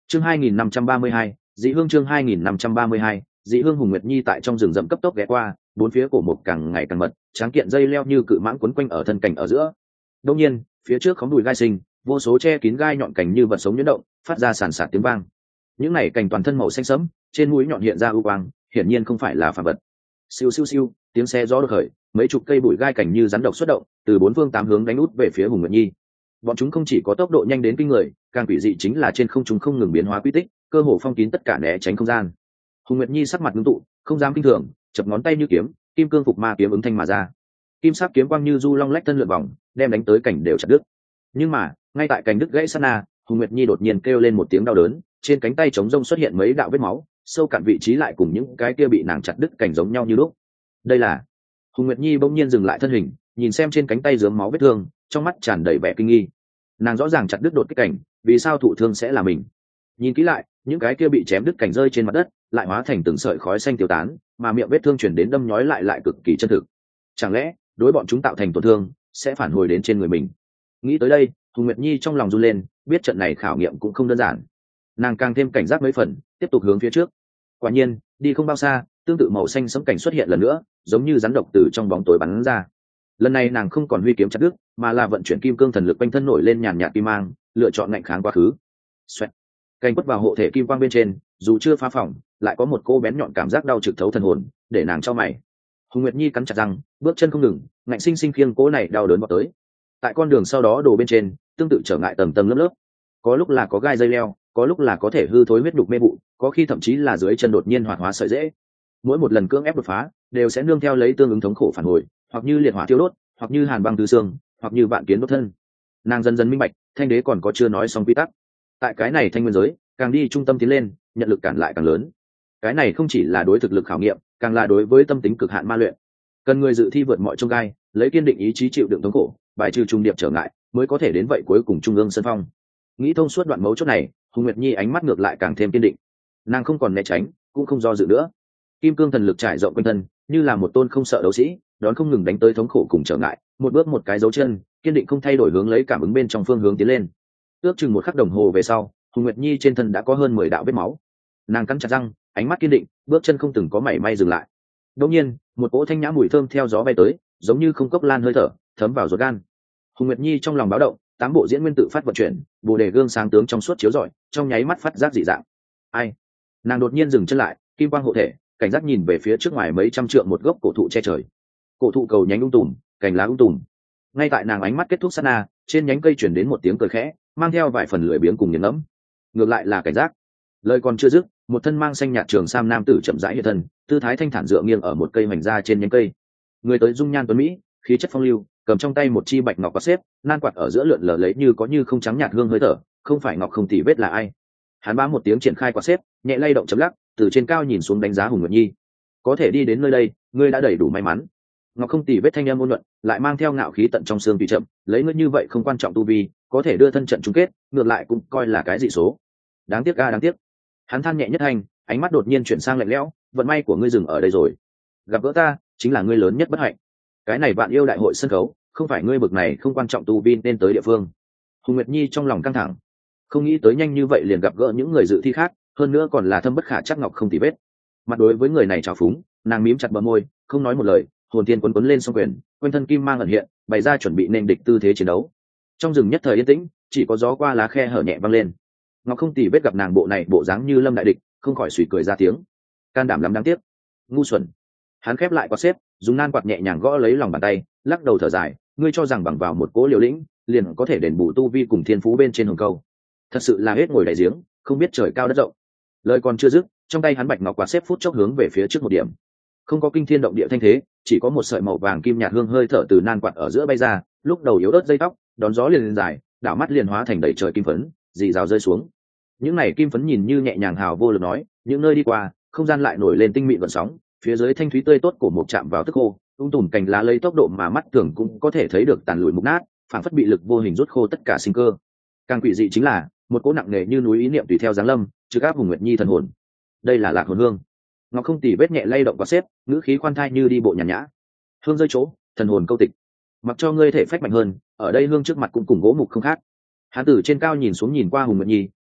Chương 2532, dị hương chương 2532, dị hương. Hùng Nguyệt Nhi tại trong rừng rậm cấp tốc ghé qua, bốn phía cổ một càng ngày càng mật, tráng kiện dây leo như cự mãng quấn quanh ở thân cảnh ở giữa. Đương nhiên, phía trước khóm đùi gai sinh, vô số che kín gai nhọn cành như vật sống nhuyễn động, phát ra sàn sạt tiếng vang. Những này cành toàn thân màu xanh sẫm, trên mũi nhọn hiện ra ưu quang, hiển nhiên không phải là phàm vật. Siêu siêu siêu, tiếng xe gió đột khởi, mấy chục cây bụi gai cảnh như rắn độc xuất động, từ bốn phương tám hướng đánh út về phía Hùng Nguyệt Nhi. Bọn chúng không chỉ có tốc độ nhanh đến kinh người, càng quỷ dị chính là trên không chúng không ngừng biến hóa quy tích, cơ hồ phong kín tất cả né tránh không gian. Hùng Nguyệt Nhi sắc mặt ngưng tụ, không dám kinh thường, chập ngón tay như kiếm, kim cương phục ma kiếm ứng thanh mà ra. Kim sắc kiếm quang như du long lách thân lượn vòng, đem đánh tới cảnh đều chặt đứt. Nhưng mà, ngay tại cảnh đứt gãy sát na, Hùng Nguyệt Nhi đột nhiên kêu lên một tiếng đau đớn, trên cánh tay trống rông xuất hiện mấy đạo vết máu, sâu cạn vị trí lại cùng những cái kia bị nàng chặt đứt cảnh giống nhau như lúc. Đây là... Hùng Nguyệt Nhi bỗng nhiên dừng lại thân hình, nhìn xem trên cánh tay rớm máu vết thương, trong mắt tràn đầy vẻ kinh nghi. Nàng rõ ràng chặt đứt đột kích cảnh, vì sao thụ thương sẽ là mình? Nhìn kỹ lại, những cái kia bị chém đứt cảnh rơi trên mặt đất, lại hóa thành từng sợi khói xanh tiêu tán, mà miệng vết thương chuyển đến đâm nhói lại cực kỳ chân thực. Chẳng lẽ đối bọn chúng tạo thành tổn thương sẽ phản hồi đến trên người mình? Nghĩ tới đây, Hùng Nguyệt Nhi trong lòng run lên, biết trận này khảo nghiệm cũng không đơn giản. Nàng càng thêm cảnh giác mấy phần, tiếp tục hướng phía trước. Quả nhiên, đi không bao xa, tương tự màu xanh sẫm cảnh xuất hiện lần nữa, giống như rắn độc từ trong bóng tối bắn ra. Lần này nàng không còn huy kiếm chặt đứt, mà là vận chuyển kim cương thần lực quanh thân nổi lên nhàn nhạt kim mang, lựa chọn ngạnh kháng quá khứ. Xoẹt. Cành quất vào hộ thể kim quang bên trên, dù chưa phá phỏng, lại có một cô bén nhọn cảm giác đau trực thấu thần hồn, để nàng chau mày. Hùng Nguyệt Nhi cắn chặt răng, bước chân không ngừng, ngạnh sinh sinh khiêng cố này đau đớn vào tới. Tại con đường sau đó đổ bên trên, tương tự trở ngại tầng tầng lớp lớp. Có lúc là có gai dây leo, có lúc là có thể hư thối huyết đục mê vụ, có khi thậm chí là dưới chân đột nhiên hoạt hóa sợi dễ. Mỗi một lần cưỡng ép đột phá, đều sẽ nương theo lấy tương ứng thống khổ phản hồi, hoặc như liệt hỏa thiêu đốt, hoặc như hàn băng tứ xương, hoặc như vạn kiến đốt thân. Nàng dần dần minh bạch, thanh đế còn có chưa nói xong quy tắc. Tại cái này thanh nguyên giới, càng đi trung tâm tiến lên, nhận lực cản lại càng lớn. Cái này không chỉ là đối thực lực khảo nghiệm, càng là đối với tâm tính cực hạn ma luyện. Cần người dự thi vượt mọi chông gai, lấy kiên định ý chí chịu đựng thống khổ, bài trừ trung điệp trở ngại, mới có thể đến vậy cuối cùng trung ương sân phong. Nghĩ thông suốt đoạn mấu chốt này, Hùng Nguyệt Nhi ánh mắt ngược lại càng thêm kiên định. Nàng không còn né tránh, cũng không do dự nữa. Kim cương thần lực trải rộng quanh thân, như là một tôn không sợ đấu sĩ, đón không ngừng đánh tới thống khổ cùng trở ngại, một bước một cái dấu chân, kiên định không thay đổi hướng lấy cảm ứng bên trong phương hướng tiến lên. Ước chừng một khắc đồng hồ về sau, Hùng Nguyệt Nhi trên thân đã có hơn 10 đạo vết máu. Nàng cắn chặt răng, ánh mắt kiên định, bước chân không từng có mảy may dừng lại. Đột nhiên, một cỗ thanh nhã mùi thơm theo gió bay tới, giống như không cốc lan hơi thở, thấm vào ruột gan. Hùng Nguyệt Nhi trong lòng báo động, tám bộ diễn nguyên tự phát vận chuyển, bồ đề gương sáng tướng trong suốt chiếu rọi, trong nháy mắt phát giác dị dạng. Ai? Nàng đột nhiên dừng chân lại, kim quang hộ thể, cảnh giác nhìn về phía trước ngoài mấy trăm trượng một gốc cổ thụ che trời. Cổ thụ cầu nhánh tùm, cành lá tùm. Ngay tại nàng ánh mắt kết thúc sát na, trên nhánh cây truyền đến một tiếng cười khẽ, mang theo vài phần lười biếng cùng nghiền ngẫm. Ngược lại là cảnh giác. Lời còn chưa dứt, một thân mang xanh nhạt trường sam nam tử chậm rãi hiện thân, tư thái thanh thản dựa nghiêng ở một cây hoành ra trên nhánh cây. Người tới dung nhan tuấn mỹ, khí chất phong lưu, cầm trong tay một chi bạch ngọc quạt xếp, nan quạt ở giữa lượn lờ lấy như có như không trắng nhạt hương hơi thở, không phải ngọc không tì vết là ai. Hắn bá một tiếng triển khai quạt xếp, nhẹ lay động chấm lắc, từ trên cao nhìn xuống đánh giá Hùng Nguyệt Nhi. Có thể đi đến nơi đây, ngươi đã đầy đủ may mắn. Ngọc không tì vết thanh âm ôn nhuận, lại mang theo ngạo khí tận trong xương tùy chậm, lấy ngươi như vậy không quan trọng tu vi, có thể đưa thân trận chung kết, ngược lại cũng coi là cái dị số. Đáng tiếc a đáng tiếc. Hắn than nhẹ nhất hành, ánh mắt đột nhiên chuyển sang lạnh lẽo, vận may của ngươi dừng ở đây rồi. Gặp gỡ ta, chính là ngươi lớn nhất bất hạnh. Cái này Vạn Yêu đại hội sân khấu, không phải ngươi bực này không quan trọng tu vi nên tới địa phương. Hùng Nguyệt Nhi trong lòng căng thẳng, không nghĩ tới nhanh như vậy liền gặp gỡ những người dự thi khác, hơn nữa còn là thâm bất khả chắc ngọc không tì vết. Mặt đối với người này trào phúng, nàng mím chặt bờ môi, không nói một lời, hồn tiên quấn lên song quyền, quanh thân kim mang ẩn hiện, bày ra chuẩn bị nên địch tư thế chiến đấu. Trong rừng nhất thời yên tĩnh, chỉ có gió qua lá khe hở nhẹ vang lên. Ngọc không tì vết gặp nàng bộ này bộ dáng như lâm đại địch, không khỏi suy cười ra tiếng. Can đảm lắm đáng tiếc, ngu xuẩn. Hắn khép lại quạt xếp, dùng nan quạt nhẹ nhàng gõ lấy lòng bàn tay, lắc đầu thở dài, ngươi cho rằng bằng vào một cỗ liều lĩnh liền có thể đền bù tu vi cùng thiên phú bên trên hồng câu. Thật sự là hết ngồi đại giếng, không biết trời cao đất rộng. Lời còn chưa dứt, trong tay hắn bạch ngọc quạt xếp phút chốc hướng về phía trước một điểm. Không có kinh thiên động địa thanh thế, chỉ có một sợi màu vàng kim nhạt hương hơi thở từ nan quạt ở giữa bay ra, lúc đầu yếu ớt dây tóc, đón gió liền dài, đảo mắt liền hóa thành đầy trời kim phấn, dì rào rơi xuống. Những này kim phấn nhìn như nhẹ nhàng hào vô lực nói, những nơi đi qua, không gian lại nổi lên tinh mịn gợn sóng, phía dưới thanh thúy tươi tốt của một chạm vào tức khô, tùm cành lá lấy tốc độ mà mắt thường cũng có thể thấy được tàn lùi mục nát, phản phất bị lực vô hình rút khô tất cả sinh cơ. Càng quỷ dị chính là một cỗ nặng nề như núi ý niệm tùy theo giáng lâm, trực áp Hùng Nguyệt Nhi thần hồn. Đây là lạc hồn hương. Ngọc không tỉ vết nhẹ lay động quạt xếp, ngữ khí khoan thai như đi bộ nhàn nhã. Hương rơi chỗ, thần hồn câu tịch. Mặc cho ngươi thể phách mạnh hơn, ở đây hương trước mặt cũng cùng gỗ mục không khác. Hán tử trên cao nhìn xuống nhìn qua Hùng Nguyệt Nhi,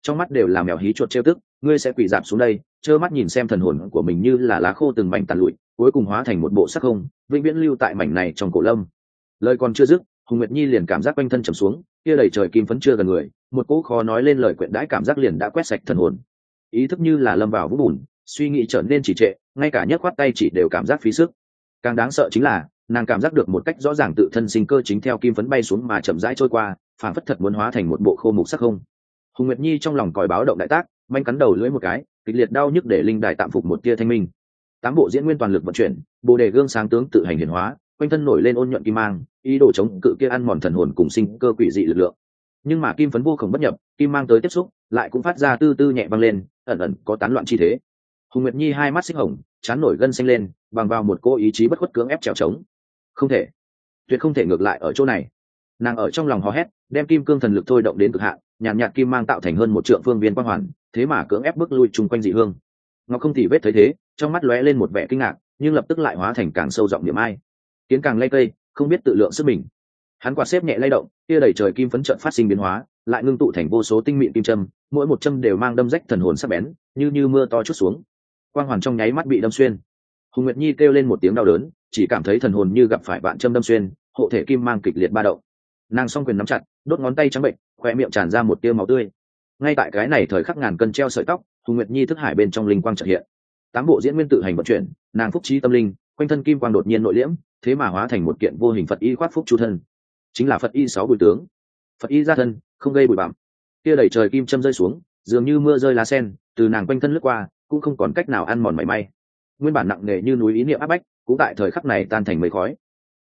trong mắt đều là mèo hí chuột trêu tức. Ngươi sẽ quỳ dạp xuống đây trơ mắt nhìn xem thần hồn của mình như là lá khô từng mảnh tàn lụi, cuối cùng hóa thành một bộ sắc không vĩnh viễn lưu tại mảnh này trong cổ lâm. Lời còn chưa dứt, Hùng Nguyệt Nhi liền cảm giác quanh thân trầm xuống, kia đầy trời kim phấn chưa gần người, một cỗ khó nói lên lời quyện đãi cảm giác liền đã quét sạch thần hồn. Ý thức như là lâm vào vũng bùn, suy nghĩ trở nên trì trệ, ngay cả nhấc khoát tay chỉ đều cảm giác phí sức. Càng đáng sợ chính là nàng cảm giác được một cách rõ ràng tự thân sinh cơ chính theo kim phấn bay xuống mà chậm rãi trôi qua, phản phất thật muốn hóa thành một bộ khô mục sắc không. Hùng Nguyệt Nhi trong lòng còi báo động đại tác, manh cắn đầu lưỡi một cái, kịch liệt đau nhức để linh đài tạm phục một tia thanh minh. Tám bộ diễn nguyên toàn lực vận chuyển, bồ đề gương sáng tướng tự hành hiển hóa, quanh thân nổi lên ôn nhuận kim mang, ý đồ chống cự kia ăn mòn thần hồn cùng sinh cơ quỷ dị lực lượng. Nhưng mà kim phấn vô cùng bất nhập, kim mang tới tiếp xúc lại cũng phát ra tư tư nhẹ vang lên, ẩn ẩn có tán loạn chi thế. Hùng Nguyệt Nhi hai mắt xích hồng, chán nổi gân xanh lên, bằng vào một cô ý chí bất khuất cưỡng ép trèo trống. Không thể, tuyệt không thể ngược lại ở chỗ này. Nàng ở trong lòng hò hét, đem kim cương thần lực thôi động đến cực hạn, nhàn nhạt kim mang tạo thành hơn một trượng phương viên quang hoàn, thế mà cưỡng ép bước lui chung quanh dị hương. Ngọc Không Tỉ Vết thấy thế, trong mắt lóe lên một vẻ kinh ngạc, nhưng lập tức lại hóa thành càng sâu giọng niệm ai. Kiến càng lay cây, không biết tự lượng sức mình. Hắn quạt xếp nhẹ lay động, kia đầy trời kim phấn trận phát sinh biến hóa, lại ngưng tụ thành vô số tinh mịn kim châm, mỗi một châm đều mang đâm rách thần hồn sắc bén, như mưa to chút xuống. Quang hoàn trong nháy mắt bị đâm xuyên. Hùng Nguyệt Nhi kêu lên một tiếng đau đớn, chỉ cảm thấy thần hồn như gặp phải vạn châm đâm xuyên, hộ thể kim mang kịch liệt ba động. Nàng song quyền nắm chặt, đốt ngón tay trắng bệnh, khóe miệng tràn ra một tia máu tươi. Ngay tại cái này thời khắc ngàn cân treo sợi tóc, Hùng Nguyệt Nhi thức hải bên trong linh quang chợt hiện. Tám bộ diễn nguyên tự hành vận chuyển, nàng phúc trí tâm linh, quanh thân kim quang đột nhiên nội liễm, thế mà hóa thành một kiện vô hình Phật y khoác phúc chu thân. Chính là Phật y sáu bùi tướng. Phật y ra thân, không gây bụi bặm. Kia đầy trời kim châm rơi xuống, dường như mưa rơi lá sen, từ nàng quanh thân lướt qua, cũng không còn cách nào ăn mòn mảy may. Nguyên bản nặng nề như núi ý niệm áp bách, cũng tại thời khắc này tan thành mây khói.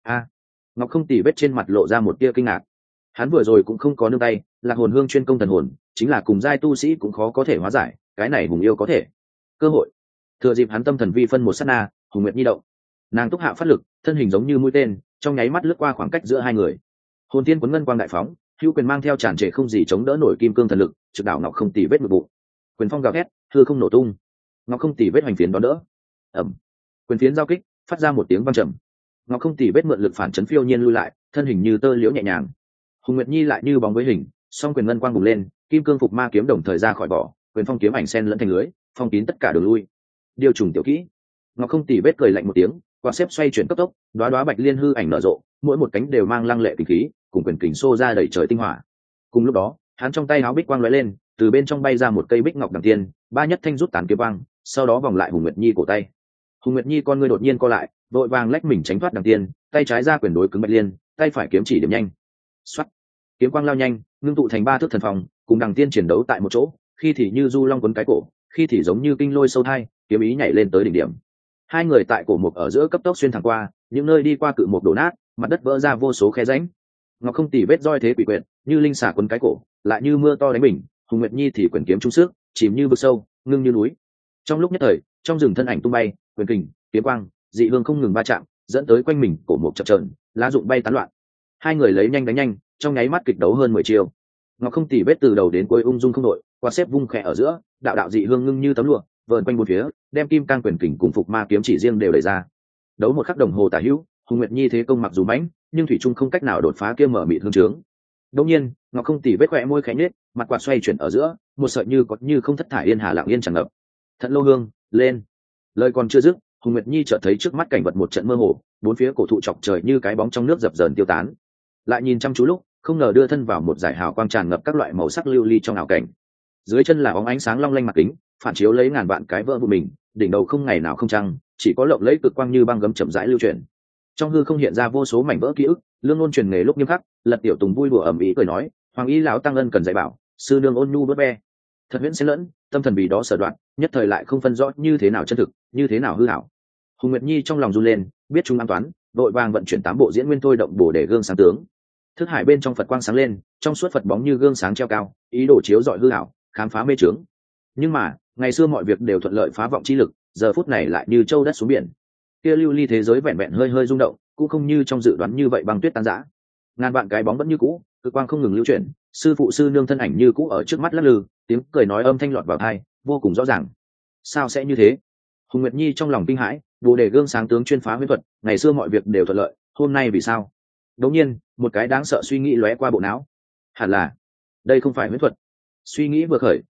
Ngọc Không Tỉ Vết trên mặt lộ ra một tia kinh ngạc. Hắn vừa rồi cũng không có nương tay, Lạc Hồn Hương chuyên công thần hồn, chính là cùng giai tu sĩ cũng khó có thể hóa giải, cái này Hùng yêu có thể. Cơ hội. Thừa dịp hắn tâm thần vi phân một sát na, Hùng Nguyệt Nhi động. Nàng túc hạ phát lực, thân hình giống như mũi tên, trong nháy mắt lướt qua khoảng cách giữa hai người. Hồn tiên cuốn ngân quang đại phóng, hữu quyền mang theo tràn trề không gì chống đỡ nổi kim cương thần lực, trực đảo Ngọc Không Tỉ Vết một bụng. Quyền phong gào thét, hư không nổ tung. Ngọc Không Tỉ Vết hoành phiến đón đỡ. Ầm. Quyền phiến giao kích, phát ra một tiếng vang trầm. Ngọc Không Tỉ Vết mượn lực phản chấn phiêu nhiên lui lại, thân hình như tơ liễu nhẹ nhàng. Hùng Nguyệt Nhi lại như bóng với hình, song quyền ngân quang bùng lên, kim cương phục ma kiếm đồng thời ra khỏi vỏ, quyền phong kiếm ảnh sen lẫn thành lưới, phong kín tất cả đường lui. Điều trùng tiểu kỹ. Ngọc Không Tỉ Vết cười lạnh một tiếng, quạt xếp xoay chuyển cấp tốc, đóa đóa bạch liên hư ảnh nở rộ, mỗi một cánh đều mang lăng lệ kinh khí, cùng quyền kình xô ra đẩy trời tinh hỏa. Cùng lúc đó, hắn trong tay áo bích quang lóe lên, từ bên trong bay ra một cây bích ngọc đằng tiên, ba nhất thanh rút tán kiếm quang, sau đó vòng lại Hùng Nguyệt Nhi cổ tay. Hùng Nguyệt Nhi con ngươi đột nhiên co lại, vội vàng lách mình tránh thoát đằng tiên, tay trái ra quyền đối cứng bạch liên, tay phải kiếm chỉ điểm nhanh. Xoát, kiếm quang lao nhanh, ngưng tụ thành ba thước thần phòng, cùng đằng tiên chiến đấu tại một chỗ, khi thì như du long quấn cái cổ, khi thì giống như kinh lôi sâu thai, kiếm ý nhảy lên tới đỉnh điểm. Hai người tại cổ mục ở giữa cấp tốc xuyên thẳng qua, những nơi đi qua cự mục đổ nát, mặt đất vỡ ra vô số khe rãnh. Ngọc Không Tỉ Vết roi thế quỷ quyệt, như linh xà quấn cái cổ, lại như mưa to đánh bình. Hùng Nguyệt Nhi thì quyền kiếm trung sức, chìm như vực sâu, ngưng như núi. Trong lúc nhất thời, trong rừng thân ảnh tung bay, quyền kình, kiếm quang, dị hương không ngừng va chạm, dẫn tới quanh mình cổ mục chập chờn, lá rụng bay tán loạn. Hai người lấy nhanh đánh nhanh, trong nháy mắt kịch đấu hơn 10 chiêu. Ngọc Không Tỉ Vết từ đầu đến cuối ung dung không đội, qua xếp vung khẽ ở giữa, đạo đạo dị hương ngưng như tấm lụa, vờn quanh bốn phía, đem kim cang quyền kình cùng phục ma kiếm chỉ riêng đều đẩy ra. Đấu một khắc đồng hồ tả hữu, Hùng Nguyệt Nhi thế công mặc dù mãnh, nhưng thủy trung không cách nào đột phá kia mở mịt hương trướng. Đột nhiên, Ngọc Không Tỉ Vết khẽ môi khẽ nhếch, mặt quạt xoay chuyển ở giữa, một sợi như có như không thất thải yên hà lặng yên tràn ngập. Thận Lô Hương, lên. Lời còn chưa dứt, Hùng Nguyệt Nhi chợt thấy trước mắt cảnh vật một trận mơ hồ, bốn phía cổ thụ chọc trời như cái bóng trong nước dập dờn tiêu tán. Lại nhìn chăm chú lúc, không ngờ đưa thân vào một dải hào quang tràn ngập các loại màu sắc lưu ly trong ảo cảnh. Dưới chân là óng ánh sáng long lanh mặt kính, phản chiếu lấy ngàn vạn cái vỡ vụ mình, đỉnh đầu không ngày nào không trăng, chỉ có lộng lẫy cực quang như băng gấm chậm rãi lưu chuyển. Trong hư không hiện ra vô số mảnh vỡ ký ức, lương ngôn truyền nghề lúc nghiêm khắc, Lật Tiểu Tùng vui đùa ầm ĩ cười nói, hoàng y lão tăng ân cần dạy bảo, sư nương ôn nhu bớt be. Thật huyễn xen lẫn, tâm thần vì đó sở đoạn, nhất thời lại không phân rõ như thế nào chân thực, như thế nào hư ảo. Hùng Nguyệt Nhi trong lòng run lên, biết chúng an toán, vội vàng vận chuyển tám bộ diễn nguyên thôi động bổ để gương sáng tướng. Thức hải bên trong Phật quang sáng lên, trong suốt Phật bóng như gương sáng treo cao, ý đồ chiếu rọi hư ảo, khám phá mê trướng. Nhưng mà, ngày xưa mọi việc đều thuận lợi phá vọng chi lực, giờ phút này lại như châu đất xuống biển. Kia lưu ly thế giới vẹn vẹn hơi hơi rung động, cũng không như trong dự đoán như vậy băng tuyết tan rã. Ngàn vạn cái bóng vẫn như cũ, cực quang không ngừng lưu chuyển, sư phụ sư nương thân ảnh như cũ ở trước mắt lắc lư, tiếng cười nói âm thanh lọt vào tai, vô cùng rõ ràng. Sao sẽ như thế? Hùng Nguyệt Nhi trong lòng kinh hãi, bồ đề gương sáng tướng chuyên phá huyễn thuật, ngày xưa mọi việc đều thuận lợi, hôm nay vì sao? Đột nhiên, một cái đáng sợ suy nghĩ lóe qua bộ não. Hẳn là, đây không phải huyễn thuật. Suy nghĩ vừa khởi,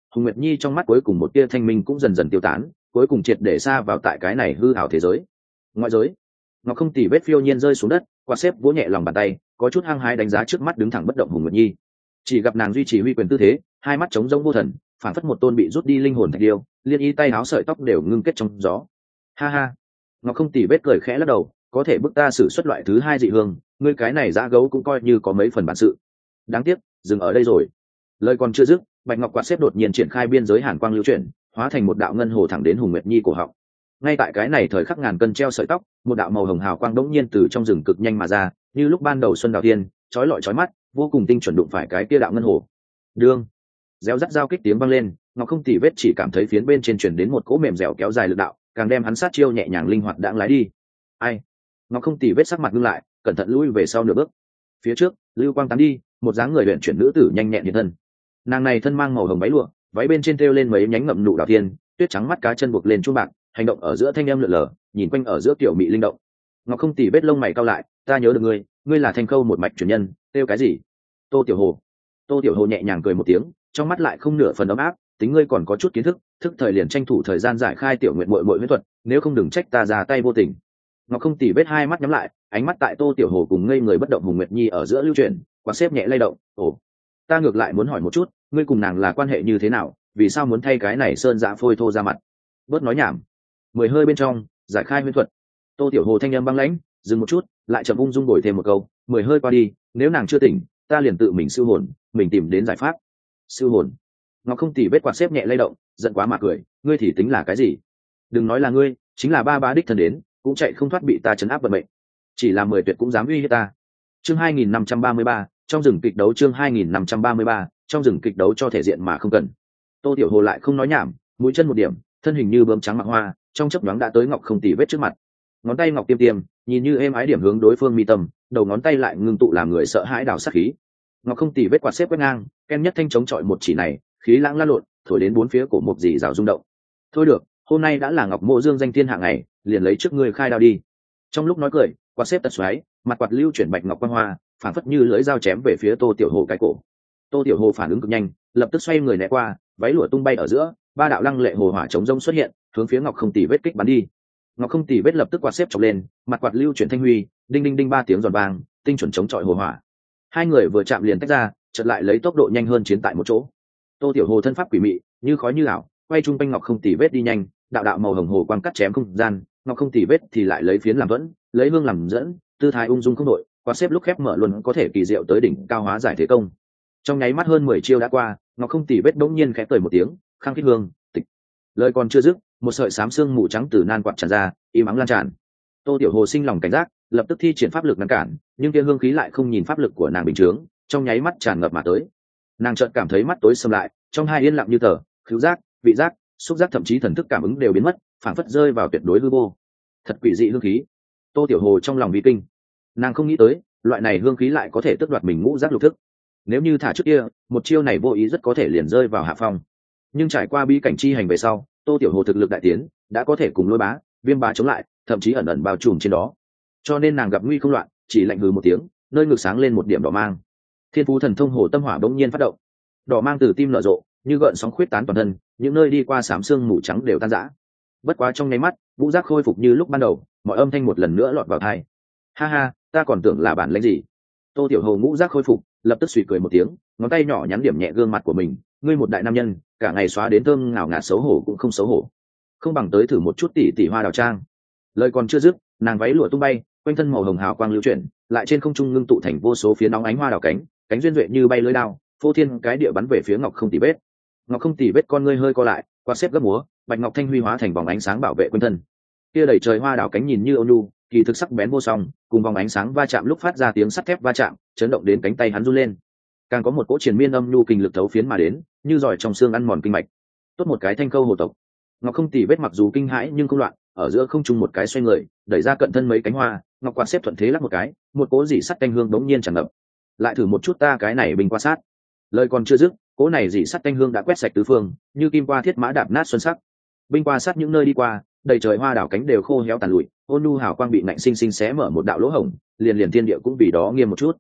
Hùng Nguyệt Nhi trong mắt cuối cùng một tia thanh minh cũng dần dần tiêu tán, cuối cùng triệt để xa vào tại cái này hư ảo thế giới. Ngoại giới, ngọc không tỉ vết phiêu nhiên rơi xuống đất, quạt xếp vỗ nhẹ lòng bàn tay, có chút hăng hái đánh giá trước mắt đứng thẳng bất động Hùng Nguyệt Nhi. Chỉ gặp nàng duy trì huy quyền tư thế, hai mắt trống rỗng vô thần, phản phất một tôn bị rút đi linh hồn thạch điêu, liên y tay áo sợi tóc đều ngưng kết trong gió. Ha ha, ngọc không tỉ vết cười khẽ lắc đầu, có thể bức ta sử xuất loại thứ hai dị hương, ngươi cái này dã gấu cũng coi như có mấy phần bản sự. Đáng tiếc, dừng ở đây rồi. Lời còn chưa dứt, bạch ngọc quạt xếp đột nhiên triển khai biên giới hàn quang lưu chuyển, hóa thành một đạo ngân hồ thẳng đến Hùng Nguyệt Nhi cổ họng. Ngay tại cái này thời khắc ngàn cân treo sợi tóc, một đạo màu hồng hào quang đống nhiên từ trong rừng cực nhanh mà ra, như lúc ban đầu xuân đào tiên, chói lọi chói mắt, vô cùng tinh chuẩn đụng phải cái kia đạo ngân hồ. Đương, réo rắt giao kích tiếng vang lên, ngọc không tỉ vết chỉ cảm thấy phiến bên trên truyền đến một cỗ mềm dẻo kéo dài lực đạo, càng đem hắn sát chiêu nhẹ nhàng linh hoạt đãng lái đi. Ai? Ngọc không tỉ vết sắc mặt ngưng lại, cẩn thận lui về sau nửa bước. Phía trước, lưu quang tán đi, một dáng người luyện chuyển nữ tử nhanh nhẹn hiện thân. Nàng này thân mang màu hồng váy lụa, váy bên trên thêu lên mấy nhánh ngậm nụ đào tiên, tuyết trắng mắt cá chân buộc lên chuông bạc, hành động ở giữa thanh em lượn lờ, nhìn quanh ở giữa tiểu mị linh động. Ngọc không tỉ vết lông mày cau lại, ta nhớ được ngươi, ngươi là Thanh Khâu một mạch truyền nhân, kêu cái gì? Tô Tiểu Hồ. Tô Tiểu Hồ nhẹ nhàng cười một tiếng, trong mắt lại không nửa phần ấm áp, tính ngươi còn có chút kiến thức, thức thời liền tranh thủ thời gian giải khai tiểu nguyện muội muội huyễn thuật, nếu không đừng trách ta ra tay vô tình. Ngọc không tỉ vết hai mắt nhắm lại, ánh mắt tại Tô Tiểu Hồ cùng ngây người bất động Hùng Nguyệt Nhi ở giữa lưu chuyển, quạt xếp nhẹ lay động. Ồ, ta ngược lại muốn hỏi một chút, ngươi cùng nàng là quan hệ như thế nào, vì sao muốn thay cái này sơn dạ phôi thô ra mặt? Bớt nói nhảm. Mười hơi bên trong, giải khai huyễn thuật. Tô Tiểu Hồ thanh âm băng lãnh, dừng một chút, lại chậm ung dung bồi thêm một câu, mười hơi qua đi, nếu nàng chưa tỉnh, ta liền tự mình siêu hồn, mình tìm đến giải pháp. Siêu hồn? Ngọc không tỉ vết quạt xếp nhẹ lay động, giận quá mà cười, ngươi thì tính là cái gì? Đừng nói là ngươi, chính là ba đích thân đến, cũng chạy không thoát bị ta trấn áp vận mệnh. Chỉ là 10 tuyệt cũng dám uy hiếp ta. Chương 2533, trong rừng kịch đấu. Chương 2533, trong rừng kịch đấu cho thể diện mà không cần. Tô Tiểu Hồ lại không nói nhảm, mũi chân một điểm, thân hình như bướm trắng mặc hoa, trong chớp nhoáng đã tới Ngọc không tỉ vết trước mặt. Ngón tay ngọc tiêm tiêm, nhìn như êm ái điểm hướng đối phương mi tâm, đầu ngón tay lại ngưng tụ làm người sợ hãi đảo sát khí. Ngọc không tỉ vết quạt xếp quét ngang, ken nhất thanh chống chọi một chỉ này, khí lãng lan lộn, thổi đến bốn phía cổ một dì rào rung động. Thôi được, hôm nay đã là Ngọc Mộ Dương danh thiên hạ ngày, liền lấy trước ngươi khai đao đi. Trong lúc nói cười, quạt xếp tật xoáy, mặt quạt lưu chuyển bạch ngọc quang hoa, phảng phất như lưỡi dao chém về phía Tô Tiểu Hồ cái cổ. Tô Tiểu Hồ phản ứng cực nhanh, lập tức xoay người né qua, váy lụa tung bay ở giữa, ba đạo lăng lệ hồ hỏa chống rông xuất hiện, hướng phía Ngọc không tỉ vết kích bắn đi. Ngọc không tỉ vết lập tức quạt xếp chọc lên, mặt quạt lưu chuyển thanh huy, đinh đinh đinh ba tiếng giòn vang, tinh chuẩn chống chọi hồ hỏa. Hai người vừa chạm liền tách ra, chợt lại lấy tốc độ nhanh hơn chiến tại một chỗ. Tô Tiểu Hồ thân pháp quỷ mị, như khói như ảo, quay trung quanh Ngọc không tỉ vết đi nhanh, đạo đạo màu hồng hồ quang cắt chém không gian, Ngọc không tỉ vết thì lại lấy phiến làm vẫn, lấy hương làm dẫn, tư thái ung dung không đội, quạt xếp lúc khép mở luôn có thể kỳ diệu tới đỉnh cao hóa giải thế công. Trong nháy mắt hơn 10 chiêu đã qua, Ngọc không tỉ vết bỗng nhiên khẽ cười một tiếng, khang khít hương, tịch. Lời còn chưa dứt, một sợi xám xương mù trắng từ nan quạt tràn ra, im ắng lan tràn. Tô Tiểu Hồ sinh lòng cảnh giác, lập tức thi triển pháp lực ngăn cản, nhưng kia hương khí lại không nhìn pháp lực của nàng bình thường, trong nháy mắt tràn ngập mà tới. Nàng chợt cảm thấy mắt tối sầm lại, trong hai yên lặng như tờ, khứu giác, vị giác, xúc giác thậm chí thần thức cảm ứng đều biến mất, phảng phất rơi vào tuyệt đối hư vô. Thật quỷ dị hương khí. Tô Tiểu Hồ trong lòng vi kinh. Nàng không nghĩ tới, loại này hương khí lại có thể tước đoạt mình ngũ giác lục thức. Nếu như thả trước kia, một chiêu này vô ý rất có thể liền rơi vào hạ phong. Nhưng trải qua bi cảnh chi hành về sau, Tô Tiểu Hồ thực lực đại tiến, đã có thể cùng Lôi Bá, Viêm Bá chống lại, thậm chí ẩn ẩn bao trùm trên đó. Cho nên nàng gặp nguy không loạn, chỉ lạnh hừ một tiếng, nơi ngực sáng lên một điểm đỏ mang. Thiên Phú Thần Thông Hồ Tâm Hỏa bỗng nhiên phát động. Đỏ mang từ tim nở rộ, như gợn sóng khuyết tán toàn thân, những nơi đi qua xám xương mù trắng đều tan rã. Bất quá trong nháy mắt, vũ giác khôi phục như lúc ban đầu, mọi âm thanh một lần nữa lọt vào tai. Ha ha, ta còn tưởng là bản lĩnh gì. Tô Tiểu Hồ ngũ giác khôi phục, lập tức suy cười một tiếng, ngón tay nhỏ nhắn điểm nhẹ gương mặt của mình, ngươi một đại nam nhân, cả ngày xóa đến thơm ngào ngạt xấu hổ cũng không xấu hổ. Không bằng tới thử một chút tỉ tỉ hoa đào trang. Lời còn chưa dứt, nàng váy lụa tung bay, quanh thân màu hồng hào quang lưu chuyển, lại trên không trung ngưng tụ thành vô số phía nóng ánh hoa đào cánh, cánh duyên duệ như bay lưới đao, phô thiên cái địa bắn về phía Ngọc không tỉ vết. Ngọc không tỉ vết con ngươi hơi co lại, qua xếp gấp múa, bạch ngọc thanh huy hóa thành vòng ánh sáng bảo vệ quanh thân. Kia đầy trời hoa đào cánh nhìn như ôn nhu, kỳ thực sắc bén vô song, cùng vòng ánh sáng va chạm lúc phát ra tiếng sắt thép va chạm, chấn động đến cánh tay hắn run lên. Càng có một cỗ triền miên âm nhu kinh lực thấu phiến mà đến, như giỏi trong xương ăn mòn kinh mạch. Tốt một cái Thanh Khâu hồ tộc. Ngọc không tỉ vết mặc dù kinh hãi nhưng không loạn, ở giữa không trung một cái xoay người, đẩy ra cận thân mấy cánh hoa, ngọc quạt xếp thuận thế lắc một cái, một cỗ dỉ sắt tanh hương đống nhiên tràn ngập. Lại thử một chút ta cái này bình qua sát. Lời còn chưa dứt, cỗ này dỉ sắt tanh hương đã quét sạch tứ phương, như kim qua thiết mã đạp nát xuân sắc. Binh qua sát những nơi đi qua, đầy trời hoa đảo cánh đều khô héo tàn lụi, ôn nhu hào quang bị nạnh sinh sinh xé mở một đạo lỗ hổng, liền thiên địa cũng vì đó nghiêm một chút.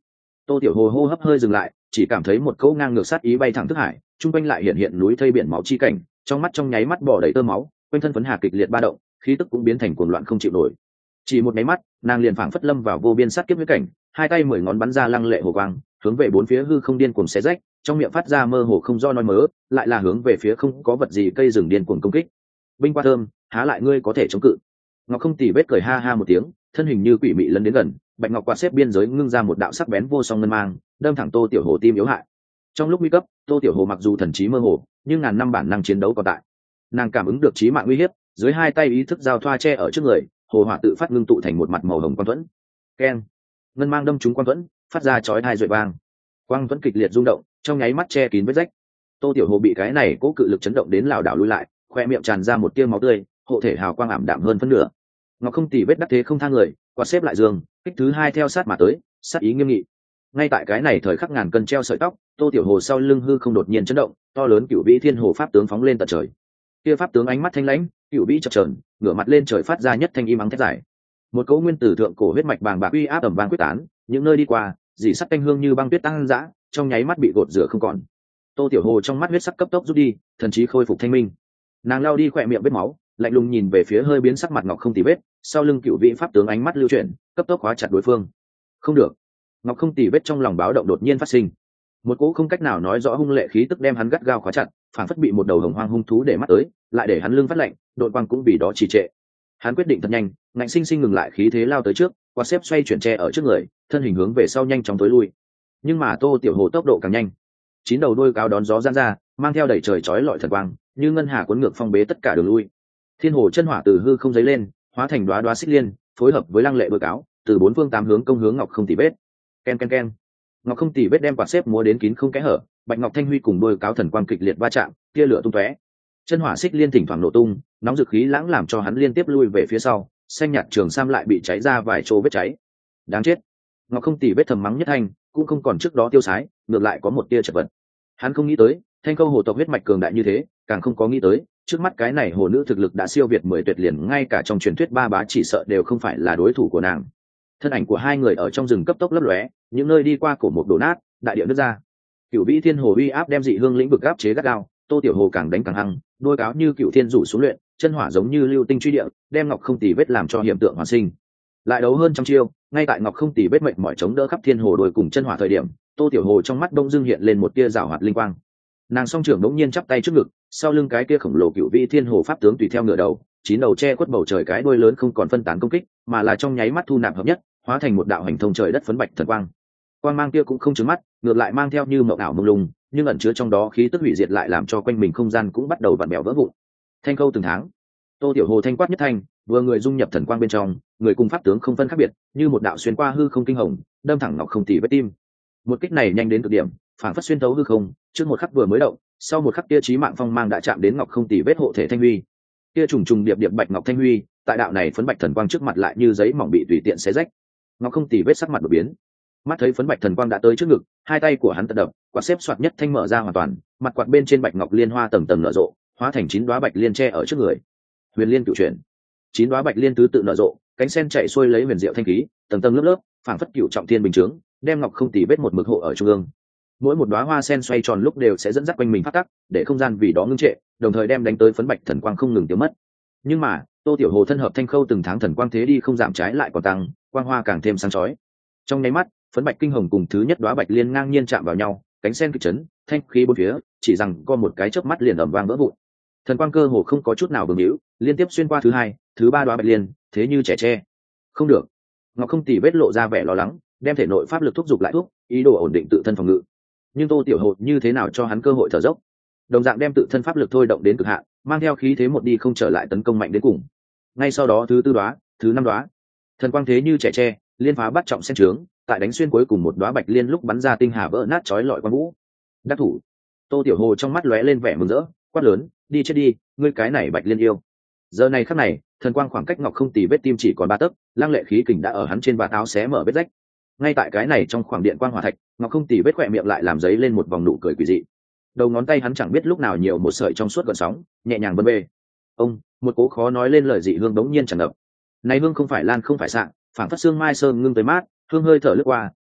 Tô Tiểu Hồ hô hấp hơi dừng lại, chỉ cảm thấy một cỗ ngang ngược sát ý bay thẳng thức hải, trung quanh lại hiện hiện núi thây biển máu chi cảnh, trong mắt trong nháy mắt bỏ đầy tơ máu, quanh thân phấn hà kịch liệt ba động, khí tức cũng biến thành cuồng loạn không chịu nổi. Chỉ một nháy mắt, nàng liền phảng phất lâm vào vô biên sát kiếp huyết cảnh, hai tay 10 ngón bắn ra lăng lệ hồ quang, hướng về bốn phía hư không điên cuồng xé rách, trong miệng phát ra mơ hồ không do nói mớ, lại là hướng về phía không có vật gì cây rừng điên cuồng công kích. Binh qua thơm, há lại ngươi có thể chống cự? Ngọc Không Tì Vết cười ha ha một tiếng, thân hình như quỷ mị lấn đến gần, bạch ngọc quạt xếp biên giới ngưng ra một đạo sắc bén vô song ngân mang, đâm thẳng Tô Tiểu Hồ tim yếu hại. Trong lúc nguy cấp, Tô Tiểu Hồ mặc dù thần trí mơ hồ, nhưng ngàn năm bản năng chiến đấu còn tại. Nàng cảm ứng được chí mạng nguy hiểm, dưới hai tay ý thức giao thoa che ở trước người, hồ hỏa tự phát ngưng tụ thành một mặt màu hồng quang thuẫn. Keng, ngân mang đâm trúng quang thuẫn, phát ra chói tai rội vang. Quang thuẫn kịch liệt rung động, trong nháy mắt che kín vết rách. Tô Tiểu Hồ bị cái này cố cự lực chấn động đến lảo đảo lùi lại, khoe miệng tràn ra một tia máu tươi, hộ thể hào quang ảm đạm hơn phân nửa. Ngọc Không Tì Vết đắc thế không tha người, quạt xếp lại giường, kích thứ hai theo sát mà tới, sát ý nghiêm nghị. Ngay tại cái này thời khắc ngàn cân treo sợi tóc, Tô Tiểu Hồ sau lưng hư không đột nhiên chấn động, to lớn cửu vĩ thiên hồ pháp tướng phóng lên tận trời. Kia pháp tướng ánh mắt thanh lãnh, cửu vĩ chập chờn, ngửa mặt lên trời phát ra nhất thanh im ắng thét dài. Một cỗ nguyên tử thượng cổ huyết mạch bàng bạc uy áp ầm vang quyết tán, những nơi đi qua, dì sắt canh hương như băng tuyết tăng dã, trong nháy mắt bị gột rửa không còn. Tô Tiểu Hồ trong mắt huyết sắc cấp tốc rút đi, thần trí khôi phục thanh minh. Nàng lao đi khỏe miệng vết máu, lạnh lùng nhìn về phía hơi biến sắc mặt Ngọc Không Tì Vết, sau lưng cựu vị pháp tướng ánh mắt lưu chuyển, cấp tốc khóa chặt đối phương. Không được. Ngọc Không Tì Vết trong lòng báo động đột nhiên phát sinh, một cỗ không cách nào nói rõ hung lệ khí tức đem hắn gắt gao khóa chặt, phản phất bị một đầu hồng hoang hung thú để mắt tới, lại để hắn lưng phát lạnh, đội quang cũng vì đó trì trệ. Hắn quyết định thật nhanh, ngạnh sinh sinh ngừng lại khí thế lao tới trước, quạt xếp xoay chuyển tre ở trước người, thân hình hướng về sau nhanh chóng tối lui. Nhưng mà Tô Tiểu Hồ tốc độ càng nhanh, chín đầu đuôi cáo đón gió giãn ra, mang theo đẩy trời chói lọi thần quang, như ngân hà cuốn ngược phong bế tất cả đường lui. Thiên hồ chân hỏa từ hư không giấy lên, hóa thành đóa đóa xích liên, phối hợp với lăng lệ đuôi cáo, từ bốn phương tám hướng công hướng Ngọc Không Tì Vết. Ken ken ken. Ngọc Không Tì Vết đem quạt xếp múa đến kín không kẽ hở, bạch ngọc thanh huy cùng đuôi cáo thần quang kịch liệt va chạm, tia lửa tung tóe. Chân hỏa xích liên thỉnh thoảng nổ tung, nóng dực khí lãng làm cho hắn liên tiếp lui về phía sau, xanh nhạt trường sam lại bị cháy ra vài chỗ vết cháy. Đáng chết. Ngọc Không Tì Vết thầm mắng nhất thanh, cũng không còn trước đó tiêu sái, ngược lại có một tia chật vật. Hắn không nghĩ tới Thanh Câu hồ tộc huyết mạch cường đại như thế, càng không có nghĩ tới trước mắt cái này hồ nữ thực lực đã siêu việt 10 tuyệt liền, ngay cả trong truyền thuyết ba bá chỉ sợ đều không phải là đối thủ của nàng. Thân ảnh của hai người ở trong rừng cấp tốc lấp lóe, những nơi đi qua cổ một đổ nát, đại địa nứt ra. Cửu Vĩ Thiên Hồ uy áp đem dị hương lĩnh vực áp chế gắt gao, Tô Tiểu Hồ càng đánh càng hăng, đôi cáo như cựu thiên rủ xuống luyện, chân hỏa giống như lưu tinh truy địa, đem Ngọc Không Tì Vết làm cho hiện tượng hoàn sinh. Lại đấu hơn trăm chiêu, ngay tại Ngọc Không Tì Vết mệnh mỏi chống đỡ khắp thiên hồ đôi cùng chân hỏa thời điểm, Tô Tiểu Hồ trong mắt đông dương hiện lên một tia rào hoạt linh quang. Nàng song trưởng đống nhiên chắp tay trước ngực, sau lưng cái kia khổng lồ Cửu Vĩ Thiên Hồ pháp tướng tùy theo ngựa đầu, chín đầu che khuất bầu trời cái đuôi lớn không còn phân tán công kích, mà là trong nháy mắt thu nạp hợp nhất, hóa thành một đạo hành thông trời đất phấn bạch thần quang. Quang mang kia cũng không trứng mắt, ngược lại mang theo như mộng ảo mông lung, nhưng ẩn chứa trong đó khí tức hủy diệt lại làm cho quanh mình không gian cũng bắt đầu vặn bèo vỡ vụn. Thanh Câu từng tháng, Tô Tiểu Hồ thanh quát nhất thanh, vừa người dung nhập thần quang bên trong, người cùng pháp tướng không phân khác biệt, như một đạo xuyên qua hư không kinh hồng, đâm thẳng Ngọc Không Tì Vết tim. Một kích này nhanh đến cực điểm, phản phất xuyên thấu hư không, trước một khắc vừa mới động, sau một khắc kia chí mạng phong mang đã chạm đến Ngọc Không Tì Vết hộ thể thanh huy. Kia trùng trùng điệp điệp bạch ngọc thanh huy, tại đạo này phấn bạch thần quang trước mặt lại như giấy mỏng bị tùy tiện xé rách. Ngọc Không Tì Vết sắc mặt đổi biến, mắt thấy phấn bạch thần quang đã tới trước ngực, hai tay của hắn tật đập, quạt xếp xoạt nhất thanh mở ra hoàn toàn, mặt quạt bên trên bạch ngọc liên hoa tầng tầng nở rộ, hóa thành 9 đóa bạch liên tre ở trước người. Huyền liên cửu chuyển, 9 đóa bạch liên tứ tự nở rộ, cánh sen chạy xuôi lấy huyền diệu thanh khí, tầng tầng lớp lớp, phảng phất cửu trọng thiên bình chướng, đem Ngọc Không Tì Vết một mực hộ ở trung ương. Mỗi một đóa hoa sen xoay tròn lúc đều sẽ dẫn dắt quanh mình phát tắc, để không gian vì đó ngưng trệ, đồng thời đem đánh tới phấn bạch thần quang không ngừng tiêu mất. Nhưng mà Tô Tiểu Hồ thân hợp Thanh Khâu từng tháng thần quang thế đi không giảm, trái lại còn tăng, quang hoa càng thêm sáng chói. Trong nháy mắt, phấn bạch kinh hồng cùng thứ nhất đóa bạch liên ngang nhiên chạm vào nhau, cánh sen kịch chấn, thanh khí bốn phía, chỉ rằng có một cái chớp mắt liền ầm vang vỡ vụn. Thần quang cơ hồ không có chút nào bừng hữu, liên tiếp xuyên qua thứ hai, thứ ba đóa bạch liên, thế như trẻ tre. Không được. Ngọc Không Tì Vết lộ ra vẻ lo lắng, đem thể nội pháp lực thúc giục lại thuốc, ý đồ ổn định tự thân phòng ngự. Nhưng Tô Tiểu Hồ như thế nào cho hắn cơ hội thở dốc? Đồng dạng đem tự thân pháp lực thôi động đến cực hạn, mang theo khí thế một đi không trở lại tấn công mạnh đến cùng. Ngay sau đó thứ tư đóa, thứ năm đóa, thần quang thế như trẻ tre, liên phá bắt trọng sen trướng, tại đánh xuyên cuối cùng một đóa bạch liên lúc bắn ra tinh hà vỡ nát chói lọi quang vũ. Đắc thủ. Tô Tiểu Hồ trong mắt lóe lên vẻ mừng rỡ, quát lớn, đi chết đi, ngươi cái này bạch liên yêu. Giờ này khắc này, thần quang khoảng cách Ngọc Không Tì Vết tim chỉ còn 3 tấc, lăng lệ khí kình đã ở hắn trên vạt áo xé mở vết rách. Ngay tại cái này trong khoảng điện quang hỏa thạch, Ngọc Không Tì Vết khỏe miệng lại làm giấy lên một vòng nụ cười quỷ dị. Đầu ngón tay hắn chẳng biết lúc nào nhiều một sợi trong suốt gợn sóng, nhẹ nhàng vân bê. Ông, một cố khó nói lên lời dị hương đống nhiên tràn ngập. Này hương không phải lan không phải sạng, phản phất xương mai sơn ngưng tới mát, hương hơi thở lướt qua,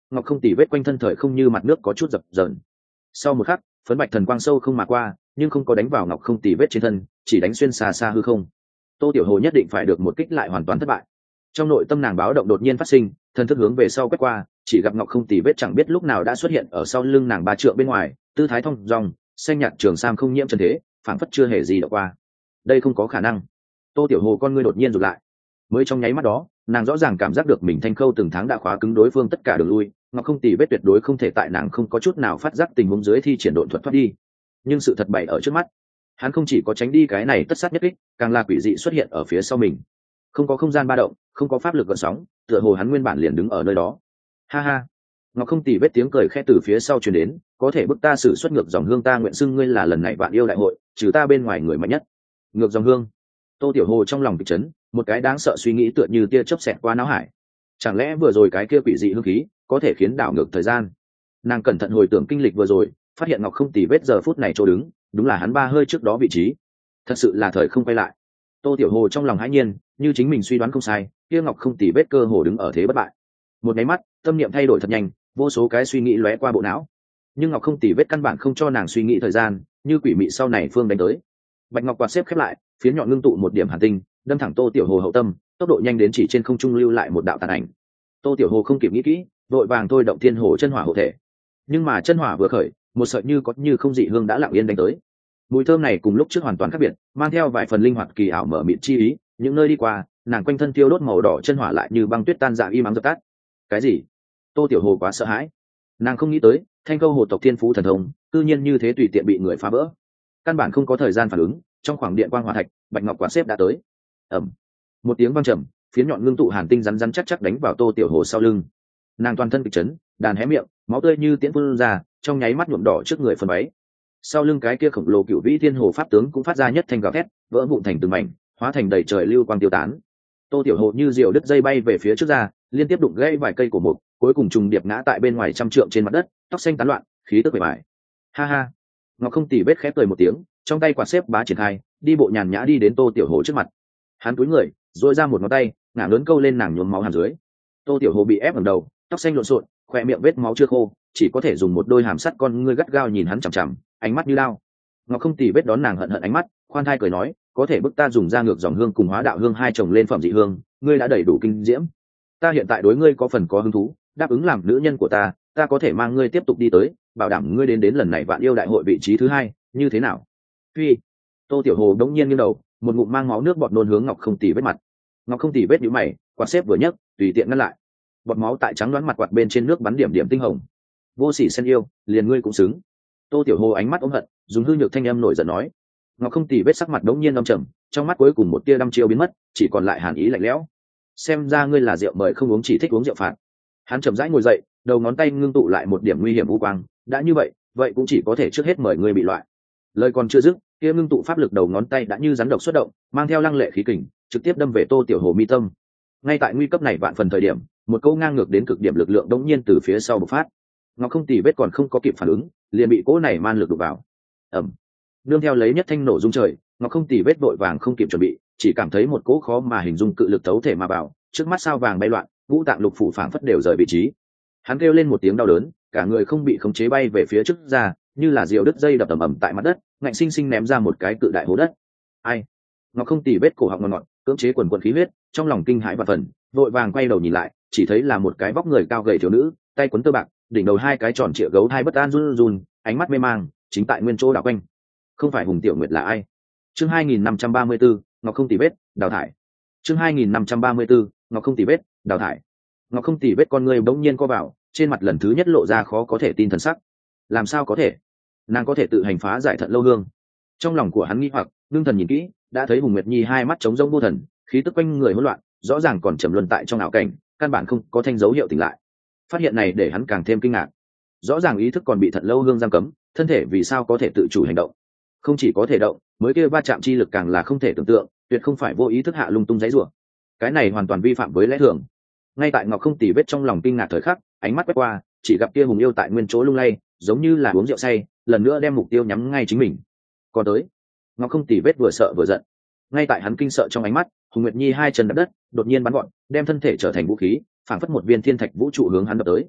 ngọc không tỉ vết quanh thân thời không như mặt nước có chút dập dờn. Sau một khắc, phấn bạch thần quang sâu không mà qua, nhưng không có đánh vào ngọc không tỉ vết trên thân, chỉ đánh xuyên xa xa hư không. Tô Tiểu Hồ nhất định phải được một kích lại hoàn toàn thất bại. Trong nội tâm nàng báo động đột nhiên phát sinh, thần thức hướng về sau quét qua, chỉ gặp ngọc không tỉ vết chẳng biết lúc nào đã xuất hiện ở sau lưng nàng 3 trượng bên ngoài, tư thái thong dong, xanh nhạt trường sam không nhiễm trần thế, phảng phất chưa hề gì đã qua. Đây không có khả năng. Tô Tiểu Hồ con ngươi đột nhiên rụt lại. Mới trong nháy mắt đó, nàng rõ ràng cảm giác được mình thanh khâu từng tháng đã khóa cứng đối phương tất cả đường lui, ngọc không tỉ vết tuyệt đối không thể tại nàng không có chút nào phát giác tình huống dưới thi triển độn thuật thoát đi. Nhưng sự thật bày ở trước mắt, hắn không chỉ có tránh đi cái này tất sát nhất kích, càng là quỷ dị xuất hiện ở phía sau mình. Không có không gian ba động, không có pháp lực gợn sóng, tựa hồ hắn nguyên bản liền đứng ở nơi đó. Ha ha. Ngọc không tỉ vết tiếng cười khẽ từ phía sau truyền đến, có thể bức ta sử xuất ngược dòng hương, ta nguyện xưng ngươi là lần này vạn yêu đại hội trừ ta bên ngoài người mạnh nhất. Ngược dòng hương. Tô Tiểu Hồ trong lòng kịch chấn, một cái đáng sợ suy nghĩ tựa như tia chớp xẹt qua não hải. Chẳng lẽ vừa rồi cái kia quỷ dị hương khí có thể khiến đảo ngược thời gian? Nàng cẩn thận hồi tưởng kinh lịch vừa rồi, phát hiện ngọc không tỉ vết giờ phút này chỗ đứng đúng là hắn 3 hơi trước đó vị trí. Thật sự là thời không quay lại. Tô Tiểu Hồ trong lòng hãi nhiên, như chính mình suy đoán không sai, kia ngọc không tỉ vết cơ hồ đứng ở thế bất bại. Một cái mắt, tâm niệm thay đổi thật nhanh, vô số cái suy nghĩ lóe qua bộ não. Nhưng ngọc không tỉ vết căn bản không cho nàng suy nghĩ thời gian, như quỷ mị sau này phương đánh tới. Bạch ngọc quạt xếp khép lại, phiến nhọn ngưng tụ một điểm hàn tinh, đâm thẳng Tô Tiểu Hồ hậu tâm, tốc độ nhanh đến chỉ trên không trung lưu lại một đạo tàn ảnh. Tô Tiểu Hồ không kịp nghĩ kỹ, vội vàng thôi động thiên hồ chân hỏa hộ thể. Nhưng mà chân hỏa vừa khởi, một sợi như có như không dị hương đã lặng yên đánh tới. Mùi thơm này cùng lúc trước hoàn toàn khác biệt, mang theo vài phần linh hoạt kỳ ảo mở mịt chi ý, những nơi đi qua, nàng quanh thân tiêu đốt màu đỏ chân hỏa lại như băng tuyết tan rã im ắng dập tắt. Cái gì? Tô Tiểu Hồ quá sợ hãi. Nàng không nghĩ tới, thanh câu hồ tộc thiên phú thần thông, tự nhiên như thế tùy tiện bị người phá vỡ. Căn bản không có thời gian phản ứng, trong khoảng điện quang hỏa thạch, bạch ngọc quạt xếp đã tới. Ầm. Một tiếng vang trầm, phiến nhọn ngưng tụ hàn tinh rắn rắn chắc chắc đánh vào Tô Tiểu Hồ sau lưng. Nàng toàn thân kịch chấn, đàn hé miệng, máu tươi như tiễn phun ra, trong nháy mắt nhuộm đỏ trước người phần váy. Sau lưng cái kia khổng lồ cửu vĩ thiên hồ pháp tướng cũng phát ra nhất thanh gào thét, vỡ vụn thành từng mảnh, hóa thành đầy trời lưu quang tiêu tán. Tô Tiểu Hồ như diều đứt dây bay về phía trước ra, liên tiếp đụng gãy vài cây cổ mục, cuối cùng trùng điệp ngã tại bên ngoài trăm trượng trên mặt đất, tóc xanh tán loạn, khí tức bề bại. Ha ha. Ngọc không tỉ vết khép cười một tiếng, trong tay quạt xếp bá triển khai, đi bộ nhàn nhã đi đến Tô Tiểu Hồ trước mặt. Hắn cúi người, duỗi ra một ngón tay, ngả lớn câu lên nàng nhuốm máu hàm dưới. Tô Tiểu Hồ bị ép ngẩng đầu, tóc xanh lộn xộn, khoe miệng vết máu chưa khô, chỉ có thể dùng một đôi hàm sắt con ngươi gắt gao nhìn hắn chằm chằm, ánh mắt như lao. Ngọc không tỉ vết đón nàng hận hận ánh mắt, khoan thai cười nói, có thể bức ta dùng ra ngược dòng hương cùng hóa đạo hương hai chồng lên phẩm dị hương, ngươi đã đầy đủ kinh diễm. Ta hiện tại đối ngươi có phần có hứng thú, đáp ứng làm nữ nhân của ta, ta có thể mang ngươi tiếp tục đi tới, bảo đảm ngươi đến lần này vạn yêu đại hội vị trí thứ 2, như thế nào? Phi. Tô Tiểu Hồ đống nhiên nghiêng đầu, một ngụm mang máu nước bọt nôn hướng Ngọc không tỉ vết mặt. Ngọc không tỉ vết nhíu mày, quạt xếp vừa nhấc, tùy tiện ngăn lại. Bọt máu tại trắng đoán mặt quạt bên trên nước bắn điểm điểm tinh hồng. Vô sỉ sen yêu, liền ngươi cũng xứng. Tô Tiểu Hồ ánh mắt ôm hận, dùng hư nhược thanh âm nổi giận nói. Ngọc không tỉ vết sắc mặt đống nhiên âm trầm, trong mắt cuối cùng một tia đăm chiêu biến mất, chỉ còn lại hàn ý lạnh lẽo. Xem ra ngươi là rượu mời không uống, chỉ thích uống rượu phạt. Hắn chậm rãi ngồi dậy, đầu ngón tay ngưng tụ lại một điểm nguy hiểm u quang, đã như vậy, vậy cũng chỉ có thể trước hết mời ngươi bị loại. Lời còn chưa dứt, kia ngưng tụ pháp lực đầu ngón tay đã như rắn độc xuất động, mang theo lăng lệ khí kình, trực tiếp đâm về Tô Tiểu Hồ mi tâm. Ngay tại nguy cấp này vạn phần thời điểm, một câu ngang ngược đến cực điểm lực lượng đống nhiên từ phía sau bộc phát. Ngọc không tỉ vết còn không có kịp phản ứng, liền bị cỗ này man lực đụng vào. Ầm. Nương theo lấy nhất thanh nổ rung trời, Ngọc không tỉ vết vội vàng không kịp chuẩn bị, chỉ cảm thấy một cỗ khó mà hình dung cự lực tấu thể mà vào, trước mắt sao vàng bay loạn, ngũ tạng lục phủ phảng phất đều rời vị trí. Hắn kêu lên một tiếng đau đớn, cả người không bị khống chế bay về phía trước ra, như là diều đứt dây đập ầm ầm tại mặt đất, ngạnh sinh sinh ném ra một cái cự đại hố đất. Ai? Ngọc không tỉ vết cổ họng ngọt, cưỡng chế quần quần khí huyết, trong lòng kinh hãi và phần, vội vàng quay đầu nhìn lại, chỉ thấy là một cái vóc người cao gầy thiếu nữ, tay quấn tơ bạc, đỉnh đầu 2 cái tròn trịa gấu thai bất an run run, ánh mắt mê mang, chính tại nguyên chỗ đảo quanh. Không phải Hùng Tiểu Nguyệt là ai? Chương 2534, Ngọc không tỉ vết, đào thải. Chương 2534, Ngọc không tỉ vết, đào thải. Ngọc không tỉ vết con người bỗng nhiên co vào, trên mặt lần thứ nhất lộ ra khó có thể tin thần sắc. Làm sao có thể? Nàng có thể tự hành phá giải thận lâu hương? Trong lòng của hắn nghi hoặc, ngưng thần nhìn kỹ, đã thấy Hùng Nguyệt Nhi hai mắt trống rỗng vô thần, khí tức quanh người hỗn loạn, rõ ràng còn trầm luân tại trong ảo cảnh, căn bản không có thanh dấu hiệu tỉnh lại. Phát hiện này để hắn càng thêm kinh ngạc. Rõ ràng ý thức còn bị thận lâu hương giam cấm, thân thể vì sao có thể tự chủ hành động? Không chỉ có thể động, mới kia va chạm chi lực càng là không thể tưởng tượng, tuyệt không phải vô ý thức hạ lung tung giãy giụa. Cái này hoàn toàn vi phạm với lẽ thường. Ngay tại Ngọc không tỉ vết trong lòng kinh ngạc thời khắc, ánh mắt quét qua, chỉ gặp kia Hùng yêu tại nguyên chỗ lung lay, giống như là uống rượu say, lần nữa đem mục tiêu nhắm ngay chính mình. Còn tới, Ngọc không tỉ vết vừa sợ vừa giận. Ngay tại hắn kinh sợ trong ánh mắt, Hùng Nguyệt Nhi hai chân đạp đất, đột nhiên bắn gọn, đem thân thể trở thành vũ khí, phảng phất một viên thiên thạch vũ trụ hướng hắn đập tới.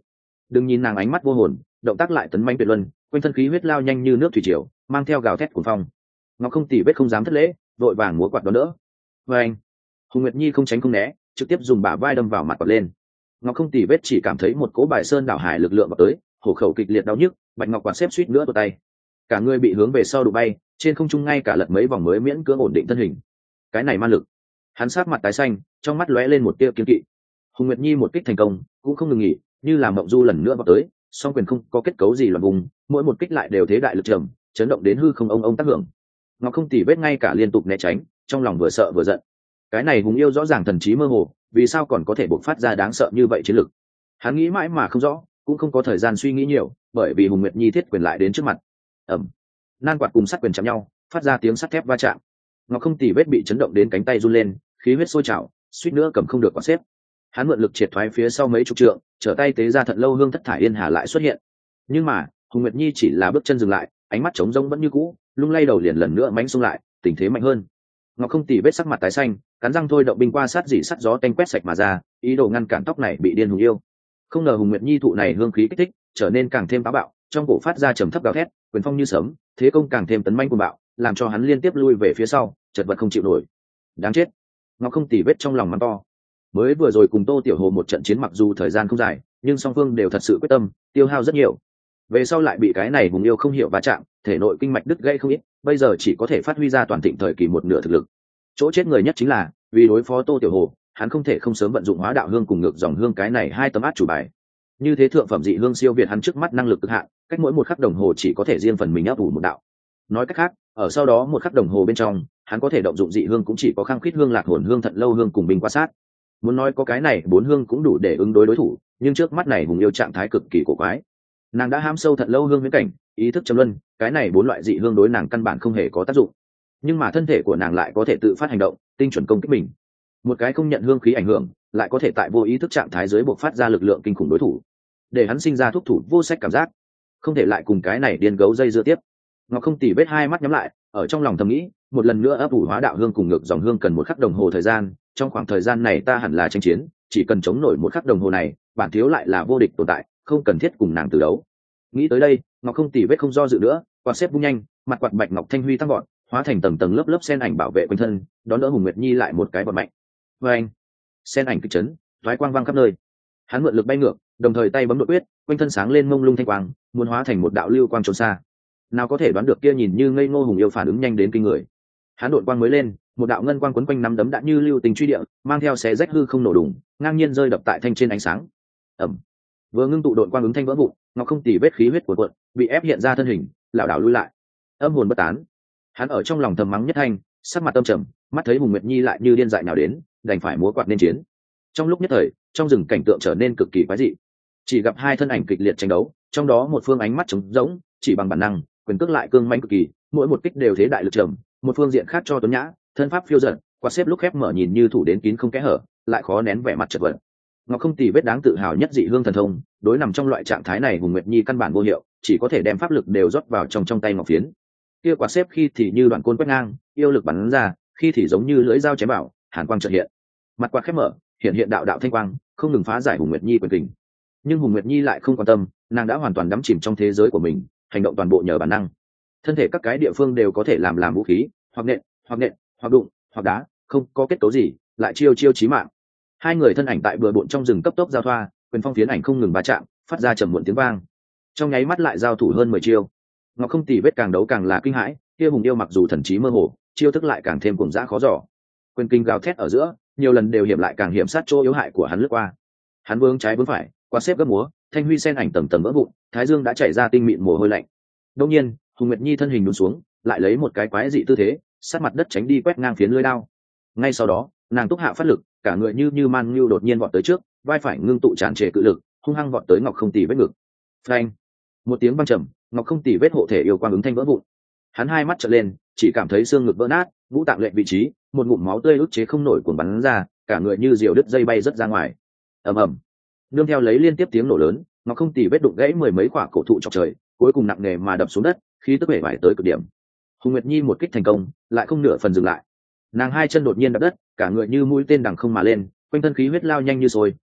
đừng nhìn nàng ánh mắt vô hồn, động tác lại tấn manh tuyệt luân, quanh thân khí huyết lao nhanh như nước thủy triều, mang theo gào thét cuồng phong. Ngọc Không Tỉ Vết không dám thất lễ, vội vàng múa quạt đón đỡ. Và anh, Hùng Nguyệt Nhi không tránh không né, trực tiếp dùng bả vai đâm vào mặt quạt lên. Ngọc Không Tỉ Vết chỉ cảm thấy một cỗ bài sơn đảo hải lực lượng vào tới, hổ khẩu kịch liệt đau nhức, bạch ngọc quạt xếp suýt nữa tuột tay, cả người bị hướng về sau đụng bay, trên không trung ngay cả lật mấy vòng mới miễn cưỡng ổn định thân hình. Cái này ma lực, hắn sát mặt tái xanh, trong mắt lóe lên một tia kiên kỵ. Hùng Nguyệt Nhi một kích thành công, cũng không ngừng nghỉ, như là mộng du lần nữa vào tới, song quyền không có kết cấu gì loạn vùng, mỗi một kích lại đều thế đại lực trầm, chấn động đến hư không ông tác hưởng. Ngọc Không Tỉ Vết ngay cả liên tục né tránh, trong lòng vừa sợ vừa giận. Cái này hùng yêu rõ ràng thần trí mơ hồ, vì sao còn có thể bộc phát ra đáng sợ như vậy chiến lực? Hắn nghĩ mãi mà không rõ, cũng không có thời gian suy nghĩ nhiều, bởi vì Hùng Nguyệt Nhi thiết quyền lại đến trước mặt. Ầm, nan quạt cùng sắt quyền chạm nhau, phát ra tiếng sắt thép va chạm. Ngọc Không Tỉ Vết bị chấn động đến cánh tay run lên, khí huyết sôi trào, suýt nữa cầm không được quạt xếp. Hắn mượn lực triệt thoái phía sau mấy chục trượng, trở tay tế ra Thận Lâu Hương Thất Thải Yên Hà lại xuất hiện. Nhưng mà Hùng Nguyệt Nhi chỉ là bước chân dừng lại, ánh mắt trống rỗng vẫn như cũ, lung lay đầu liền lần nữa mánh xung lại, tình thế mạnh hơn. Ngọc Không Tỉ Vết sắc mặt tái xanh, cắn răng thôi động binh qua sát dỉ sắt gió tanh quét sạch mà ra, ý đồ ngăn cản tóc này bị điên hùng yêu. Không ngờ Hùng Nguyệt Nhi thụ này hương khí kích thích, trở nên càng thêm táo bạo, trong cổ phát ra trầm thấp gào thét, quyền phong như sấm, thế công càng thêm tấn manh cuồng bạo, làm cho hắn liên tiếp lui về phía sau, chật vật không chịu nổi. Đáng chết! Ngọc Không Tỉ Vết trong lòng mắng to. Mới vừa rồi cùng Tô Tiểu Hồ một trận chiến mặc dù thời gian không dài, nhưng song phương đều thật sự quyết tâm, tiêu hao rất nhiều. Về sau lại bị cái này hùng yêu không hiểu va chạm, thể nội kinh mạch đứt gãy không ít, bây giờ chỉ có thể phát huy ra toàn thịnh thời kỳ một nửa thực lực. Chỗ chết người nhất chính là, vì đối phó Tô Tiểu Hồ, hắn không thể không sớm vận dụng Hóa Đạo Hương cùng Ngược Dòng Hương cái này hai tấm át chủ bài. Như thế thượng phẩm dị hương siêu việt hắn trước mắt năng lực cực hạn, cách mỗi một khắc đồng hồ chỉ có thể riêng phần mình áp ủ một đạo. Nói cách khác, ở sau đó một khắc đồng hồ bên trong, hắn có thể động dụng dị hương cũng chỉ có Khang Khít Hương, Lạc Hồn Hương, Thận Lâu Hương cùng Binh Qua Sát. Muốn nói có cái này bốn hương cũng đủ để ứng đối đối thủ, nhưng trước mắt này hùng yêu trạng thái cực kỳ cổ quái. Nàng đã ham sâu Thận Lâu Hương viễn cảnh, ý thức trầm luân, cái này bốn loại dị hương đối nàng căn bản không hề có tác dụng. Nhưng mà thân thể của nàng lại có thể tự phát hành động, tinh chuẩn công kích mình. Một cái không nhận hương khí ảnh hưởng, lại có thể tại vô ý thức trạng thái dưới bộc phát ra lực lượng kinh khủng đối thủ, để hắn sinh ra thúc thủ vô sách cảm giác, không thể lại cùng cái này điên gấu dây dưa tiếp. Ngọc Không Tỉ Vết hai mắt nhắm lại, ở trong lòng thầm nghĩ, một lần nữa ấp ủ Hóa Đạo Hương cùng Ngược Dòng Hương cần một khắc đồng hồ thời gian, trong khoảng thời gian này ta hẳn là tranh chiến, chỉ cần chống nổi một khắc đồng hồ này, bản thiếu lại là vô địch tồn tại, không cần thiết cùng nàng từ đấu. Nghĩ tới đây, Ngọc Không Tỉ Vết không do dự nữa, quạt xếp vung nhanh, mặt quạt bạch ngọc thanh huy tăng gọn, hóa thành tầng tầng lớp lớp sen ảnh bảo vệ quanh thân, đón đỡ Hùng Nguyệt Nhi lại một cái bật mạnh. Và anh, sen ảnh kịch chấn, thoái quang vang khắp nơi. Hắn mượn lực bay ngược, đồng thời tay bấm đột quyết, quanh thân sáng lên mông lung thanh quang, muốn hóa thành một đạo lưu quang trốn xa. Nào có thể đoán được kia nhìn như ngây ngô hùng yêu phản ứng nhanh đến kinh người. Hắn đột quang mới lên, một đạo ngân quang quấn quanh nắm đấm đã như lưu tình truy địa, mang theo xé rách hư không nổ đùng, ngang nhiên rơi đập tại thanh trên ánh sáng. Ầm. Vừa ngưng tụ đột quang ứng thanh vỡ vụn, Ngọc Không Tỉ Vết khí huyết cuộn cuộn, bị ép hiện ra thân hình, lảo đảo lui lại. Âm hồn bất tán. Hắn ở trong lòng thầm mắng nhất thanh, sắc mặt tâm trầm, mắt thấy Hùng Nguyệt Nhi lại như điên dại nào đến, đành phải múa quạt nên chiến. Trong lúc nhất thời, trong rừng cảnh tượng trở nên cực kỳ quái dị. Chỉ gặp hai thân ảnh kịch liệt tranh đấu, trong đó một phương ánh mắt trống rỗng, chỉ bằng bản năng, quyền cước lại cương mãnh cực kỳ, mỗi một kích đều thế đại lực trầm, một phương diện khác cho tuấn nhã, thân pháp phiêu dật, quạt xếp lúc khép mở nhìn như thủ đến kín không kẽ hở, lại khó nén vẻ mặt chật vật. Ngọc Không Tỉ Vết đáng tự hào nhất dị hương thần thông, đối nằm trong loại trạng thái này Hùng Nguyệt Nhi căn bản vô hiệu, chỉ có thể đem pháp lực đều rót vào trong tay ngọc phiến. Kia quạt xếp khi thì như đoạn côn quét ngang, yêu lực bắn ra, khi thì giống như lưỡi dao chém bảo, hàn quang chợt hiện. Mặt quạt khép mở, hiện đạo đạo thanh quang, không ngừng phá giải Hùng Nguyệt Nhi quyền kình. Nhưng Hùng Nguyệt Nhi lại không quan tâm, nàng đã hoàn toàn đắm chìm trong thế giới của mình, hành động toàn bộ nhờ bản năng. Thân thể các cái địa phương đều có thể làm vũ khí, hoặc nện, hoặc đụng, hoặc đá, không có kết cấu gì, lại chiêu chí mạng. Hai người thân ảnh tại bừa bộn trong rừng cấp tốc giao thoa, quyền phong phiến ảnh không ngừng va chạm, phát ra trầm muộn tiếng vang. Trong nháy mắt lại giao thủ hơn 10 chiêu. Ngọc Không Tỉ Vết càng đấu càng là kinh hãi, kia hùng yêu mặc dù thần trí mơ hồ, chiêu thức lại càng thêm cuồng dã khó dò. Quyền kinh gào thét ở giữa, nhiều lần đều hiểm lại càng hiểm sát chỗ yếu hại của hắn lướt qua. Hắn vướng trái vướng phải, quạt xếp gấp múa, thanh huy sen ảnh tầng tầng vỡ vụn, thái dương đã chảy ra tinh mịn mồ hôi lạnh. Đương nhiên, Hùng Nguyệt Nhi thân hình nhún xuống, lại lấy một cái quái dị tư thế, sát mặt đất tránh đi quét ngang phiến lưỡi đao. Ngay sau đó, nàng túc hạ phát lực, cả người như man ngưu đột nhiên vọt tới trước, vai phải ngưng tụ tràn trề cự lực, hung hăng vọt tới Ngọc Không Tỉ Vết ngực. Phanh! Một tiếng vang trầm, Ngọc Không Tỉ Vết hộ thể yêu quang ứng thanh vỡ vụn. Hắn hai mắt trợn lên, chỉ cảm thấy xương ngực vỡ nát, ngũ tạng lệch vị trí, một ngụm máu tươi ức chế không nổi cuồn bắn ra, cả người như diều đứt dây bay rất ra ngoài. Ầm ầm. Nương theo lấy liên tiếp tiếng nổ lớn, Ngọc Không Tỉ Vết đụng gãy mười mấy quả cổ thụ chọc trời, cuối cùng nặng nề mà đập xuống đất, khí tức bể bại tới cực điểm. Hùng Nguyệt Nhi một kích thành công, lại không nửa phần dừng lại. Nàng hai chân đột nhiên đập đất, cả người như mũi tên đằng không mà lên, quanh thân khí huyết lao nhanh như sôi,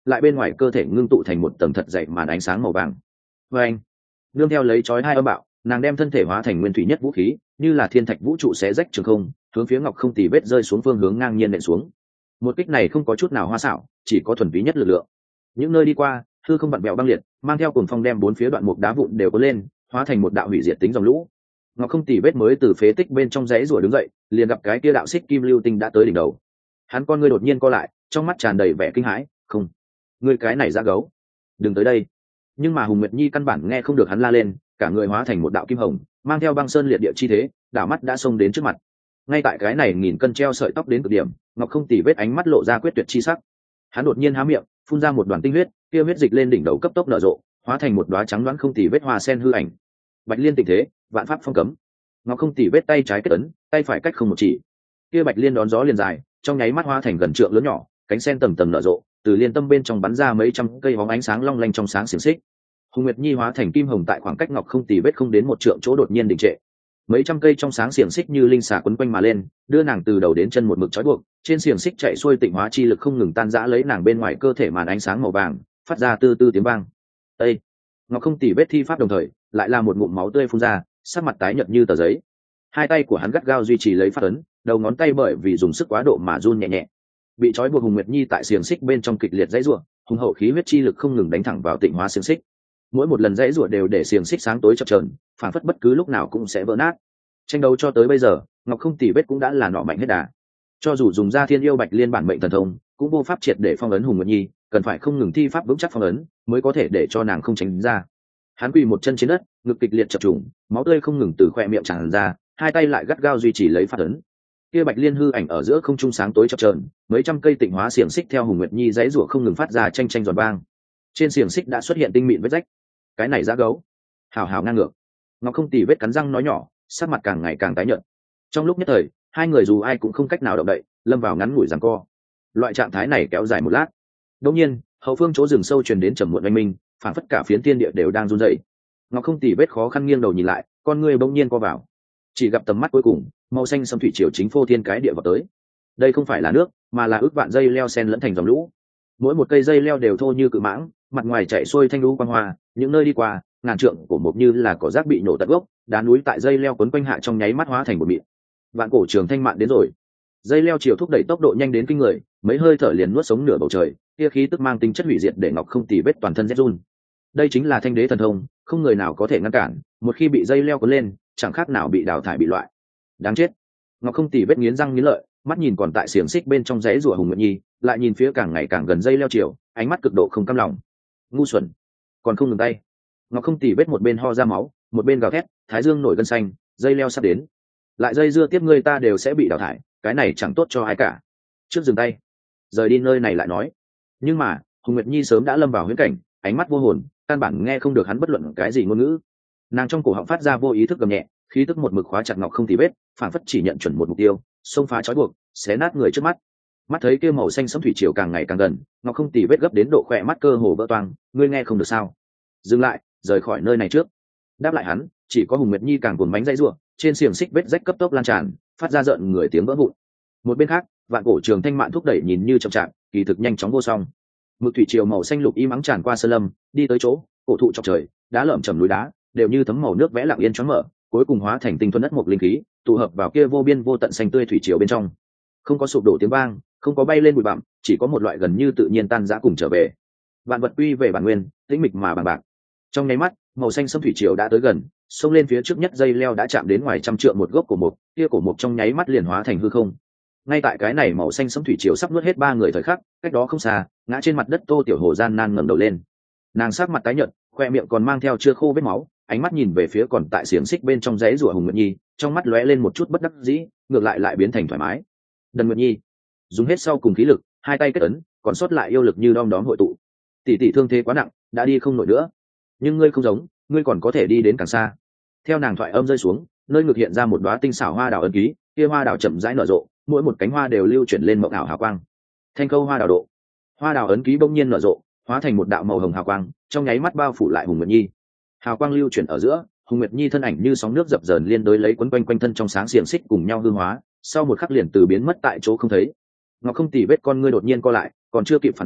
lại bên ngoài cơ thể ngưng tụ thành một tầng thật dày màn ánh sáng màu vàng. Và anh nương theo lấy chói hai âm bạo, nàng đem thân thể hóa thành nguyên thủy nhất vũ khí, như là thiên thạch vũ trụ xé rách trường không, hướng phía Ngọc Không Tì Vết rơi xuống phương hướng ngang nhiên nện xuống. Một kích này không có chút nào hoa xảo, chỉ có thuần túy nhất lực lượng. Những nơi đi qua, hư không vặn vẹo băng liệt, mang theo cuồng phong đem bốn phía đoạn mục đá vụn đều có lên, hóa thành một đạo hủy diệt tính dòng lũ. Ngọc Không Tì Vết mới từ phế tích bên trong rẽ rủa đứng dậy, liền gặp cái kia đạo xích kim lưu tinh đã tới đỉnh đầu. Hắn con ngươi đột nhiên co lại, trong mắt tràn đầy vẻ kinh hãi. Không, ngươi cái này ra gấu, đừng tới đây. Nhưng mà Hùng Nguyệt Nhi căn bản nghe không được hắn la lên, cả người hóa thành một đạo kim hồng, mang theo băng sơn liệt địa chi thế, đảo mắt đã xông đến trước mặt. Ngay tại cái này nghìn cân treo sợi tóc đến cực điểm, Ngọc Không Tì Vết ánh mắt lộ ra quyết tuyệt chi sắc. Hắn đột nhiên há miệng, phun ra một đoàn tinh huyết, kia huyết dịch lên đỉnh đầu cấp tốc nở rộ, hóa thành một đóa trắng đoán không tì vết hoa sen hư ảnh. Bạch liên tình thế, vạn pháp phong cấm. Ngọc Không Tì Vết tay trái kết ấn, tay phải cách không một chỉ. Kia bạch liên đón gió liền dài, trong nháy mắt hóa thành gần trượng lớn nhỏ, cánh sen tầng tầng nở rộ, từ liên tâm bên trong bắn ra mấy trăm cây bóng ánh sáng long lanh trong sáng xiển xích. Hùng Nguyệt Nhi hóa thành kim hồng tại khoảng cách Ngọc Không Tì Vết không đến một trượng chỗ đột nhiên đình trệ. Mấy trăm cây trong sáng xiềng xích như linh xà quấn quanh mà lên, đưa nàng từ đầu đến chân một mực trói buộc, trên xiềng xích chạy xuôi tịnh hóa chi lực không ngừng tan rã lấy nàng bên ngoài cơ thể màn ánh sáng màu vàng, phát ra tư tư tiếng vang. Ê! Ngọc Không Tì Vết thi pháp đồng thời, lại là một ngụm máu tươi phun ra, sắc mặt tái nhợt như tờ giấy. Hai tay của hắn gắt gao duy trì lấy phát ấn, đầu ngón tay bởi vì dùng sức quá độ mà run nhẹ nhẹ. Bị trói buộc Hùng Nguyệt Nhi tại xiềng xích bên trong kịch liệt dãy rủa, hùng hậu khí huyết chi lực không ngừng đánh thẳng vào tịnh hóa xiềng xích. Mỗi một lần dãy rủa đều để xiềng xích sáng tối chập chờn, phản phất bất cứ lúc nào cũng sẽ vỡ nát. Tranh đấu cho tới bây giờ, Ngọc Không Tì Vết cũng đã là nọ mạnh hết đà. Cho dù dùng ra Thiên Yêu Bạch Liên bản mệnh thần thông, cũng vô pháp triệt để phong ấn Hùng Nguyệt Nhi, cần phải không ngừng thi pháp vững chắc phong ấn, mới có thể để cho nàng không tránh ra. Hắn quỳ một chân trên đất, ngực kịch liệt chập trùng, máu tươi không ngừng từ khóe miệng tràn ra, hai tay lại gắt gao duy trì lấy pháp ấn. Kia Bạch Liên hư ảnh ở giữa không trung sáng tối chập chờn, mấy trăm cây tịnh hóa xiềng xích theo Hùng Nguyệt Nhi dãy rủa không ngừng phát ra tranh tranh giòn vang. Trên xiềng xích đã xuất hiện tinh mịn vết rách. Cái này giá gấu, hào hào ngang ngược. Ngọc Không Tì Vết cắn răng nói nhỏ, sắc mặt càng ngày càng tái nhợt. Trong lúc nhất thời, hai người dù ai cũng không cách nào động đậy, lâm vào ngắn ngủi giằng co. Loại trạng thái này kéo dài một lát. Đột nhiên, hậu phương chỗ rừng sâu truyền đến trầm muộn oanh minh, phản phất cả phiến thiên địa đều đang run rẩy. Ngọc Không Tì Vết khó khăn nghiêng đầu nhìn lại, con người bỗng nhiên co vào. Chỉ gặp tầm mắt cuối cùng, màu xanh sâm thủy triều chính phô thiên cái địa vào tới. Đây không phải là nước, mà là ước vạn dây leo sen lẫn thành dòng lũ. Mỗi một cây dây leo đều thô như cự mãng, mặt ngoài chạy xuôi thanh lũ quang hoa, những nơi đi qua, ngàn trượng của một như là cỏ rác bị nổ tận gốc, đá núi tại dây leo quấn quanh hạ trong nháy mắt hóa thành một mịn. Vạn cổ trường thanh mạn đến rồi. Dây leo chiều thúc đẩy tốc độ nhanh đến kinh người, mấy hơi thở liền nuốt sống nửa bầu trời, kia khí tức mang tính chất hủy diệt để Ngọc Không Tì Vết toàn thân rét run. Đây chính là Thanh Đế thần thông, không người nào có thể ngăn cản, một khi bị dây leo cuốn lên, chẳng khác nào bị đào thải bị loại. Đáng chết. Ngọc Không Tì Vết nghiến răng nghiến lợi, mắt nhìn còn tại xiềng xích bên trong rẽ rủa Hùng Nguyệt Nhi, lại nhìn phía càng ngày càng gần dây leo chiều, ánh mắt cực độ không cam lòng. Ngu xuẩn, còn không ngừng tay. Ngọc Không Tì Vết một bên ho ra máu, một bên gào thét, thái dương nổi gân xanh, dây leo sắp đến, lại dây dưa tiếp ngươi ta đều sẽ bị đào thải, cái này chẳng tốt cho ai cả. Trước dừng tay, rời đi nơi này lại nói. Nhưng mà Hùng Nguyệt Nhi sớm đã lâm vào huyễn cảnh, ánh mắt vô hồn, căn bản nghe không được hắn bất luận cái gì ngôn ngữ. Nàng trong cổ họng phát ra vô ý thức gầm nhẹ, khí tức một mực khóa chặt Ngọc Không Tì Vết, phản phất chỉ nhận chuẩn một mục tiêu, xông phá trói buộc, xé nát người trước mắt. Mắt thấy kia màu xanh sẫm thủy triều càng ngày càng gần, Ngọc Không Tì Vết gấp đến độ khỏe mắt cơ hồ vỡ toang. Ngươi nghe không được sao? Dừng lại, rời khỏi nơi này trước. Đáp lại hắn chỉ có Hùng Nguyệt Nhi càng cuồng bánh dãy ruộng, trên xiềng xích vết rách cấp tốc lan tràn, phát ra rợn người tiếng vỡ vụn. Một bên khác, Vạn Cổ Trường Thanh Mạn thúc đẩy nhìn như chậm chạp, kỳ thực nhanh chóng vô song. Mực thủy triều màu xanh lục im ắng tràn qua sơn lâm, đi tới chỗ cổ thụ chọc trời, đá lởm chởm núi đá đều như thấm màu nước vẽ lặng yên choáng mở, cuối cùng hóa thành tinh thuần đất một linh khí, tụ hợp vào kia vô biên vô tận xanh tươi thủy triều bên trong. Không có sụp đổ tiếng vang, không có bay lên bụi bặm, chỉ có một loại gần như tự nhiên tan rã cùng trở về. Vạn vật quy về bản nguyên, tĩnh mịch mà bằng bạc. Trong nháy mắt, màu xanh sẫm thủy triều đã tới gần, xông lên phía trước nhất dây leo đã chạm đến ngoài trăm trượng một gốc cổ mục, kia cổ mục trong nháy mắt liền hóa thành hư không. Ngay tại cái này màu xanh sẫm thủy triều sắp nuốt hết ba người thời khắc, cách đó không xa, ngã trên mặt đất Tô Tiểu Hồ gian nan ngẩng đầu lên. Nàng sắc mặt tái nhợt, khoe miệng còn mang theo chưa khô vết máu, ánh mắt nhìn về phía còn tại xiềng xích bên trong giấy rủa Hùng Nguyệt Nhi, trong mắt lóe lên một chút bất đắc dĩ, ngược lại biến thành thoải mái. Đần Nguyệt Nhi, dùng hết sau cùng khí lực, hai tay kết ấn, còn sót lại yêu lực như đom đóm hội tụ. Tỷ tỷ thương thế quá nặng, đã đi không nổi nữa, nhưng ngươi không giống, ngươi còn có thể đi đến càng xa. Theo nàng thoại âm rơi xuống, nơi ngực hiện ra một đóa tinh xảo hoa đào ấn ký, kia hoa đào chậm rãi nở rộ, mỗi một cánh hoa đều lưu chuyển lên mộng ảo hào quang. Thanh câu hoa đào độ, hoa đào ấn ký bỗng nhiên nở rộ, hóa thành một đạo màu hồng hào quang, trong nháy mắt bao phủ lại Hùng Nguyệt Nhi. Hào quang lưu chuyển ở giữa, Hùng Nguyệt Nhi thân ảnh như sóng nước dập dờn liên đối lấy quấn quanh quanh thân trong sáng xiềng xích cùng nhau hư hóa, sau một khắc liền từ biến mất tại chỗ không thấy. Ngọc Không Tì Vết con ngươi đột nhiên co lại, còn chưa kịp phản ứng,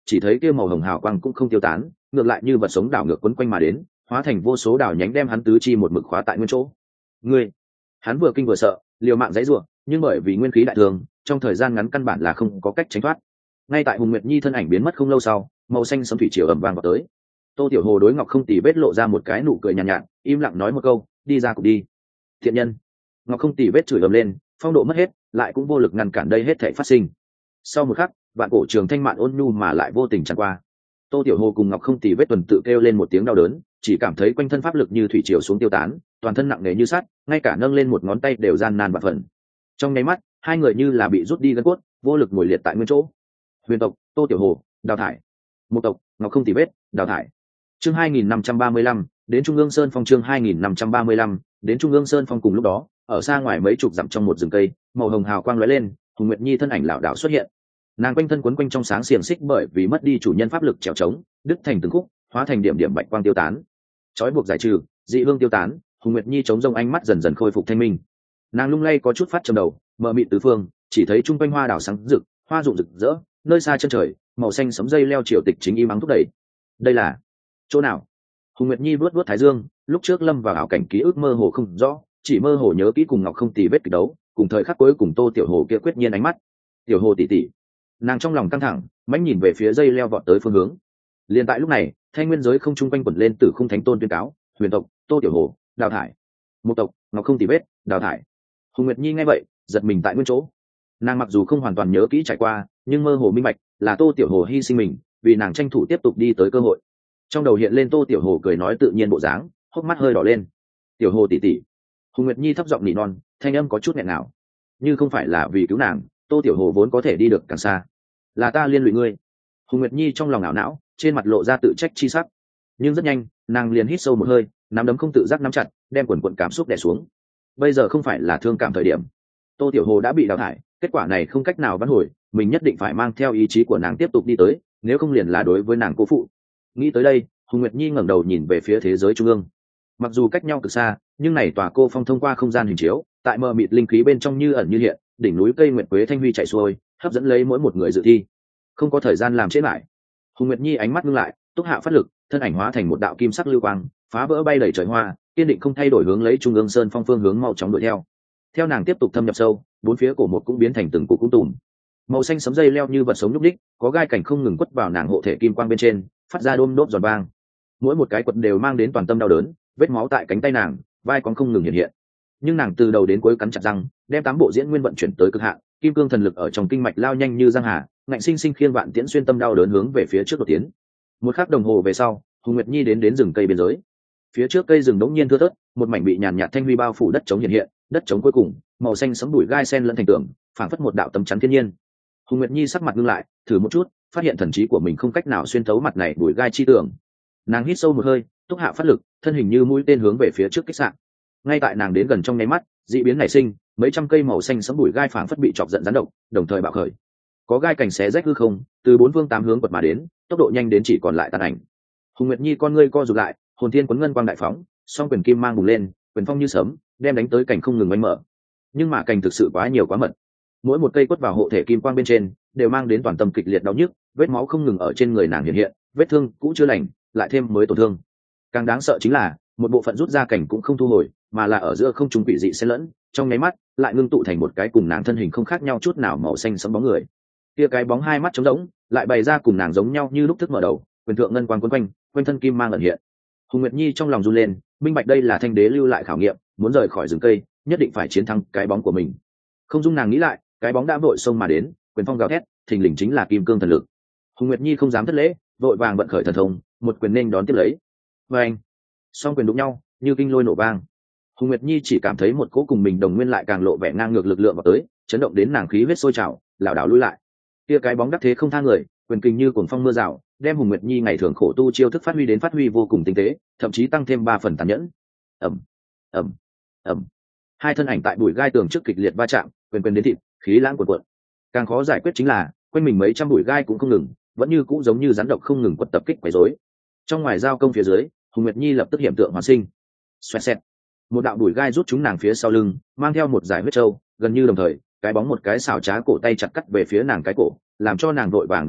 chỉ thấy kia màu hồng hào quang cũng không tiêu tán, ngược lại như vật sống đảo ngược quấn quanh mà đến, hóa thành vô số đảo nhánh đem hắn tứ chi một mực khóa tại nguyên chỗ. Ngươi, hắn vừa kinh vừa sợ, liều mạng giãy giụa, nhưng bởi vì nguyên khí đại thường, trong thời gian ngắn căn bản là không có cách tránh thoát. Ngay tại Hùng Nguyệt Nhi thân ảnh biến mất không lâu sau, màu xanh sấm thủy triều ầm vang vào tới. Tô Tiểu Hồ đối Ngọc Không Tì Vết lộ ra một cái nụ cười nhàn nhạt, im lặng nói một câu, đi ra cục đi. Thiện nhân. Ngọc Không Tì Vết chửi ầm lên, phong độ mất hết, lại cũng vô lực ngăn cản đây hết thảy phát sinh. Sau một khắc, vạn cổ trường thanh mạn ôn nhu mà lại vô tình tràn qua. Tô Tiểu Hồ cùng Ngọc Không Tì Vết tuần tự kêu lên một tiếng đau đớn, chỉ cảm thấy quanh thân pháp lực như thủy triều xuống tiêu tán, toàn thân nặng nề như sắt, ngay cả nâng lên một ngón tay đều gian nan bạt phần. Trong nháy mắt, hai người như là bị rút đi gân cốt, vô lực ngồi liệt tại nguyên chỗ. Huyền tộc, Tô Tiểu Hồ, đào thải. Một tộc, Ngọc Không Tì Vết, đào thải. Chương 2535, đến Trung ương Sơn Phong. Chương 2535, đến Trung ương Sơn Phong. Cùng lúc đó, ở xa ngoài mấy chục dặm trong một rừng cây, màu hồng hào quang lóe lên, Hùng Nguyệt Nhi thân ảnh lảo đảo xuất hiện. Nàng quanh thân quấn quanh trong sáng xiềng xích, bởi vì mất đi chủ nhân pháp lực trèo trống, đứt thành từng khúc, hóa thành điểm điểm bạch quang tiêu tán. Chói buộc giải trừ, dị hương tiêu tán, Hùng Nguyệt Nhi chống rông ánh mắt dần dần khôi phục thanh minh. Nàng lung lay có chút phát trầm đầu, mờ mịt tứ phương, chỉ thấy trung quanh hoa đào sáng rực, hoa rụng rực rỡ, nơi xa chân trời, màu xanh sẫm dây leo triều tịch chính im ắng thúc đẩy. Đây là chỗ nào? Hùng Nguyệt Nhi vuốt vuốt thái dương, lúc trước lâm vào ảo cảnh ký ức mơ hồ không rõ, chỉ mơ hồ nhớ kỹ cùng Ngọc Không Tì Vết kịch đấu, cùng thời khắc cuối cùng Tô Tiểu Hồ kia quyết nhiên ánh mắt. Tiểu Hồ tỷ tỷ. Nàng trong lòng căng thẳng, mãnh nhìn về phía dây leo vọt tới phương hướng. Liền tại lúc này, thanh nguyên giới không trung quanh quẩn lên Tử Khung Thánh Tôn tuyên cáo, Huyền tộc, Tô Tiểu Hồ, đào thải. Một tộc, Ngọc Không Tì Vết, đào thải. Hùng Nguyệt Nhi nghe vậy, giật mình tại nguyên chỗ. Nàng mặc dù không hoàn toàn nhớ kỹ trải qua, nhưng mơ hồ minh bạch là Tô Tiểu Hồ hy sinh mình, vì nàng tranh thủ tiếp tục đi tới cơ hội. Trong đầu hiện lên Tô Tiểu Hồ cười nói tự nhiên bộ dáng, hốc mắt hơi đỏ lên. Tiểu Hồ tỷ tỷ. Hùng Nguyệt Nhi thấp giọng nỉ non, thanh âm có chút nghẹn ngào. Như không phải là vì cứu nàng, Tô Tiểu Hồ vốn có thể đi được càng xa. Là ta liên lụy ngươi. Hùng Nguyệt Nhi trong lòng ảo não, trên mặt lộ ra tự trách chi sắc. Nhưng rất nhanh, nàng liền hít sâu một hơi, nắm đấm không tự giác nắm chặt, đem quần quần cảm xúc đè xuống. Bây giờ không phải là thương cảm thời điểm. Tô Tiểu Hồ đã bị đào thải, kết quả này không cách nào vãn hồi, mình nhất định phải mang theo ý chí của nàng tiếp tục đi tới, nếu không liền là đối với nàng cố phụ. Nghĩ tới đây, Hùng Nguyệt Nhi ngẩng đầu nhìn về phía thế giới trung ương. Mặc dù cách nhau cực xa, nhưng này tòa cô phong thông qua không gian hình chiếu, tại mờ mịt linh khí bên trong như ẩn như hiện, đỉnh núi cây nguyệt quế thanh huy chạy xuôi, hấp dẫn lấy mỗi một người dự thi. Không có thời gian làm trễ lại. Hùng Nguyệt Nhi ánh mắt ngưng lại, túc hạ phát lực, thân ảnh hóa thành một đạo kim sắc lưu quang, phá vỡ bay đầy trời hoa, kiên định không thay đổi hướng lấy Trung ương Sơn Phong phương hướng mau chóng đuổi theo. Theo nàng tiếp tục thâm nhập sâu, bốn phía cổ một cũng biến thành từng cục cũng tùm. Màu xanh sấm dây leo như vật sống nhúc đích, có gai cảnh không ngừng quất vào nàng hộ thể kim quang bên trên, phát ra đôm đốp giòn vang. Mỗi một cái quật đều mang đến toàn tâm đau đớn, vết máu tại cánh tay nàng, vai còn không ngừng hiện hiện. Nhưng nàng từ đầu đến cuối cắn chặt răng, đem tám bộ diễn nguyên vận chuyển tới cực hạn, kim cương thần lực ở trong kinh mạch lao nhanh như giang hà, ngạnh sinh sinh khiên vạn tiễn xuyên tâm đau đớn hướng về phía trước đột tiến. Một khắc đồng hồ về sau, Hùng Nguyệt Nhi đến rừng cây biên giới. Phía trước cây rừng đống nhiên thưa thớt, một mảnh bị nhàn nhạt thanh huy bao phủ đất trống hiện hiện, đất trống cuối cùng, màu xanh sẫm bụi gai sen lẫn thành tường, phảng phất một đạo tấm chắn thiên nhiên. Hùng Nguyệt Nhi sắc mặt ngưng lại, thử một chút, phát hiện thần trí của mình không cách nào xuyên thấu mặt này bụi gai chi tường. Nàng hít sâu một hơi, túc hạ phát lực, thân hình như mũi tên hướng về phía trước kích sạn. Ngay tại nàng đến gần trong nháy mắt, dị biến nảy sinh, mấy trăm cây màu xanh sẫm bụi gai phảng phất bị chọc giận rắn độc, đồng thời bạo khởi. Có gai cành xé rách hư không, từ bốn phương tám hướng quật mà đến, tốc độ nhanh đến chỉ còn lại tàn ảnh. Hùng Nguyệt Nhi con ngươi co rụt lại, hồn thiên quấn ngân quang đại phóng, song quyền kim mang bùng lên, quyền phong như sấm, đem đánh tới cảnh không ngừng oanh mở. Nhưng mà cảnh thực sự quá nhiều quá mật, mỗi một cây quất vào hộ thể kim quang bên trên, đều mang đến toàn tâm kịch liệt đau nhức, vết máu không ngừng ở trên người nàng hiện hiện, vết thương cũ chưa lành, lại thêm mới tổn thương. Càng đáng sợ chính là, một bộ phận rút ra cảnh cũng không thu hồi, mà là ở giữa không trung quỷ dị xen lẫn, trong nháy mắt lại ngưng tụ thành một cái cùng nàng thân hình không khác nhau chút nào màu xanh sẫm bóng người. Kia cái bóng hai mắt trống rỗng, lại bày ra cùng nàng giống nhau như lúc thức mở đầu, quyền thượng ngân quang quấn quanh, quanh thân kim mang ẩn hiện. Hùng Nguyệt Nhi trong lòng run lên, minh bạch đây là thanh đế lưu lại khảo nghiệm, muốn rời khỏi rừng cây, nhất định phải chiến thắng cái bóng của mình. Không dung nàng nghĩ lại, cái bóng đã vội xông mà đến, quyền phong gào thét, thình lình chính là kim cương thần lực. Hùng Nguyệt Nhi không dám thất lễ, vội vàng vận khởi thần thông, một quyền nên đón tiếp lấy. Và anh, song quyền đụng nhau, như kinh lôi nổ vang. Hùng Nguyệt Nhi chỉ cảm thấy một cỗ cùng mình đồng nguyên lại càng lộ vẻ ngang ngược lực lượng vào tới, chấn động đến nàng khí huyết sôi trào, lảo đảo lùi lại. Kia cái bóng đắc thế không tha người, quyền kinh như cuồng phong mưa rào, đem Hùng Nguyệt Nhi ngày thường khổ tu chiêu thức phát huy vô cùng tinh tế, thậm chí tăng thêm 3 phần tàn nhẫn. Ầm, ầm, ầm. Hai thân ảnh tại bụi gai tường trước kịch liệt va chạm, quyền quyền đến thịt, khí lãng cuộn cuộn. Càng khó giải quyết chính là, quanh mình mấy trăm bụi gai cũng không ngừng, vẫn như cũ giống như rắn độc không ngừng quật tập kích quấy rối. Trong ngoài giao công phía dưới, Hùng Nguyệt Nhi lập tức hiểm tượng hoàn sinh. Xoẹt xẹt. Một đạo bụi gai rút chúng nàng phía sau lưng, mang theo một dải huyết trâu, gần như đồng thời, cái bóng một cái xảo trá cổ tay chặt cắt về phía nàng cái cổ, làm cho nàng vội vàng đón đỡ,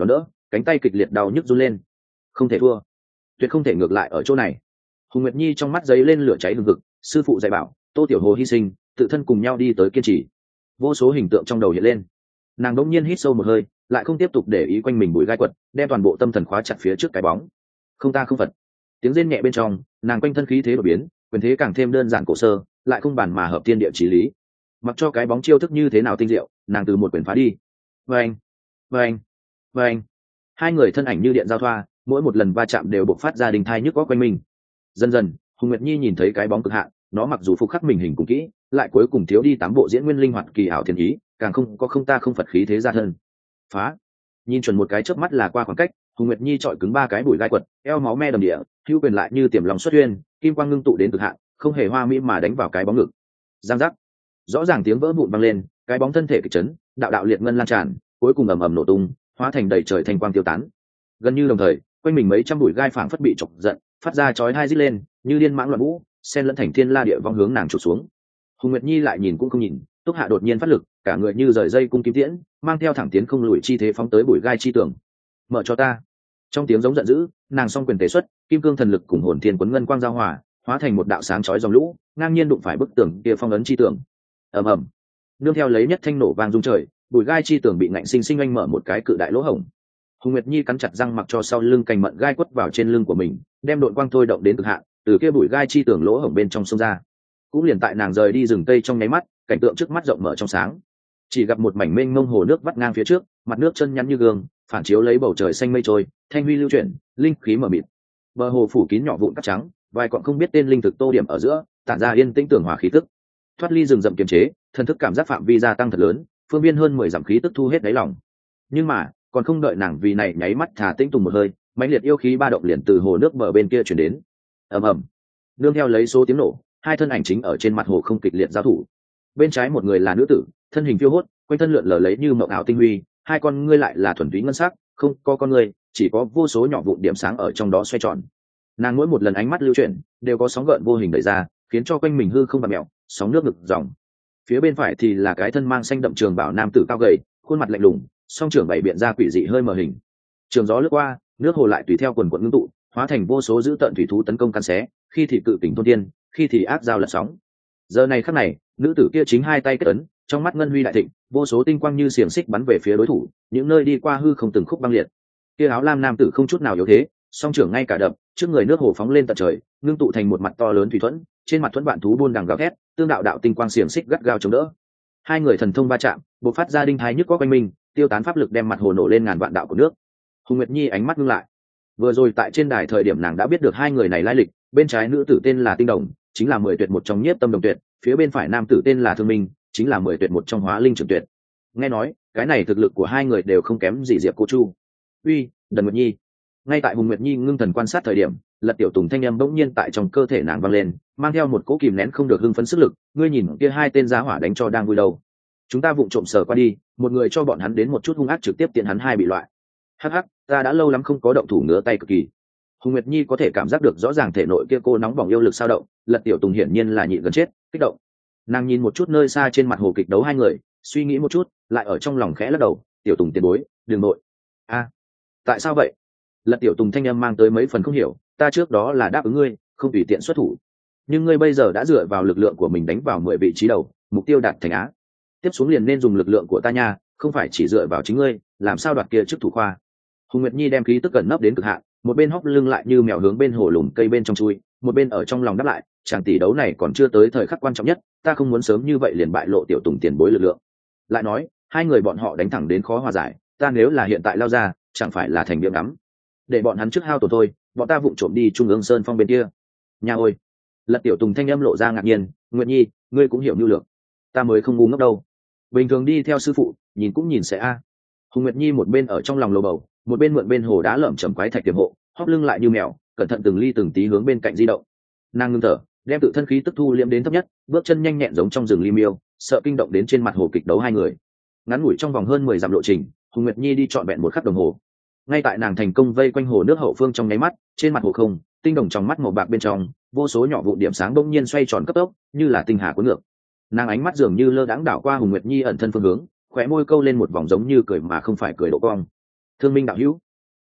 cánh tay kịch liệt đau nhức run lên. Không thể thua, tuyệt không thể ngược lại ở chỗ này. Hùng Nguyệt Nhi trong mắt giấy lên lửa cháy hừng hực, sư phụ dạy bảo, Tô Tiểu Hồ hy sinh, tự thân cùng nhau đi tới kiên trì. Vô số hình tượng trong đầu hiện lên. Nàng đống nhiên hít sâu một hơi, lại không tiếp tục để ý quanh mình bụi gai quật, đem toàn bộ tâm thần khóa chặt phía trước cái bóng. Không ta không Phật. Tiếng rên nhẹ bên trong, nàng quanh thân khí thế đổi biến, quyền thế càng thêm đơn giản cổ sơ, lại không bàn mà hợp thiên địa chí lý. Mặc cho cái bóng chiêu thức như thế nào tinh diệu, nàng từ một quyền phá đi. Vâng, vâng, vâng. Hai người thân ảnh như điện giao thoa, mỗi một lần va chạm đều bộc phát ra đình thai nhức góc quanh mình. Dần dần, Hùng Nguyệt Nhi nhìn thấy cái bóng cực hạn, nó mặc dù phục khắc mình hình cùng kỹ, lại cuối cùng thiếu đi 8 bộ diễn nguyên linh hoạt kỳ ảo thiên ý, càng không có không ta không Phật khí thế ra thân. Phá. Nhìn chuẩn một cái chớp mắt là qua khoảng cách, Hùng Nguyệt Nhi chọi cứng 3 cái bụi gai quật, eo máu me đầm địa, hữu quyền lại như tiềm lòng xuất uyên, kim quang ngưng tụ đến cực hạn, không hề hoa mỹ mà đánh vào cái bóng ngực. Giang giác. Rõ ràng tiếng vỡ vụn vang lên, cái bóng thân thể kịch chấn, đạo đạo liệt ngân lan tràn, cuối cùng ầm ầm nổ tung, hóa thành đầy trời thanh quang tiêu tán. Gần như đồng thời, quanh mình mấy trăm bụi gai phảng phất bị chọc giận, phát ra chói tai rít lên, như điên mãng loạn vũ, xen lẫn thành thiên la địa vong hướng nàng chụp xuống. Hùng Nguyệt Nhi lại nhìn cũng không nhìn, Túc Hạ đột nhiên phát lực, cả người như rời dây cung kim tiễn, mang theo thẳng tiến không lùi chi thế phóng tới bụi gai chi tường. Mở cho ta. Trong tiếng giống giận dữ, nàng song quyền tế xuất, kim cương thần lực cùng hồn thiên quấn ngân quang giao hòa, hóa thành một đạo sáng chói dòng lũ, ngang nhiên đụng phải bức tường kia phong ấn chi tường. Ầm ầm. Nương theo lấy nhất thanh nổ vang rung trời, bụi gai chi tường bị ngạnh sinh sinh anh mở một cái cự đại lỗ hổng. Hùng Nguyệt Nhi cắn chặt răng mặc cho sau lưng cành mận gai quất vào trên lưng của mình, đem đội quang thôi động đến cực hạn, từ kia bụi gai chi tường lỗ hổng bên trong sông ra. Cũng liền tại nàng rời đi rừng cây trong nháy mắt, cảnh tượng trước mắt rộng mở trong sáng, chỉ gặp một mảnh mênh mông hồ nước vắt ngang phía trước, mặt nước chân nhắn như gương, phản chiếu lấy bầu trời xanh mây trôi, thanh huy lưu chuyển, linh khí mờ mịt. Bờ hồ phủ kín nhỏ vụn cát trắng, vài quặng không biết tên linh thực tô điểm ở giữa, tản ra yên tĩnh tường hòa khí tức. Thoát ly rừng rậm kiềm chế, thần thức cảm giác phạm vi gia tăng thật lớn, phương viên hơn 10 dặm khí tức thu hết đáy lòng. Nhưng mà, còn không đợi nàng vì này nháy mắt thả tĩnh tùng một hơi, mãnh liệt yêu khí ba động liền từ hồ nước bờ bên kia truyền đến. Ầm ầm. Nương theo lấy số tiếng nổ, hai thân ảnh chính ở trên mặt hồ không kịch liệt giao thủ. Bên trái một người là nữ tử, thân hình phiêu hốt, quanh thân lượn lờ lấy như mộng ảo tinh huy, hai con ngươi lại là thuần túy ngân sắc, không có con ngươi, chỉ có vô số nhỏ vụn điểm sáng ở trong đó xoay tròn. Nàng mỗi một lần ánh mắt lưu chuyển, đều có sóng gợn vô hình đẩy ra, khiến cho quanh mình hư không vặn mèo, sóng nước ngực dòng. Phía bên phải thì là cái thân mang xanh đậm trường bảo nam tử cao gầy, khuôn mặt lạnh lùng, song trưởng bảy biện ra quỷ dị hơi mờ hình. Trường gió lướt qua, nước hồ lại tùy theo quần quần ngưng tụ, hóa thành vô số dữ tợn thủy thú tấn công căn xé, khi thì cự kình thôn thiên, khi thì ác giao lật sóng. Giờ này khắc này, nữ tử kia chính hai tay kết ấn, trong mắt ngân huy đại thịnh, vô số tinh quang như xiềng xích bắn về phía đối thủ, những nơi đi qua hư không từng khúc băng liệt. Kia áo lam nam tử không chút nào yếu thế, song trưởng ngay cả đập, trước người nước hồ phóng lên tận trời, ngưng tụ thành một mặt to lớn thủy thuẫn, trên mặt thuẫn vạn thú buôn đằng gào thét, tương đạo đạo tinh quang xiềng xích gắt gao chống đỡ. Hai người thần thông va chạm, bộc phát ra đinh thái nhức có quanh mình, tiêu tán pháp lực đem mặt hồ nổ lên ngàn vạn đạo của nước. Hùng Nguyệt Nhi ánh mắt ngưng lại. Vừa rồi tại trên đài thời điểm nàng đã biết được hai người này lai lịch, bên trái nữ tử tên là Tinh Đồng, chính là 10 tuyệt một trong Nhiếp Tâm Đồng Tuyệt, phía bên phải nam tử tên là Thương Minh, chính là 10 tuyệt một trong Hóa Linh Trường Tuyệt. Nghe nói, cái này thực lực của hai người đều không kém gì Diệp Cô Chu. Uy, Đần Nguyệt Nhi. Ngay tại Hùng Nguyệt Nhi ngưng thần quan sát thời điểm, Lật Tiểu Tùng thanh âm bỗng nhiên tại trong cơ thể nàng vang lên, mang theo một cỗ kìm nén không được hưng phấn sức lực, ngươi nhìn kia hai tên giá hỏa đánh cho đang vui đâu. Chúng ta vụng trộm sờ qua đi, một người cho bọn hắn đến một chút hung ác trực tiếp tiện hắn hai bị loại. Hắc hắc, ta đã lâu lắm không có động thủ ngứa tay cực kỳ. Hùng Nguyệt Nhi có thể cảm giác được rõ ràng thể nội kia cô nóng bỏng yêu lực sao động, Lật Tiểu Tùng hiển nhiên là nhịn gần chết, kích động. Nàng nhìn một chút nơi xa trên mặt hồ kịch đấu hai người, suy nghĩ một chút, lại ở trong lòng khẽ lắc đầu, Tiểu Tùng tiền bối, đừng nội. A, tại sao vậy? Lật Tiểu Tùng thanh âm mang tới mấy phần không hiểu, ta trước đó là đáp ứng ngươi, không tùy tiện xuất thủ, nhưng ngươi bây giờ đã dựa vào lực lượng của mình đánh vào 10 vị trí đầu, mục tiêu đạt thành á. Tiếp xuống liền nên dùng lực lượng của ta nha, không phải chỉ dựa vào chính ngươi, làm sao đoạt kia chức thủ khoa. Hùng Nguyệt Nhi đem khí tức gần nấp đến cực hạn, một bên hóc lưng lại như mèo hướng bên hồ lùm cây bên trong chui, một bên ở trong lòng đáp lại, chàng tỷ đấu này còn chưa tới thời khắc quan trọng nhất, ta không muốn sớm như vậy liền bại lộ Tiểu Tùng tiền bối lực lượng. Lại nói, hai người bọn họ đánh thẳng đến khó hòa giải, ta nếu là hiện tại lao ra, chẳng phải là thành miệng ngắm. Để bọn hắn trước hao tổn thôi, bọn ta vụng trộm đi Trung ương Sơn Phong bên kia. Nhà ôi. Lật Tiểu Tùng thanh âm lộ ra ngạc nhiên, Nguyệt Nhi, ngươi cũng hiểu nhu lược. Ta mới không ngu ngốc đâu. Bình thường đi theo sư phụ, nhìn cũng nhìn sẽ a. Hùng Nguyệt Nhi một bên ở trong lòng lầu bầu, một bên mượn bên hồ đá lởm chởm quái thạch tiềm hộ, hóp lưng lại như mèo, cẩn thận từng ly từng tí hướng bên cạnh di động. Nàng ngưng thở, đem tự thân khí tức thu liễm đến thấp nhất, bước chân nhanh nhẹn giống trong rừng li miêu, sợ kinh động đến trên mặt hồ kịch đấu hai người. Ngắn ngủi trong vòng hơn 10 dặm lộ trình, Hùng Nguyệt Nhi đi trọn vẹn một khắc đồng hồ. Ngay tại nàng thành công vây quanh hồ nước hậu phương trong nháy mắt, trên mặt hồ không, tinh đồng trong mắt màu bạc bên trong, vô số nhỏ vụn điểm sáng bỗng nhiên xoay tròn cấp tốc, như là tinh hà cuốn ngược. Nàng ánh mắt dường như lơ đãng đảo qua Hùng Nguyệt Nhi ẩn thân phương hướng, khóe môi câu lên một vòng giống như cười mà không phải cười độ cong. Thương Minh đạo hữu.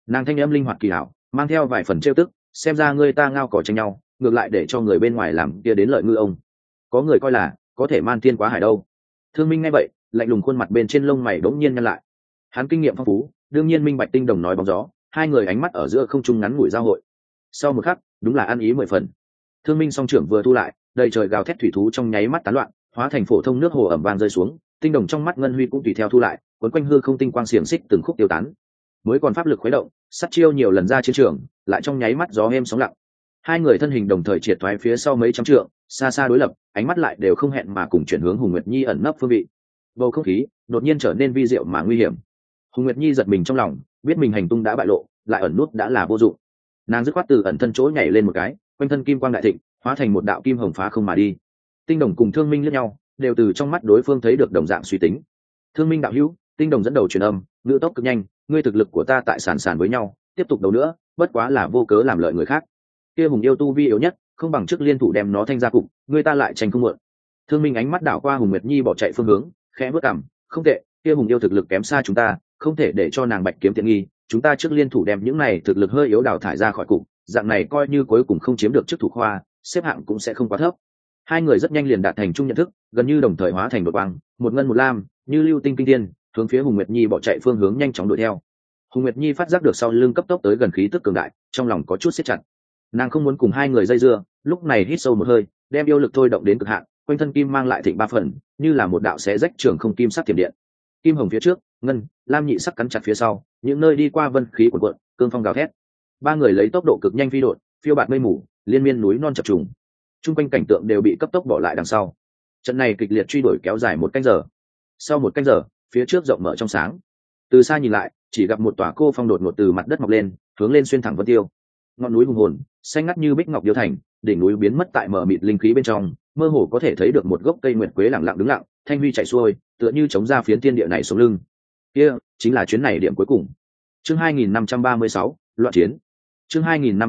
Nàng thanh âm linh hoạt kỳ hảo, mang theo vài phần trêu tức, xem ra ngươi ta ngao cỏ tranh nhau, ngược lại để cho người bên ngoài làm kia đến lợi ngư ông. Có người coi là có thể man tiên quá hải đâu. Thương Minh nghe vậy, lạnh lùng khuôn mặt bên trên lông mày bỗng nhiên nhăn lại. Hắn kinh nghiệm phong phú, đương nhiên minh bạch Tinh Đồng nói bóng gió, hai người ánh mắt ở giữa không trung ngắn ngủi giao hội. Sau một khắc, đúng là ăn ý 10 phần. Thương Minh song trưởng vừa thu lại, đầy trời gào thét thủy thú trong nháy mắt tán loạn, hóa thành phổ thông nước hồ ẩm vang rơi xuống, Tinh Đồng trong mắt ngân huy cũng tùy theo thu lại, cuốn quanh hư không tinh quang xiềng xích từng khúc tiêu tán. Mới còn pháp lực khuấy động, sát chiêu nhiều lần ra chiến trường, lại trong nháy mắt gió êm sóng lặng. Hai người thân hình đồng thời triệt thoái phía sau mấy trăm trượng, xa xa đối lập, ánh mắt lại đều không hẹn mà cùng chuyển hướng Hùng Nguyệt Nhi ẩn nấp phương vị. Bầu không khí đột nhiên trở nên vi diệu mà nguy hiểm. Hùng Nguyệt Nhi giật mình trong lòng, biết mình hành tung đã bại lộ, lại ẩn nút đã là vô dụng. Nàng dứt khoát từ ẩn thân chỗ nhảy lên một cái, quanh thân kim quang đại thịnh, hóa thành một đạo kim hồng phá không mà đi. Tinh Đồng cùng Thương Minh liếc nhau, đều từ trong mắt đối phương thấy được đồng dạng suy tính. Thương Minh đạo hữu, Tinh Đồng dẫn đầu truyền âm, ngữ tốc cực nhanh, ngươi thực lực của ta tại sàn sàn với nhau, tiếp tục đấu nữa, bất quá là vô cớ làm lợi người khác. Kia Hùng yêu tu vi yếu nhất, không bằng trước liên thủ đem nó thanh ra cục, ngươi ta lại tranh không muộn. Thương Minh ánh mắt đảo qua Hùng Nguyệt Nhi bỏ chạy phương hướng, khẽ bước cằm, không tệ, kia Hùng yêu thực lực kém xa chúng ta, không thể để cho nàng Bạch kiếm tiện nghi, chúng ta trước liên thủ đem những này thực lực hơi yếu đào thải ra khỏi cục, dạng này coi như cuối cùng không chiếm được chức thủ khoa, xếp hạng cũng sẽ không quá thấp. Hai người rất nhanh liền đạt thành chung nhận thức, gần như đồng thời hóa thành đột quang, một ngân một lam, như lưu tinh kinh thiên, hướng phía Hùng Nguyệt Nhi bỏ chạy phương hướng nhanh chóng đuổi theo. Hùng Nguyệt Nhi phát giác được sau lưng cấp tốc tới gần khí tức cường đại, trong lòng có chút siết chặt. Nàng không muốn cùng hai người dây dưa, lúc này hít sâu một hơi, đem yêu lực thôi động đến cực hạn, quanh thân kim mang lại thịnh ba phần, như là một đạo xé rách trường không kim sắc tiềm điện. Kim hồng phía trước, ngân, lam nhị sắc cắn chặt phía sau, những nơi đi qua vân khí cuộn cuộn, cương phong gào thét. Ba người lấy tốc độ cực nhanh phi độn, phiêu bạt mây mù, liên miên núi non chập trùng. Trung quanh cảnh tượng đều bị cấp tốc bỏ lại đằng sau. Trận này kịch liệt truy đuổi kéo dài 1 canh giờ. Sau 1 canh giờ, phía trước rộng mở trong sáng. Từ xa nhìn lại, chỉ gặp một tòa cô phong đột ngột từ mặt đất mọc lên, hướng lên xuyên thẳng vân tiêu. Ngọn núi hùng hồn, xanh ngắt như bích ngọc điêu thành, đỉnh núi biến mất tại mờ mịt linh khí bên trong, mơ hồ có thể thấy được một gốc cây nguyệt quế lặng lặng đứng lặng, thanh huy chảy xuôi, tựa như chống ra phiến thiên địa này xuống lưng. Kia, chính là chuyến này điểm cuối cùng. Chương 2536, loạn chiến. Chương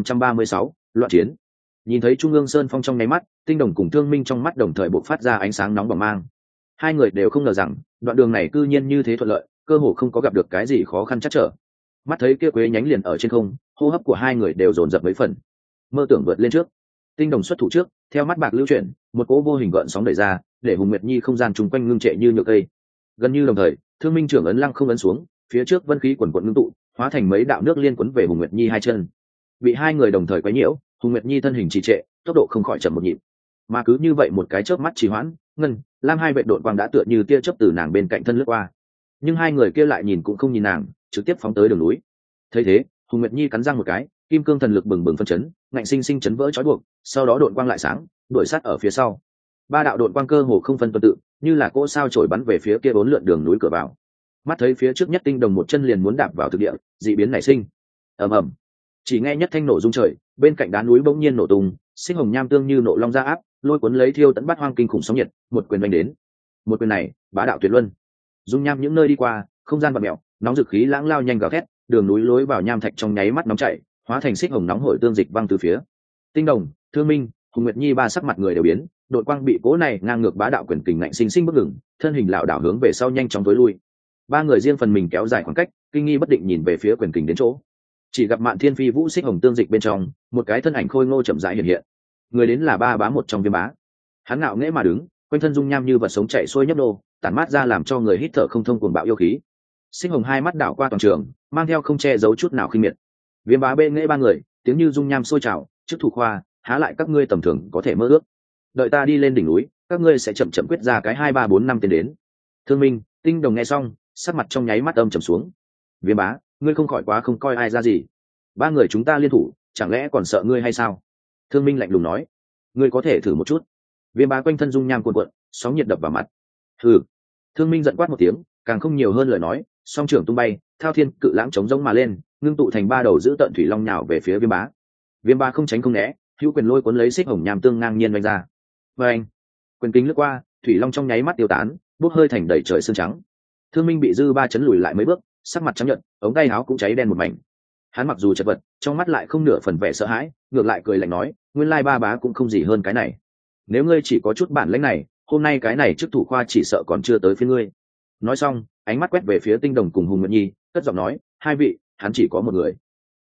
2536, loạn chiến. Nhìn thấy Trung ương Sơn Phong trong nháy mắt, Tinh Đồng cùng Thương Minh trong mắt đồng thời bộc phát ra ánh sáng nóng bỏng mang. Hai người đều không ngờ rằng, đoạn đường này cư nhiên như thế thuận lợi, cơ hồ không có gặp được cái gì khó khăn trắc trở. Mắt thấy kia quế nhánh liền ở trên không, hô hấp của hai người đều dồn dập mấy phần. Mơ tưởng vượt lên trước. Tinh Đồng xuất thủ trước, theo mắt bạc lưu chuyển, một cỗ vô hình gợn sóng đẩy ra, để Hùng Nguyệt Nhi không gian chung quanh ngưng trệ như nhựa cây. Gần như đồng thời, Thương Minh trưởng ấn lăng không ấn xuống, phía trước vân khí quần quần ngưng tụ, hóa thành mấy đạo nước liên quấn về Hùng Nguyệt Nhi hai chân. Bị hai người đồng thời quấy nhiễu, Hùng Nguyệt Nhi thân hình trì trệ, tốc độ không khỏi chậm một nhịp. Mà cứ như vậy một cái chớp mắt trì hoãn, ngân, lam hai vệ độn quang đã tựa như tia chớp từ nàng bên cạnh thân lướt qua. Nhưng hai người kia lại nhìn cũng không nhìn nàng, trực tiếp phóng tới đường núi. Thấy thế, Hùng Nguyệt Nhi cắn răng một cái, kim cương thần lực bừng bừng phân chấn, ngạnh sinh sinh chấn vỡ trói buộc, sau đó độn quang lại sáng, đuổi sát ở phía sau. Ba đạo độn quang cơ hồ không phân tuần tự, như là cỗ sao chổi bắn về phía kia bốn lượn đường núi cửa vào. Mắt thấy phía trước nhất Tinh Đồng một chân liền muốn đạp vào thực địa, dị biến nảy sinh. Ầm ầm. Chỉ nghe nhất thanh nổ rung trời, bên cạnh đá núi bỗng nhiên nổ tung, sinh hồng nham tương như nộ long ra áp, lôi cuốn lấy thiêu tận bát hoang kinh khủng sóng nhiệt, một quyền đánh đến. Một quyền này, bá đạo tuyệt luân. Dung nham những nơi đi qua, không gian vặn mèo, nóng dực khí lãng lao nhanh gào thét, đường núi lối vào nham thạch trong nháy mắt nóng chảy, hóa thành xích hồng nóng hổi tương dịch văng từ phía. Tinh Đồng, Thương Minh, Hùng Nguyệt Nhi ba sắc mặt người đều biến, đội quang bị cố này ngang ngược bá đạo quyền kình ngạnh sinh sinh bất ngừng, thân hình lảo đảo hướng về sau nhanh chóng tối lui. Ba người riêng phần mình kéo dài khoảng cách, kinh nghi bất định nhìn về phía quyền kình đến chỗ. Chỉ gặp Mạn Thiên Phi Vũ xích hồng tương dịch bên trong, một cái thân ảnh khôi ngô chậm rãi hiện hiện. Người đến là ba bá một trong Viêm Bá. Hắn ngạo nghễ mà đứng, quanh thân dung nham như vật sống chạy xuôi nhấp nô, tản mát ra làm cho người hít thở không thông cuồng bạo yêu khí. Xích hồng hai mắt đảo qua toàn trường, mang theo không che giấu chút nào khinh miệt. Viêm Bá bê nghễ ba người, tiếng như dung nham sôi trào, trước thủ khoa, há lại các ngươi tầm thường có thể mơ ước. Đợi ta đi lên đỉnh núi, các ngươi sẽ chậm chậm quyết ra cái 2 3 4 5 tiến đến. Thương Minh, Tinh Đồng nghe xong, sắc mặt trong nháy mắt âm trầm xuống. Viêm Bá, ngươi không khỏi quá không coi ai ra gì. Ba người chúng ta liên thủ, chẳng lẽ còn sợ ngươi hay sao? Thương Minh lạnh lùng nói. Ngươi có thể thử một chút. Viêm Bá quanh thân dung nham cuồn cuộn, sóng nhiệt đập vào mặt. Hừ. Thương Minh giận quát một tiếng, càng không nhiều hơn lời nói, song trưởng tung bay, thao thiên cự lãng chống rống mà lên, ngưng tụ thành ba đầu giữ tận thủy long nhào về phía Viêm Bá. Viêm Bá không tránh không né, hữu quyền lôi cuốn lấy xích hồng nham tương ngang nhiên vung ra. Và anh, quyền kính lướt qua, thủy long trong nháy mắt tiêu tán, bốc hơi thành đầy trời sương trắng. Thương Minh bị dư ba chấn lùi lại mấy bước, sắc mặt trắng nhợt, ống tay áo cũng cháy đen một mảnh. Hắn mặc dù chật vật, trong mắt lại không nửa phần vẻ sợ hãi, ngược lại cười lạnh nói, nguyên lai ba bá cũng không gì hơn cái này. Nếu ngươi chỉ có chút bản lĩnh này, hôm nay cái này trước thủ khoa chỉ sợ còn chưa tới phía ngươi. Nói xong, ánh mắt quét về phía Tinh Đồng cùng Hùng Nguyệt Nhi, cất giọng nói, hai vị, hắn chỉ có một người.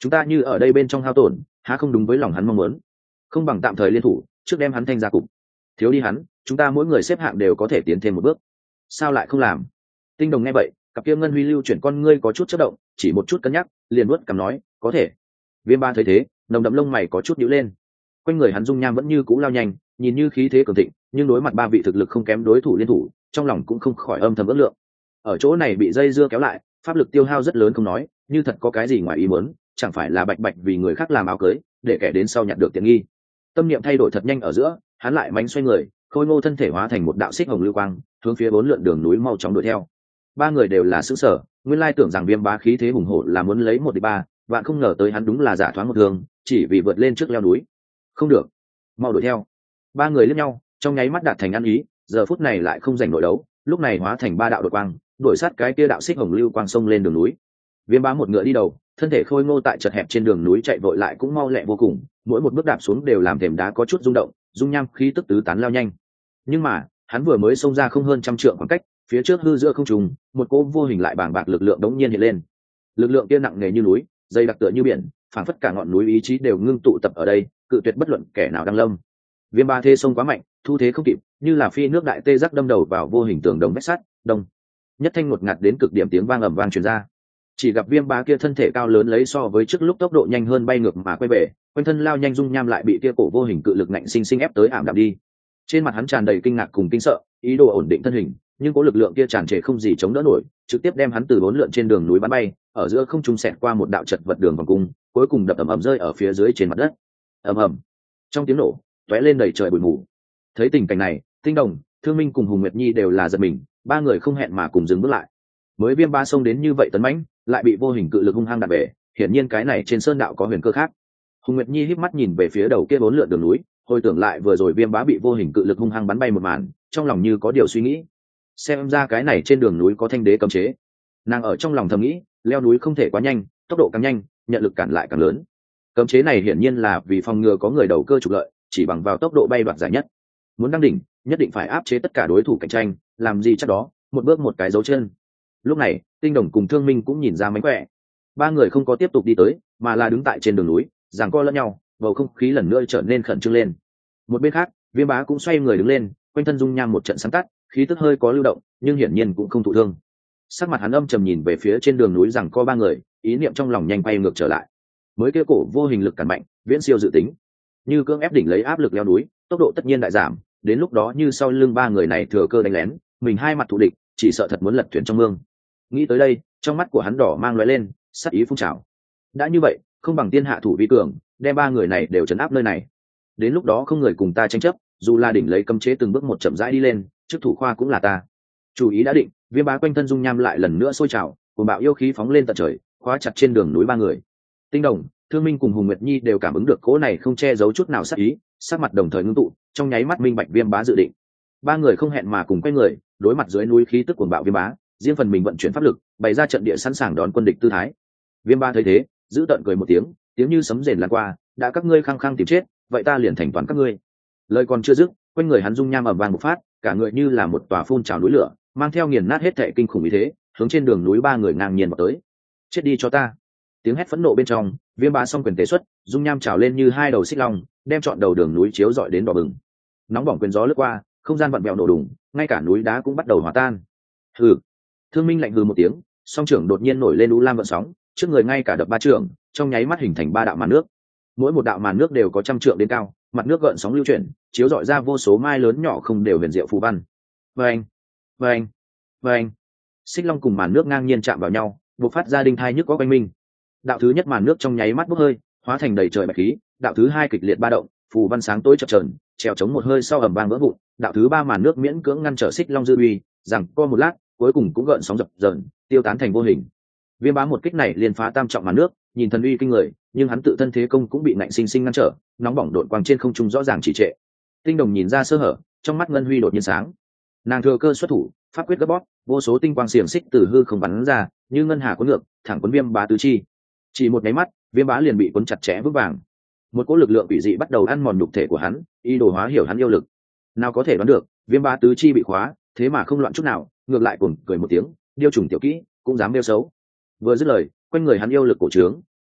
chúng ta như ở đây bên trong hao tổn há không đúng với lòng hắn mong muốn, không bằng tạm thời liên thủ trước đem hắn thanh ra cục, thiếu đi hắn chúng ta mỗi người xếp hạng đều có thể tiến thêm một bước. Sao lại không làm? Tinh Đồng nghe vậy, cặp kia ngân huy lưu chuyển con ngươi có chút chớp động, chỉ một chút cân nhắc liền nuốt cằm nói có thể. Viêm Ba thấy thế, nồng đậm lông mày có chút nhíu lên. Quanh người hắn dung nham vẫn như cũ lao nhanh, nhìn như khí thế cường thịnh, nhưng đối mặt ba vị thực lực không kém đối thủ liên thủ, trong lòng cũng không khỏi âm thầm ước lượng. Ở chỗ này bị dây dưa kéo lại, pháp lực tiêu hao rất lớn không nói, như thật có cái gì ngoài ý muốn, chẳng phải là bạch bạch vì người khác làm áo cưới, để kẻ đến sau nhặt được tiện nghi. Tâm niệm thay đổi thật nhanh ở giữa, hắn lại mánh xoay người, khôi ngô thân thể hóa thành một đạo xích hồng lưu quang, hướng phía bốn lượn đường núi mau chóng đuổi theo. Ba người đều là sững sờ, nguyên lai tưởng rằng Viêm Bá khí thế hùng hổ là muốn lấy một địch ba, bạn không ngờ tới hắn đúng là giả thoáng một thường, chỉ vì vượt lên trước leo núi. Không được, mau đuổi theo. Ba người liếc nhau, trong nháy mắt đạt thành ăn ý, giờ phút này lại không giành nội đấu, lúc này hóa thành ba đạo đột quang, đuổi sát cái kia đạo xích hồng lưu quang sông lên đường núi. Viêm Bá một ngựa đi đầu, thân thể khôi ngô tại chật hẹp trên đường núi chạy vội lại cũng mau lẹ vô cùng, mỗi một bước đạp xuống đều làm thềm đá có chút rung động, dung nham khí tức tứ tán lao nhanh. Nhưng mà hắn vừa mới xông ra không hơn trăm trượng khoảng cách, phía trước hư giữa không trùng một cỗ vô hình lại bàng bạc lực lượng đống nhiên hiện lên. Lực lượng kia nặng nề như núi, dày đặc tựa như biển, phảng phất cả ngọn núi ý chí đều ngưng tụ tập ở đây, cự tuyệt bất luận kẻ nào đang lâm. Viêm Ba thế xông quá mạnh, thu thế không kịp, như là phi nước đại tê giác đâm đầu vào vô hình tường đồng vách sắt. Đông, nhất thanh ngột ngạt đến cực điểm tiếng vang ầm vang truyền ra. Chỉ gặp Viêm Ba kia thân thể cao lớn lấy so với trước lúc tốc độ nhanh hơn bay ngược mà quay về, quanh thân lao nhanh dung nham lại bị kia cổ vô hình cự lực nạnh sinh sinh ép tới ảm đạm đi. Trên mặt hắn tràn đầy kinh ngạc cùng kinh sợ, ý đồ ổn định thân hình, nhưng có lực lượng kia tràn trề không gì chống đỡ nổi, trực tiếp đem hắn từ bốn lượn trên đường núi bắn bay, ở giữa không trung xẹt qua một đạo chật vật đường vòng cung, cuối cùng đập ầm ầm rơi ở phía dưới trên mặt đất. Ầm ầm. Trong tiếng nổ, tóe lên đầy trời bụi mù. Thấy tình cảnh này, Tinh Đồng, Thương Minh cùng Hùng Nguyệt Nhi đều là giật mình, ba người không hẹn mà cùng dừng bước lại. Mới Viêm Ba xông đến như vậy tấn mãnh, lại bị vô hình cự lực hung hăng đạp về, hiển nhiên cái này trên sơn đạo có huyền cơ khác. Hùng Nguyệt Nhi híp mắt nhìn về phía đầu kia bốn lượn đường núi, hồi tưởng lại vừa rồi Viêm Bá bị vô hình cự lực hung hăng bắn bay một màn, trong lòng như có điều suy nghĩ. Xem ra cái này trên đường núi có thanh đế cấm chế. Nàng ở trong lòng thầm nghĩ, leo núi không thể quá nhanh, tốc độ càng nhanh, nhận lực cản lại càng lớn. Cấm chế này hiển nhiên là vì phòng ngừa có người đầu cơ trục lợi, chỉ bằng vào tốc độ bay đoạt giải nhất. Muốn đăng đỉnh, nhất định phải áp chế tất cả đối thủ cạnh tranh, làm gì chắc đó, một bước một cái dấu chân. Lúc này, Tinh Đồng cùng Thương Minh cũng nhìn ra mánh khỏe. Ba người không có tiếp tục đi tới, mà là đứng tại trên đường núi, giằng co lẫn nhau, bầu không khí lần nữa trở nên khẩn trương lên. Một bên khác, Viêm Bá cũng xoay người đứng lên, quanh thân dung nham một trận sáng tắt, khí tức hơi có lưu động, nhưng hiển nhiên cũng không thụ thương. Sắc mặt hắn âm trầm nhìn về phía trên đường núi giằng co ba người, ý niệm trong lòng nhanh quay ngược trở lại. Mới kia cổ vô hình lực cản mạnh, viễn siêu dự tính, như cưỡng ép đỉnh lấy áp lực leo núi, tốc độ tất nhiên đại giảm, đến lúc đó như sau lưng ba người này thừa cơ đánh lén, mình hai mặt thù địch, chỉ sợ thật muốn lật thuyền trong mương. Nghĩ tới đây, trong mắt của hắn đỏ mang lóe lên, sát ý phun trào. Đã như vậy, không bằng tiên hạ thủ vi cường, đem ba người này đều trấn áp nơi này. Đến lúc đó không người cùng ta tranh chấp, dù là đỉnh lấy cấm chế từng bước một chậm rãi đi lên, trước thủ khoa cũng là ta. Chủ ý đã định, Viêm Bá quanh thân dung nham lại lần nữa sôi trào, cuồng bạo yêu khí phóng lên tận trời, khóa chặt trên đường núi ba người. Tinh Đồng, Thương Minh cùng Hùng Nguyệt Nhi đều cảm ứng được cỗ này không che giấu chút nào sát ý, sắc mặt đồng thời ngưng tụ, trong nháy mắt minh bạch Viêm Bá dự định. Ba người không hẹn mà cùng quay người, đối mặt dưới núi khí tức cuồng bạo Viêm Bá, riêng phần mình vận chuyển pháp lực, bày ra trận địa sẵn sàng đón quân địch tư thái. Viêm Bá thấy thế, giữ tợn cười một tiếng, tiếng như sấm rền lan qua, đã các ngươi khăng khăng tìm chết, vậy ta liền thành toàn các ngươi. Lời còn chưa dứt, quanh người hắn dung nham ầm vang một phát, cả người như là một tòa phun trào núi lửa, mang theo nghiền nát hết thệ kinh khủng ý thế, hướng trên đường núi ba người ngang nhiên vào tới. Chết đi cho ta! Tiếng hét phẫn nộ bên trong, Viêm Bá song quyền tế xuất, dung nham trào lên như hai đầu xích long, đem trọn đầu đường núi chiếu rọi đến đỏ bừng. Nóng bỏng quyền gió lướt qua, không gian vặn vẹo nổ đùng, ngay cả núi đá cũng bắt đầu hòa tan. Hừ! Thương Minh lạnh hừ một tiếng, song trưởng đột nhiên nổi lên u lam gợn sóng, trước người ngay cả đập ba trưởng, trong nháy mắt hình thành ba đạo màn nước. Mỗi một đạo màn nước đều có trăm trượng đến cao, mặt nước gợn sóng lưu chuyển, chiếu rọi ra vô số mai lớn nhỏ không đều huyền diệu phù văn. Vâng, vâng, vâng. Xích long cùng màn nước ngang nhiên chạm vào nhau, bộc phát ra đinh thai nhức có quanh minh. Đạo thứ nhất màn nước trong nháy mắt bốc hơi, hóa thành đầy trời bạch khí. Đạo thứ hai kịch liệt ba động, phù văn sáng tối chập chờn, trèo chống một hơi sau ầm vang vỡ vụn. Đạo thứ ba màn nước miễn cưỡng ngăn trở xích long dư uy, rằng co một lát, cuối cùng cũng gợn sóng dập dờn, tiêu tán thành vô hình. Viêm Bá một kích này liền phá tam trọng màn nước, nhìn thần uy kinh người, nhưng hắn tự thân thế công cũng bị nạnh sinh sinh ngăn trở, nóng bỏng độn quang trên không trung rõ ràng chỉ trệ. Tinh Đồng nhìn ra sơ hở, trong mắt ngân huy đột nhiên sáng. Nàng thừa cơ xuất thủ, pháp quyết gấp bóp, vô số tinh quang xiềng xích từ hư không bắn ra, như ngân hà cuốn ngược, thẳng cuốn Viêm Bá tứ chi. Chỉ một cái mắt, Viêm Bá liền bị cuốn chặt chẽ vững vàng. Một cỗ lực lượng quỷ dị bắt đầu ăn mòn nhục thể của hắn, y đồ hóa hiểu hắn yêu lực. Nào có thể đoán được, Viêm Bá tứ chi bị khóa, thế mà không loạn chút nào, ngược lại cuồng cười một tiếng, điêu trùng tiểu kỹ, cũng dám điêu xấu. Vừa dứt lời, quanh người hắn yêu lực cổ trướng,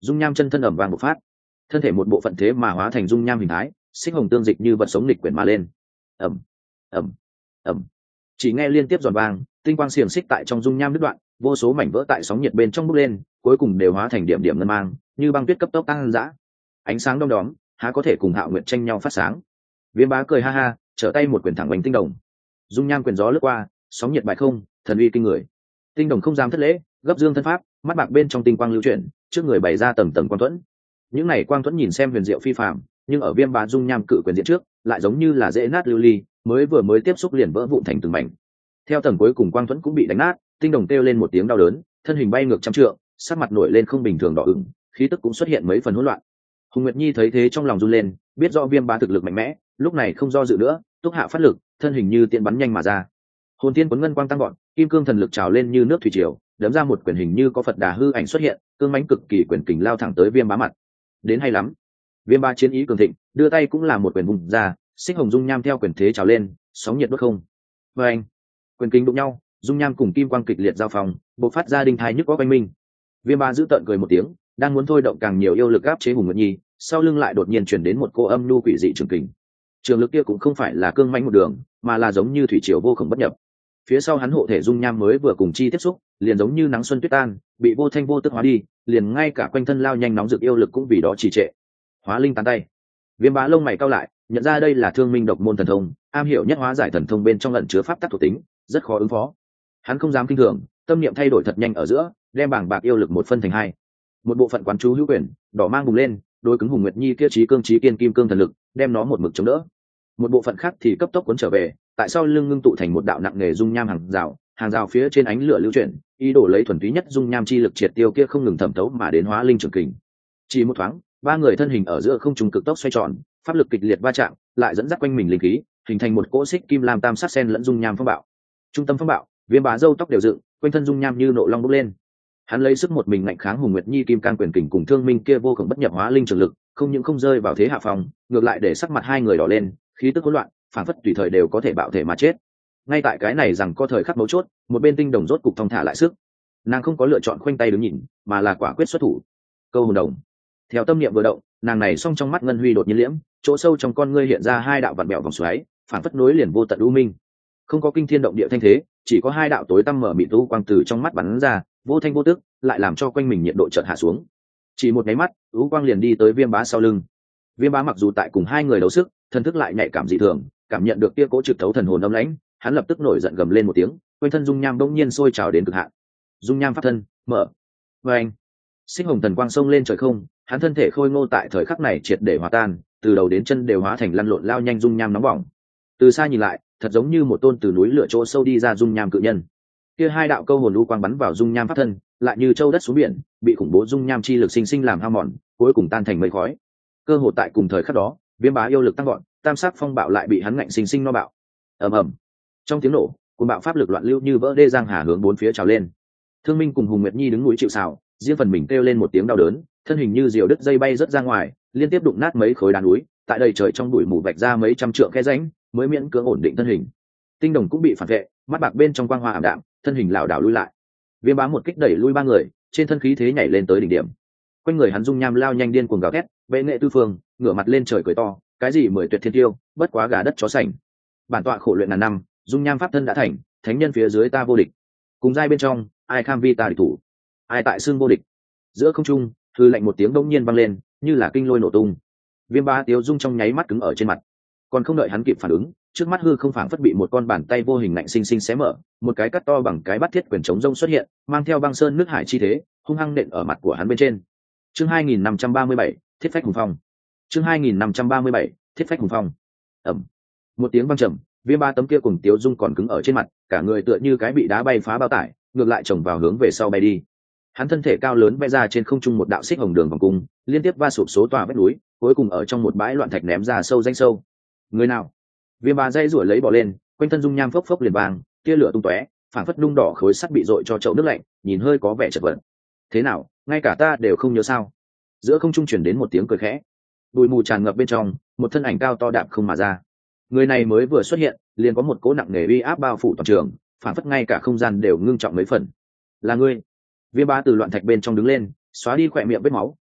dung nham chân thân ẩm vàng một phát, thân thể một bộ phận thế mà hóa thành dung nham hình thái, xích hồng tương dịch như vật sống nghịch quyển mà lên. ẩm ẩm ẩm, chỉ nghe liên tiếp giòn vang, tinh quang xiềng xích tại trong dung nham đứt đoạn, vô số mảnh vỡ tại sóng nhiệt bên trong bốc lên, cuối cùng đều hóa thành điểm điểm ngân mang, như băng tuyết cấp tốc tăng dã. Ánh sáng đom đóm, há có thể cùng Hạo Nguyệt tranh nhau phát sáng. Viêm Bá cười ha ha, trở tay một quyền thẳng oanh tinh đồng. Dung nham quyền gió lướt qua, sóng nhiệt bại không, thần uy kinh người. Tinh đồng không dám thất lễ, gấp dương thân pháp, mắt bạc bên trong tinh quang lưu chuyển, trước người bày ra tầng tầng quang thuẫn. Những này quang thuẫn nhìn xem huyền diệu phi phàm, nhưng ở Viêm Bá dung nham cự quyền diện trước, lại giống như là dễ nát lưu ly, mới tiếp xúc liền vỡ vụn thành từng mảnh. Theo tầng cuối cùng quang thuẫn cũng bị đánh nát, tinh đồng kêu lên một tiếng đau đớn, thân hình bay ngược trăm trượng, sắc mặt nổi lên không bình thường đỏ ửng, khí tức cũng xuất hiện mấy phần hỗn loạn. Hùng Nguyệt Nhi thấy thế trong lòng run lên, biết rõ Viêm Bá thực lực mạnh mẽ, lúc này không do dự nữa, túc hạ phát lực, thân hình như tiện bắn nhanh mà ra. Hồn tiên quấn ngân quang tăng gọn, kim cương thần lực trào lên như nước thủy triều, đấm ra một quyền hình như có Phật Đà hư ảnh xuất hiện, cương mãnh cực kỳ quyền kình lao thẳng tới Viêm Bá mặt. Đến hay lắm. Viêm Bá chiến ý cường thịnh, đưa tay cũng là một quyền vùng ra, xích hồng dung nham theo quyền thế trào lên, sóng nhiệt đốt không. Và anh, quyền kình đụng nhau, dung nham cùng kim quang kịch liệt giao phòng, bộc phát ra đinh thái nhức óc oanh minh. Viêm Bá giữ tợn cười một tiếng, đang muốn thôi động càng nhiều yêu lực áp chế Hùng Nguyệt Nhi, sau lưng lại đột nhiên chuyển đến một cô âm nhu quỷ dị trường kình. Trường lực kia cũng không phải là cương mãnh một đường, mà là giống như thủy triều vô cùng bất nhập. Phía sau hắn hộ thể dung nham mới vừa cùng chi tiếp xúc, liền giống như nắng xuân tuyết tan, bị vô thanh vô tức hóa đi, liền ngay cả quanh thân lao nhanh nóng rực yêu lực cũng vì đó trì trệ. Hóa linh tán tay. Viêm Bá lông mày cau lại, nhận ra đây là Thương Minh độc môn thần thông, am hiểu nhất hóa giải thần thông bên trong ẩn chứa pháp tắc thuộc tính, rất khó ứng phó. Hắn không dám kinh thường, tâm niệm thay đổi thật nhanh ở giữa, đem bảng bạc yêu lực một phân thành hai. Một bộ phận quán chú hữu quyền, đỏ mang bùng lên, đối cứng Hùng Nguyệt Nhi kia trí cương trí kiên kim cương thần lực, đem nó một mực chống đỡ. Một bộ phận khác thì cấp tốc cuốn trở về, tại sau lưng ngưng tụ thành một đạo nặng nề dung nham hàng rào phía trên ánh lửa lưu chuyển, ý đồ lấy thuần túy nhất dung nham chi lực triệt tiêu kia không ngừng thẩm thấu mà đến hóa linh trường kình. Chỉ một thoáng, ba người thân hình ở giữa không trung cực tốc xoay tròn, pháp lực kịch liệt va chạm, lại dẫn dắt quanh mình linh khí, hình thành một cỗ xích kim lam tam sắc sen lẫn dung nham phong bạo. Trung tâm phong bạo, Viêm Bá râu tóc đều dựng, quanh thân dung nham như nộ long bốc lên. Hắn lấy sức một mình ngạnh kháng Hùng Nguyệt Nhi kim can quyền kình cùng Thương Minh kia vô cùng bất nhập hóa linh trường lực, không những không rơi vào thế hạ phòng, ngược lại để sắc mặt hai người đỏ lên, khí tức hỗn loạn, phản phất tùy thời đều có thể bạo thể mà chết. Ngay tại cái này rằng có thời khắc mấu chốt, một bên tinh đồng rốt cục thong thả lại sức. Nàng không có lựa chọn khoanh tay đứng nhìn, mà là quả quyết xuất thủ. Câu hồn đồng. Theo tâm niệm vừa động, nàng này song trong mắt ngân huy đột nhiên liễm, chỗ sâu trong con ngươi hiện ra hai đạo vặn bẹo vòng xoáy, phản phất nối liền vô tận u minh. Không có kinh thiên động địa thanh thế, chỉ có hai đạo tối tăm mở mịt u quang từ trong mắt bắn ra, vô thanh vô tức, lại làm cho quanh mình nhiệt độ chợt hạ xuống. Chỉ một cái mắt, u quang liền đi tới Viêm Bá sau lưng. Viêm Bá mặc dù tại cùng hai người đấu sức, thần thức lại nhạy cảm dị thường, cảm nhận được kia cố trực thấu thần hồn âm lãnh, hắn lập tức nổi giận gầm lên một tiếng, quanh thân dung nham bỗng nhiên sôi trào đến cực hạn. Dung nham pháp thân, mở. Và anh, sinh hồng thần quang sông lên trời không, hắn thân thể khôi ngô tại thời khắc này triệt để hòa tan, từ đầu đến chân đều hóa thành lăn lộn lao nhanh dung nham nóng bỏng. Từ xa nhìn lại, thật giống như một tôn từ núi lửa chỗ sâu đi ra dung nham cự nhân. Kia hai đạo câu hồn u quang bắn vào dung nham pháp thân, lại như châu đất xuống biển, bị khủng bố dung nham chi lực sinh sinh làm hao mòn, cuối cùng tan thành mây khói. Cơ hội tại cùng thời khắc đó, Viêm Bá yêu lực tăng gọn, tam sắc phong bạo lại bị hắn ngạnh sinh sinh no bạo. Ầm ầm. Trong tiếng nổ, cuồng bạo pháp lực loạn lưu như vỡ đê giang hà hướng bốn phía trào lên. Thương Minh cùng Hùng Nguyệt Nhi đứng núi chịu sào, riêng phần mình kêu lên một tiếng đau đớn, thân hình như diều đứt dây bay rất ra ngoài, liên tiếp đụng nát mấy khối đá núi, tại đây trời trong bụi mù vạch ra mấy trăm trượng khe rãnh, mới miễn cưỡng ổn định thân hình. Tinh đồng cũng bị phản vệ, mắt bạc bên trong quang hoa ảm đạm, thân hình lảo đảo lui lại. Viêm Bá một kích đẩy lui ba người, trên thân khí thế nhảy lên tới đỉnh điểm. Quanh người hắn dung nham lao nhanh điên cuồng gào thét, bệ nghệ tư phương, ngửa mặt lên trời cười to, cái gì mười tuyệt thiên tiêu, bất quá gà đất chó sành. Bản tọa khổ luyện ngàn năm, dung nham pháp thân đã thành, thánh nhân phía dưới ta vô địch. Cùng giai bên trong, ai kham vi ta địch thủ, ai tại xương vô địch. Giữa không trung, hư lạnh một tiếng đông nhiên vang lên, như là kinh lôi nổ tung. Viêm Bá tiếu dung trong nháy mắt cứng ở trên mặt, còn không đợi hắn kịp phản ứng, trước mắt hư không phảng phất bị một con bàn tay vô hình lạnh sinh sinh xé mở, một cái cắt to bằng cái bát thiết quyền chống rông xuất hiện, mang theo băng sơn nước hải chi thế, hung hăng nện ở mặt của hắn bên trên. Chương 2537, Thiết phách hùng phong. Chương 2537, Thiết phách hùng phong. Ầm. Một tiếng vang trầm, Viêm Bá tấm kia cùng tiếu dung còn cứng ở trên mặt, cả người tựa như cái bị đá bay phá bao tải, ngược lại chồng vào hướng về sau bay đi. Hắn thân thể cao lớn vẽ ra trên không trung một đạo xích hồng đường vòng cung, liên tiếp va sụp số tòa vách núi, cuối cùng ở trong một bãi loạn thạch ném ra sâu danh sâu. Người nào? Viêm Bá dây rủi lấy bỏ lên, quanh thân dung nham phốc phốc liền vàng, tia lửa tung tóe, phảng phất nung đỏ khối sắt bị dội cho chậu nước lạnh, nhìn hơi có vẻ chật vật. Thế nào, ngay cả ta đều không nhớ sao? Giữa không trung truyền đến một tiếng cười khẽ. Bụi mù tràn ngập bên trong, một thân ảnh cao to đạp không mà ra. Người này mới vừa xuất hiện, liền có một cỗ nặng nề uy áp bao phủ toàn trường, phảng phất ngay cả không gian đều ngưng trọng mấy phần. Là ngươi? Viêm Bá từ loạn thạch bên trong đứng lên, xóa đi khỏe miệng vết máu,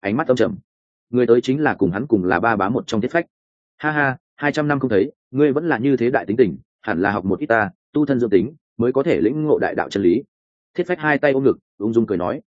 ánh mắt âm trầm. Người tới chính là cùng hắn cùng là ba bá một trong Thiết Phách. Ha ha, 200 năm không thấy, ngươi vẫn là như thế đại tính tình, hẳn là học một ít ta tu thân dưỡng tính mới có thể lĩnh ngộ đại đạo chân lý. Thiết Phách hai tay ôm ngực ung dung cười nói.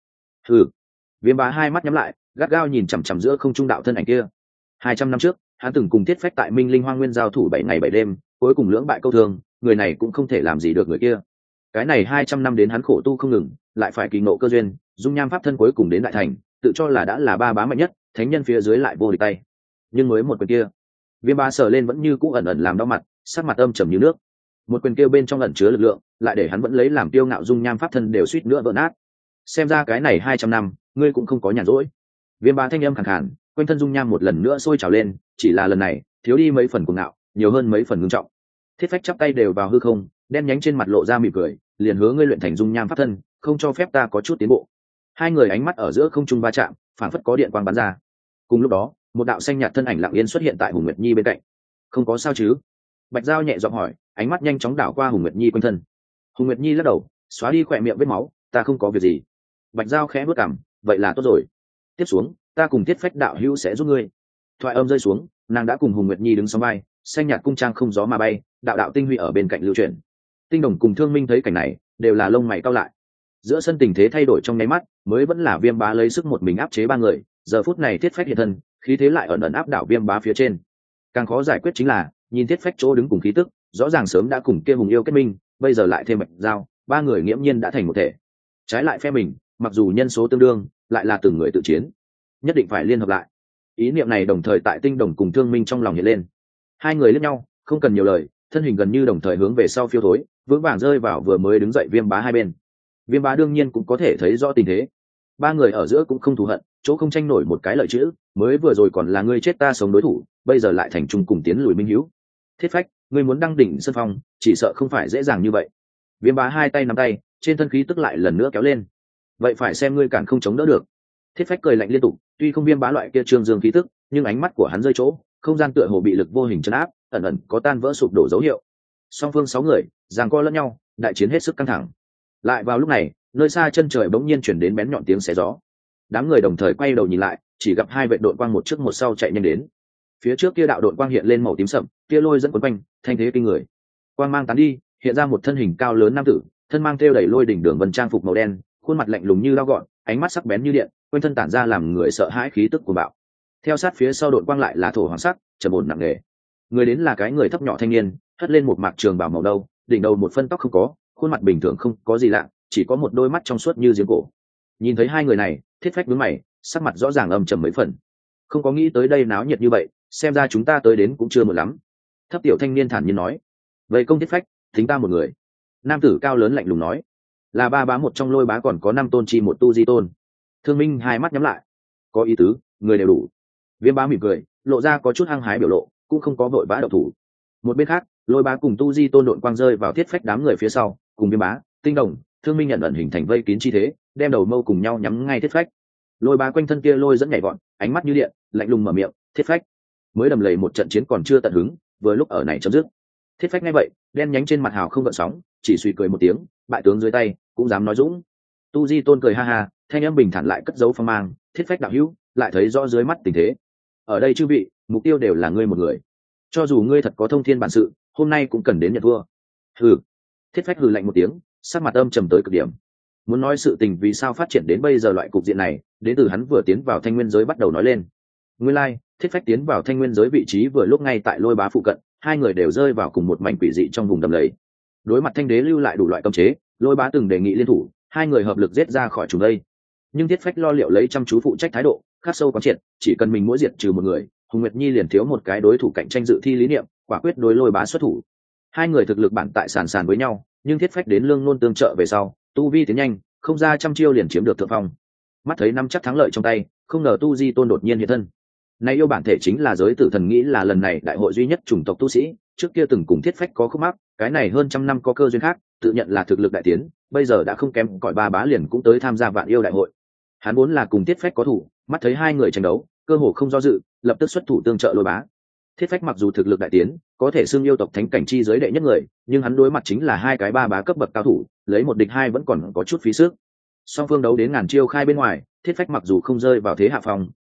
Viêm Bá hai mắt nhắm lại, gắt gao nhìn chằm chằm giữa không trung đạo thân ảnh kia. 200 năm trước, hắn từng cùng Thiết Phách tại Minh Linh Hoang Nguyên giao thủ 7 ngày 7 đêm, cuối cùng lưỡng bại câu thương, người này cũng không thể làm gì được người kia. Cái này 200 năm đến hắn khổ tu không ngừng, lại phải kỳ ngộ cơ duyên, dung nham pháp thân cuối cùng đến đại thành, tự cho là đã là ba bá mạnh nhất, thánh nhân phía dưới lại vô địch tay. Nhưng mới một quyền kia, Viêm Bá sờ lên vẫn như cũ ẩn ẩn làm đau mặt, sắc mặt âm trầm như nước. Một quyền kia bên trong ẩn chứa lực lượng, lại để hắn vẫn lấy làm tiêu ngạo dung nham pháp thân đều suýt nữa vỡ nát. Xem ra cái này 200 năm, ngươi cũng không có nhàn rỗi. Viêm Bá thanh âm khàn khàn, quanh thân dung nham một lần nữa sôi trào lên, chỉ là lần này thiếu đi mấy phần cuồng ngạo, nhiều hơn mấy phần ngưng trọng. Thiết Phách chắp tay đều vào hư không, đen nhánh trên mặt lộ ra mỉm cười, liền hứa ngươi luyện thành dung nham pháp thân, không cho phép ta có chút tiến bộ. Hai người ánh mắt ở giữa không trung va chạm, phảng phất có điện quang bắn ra. Cùng lúc đó, một đạo xanh nhạt thân ảnh lặng yên xuất hiện tại Hùng Nguyệt Nhi bên cạnh. Không có sao chứ? Bạch Giao nhẹ giọng hỏi, ánh mắt nhanh chóng đảo qua Hùng Nguyệt Nhi quanh thân. Hùng Nguyệt Nhi lắc đầu, xóa đi khỏe miệng vết máu, ta không có việc gì. Bạch Giao khẽ bước cằm, vậy là tốt rồi. Tiếp xuống, ta cùng Thiết Phách đạo hữu sẽ giúp ngươi. Thoại âm rơi xuống, nàng đã cùng Hùng Nguyệt Nhi đứng song vai, xanh nhạt cung trang không gió mà bay, đạo đạo tinh huy ở bên cạnh lưu chuyển. Tinh Đồng cùng Thương Minh thấy cảnh này, đều là lông mày cau lại. Giữa sân tình thế thay đổi trong nháy mắt, mới vẫn là Viêm Bá lấy sức một mình áp chế ba người, giờ phút này Thiết Phách hiện thân, khí thế lại ẩn ẩn áp đảo Viêm Bá phía trên. Càng khó giải quyết chính là, nhìn Thiết Phách chỗ đứng cùng khí tức, rõ ràng sớm đã cùng kia Hùng Yêu kết minh, bây giờ lại thêm Bạch Giao, ba người nghiễm nhiên đã thành một thể. Trái lại phe mình, mặc dù nhân số tương đương, lại là từng người tự chiến, nhất định phải liên hợp lại. Ý niệm này đồng thời tại Tinh Đồng cùng Thương Minh trong lòng hiện lên. Hai người liếc nhau, không cần nhiều lời, thân hình gần như đồng thời hướng về sau phiêu thối, vững vàng rơi vào vừa mới đứng dậy Viêm Bá hai bên. Viêm Bá đương nhiên cũng có thể thấy rõ tình thế. Ba người ở giữa cũng không thù hận, chỗ không tranh nổi một cái lợi chữ, mới vừa rồi còn là ngươi chết ta sống đối thủ, bây giờ lại thành chung cùng tiến lùi minh hữu. Thiết Phách, ngươi muốn đăng đỉnh sơn phong, chỉ sợ không phải dễ dàng như vậy. Viêm Bá hai tay nắm tay, trên thân khí tức lại lần nữa kéo lên. Vậy phải xem ngươi cản không chống đỡ được. Thiết Phách cười lạnh liên tục, tuy không Viêm Bá loại kia trương dương khí tức, nhưng ánh mắt của hắn rơi chỗ, không gian tựa hồ bị lực vô hình trấn áp, ẩn ẩn có tan vỡ sụp đổ dấu hiệu. Song phương 6 người giằng co lẫn nhau, đại chiến hết sức căng thẳng. Lại vào lúc này, nơi xa chân trời bỗng nhiên chuyển đến bén nhọn tiếng xé gió. Đám người đồng thời quay đầu nhìn lại, chỉ gặp hai vệ đội quang một trước một sau chạy nhanh đến. Phía trước kia đạo đội quang hiện lên màu tím sậm, kia lôi dẫn quấn quanh, thanh thế kinh người. Quang mang tán đi, hiện ra một thân hình cao lớn nam tử, thân mang thêu đẩy lôi đỉnh đường vân trang phục màu đen, khuôn mặt lạnh lùng như dao gọn, ánh mắt sắc bén như điện, quanh thân tản ra làm người sợ hãi khí tức của bạo. Theo sát phía sau đội quang lại là thổ hoàng sắc, trầm ổn nặng nề. Người đến là cái người thấp nhỏ thanh niên, hất lên một mạc trường bào màu đâu, đỉnh đầu một phân tóc không có, khuôn mặt bình thường không có gì lạ, chỉ có một đôi mắt trong suốt như giếng cổ. Nhìn thấy hai người này, Thiết Phách nhướng mày, sắc mặt rõ ràng âm trầm mấy phần. Không có nghĩ tới đây náo nhiệt như vậy, xem ra chúng ta tới đến cũng chưa muộn lắm. Thấp tiểu thanh niên thản nhiên nói. Vậy công Thiết Phách, tính ta một người. Nam tử cao lớn lạnh lùng nói. Là ba bá một trong Lôi Bá còn có 5 tôn chi một tu di tôn. Thương Minh hai mắt nhắm lại. Có ý tứ, người đều đủ. Viêm Bá mỉm cười, lộ ra có chút hăng hái biểu lộ, cũng không có vội vã động thủ. Một bên khác, Lôi Bá cùng tu di tôn độn quang rơi vào Thiết Phách đám người phía sau, cùng Viêm Bá, Tinh Đồng, Thương Minh nhận ẩn hình thành vây kín chi thế, đem đầu mâu cùng nhau nhắm ngay Thiết Phách. Lôi Bá quanh thân kia lôi dẫn nhảy vọt, ánh mắt như điện, lạnh lùng mở miệng, Thiết Phách. Mới đầm lầy một trận chiến còn chưa tận hứng, vừa lúc ở này chấm dứt. Thiết Phách nghe vậy, đen nhánh trên mặt hào không gợn sóng, chỉ suy cười một tiếng, bại tướng dưới tay, cũng dám nói dũng. Tu Di Tôn cười ha ha, thanh âm bình thản lại cất giấu phong mang, Thiết Phách đạo hữu, lại thấy rõ dưới mắt tình thế. Ở đây chư vị, mục tiêu đều là ngươi một người. Cho dù ngươi thật có thông thiên bản sự, hôm nay cũng cần đến nhận thua. Hừ. Thiết Phách hừ lạnh một tiếng, sắc mặt âm trầm tới cực điểm. Muốn nói sự tình vì sao phát triển đến bây giờ loại cục diện này, đến từ hắn vừa tiến vào Thanh Nguyên giới bắt đầu nói lên. Nguyên lai, Thiết Phách tiến vào Thanh Nguyên giới vị trí vừa lúc ngay tại Lôi Bá phụ cận, hai người đều rơi vào cùng một mảnh quỷ dị trong vùng đầm lầy. Đối mặt Thanh Đế lưu lại đủ loại cấm chế, Lôi Bá từng đề nghị liên thủ, hai người hợp lực giết ra khỏi chúng đây. Nhưng Thiết Phách lo liệu lấy chăm chú phụ trách thái độ, khắc sâu quán triệt, chỉ cần mình mỗi diệt trừ một người, Hùng Nguyệt Nhi liền thiếu một cái đối thủ cạnh tranh dự thi lý niệm, quả quyết đối Lôi Bá xuất thủ. Hai người thực lực bản tại sàn sàn với nhau, nhưng Thiết Phách đến lương nôn tương trợ về sau, tu vi tiến nhanh, không ra trăm chiêu liền chiếm được thượng phong. Mắt thấy năm chắc thắng lợi trong tay, không ngờ Tu Di Tôn đột nhiên hiện thân. Này yêu bản thể chính là giới tử thần nghĩ là lần này đại hội duy nhất chủng tộc tu sĩ, trước kia từng cùng Thiết Phách có khúc mắc, cái này hơn trăm năm có cơ duyên khác, tự nhận là thực lực đại tiến, bây giờ đã không kém cỏi ba bá liền cũng tới tham gia vạn yêu đại hội. Hắn vốn là cùng Thiết Phách có thủ, mắt thấy hai người tranh đấu, cơ hồ không do dự, lập tức xuất thủ tương trợ Lôi Bá. Thiết Phách mặc dù thực lực đại tiến, có thể xưng yêu tộc thánh cảnh chi giới đệ nhất người, nhưng hắn đối mặt chính là hai cái ba bá cấp bậc cao thủ, lấy một địch hai vẫn còn có chút phí sức. Song phương đấu đến ngàn chiêu khai bên ngoài, Thiết Phách mặc dù không rơi vào thế hạ phòng,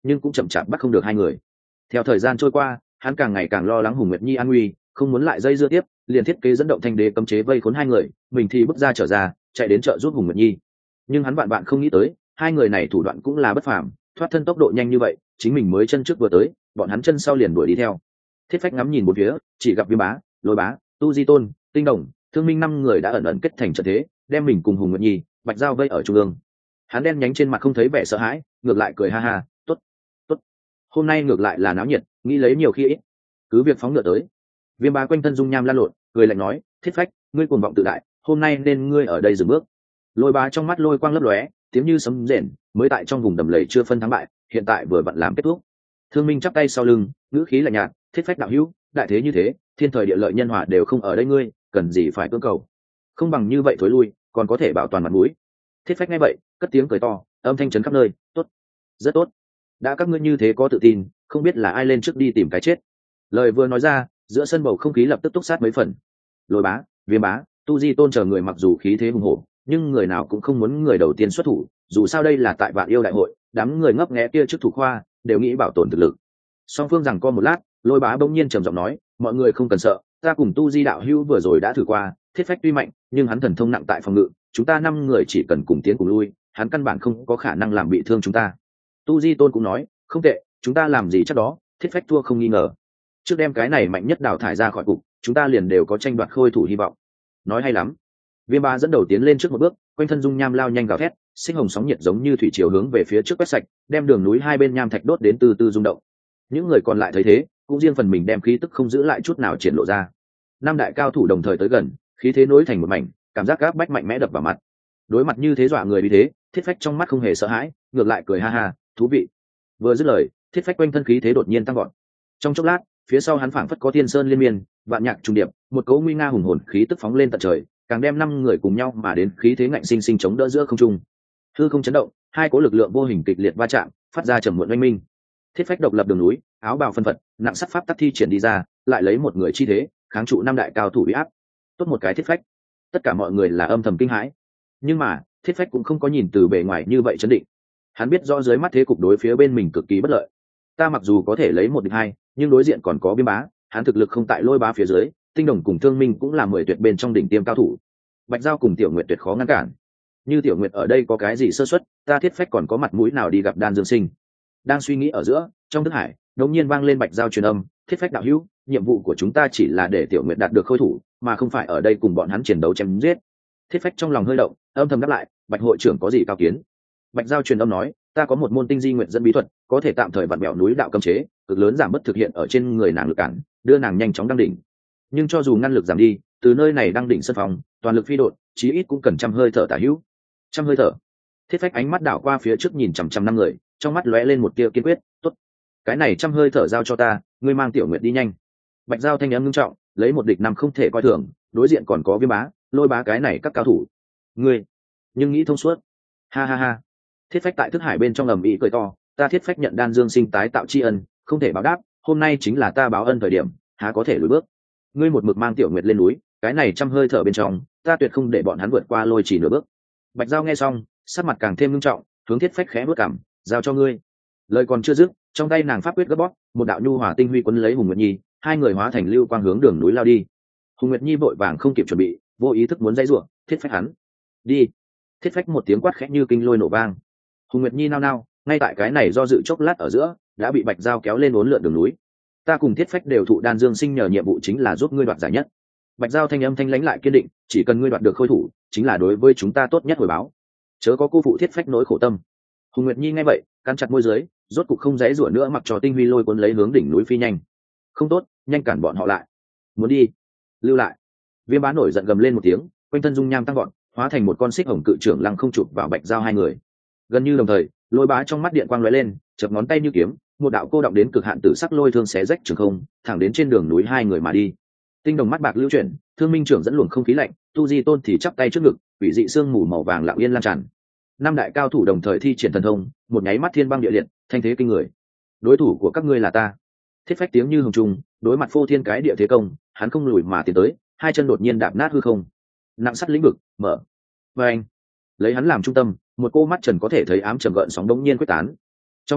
nhưng cũng chậm chạp bắt không được hai người. Theo thời gian trôi qua, hắn càng ngày càng lo lắng Hùng Nguyệt Nhi an nguy, không muốn lại dây dưa tiếp, liền thiết kế dẫn động thanh đế cấm chế vây khốn hai người, mình thì bước ra trở ra, chạy đến trợ giúp Hùng Nguyệt Nhi. Nhưng hắn vạn vạn không nghĩ tới, hai người này thủ đoạn cũng là bất phàm, thoát thân tốc độ nhanh như vậy, chính mình mới chân trước vừa tới, bọn hắn chân sau liền đuổi đi theo. Thiết Phách ngắm nhìn bốn phía, chỉ gặp Viêm Bá, Lôi Bá, Tu Di Tôn, Tinh Đồng, Thương Minh năm người đã ẩn ẩn kết thành trận thế, đem mình cùng Hùng Nguyệt Nhi, Bạch Giao vây ở trung ương. Hắn đen nhánh trên mặt không thấy vẻ sợ hãi, ngược lại cười ha ha, tốt, tốt, hôm nay ngược lại là náo nhiệt, nghĩ lấy nhiều khi ít, cứ việc phóng ngựa tới. Viêm Bá quanh thân dung nham lan lộn, cười lạnh nói, Thiết Phách, ngươi cuồng vọng tự đại, hôm nay nên ngươi ở đây dừng bước. Lôi Bá trong mắt lôi quang lấp lóe, tiếng như sấm rền, mới tại trong vùng đầm lầy chưa phân thắng bại, hiện tại vừa vặn làm kết thúc. Thương Minh chắp tay sau lưng, ngữ khí lạnh nhạt, Thiết Phách đạo hữu, đại thế như thế, thiên thời địa lợi nhân hòa đều không ở đây ngươi, cần gì phải cưỡng cầu? Không bằng như vậy thối lui, còn có thể bảo toàn mặt mũi. Thiết Phách nghe vậy, cất tiếng cười to, âm thanh trấn khắp nơi, tốt, rất tốt. Đã các ngươi như thế có tự tin, không biết là ai lên trước đi tìm cái chết. Lời vừa nói ra, giữa sân bầu không khí lập tức túc sát mấy phần. Lôi Bá, Viêm Bá, Tu Di Tôn chờ người mặc dù khí thế hùng hổ, nhưng người nào cũng không muốn người đầu tiên xuất thủ, dù sao đây là tại Vạn Yêu đại hội, đám người ngấp nghé kia trước thủ khoa đều nghĩ bảo tồn thực lực. Song phương rằng co một lát, Lôi Bá bỗng nhiên trầm giọng nói, mọi người không cần sợ, ta cùng Tu Di đạo hữu vừa rồi đã thử qua, Thiết Phách tuy mạnh, nhưng hắn thần thông nặng tại phòng ngự, chúng ta 5 người chỉ cần cùng tiến cùng lui, hắn căn bản không có khả năng làm bị thương chúng ta. Tu Di Tôn cũng nói, không tệ, chúng ta làm gì chắc đó, Thiết Phách thua không nghi ngờ. Trước đem cái này mạnh nhất đào thải ra khỏi cục, chúng ta liền đều có tranh đoạt khôi thủ hy vọng. Nói hay lắm. Viêm Bá dẫn đầu tiến lên trước một bước, quanh thân dung nham lao nhanh gào thét, sinh hồng sóng nhiệt giống như thủy triều hướng về phía trước quét sạch, đem đường núi hai bên nham thạch đốt đến từ từ rung động. Những người còn lại thấy thế, cũng riêng phần mình đem khí tức không giữ lại chút nào triển lộ ra. Năm đại cao thủ đồng thời tới gần, khí thế nối thành một mảnh, cảm giác gáp bách mạnh mẽ đập vào mặt. Đối mặt như thế dọa người như thế, Thiết Phách trong mắt không hề sợ hãi, ngược lại cười ha ha, thú vị. Vừa dứt lời, Thiết Phách quanh thân khí thế đột nhiên tăng vọt. Trong chốc lát, phía sau hắn phảng phất có thiên sơn liên miên, vạn nhạc trùng điệp, một cấu nguy nga hùng hồn khí tức phóng lên tận trời, càng đem 5 người cùng nhau mà đến khí thế ngạnh sinh sinh chống đỡ giữa không trung. Hư không chấn động, hai cỗ lực lượng vô hình kịch liệt va chạm, phát ra trầm muộn oanh minh. Thiết Phách độc lập đường núi, áo bào phân phật, nặng sắt pháp tắc thi triển đi ra, lại lấy một người chi thế, kháng trụ 5 đại cao thủ uy áp. Tốt một cái Thiết Phách. Tất cả mọi người là âm thầm kinh hãi. Nhưng mà, Thiết Phách cũng không có nhìn từ bề ngoài như vậy chấn định. Hắn biết rõ dưới mắt thế cục đối phía bên mình cực kỳ bất lợi. Ta mặc dù có thể lấy 1 địch 2, nhưng đối diện còn có Viêm Bá, hắn thực lực không tại Lôi Bá phía dưới, Tinh Đồng cùng Thương Minh cũng là 10 tuyệt bên trong đỉnh tiêm cao thủ. Bạch Giao cùng Tiểu Nguyệt tuyệt khó ngăn cản. Như Tiểu Nguyệt ở đây có cái gì sơ suất, ta Thiết Phách còn có mặt mũi nào đi gặp Đan Dương Sinh. Đang suy nghĩ ở giữa, trong thức hải đột nhiên vang lên Bạch Giao truyền âm, Thiết Phách đạo hữu, nhiệm vụ của chúng ta chỉ là để Tiểu Nguyệt đạt được khôi thủ, mà không phải ở đây cùng bọn hắn chiến đấu chém giết. Thiết Phách trong lòng hơi động, âm thầm đáp lại, Bạch hội trưởng có gì cao kiến. Bạch Giao truyền âm nói, ta có một môn tinh di nguyện dẫn bí thuật, có thể tạm thời vặn bẹo núi đạo cấm chế, cực lớn giảm bớt thực hiện ở trên người nàng lực cản, đưa nàng nhanh chóng đăng đỉnh. Nhưng cho dù ngăn lực giảm đi, từ nơi này đăng đỉnh sân phòng, toàn lực phi độn, chí ít cũng cần 100 hơi thở tả hữu. 100 hơi thở. Thiết Phách ánh mắt đảo qua phía trước nhìn chằm chằm 5 người, trong mắt lóe lên một tia kiên quyết, tốt, cái này 100 hơi thở giao cho ta, ngươi mang Tiểu Nguyệt đi nhanh. Bạch Giao thanh âm ngưng trọng, lấy 1 địch 5 không thể coi thường, đối diện còn có Viêm Bá, Lôi Bá cái này các cao thủ. Ngươi, nhưng nghĩ thông suốt. Ha ha ha. Thiết Phách tại thức hải bên trong ầm ĩ cười to, ta Thiết Phách nhận Đan Dương Sinh tái tạo tri ân, không thể báo đáp, hôm nay chính là ta báo ân thời điểm, há có thể lùi bước. Ngươi một mực mang Tiểu Nguyệt lên núi, cái này 100 hơi thở bên trong, ta tuyệt không để bọn hắn vượt qua Lôi Chỉ nửa bước. Bạch Giao nghe xong, sắc mặt càng thêm nghiêm trọng, hướng Thiết Phách khẽ bước cằm, giao cho ngươi. Lời còn chưa dứt, trong tay nàng pháp quyết gấp bóp, một đạo nhu hòa tinh huy quấn lấy Hùng Nguyệt Nhi, hai người hóa thành lưu quang hướng đường núi lao đi. Hùng Nguyệt Nhi vội vàng không kịp chuẩn bị, vô ý thức muốn dây rủa, Thiết Phách hắn, đi. Thiết Phách một tiếng quát khẽ như kinh lôi nổ vang. Hùng Nguyệt Nhi nao nao, ngay tại cái này do dự chốc lát ở giữa, đã bị Bạch Giao kéo lên uốn lượn đường núi. Ta cùng Thiết Phách đều thụ Đan Dương Sinh nhờ nhiệm vụ chính là giúp ngươi đoạt giải nhất. Bạch Giao thanh âm thanh lãnh lại kiên định, chỉ cần ngươi đoạt được khôi thủ, chính là đối với chúng ta tốt nhất hồi báo. Chớ có cô phụ Thiết Phách nỗi khổ tâm. Hùng Nguyệt Nhi nghe vậy, cắn chặt môi dưới, rốt cục không dãy rủa nữa, mặc cho tinh huy lôi cuốn lấy hướng đỉnh núi phi nhanh. Không tốt, nhanh cản bọn họ lại. Muốn đi, lưu lại. Viêm Bá nổi giận gầm lên một tiếng, quanh thân dung nham tăng vọt, hóa thành một con xích hồng cự trưởng lăng không chụp vào Bạch Giao hai người. Gần như đồng thời, Lôi Bá trong mắt điện quang lóe lên, chập ngón tay như kiếm, một đạo cô động đến cực hạn tử sắc lôi thương xé rách trường không, thẳng đến trên đường núi hai người mà đi. Tinh Đồng mắt bạc lưu chuyển, Thương Minh trưởng dẫn luồng không khí lạnh, Tu Di Tôn thì chắp tay trước ngực, quỷ dị sương mù màu vàng lặng yên lan tràn. 5 đại cao thủ đồng thời thi triển thần thông, một nháy mắt thiên băng địa liệt, thanh thế kinh người. Đối thủ của các ngươi là ta. Thiết Phách tiếng như hồng trung, đối mặt phô thiên cái địa thế công, hắn không lùi mà tiến tới, hai chân đột nhiên đạp nát hư không. Nặng sắt lĩnh vực, mở. Và anh, lấy hắn làm trung tâm, một cô mắt trần có thể thấy ám trầm gợn sóng đống nhiên quyết tán. Trong chốc lát,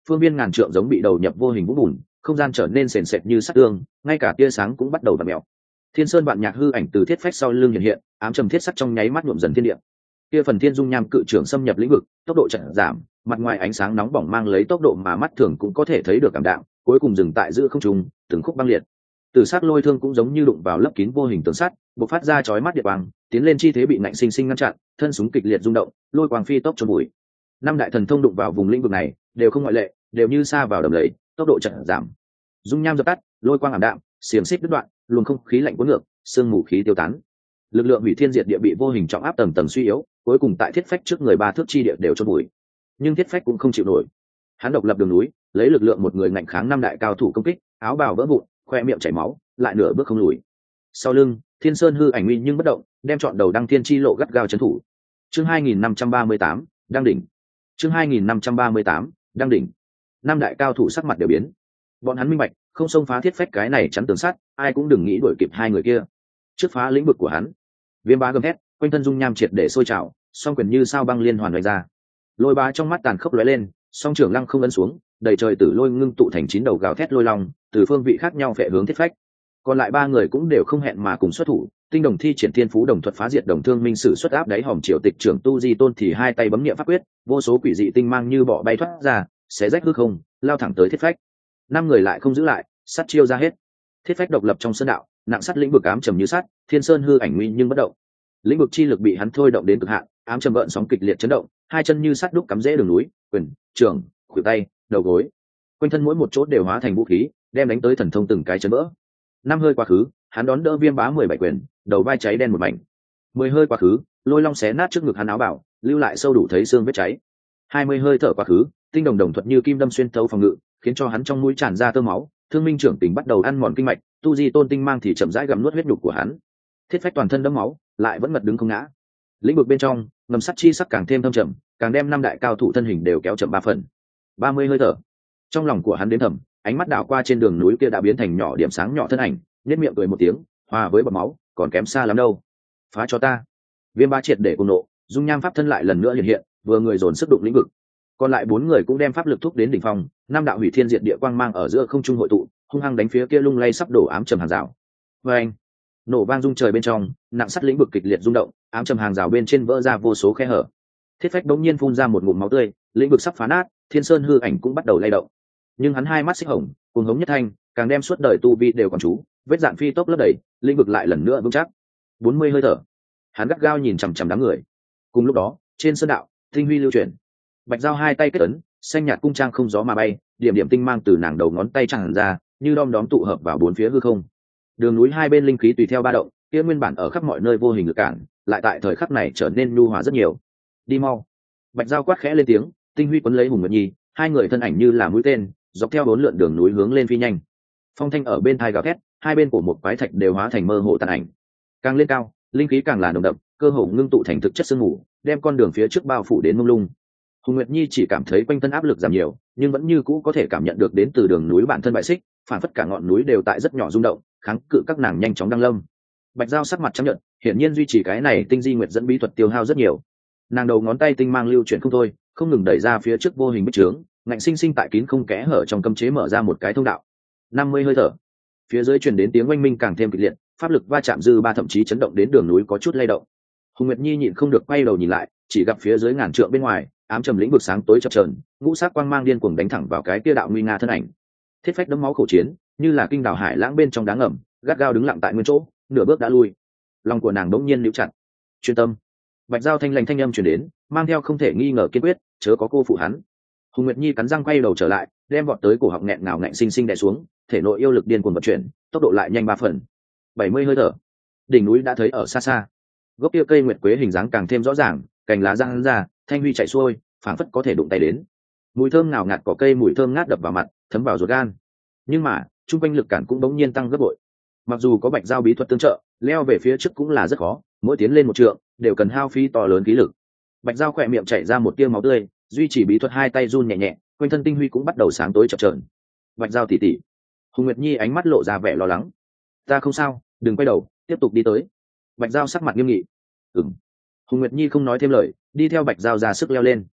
phương viên ngàn trượng giống bị đầu nhập vô hình vũng bùn, không gian trở nên sền sệt như sắt tương, ngay cả tia sáng cũng bắt đầu vặn mèo. Thiên sơn vạn nhạc hư ảnh từ thiết phách sau lưng hiện hiện, ám trầm thiết sắc trong nháy mắt nhuộm dần thiên địa. Kia phần thiên dung nham cự trưởng xâm nhập lĩnh vực, tốc độ chậm giảm, mặt ngoài ánh sáng nóng bỏng mang lấy tốc độ mà mắt thường cũng có thể thấy được cảm đạm, cuối cùng dừng tại giữa không trung, từng khúc băng liệt. Từ sát lôi thương cũng giống như đụng vào lấp kín vô hình tường sắt, bộc phát ra chói mắt điện quang, tiến lên chi thế bị nạnh sinh sinh ngăn chặn, thân súng kịch liệt rung động, lôi quang phi tốc chôn bụi. Năm đại thần thông đụng vào vùng lĩnh vực này, đều không ngoại lệ, đều như sa vào đầm lầy, tốc độ chậm giảm. Dung nham dập tắt, lôi quang ảm đạm, xiềng xích đứt đoạn, luồng không khí lạnh cuốn ngược, sương mù khí tiêu tán. Lực lượng hủy thiên diệt địa bị vô hình trọng áp tầng tầng suy yếu, cuối cùng tại thiết phách trước người ba thước chi địa đều chôn bụi. Nhưng thiết phách cũng không chịu nổi. Hắn độc lập đường núi, lấy lực lượng một người ngạnh kháng năm đại cao thủ công kích, áo bào vỡ vụn, khoe miệng chảy máu, lại nửa bước không lùi. Sau lưng, Thiên Sơn hư ảnh uy nhưng bất động, đem chọn đầu đăng thiên chi lộ gắt gao trấn thủ. Chương 2538, đăng đỉnh. Chương 2538, đăng đỉnh. Năm đại cao thủ sắc mặt đều biến. Bọn hắn minh bạch, không xông phá thiết phách cái này chắn tường sắt, ai cũng đừng nghĩ đuổi kịp hai người kia. Trước phá lĩnh vực của hắn. Viêm Bá gầm thét, quanh thân dung nham triệt để sôi trào, song quyền như sao băng liên hoàn đánh ra. Lôi Bá trong mắt tàn khốc lóe lên, song trưởng lăng không ấn xuống, đầy trời tử lôi ngưng tụ thành 9 đầu gào thét lôi long, từ phương vị khác nhau phệ hướng thiết phách. Còn lại ba người cũng đều không hẹn mà cùng xuất thủ, tinh đồng thi triển thiên phú đồng thuật phá diệt đồng thương minh sử xuất áp đáy hòm triều tịch trưởng tu di tôn thì hai tay bấm niệm pháp quyết, vô số quỷ dị tinh mang như bọ bay thoát ra, xé rách hư không, lao thẳng tới thiết phách. Năm người lại không giữ lại, sát chiêu ra hết. Thiết phách độc lập trong sơn đạo, nặng sắt lĩnh vực ám trầm như sắt, Thiên Sơn hư ảnh nguy nhưng bất động. Lĩnh vực chi lực bị hắn thôi động đến cực hạn, ám trầm gợn sóng kịch liệt chấn động, hai chân như sắt đúc cắm rễ đường núi, quyền, trường, khuỷu tay, đầu gối, quanh thân mỗi một chỗ đều hóa thành vũ khí, đem đánh tới thần thông từng cái chấn vỡ. Năm hơi quá khứ, hắn đón đỡ Viêm Bá 17 quyền, đầu vai cháy đen một mảnh. 10 hơi quá khứ, lôi long xé nát trước ngực hắn áo bảo, lưu lại sâu đủ thấy xương vết cháy. 20 hơi thở quá khứ, tinh đồng đồng thuật như kim đâm xuyên thấu phòng ngự, khiến cho hắn trong mũi tràn ra tơ máu, thương minh trưởng tình bắt đầu ăn mòn kinh mạch, tu di tôn tinh mang thì chậm rãi gặm nuốt huyết nhục của hắn. Thiết phách toàn thân đẫm máu, lại vẫn mật đứng không ngã. Lĩnh vực bên trong, ngầm sắt chi sắc càng thêm thâm trầm, càng đem năm đại cao thủ thân hình đều kéo chậm 3 phần. 30 hơi thở. Trong lòng của hắn đến thầm, ánh mắt đảo qua trên đường núi kia đã biến thành nhỏ điểm sáng nhỏ thân ảnh, nhếch miệng cười một tiếng, hòa với bọt máu, còn kém xa lắm đâu. Phá cho ta. Viêm Bá triệt để cùng nộ, dung nham pháp thân lại lần nữa hiện hiện, vừa người dồn sức đụng lĩnh vực. Còn lại 4 người cũng đem pháp lực thúc đến đỉnh phong, năm đạo hủy thiên diệt địa quang mang ở giữa không trung hội tụ, hung hăng đánh phía kia lung lay sắp đổ ám trầm hàng rào. Oeng! Nổ vang rung trời bên trong, nặng sắt lĩnh vực kịch liệt rung động, ám trầm hàng rào bên trên vỡ ra vô số khe hở. Thiết phách đống nhiên phun ra một ngụm máu tươi, lĩnh vực sắp phá nát, Thiên Sơn hư ảnh cũng bắt đầu lay động. Nhưng hắn hai mắt xích hồng, cùng hống nhất thanh, càng đem suốt đời tu vi đều còn chú, vết dạn phi tốc lấp đầy, lĩnh vực lại lần nữa vững chắc. 40 hơi thở. Hắn gắt gao nhìn chằm chằm đám người. Cùng lúc đó, trên sơn đạo, tinh huy lưu chuyển. Bạch Dao hai tay kết ấn, xanh nhạt cung trang không gió mà bay, điểm điểm tinh mang từ nàng đầu ngón tay tràn ra, như đom đóm tụ hợp vào bốn phía hư không. Đường núi hai bên linh khí tùy theo ba động, kia nguyên bản ở khắp mọi nơi vô hình lực cản, lại tại thời khắc này trở nên nhu hòa rất nhiều. Đi mau! Bạch Dao quát khẽ lên tiếng, tinh huy quấn lấy Hùng Nguyệt Nhi, hai người thân ảnh như là mũi tên, dọc theo bốn lượn đường núi hướng lên phi nhanh. Phong thanh ở bên tai gào thét, hai bên của một quái thạch đều hóa thành mơ hồ tàn ảnh. Càng lên cao, linh khí càng là nồng đậm, cơ hồ ngưng tụ thành thực chất sương mù, đem con đường phía trước bao phủ đến mông lung. Hùng Nguyệt Nhi chỉ cảm thấy quanh thân áp lực giảm nhiều, nhưng vẫn như cũ có thể cảm nhận được đến từ đường núi bản thân bại xích, phản phất cả ngọn núi đều tại rất nhỏ rung động, kháng cự các nàng nhanh chóng đăng lâm. Bạch Dao sắc mặt chấp nhận, hiển nhiên duy trì cái này tinh di nguyệt dẫn bí thuật tiêu hao rất nhiều. Nàng đầu ngón tay tinh mang lưu chuyển không thôi, không ngừng đẩy ra phía trước vô hình bích trướng, ngạnh sinh sinh tại kín không kẽ hở trong cấm chế mở ra một cái thông đạo. 50 hơi thở. Phía dưới truyền đến tiếng oanh minh càng thêm kịch liệt, pháp lực va chạm dư ba thậm chí chấn động đến đường núi có chút lay động. Hùng Nguyệt Nhi nhịn không được quay đầu nhìn lại, chỉ gặp phía dưới ngàn trượng bên ngoài, ám trầm lĩnh vực sáng tối chập chờn, ngũ sắc quang mang điên cuồng đánh thẳng vào cái kia đạo nguy nga thân ảnh. Thiết phách đấm máu khổ chiến, như là kinh đảo hải lãng bên trong đá ngầm, gắt gao đứng lặng tại nguyên chỗ, nửa bước đã lui. Lòng của nàng đống nhiên níu chặt. Chuyên tâm. Bạch Dao thanh lành thanh âm truyền đến, mang theo không thể nghi ngờ kiên quyết, chớ có cô phụ hắn. Hùng Nguyệt Nhi cắn răng quay đầu trở lại, đem vọt tới cổ họng nghẹn ngào ngạnh sinh sinh đè xuống, thể nội yêu lực điên cuồng vận chuyển, tốc độ lại nhanh 3 phần. 70 hơi thở. Đỉnh núi đã thấy ở xa xa. Gốc kia cây nguyệt quế hình dáng càng thêm rõ ràng, cành lá răng ra, thanh huy chạy xuôi, phảng phất có thể đụng tay đến. Mùi thơm ngào ngạt cỏ cây mùi thơm ngát đập vào mặt, thấm vào ruột gan. Nhưng mà, trung quanh lực cản cũng bỗng nhiên tăng gấp bội. Mặc dù có Bạch Dao bí thuật tương trợ, leo về phía trước cũng là rất khó, mỗi tiến lên một trượng đều cần hao phí to lớn khí lực. Bạch Dao khỏe miệng chảy ra một tia máu tươi, duy trì bí thuật hai tay run nhẹ nhẹ, quanh thân tinh huy cũng bắt đầu sáng tối chập chờn. Bạch Dao tỉ tỉ. Hùng Nguyệt Nhi ánh mắt lộ ra vẻ lo lắng. Ta không sao, đừng quay đầu, tiếp tục đi tới. Bạch Dao sắc mặt nghiêm nghị. Hùng Nguyệt Nhi không nói thêm lời, đi theo Bạch Dao ra sức leo lên.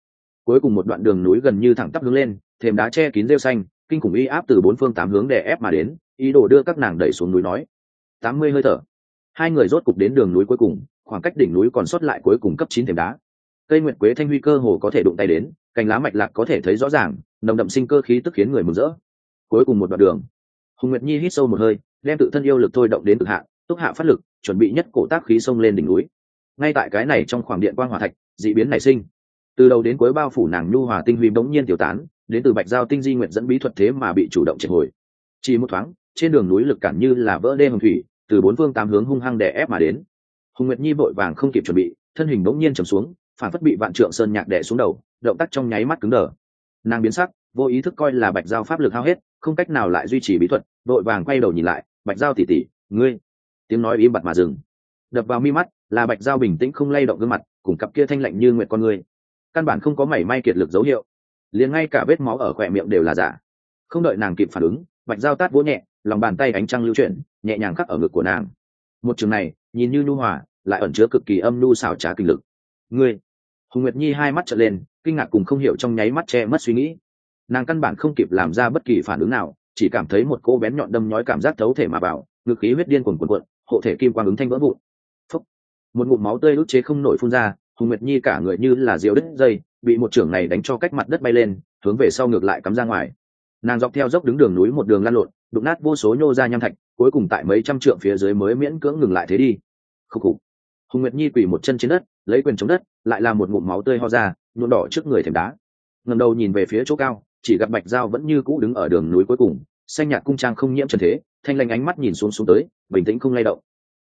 Cuối cùng một đoạn đường núi gần như thẳng tắp hướng lên, thềm đá che kín rêu xanh, kinh khủng uy áp từ bốn phương tám hướng đè ép mà đến, ý đồ đưa các nàng đẩy xuống núi. Nói 80 hơi thở, hai người rốt cục đến đường núi cuối cùng, khoảng cách đỉnh núi còn sót lại cuối cùng cấp 9 thềm đá. Cây nguyệt quế thanh huy cơ hồ có thể đụng tay đến, cành lá mạch lạc có thể thấy rõ ràng, nồng đậm sinh cơ khí tức khiến người mừng rỡ. Cuối cùng một đoạn đường, Hùng Nguyệt Nhi hít sâu một hơi, đem tự thân yêu lực thôi động đến cực hạn, túc hạ phát lực, chuẩn bị nhất cổ tác khí xông lên đỉnh núi. Ngay tại cái này trong khoảng điện quang hỏa thạch, dị biến nảy sinh. Từ đầu đến cuối bao phủ nàng nhu hòa tinh huy bỗng nhiên tiêu tán, đến từ bạch giao tinh di nguyệt dẫn bí thuật thế mà bị chủ động triệt hồi. Chỉ một thoáng, trên đường núi lực cản như là vỡ đê hồng thủy, từ bốn phương tám hướng hung hăng đè ép mà đến. Hùng Nguyệt Nhi vội vàng không kịp chuẩn bị, thân hình bỗng nhiên trầm xuống, phản phất bị vạn trượng sơn nhạc đè xuống đầu, động tác trong nháy mắt cứng đờ. Nàng biến sắc, vô ý thức coi là bạch giao pháp lực hao hết, không cách nào lại duy trì bí thuật, vội vàng quay đầu nhìn lại, bạch giao tỷ tỷ, ngươi. Tiếng nói im bặt mà dừng. Đập vào mi mắt là bạch giao bình tĩnh không lay động gương mặt, cùng cặp kia thanh lạnh như nguyệt con ngươi, căn bản không có mảy may kiệt lực dấu hiệu, liền ngay cả vết máu ở khỏe miệng đều là giả. Không đợi nàng kịp phản ứng, bạch giao tát vỗ nhẹ, lòng bàn tay ánh trăng lưu chuyển, nhẹ nhàng khắc ở ngực của nàng. Một trường này nhìn như nhu hòa, lại ẩn chứa cực kỳ âm nhu xảo trá kinh lực. Ngươi. Hùng Nguyệt Nhi hai mắt trợn lên, kinh ngạc cùng không hiểu trong nháy mắt che mất suy nghĩ. Nàng căn bản không kịp làm ra bất kỳ phản ứng nào, chỉ cảm thấy một cô bén nhọn đâm nhói cảm giác thấu thể mà vào, ngực khí huyết điên cuồn cuộn, hộ thể kim quang ứng thanh vỡ vụn. Phốc. Một ngụm máu tươi ức chế không nổi phun ra, Hùng Nguyệt Nhi cả người như là diều đứt dây, bị một chưởng này đánh cho cách mặt đất bay lên, hướng về sau ngược lại cắm ra ngoài. Nàng dọc theo dốc đứng đường núi một đường lăn lộn, đụng nát vô số nhô ra nham thạch, cuối cùng tại mấy trăm trượng phía dưới mới miễn cưỡng ngừng lại thế đi. Khúc khục. Hùng Nguyệt Nhi quỳ một chân trên đất, lấy quyền chống đất, lại làm một ngụm máu tươi ho ra, nhuộm đỏ trước người thềm đá. Ngẩng đầu nhìn về phía chỗ cao, chỉ gặp bạch giao vẫn như cũ đứng ở đường núi cuối cùng, xanh nhạt cung trang không nhiễm trần thế, thanh lanh ánh mắt nhìn xuống tới, bình tĩnh không lay động.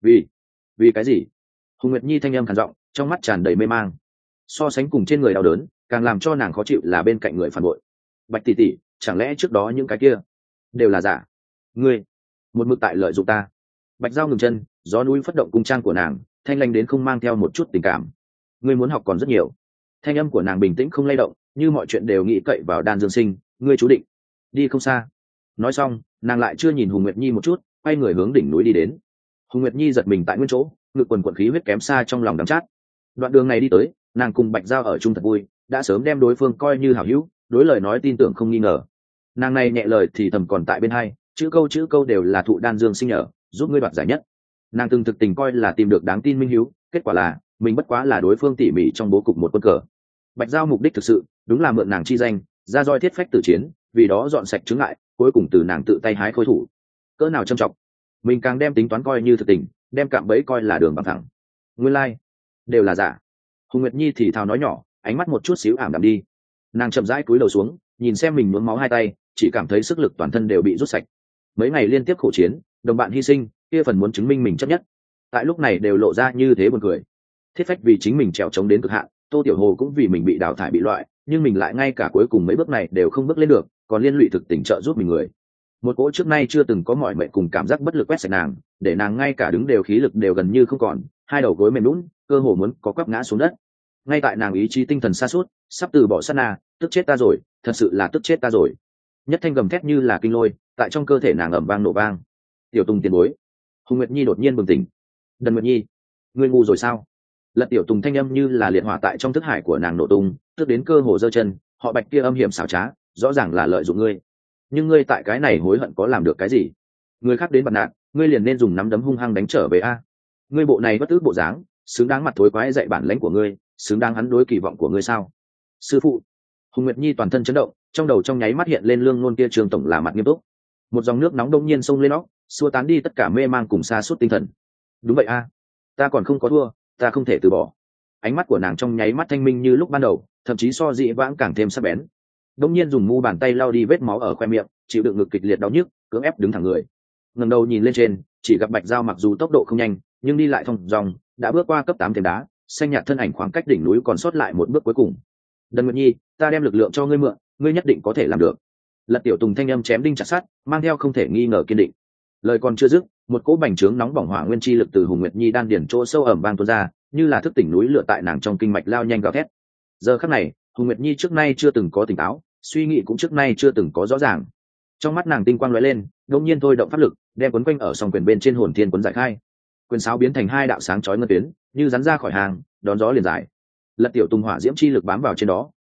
Vì cái gì? Hùng Nguyệt Nhi thanh âm khàn giọng, trong mắt tràn đầy mê mang. So sánh cùng trên người đau đớn, càng làm cho nàng khó chịu là bên cạnh người phản bội. Bạch tỷ tỷ, chẳng lẽ trước đó những cái kia đều là giả? Ngươi một mực tại lợi dụng ta. Bạch giao ngừng chân, gió núi phất động cung trang của nàng, thanh lanh đến không mang theo một chút tình cảm. Ngươi muốn học còn rất nhiều. Thanh âm của nàng bình tĩnh không lay động, như mọi chuyện đều nghĩ cậy vào đan dương sinh, ngươi chú định đi không xa. Nói xong, nàng lại chưa nhìn Hùng Nguyệt Nhi một chút, quay người hướng đỉnh núi đi đến. Hùng Nguyệt Nhi giật mình tại nguyên chỗ, ngực quần quần khí huyết kém xa trong lòng đắm chát. Đoạn đường này đi tới, nàng cùng bạch giao ở chung thật vui, đã sớm đem đối phương coi như hảo hữu, đối lời nói tin tưởng không nghi ngờ. Nàng này nhẹ lời thì thầm còn tại bên hai, chữ câu đều là thụ đan dương sinh nhở, giúp ngươi đoạt giải nhất. Nàng từng thực tình coi là tìm được đáng tin minh hiếu, kết quả là mình bất quá là đối phương tỉ mỉ trong bố cục một quân cờ. Bạch giao mục đích thực sự đúng là mượn nàng chi danh, ra roi thiết phách tử chiến, vì đó dọn sạch chứng ngại, cuối cùng từ nàng tự tay hái khôi thủ. Cỡ nào trầm trọng, mình càng đem tính toán coi như thực tình, đem cạm bẫy coi là đường bằng thẳng. Nguyên lai đều là giả. Hùng Nguyệt Nhi thì thào nói nhỏ, ánh mắt một chút xíu ảm đạm đi. Nàng chậm rãi cúi đầu xuống, nhìn xem mình nhuốm máu hai tay, chỉ cảm thấy sức lực toàn thân đều bị rút sạch. Mấy ngày liên tiếp khổ chiến, đồng bạn hy sinh, kia phần muốn chứng minh mình chấp nhất, tại lúc này đều lộ ra như thế buồn cười. Thiết phách vì chính mình trèo chống đến cực hạn, Tô Tiểu Hồ cũng vì mình bị đào thải bị loại, nhưng mình lại ngay cả cuối cùng mấy bước này đều không bước lên được, còn liên lụy thực tình trợ giúp mình người. Một cỗ trước nay chưa từng có mọi mệnh cùng cảm giác bất lực quét sạch nàng, để nàng ngay cả đứng đều khí lực đều gần như không còn, hai đầu gối mềm lún, cơ hồ muốn có quắp ngã xuống đất. Ngay tại nàng ý chí tinh thần sa sút, sắp từ bỏ sát na, tức chết ta rồi, thật sự là tức chết ta rồi. Nhất thanh gầm thét như là kinh lôi, tại trong cơ thể nàng ầm vang nổ vang. Tiểu Tùng tiền bối. Hùng Nguyệt Nhi đột nhiên bừng tỉnh. Đần Nguyệt Nhi, ngươi ngu rồi sao? Lật Tiểu Tùng thanh âm như là liệt hỏa tại trong thức hải của nàng nổ tung, tức đến cơ hồ giơ chân, họ Bạch kia âm hiểm xảo trá, rõ ràng là lợi dụng ngươi. Nhưng ngươi tại cái này hối hận có làm được cái gì? Người khác đến bật nạn, ngươi liền nên dùng nắm đấm hung hăng đánh trở về a. Ngươi bộ này bất ước bộ dáng, xứng đáng mặt thối quái dạy bản lãnh của ngươi, xứng đáng hắn đối kỳ vọng của ngươi sao? Sư phụ. Hùng Nguyệt Nhi toàn thân chấn động, trong đầu trong nháy mắt hiện lên Lương Nôn kia Trường tổng là mặt nghiêm túc. Một dòng nước nóng đông nhiên xông lên óc, xua tán đi tất cả mê mang cùng sa sút tinh thần. Đúng vậy a, ta còn không có thua, ta không thể từ bỏ. Ánh mắt của nàng trong nháy mắt thanh minh như lúc ban đầu, thậm chí so dị vãng càng thêm sắc bén. Đông nhiên dùng mu bàn tay lau đi vết máu ở khoe miệng, chịu đựng ngực kịch liệt đau nhức, cưỡng ép đứng thẳng người. Ngẩng đầu nhìn lên trên, chỉ gặp Bạch Giao mặc dù tốc độ không nhanh, nhưng đi lại thong dong, đã bước qua cấp 8 thềm đá, xanh nhạt thân ảnh khoảng cách đỉnh núi còn sót lại một bước cuối cùng. Đần Nguyệt Nhi, ta đem lực lượng cho ngươi mượn, ngươi nhất định có thể làm được. Lật Tiểu Tùng thanh âm chém đinh chặt sắt, mang theo không thể nghi ngờ kiên định. Lời còn chưa dứt, một cỗ bành trướng nóng bỏng hỏa nguyên chi lực từ Hùng Nguyệt Nhi đan điển chỗ sâu ẩm vang tuôn ra, như là thức tỉnh núi lửa tại nàng trong kinh mạch lao nhanh gào thét. Giờ khắc này, Hùng Nguyệt Nhi trước nay chưa từng có tỉnh táo, suy nghĩ cũng trước nay chưa từng có rõ ràng. Trong mắt nàng tinh quang lóe lên, đột nhiên thôi động pháp lực, đem quấn quanh ở song quyền bên trên hồn thiên quấn giải khai. Quyền sáo biến thành hai đạo sáng chói ngân tuyến, như rắn ra khỏi hàng, đón gió liền giải. Lật Tiểu Tùng hỏa diễm chi lực bám vào trên đó,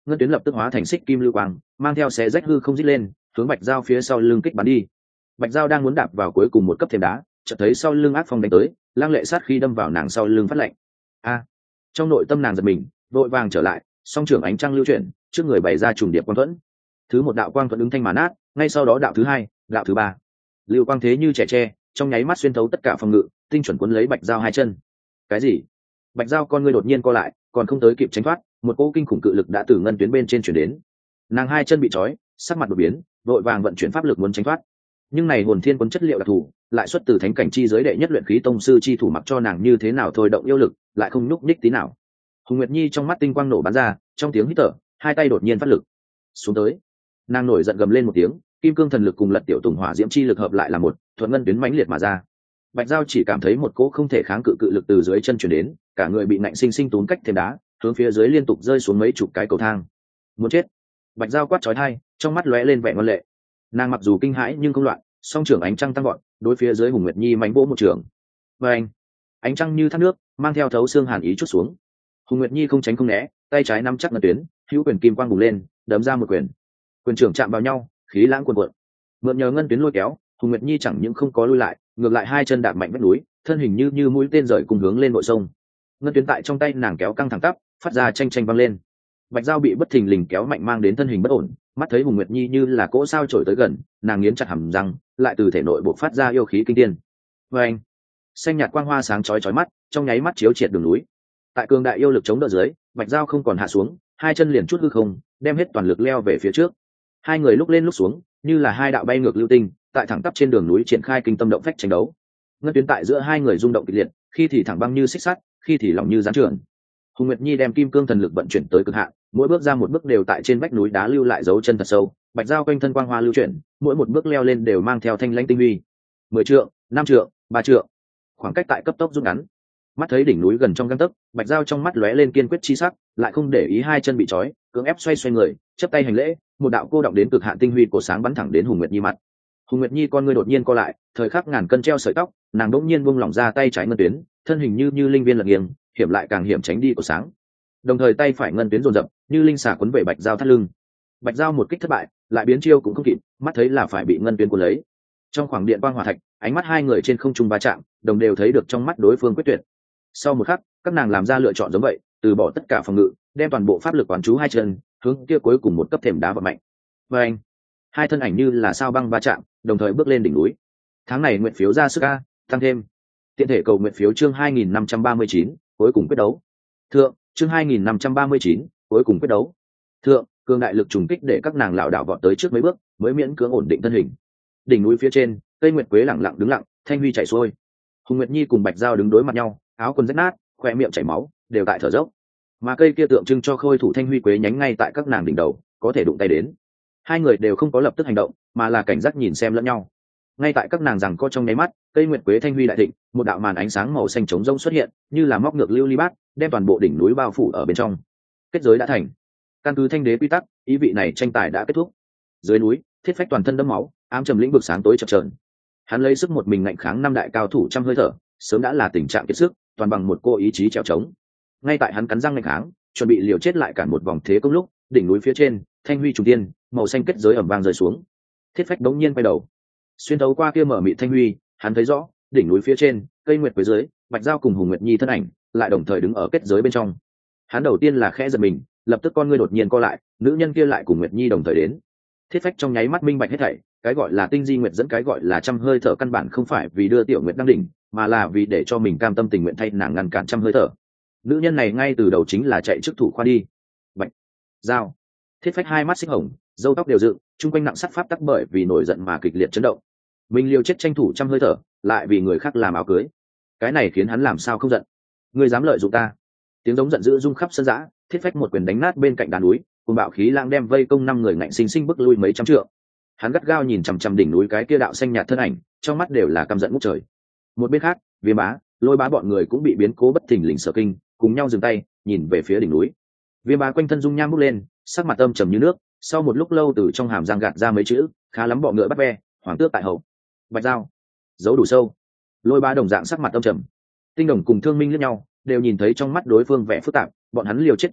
ngân tuyến lập tức hóa thành xích kim lưu quang, mang theo xé rách hư không dít lên, hướng Bạch Giao phía sau lưng kích bắn đi. Bạch Giao đang muốn đạp vào cuối cùng một cấp thềm đá, chợt thấy sau lưng ác phong đánh tới, lang lệ sát khi đâm vào nàng sau lưng phát lạnh. A! Trong nội tâm nàng giật mình, vội vàng trở lại, song trưởng ánh trăng lưu chuyển, trước người bày ra trùng điệp quang thuẫn. Thứ một đạo quang thuẫn ứng thanh mà nát, ngay sau đó đạo thứ hai, đạo thứ ba. Lưu quang thế như trẻ tre, trong nháy mắt xuyên thấu tất cả phòng ngự, tinh chuẩn cuốn lấy Bạch Giao hai chân. Cái gì? Bạch Giao con ngươi đột nhiên co lại, còn không tới kịp tránh thoát, một cỗ kinh khủng cự lực đã từ ngân tuyến bên trên chuyển đến. Nàng hai chân bị trói, sắc mặt đột biến, vội vàng vận chuyển pháp lực muốn tránh thoát. Nhưng này hồn thiên cuốn chất liệu đặc thù, lại xuất từ thánh cảnh chi giới đệ nhất luyện khí tông sư chi thủ, mặc cho nàng như thế nào thôi động yêu lực, lại không nhúc nhích tí nào. Hùng Nguyệt Nhi trong mắt tinh quang nổ bắn ra, trong tiếng hít thở, hai tay đột nhiên phát lực xuống tới. Nàng nổi giận gầm lên một tiếng, kim cương thần lực cùng lật tiểu tùng hỏa diễm chi lực hợp lại là một, thuận ngân tuyến mãnh liệt mà ra. Bạch Giao chỉ cảm thấy một cỗ không thể kháng cự cự lực từ dưới chân chuyển đến, cả người bị nạnh sinh sinh tốn cách thêm đá, hướng phía dưới liên tục rơi xuống mấy chục cái cầu thang. Muốn chết! Bạch Giao quát chói tai, trong mắt lóe lên vẻ ngoan lệ. Nàng mặc dù kinh hãi nhưng không loạn, song trưởng ánh trăng tăng gọn, đối phía dưới Hùng Nguyệt Nhi mánh vỗ một trường. Và ánh trăng như thác nước, mang theo thấu xương hàn ý chút xuống. Hùng Nguyệt Nhi không tránh không né, tay trái nắm chắc ngân tuyến, hữu quyền kim quang bùng lên, đấm ra một quyền. Quyền trưởng chạm vào nhau, khí lãng cuồn cuộn. Mượn nhờ ngân tuyến lôi kéo, Hùng Nguyệt Nhi chẳng những không có lui lại, ngược lại hai chân đạp mạnh vách núi, thân hình như mũi tên rời cùng hướng lên bội sông. Ngân tuyến tại trong tay nàng kéo căng thẳng tắp, phát ra tranh tranh vang lên. Bạch Giao bị bất thình lình kéo mạnh mang đến thân hình bất ổn, mắt thấy Hùng Nguyệt Nhi như là cỗ sao trổi tới gần, nàng nghiến chặt hàm răng, lại từ thể nội bộc phát ra yêu khí kinh thiên. Oeng! Xanh nhạt quang hoa sáng chói chói mắt, trong nháy mắt chiếu triệt đường núi. Tại cường đại yêu lực chống đỡ dưới, Bạch Giao không còn hạ xuống, hai chân liền chút hư không, đem hết toàn lực leo về phía trước. Hai người lúc lên lúc xuống, như là hai đạo bay ngược lưu tinh, tại thẳng tắp trên đường núi triển khai kinh tâm động phách tranh đấu. Ngân tuyến tại giữa hai người rung động kịch liệt, khi thì thẳng băng như xích sắt, khi thì lỏng như gián trường. Hùng Nguyệt Nhi đem kim cương thần lực vận chuyển tới cực hạn, mỗi bước ra một bước đều tại trên vách núi đá lưu lại dấu chân thật sâu. Bạch Giao quanh thân quang hoa lưu chuyển, mỗi một bước leo lên đều mang theo thanh lãnh tinh huy. 10 trượng, 5 trượng, 3 trượng, khoảng cách tại cấp tốc rút ngắn. Mắt thấy đỉnh núi gần trong gang tấc, Bạch Giao trong mắt lóe lên kiên quyết chi sắc, lại không để ý hai chân bị trói, cưỡng ép xoay người, chắp tay hành lễ, một đạo cô động đến cực hạn tinh huy của sáng bắn thẳng đến Hùng Nguyệt Nhi mặt. Hùng Nguyệt Nhi con ngươi đột nhiên co lại, thời khắc ngàn cân treo sợi tóc, nàng đỗng nhiên buông lỏng ra tay trái ngân tuyến, thân hình như linh viên lật nghiêng, hiểm lại càng hiểm tránh đi của sáng. Đồng thời tay phải ngân tuyến dồn dập, như linh xà quấn về Bạch Giao thắt lưng. Bạch Giao một kích thất bại, lại biến chiêu cũng không kịp, mắt thấy là phải bị ngân tuyến cuốn lấy. Trong khoảng điện quang hỏa thạch, ánh mắt hai người trên không trung va chạm, đồng đều thấy được trong mắt đối phương quyết tuyệt. Sau một khắc, các nàng làm ra lựa chọn giống vậy, từ bỏ tất cả phòng ngự, đem toàn bộ pháp lực quán chú hai chân, hướng kia cuối cùng một cấp thềm đá vận mạnh. Và anh, hai thân ảnh như là sao băng va chạm, đồng thời bước lên đỉnh núi. Tháng này nguyện phiếu ra sức a, tăng thêm. Tiện thể cầu nguyện phiếu chương 2539, cuối cùng quyết đấu. Thượng, chương 2539, cuối cùng quyết đấu. Thượng, cường đại lực trùng kích để các nàng lảo đảo vọt tới trước mấy bước, mới miễn cưỡng ổn định thân hình. Đỉnh núi phía trên, cây nguyệt quế lặng lặng đứng lặng, thanh huy chảy xuôi. Hùng Nguyệt Nhi cùng Bạch Giao đứng đối mặt nhau, áo quần rách nát, khoe miệng chảy máu, đều tại thở dốc. Mà cây kia tượng trưng cho khôi thủ thanh huy quế nhánh ngay tại các nàng đỉnh đầu, có thể đụng tay đến. Hai người đều không có lập tức hành động, mà là cảnh giác nhìn xem lẫn nhau. Ngay tại các nàng rằng co trong nháy mắt, cây nguyệt quế thanh huy đại thịnh, một đạo màn ánh sáng màu xanh trống rông xuất hiện, như là móc ngược lưu ly bát, đem toàn bộ đỉnh núi bao phủ ở bên trong. Kết giới đã thành. Căn cứ thanh đế quy tắc, ý vị này tranh tài đã kết thúc. Dưới núi, Thiết Phách toàn thân đẫm máu, ám trầm lĩnh vực sáng tối chập chờn. Hắn lấy sức một mình ngạnh kháng năm đại cao thủ trăm hơi thở, sớm đã là tình trạng kiệt sức, toàn bằng một cô ý chí trèo trống. Ngay tại hắn cắn răng ngạnh kháng, chuẩn bị liều chết lại cản một vòng thế công lúc, đỉnh núi phía trên, thanh huy trùng tiên, màu xanh kết giới ầm vang rơi xuống. Thiết Phách đống nhiên quay đầu, xuyên thấu qua kia mở mịt thanh huy, hắn thấy rõ, đỉnh núi phía trên, cây nguyệt quế dưới, Bạch Giao cùng Hùng Nguyệt Nhi thân ảnh, lại đồng thời đứng ở kết giới bên trong. Hắn đầu tiên là khẽ giật mình, lập tức con ngươi đột nhiên co lại, nữ nhân kia lại cùng Nguyệt Nhi đồng thời đến. Thiết Phách trong nháy mắt minh bạch hết thảy, cái gọi là tinh di nguyệt dẫn, cái gọi là trăm hơi thở, căn bản không phải vì đưa tiểu nguyệt đăng đỉnh, mà là vì để cho mình cam tâm tình nguyện thay nàng ngăn cản trăm hơi thở. Nữ nhân này ngay từ đầu chính là chạy trước thủ khoa đi. Bạch Giao. Thiết Phách hai mắt xích hồng, râu tóc đều dựng, chung quanh nặng sắt pháp tắc bởi vì nổi giận mà kịch liệt chấn động. Mình liều chết tranh thủ trăm hơi thở, lại vì người khác làm áo cưới. Cái này khiến hắn làm sao không giận. Ngươi dám lợi dụng ta? Tiếng giống giận dữ rung khắp sân dã. Thiết Phách một quyền đánh nát bên cạnh đá núi, cùng bạo khí lãng đem vây công năm người ngạnh sinh sinh bước lui mấy trăm trượng. Hắn gắt gao nhìn chằm chằm đỉnh núi cái kia đạo xanh nhạt thân ảnh, trong mắt đều là căm giận ngút trời. Một bên khác, Viêm Bá, Lôi Bá bọn người cũng bị biến cố bất thình lình sợ kinh, cùng nhau dừng tay, nhìn về phía đỉnh núi. Viêm Bá quanh thân dung nham bốc lên, sắc mặt âm trầm như nước, sau một lúc lâu từ trong hàm răng gạt ra mấy chữ, khá lắm bọ ngựa bắt ve, hoàng tước tại hậu. Bạch Giao, giấu đủ sâu. Lôi Bá đồng dạng sắc mặt âm trầm. Tinh Đồng cùng Thương Minh liếc nhau, đều nhìn thấy trong mắt đối phương vẻ phức tạp, bọn hắn liều chết tranh đấu,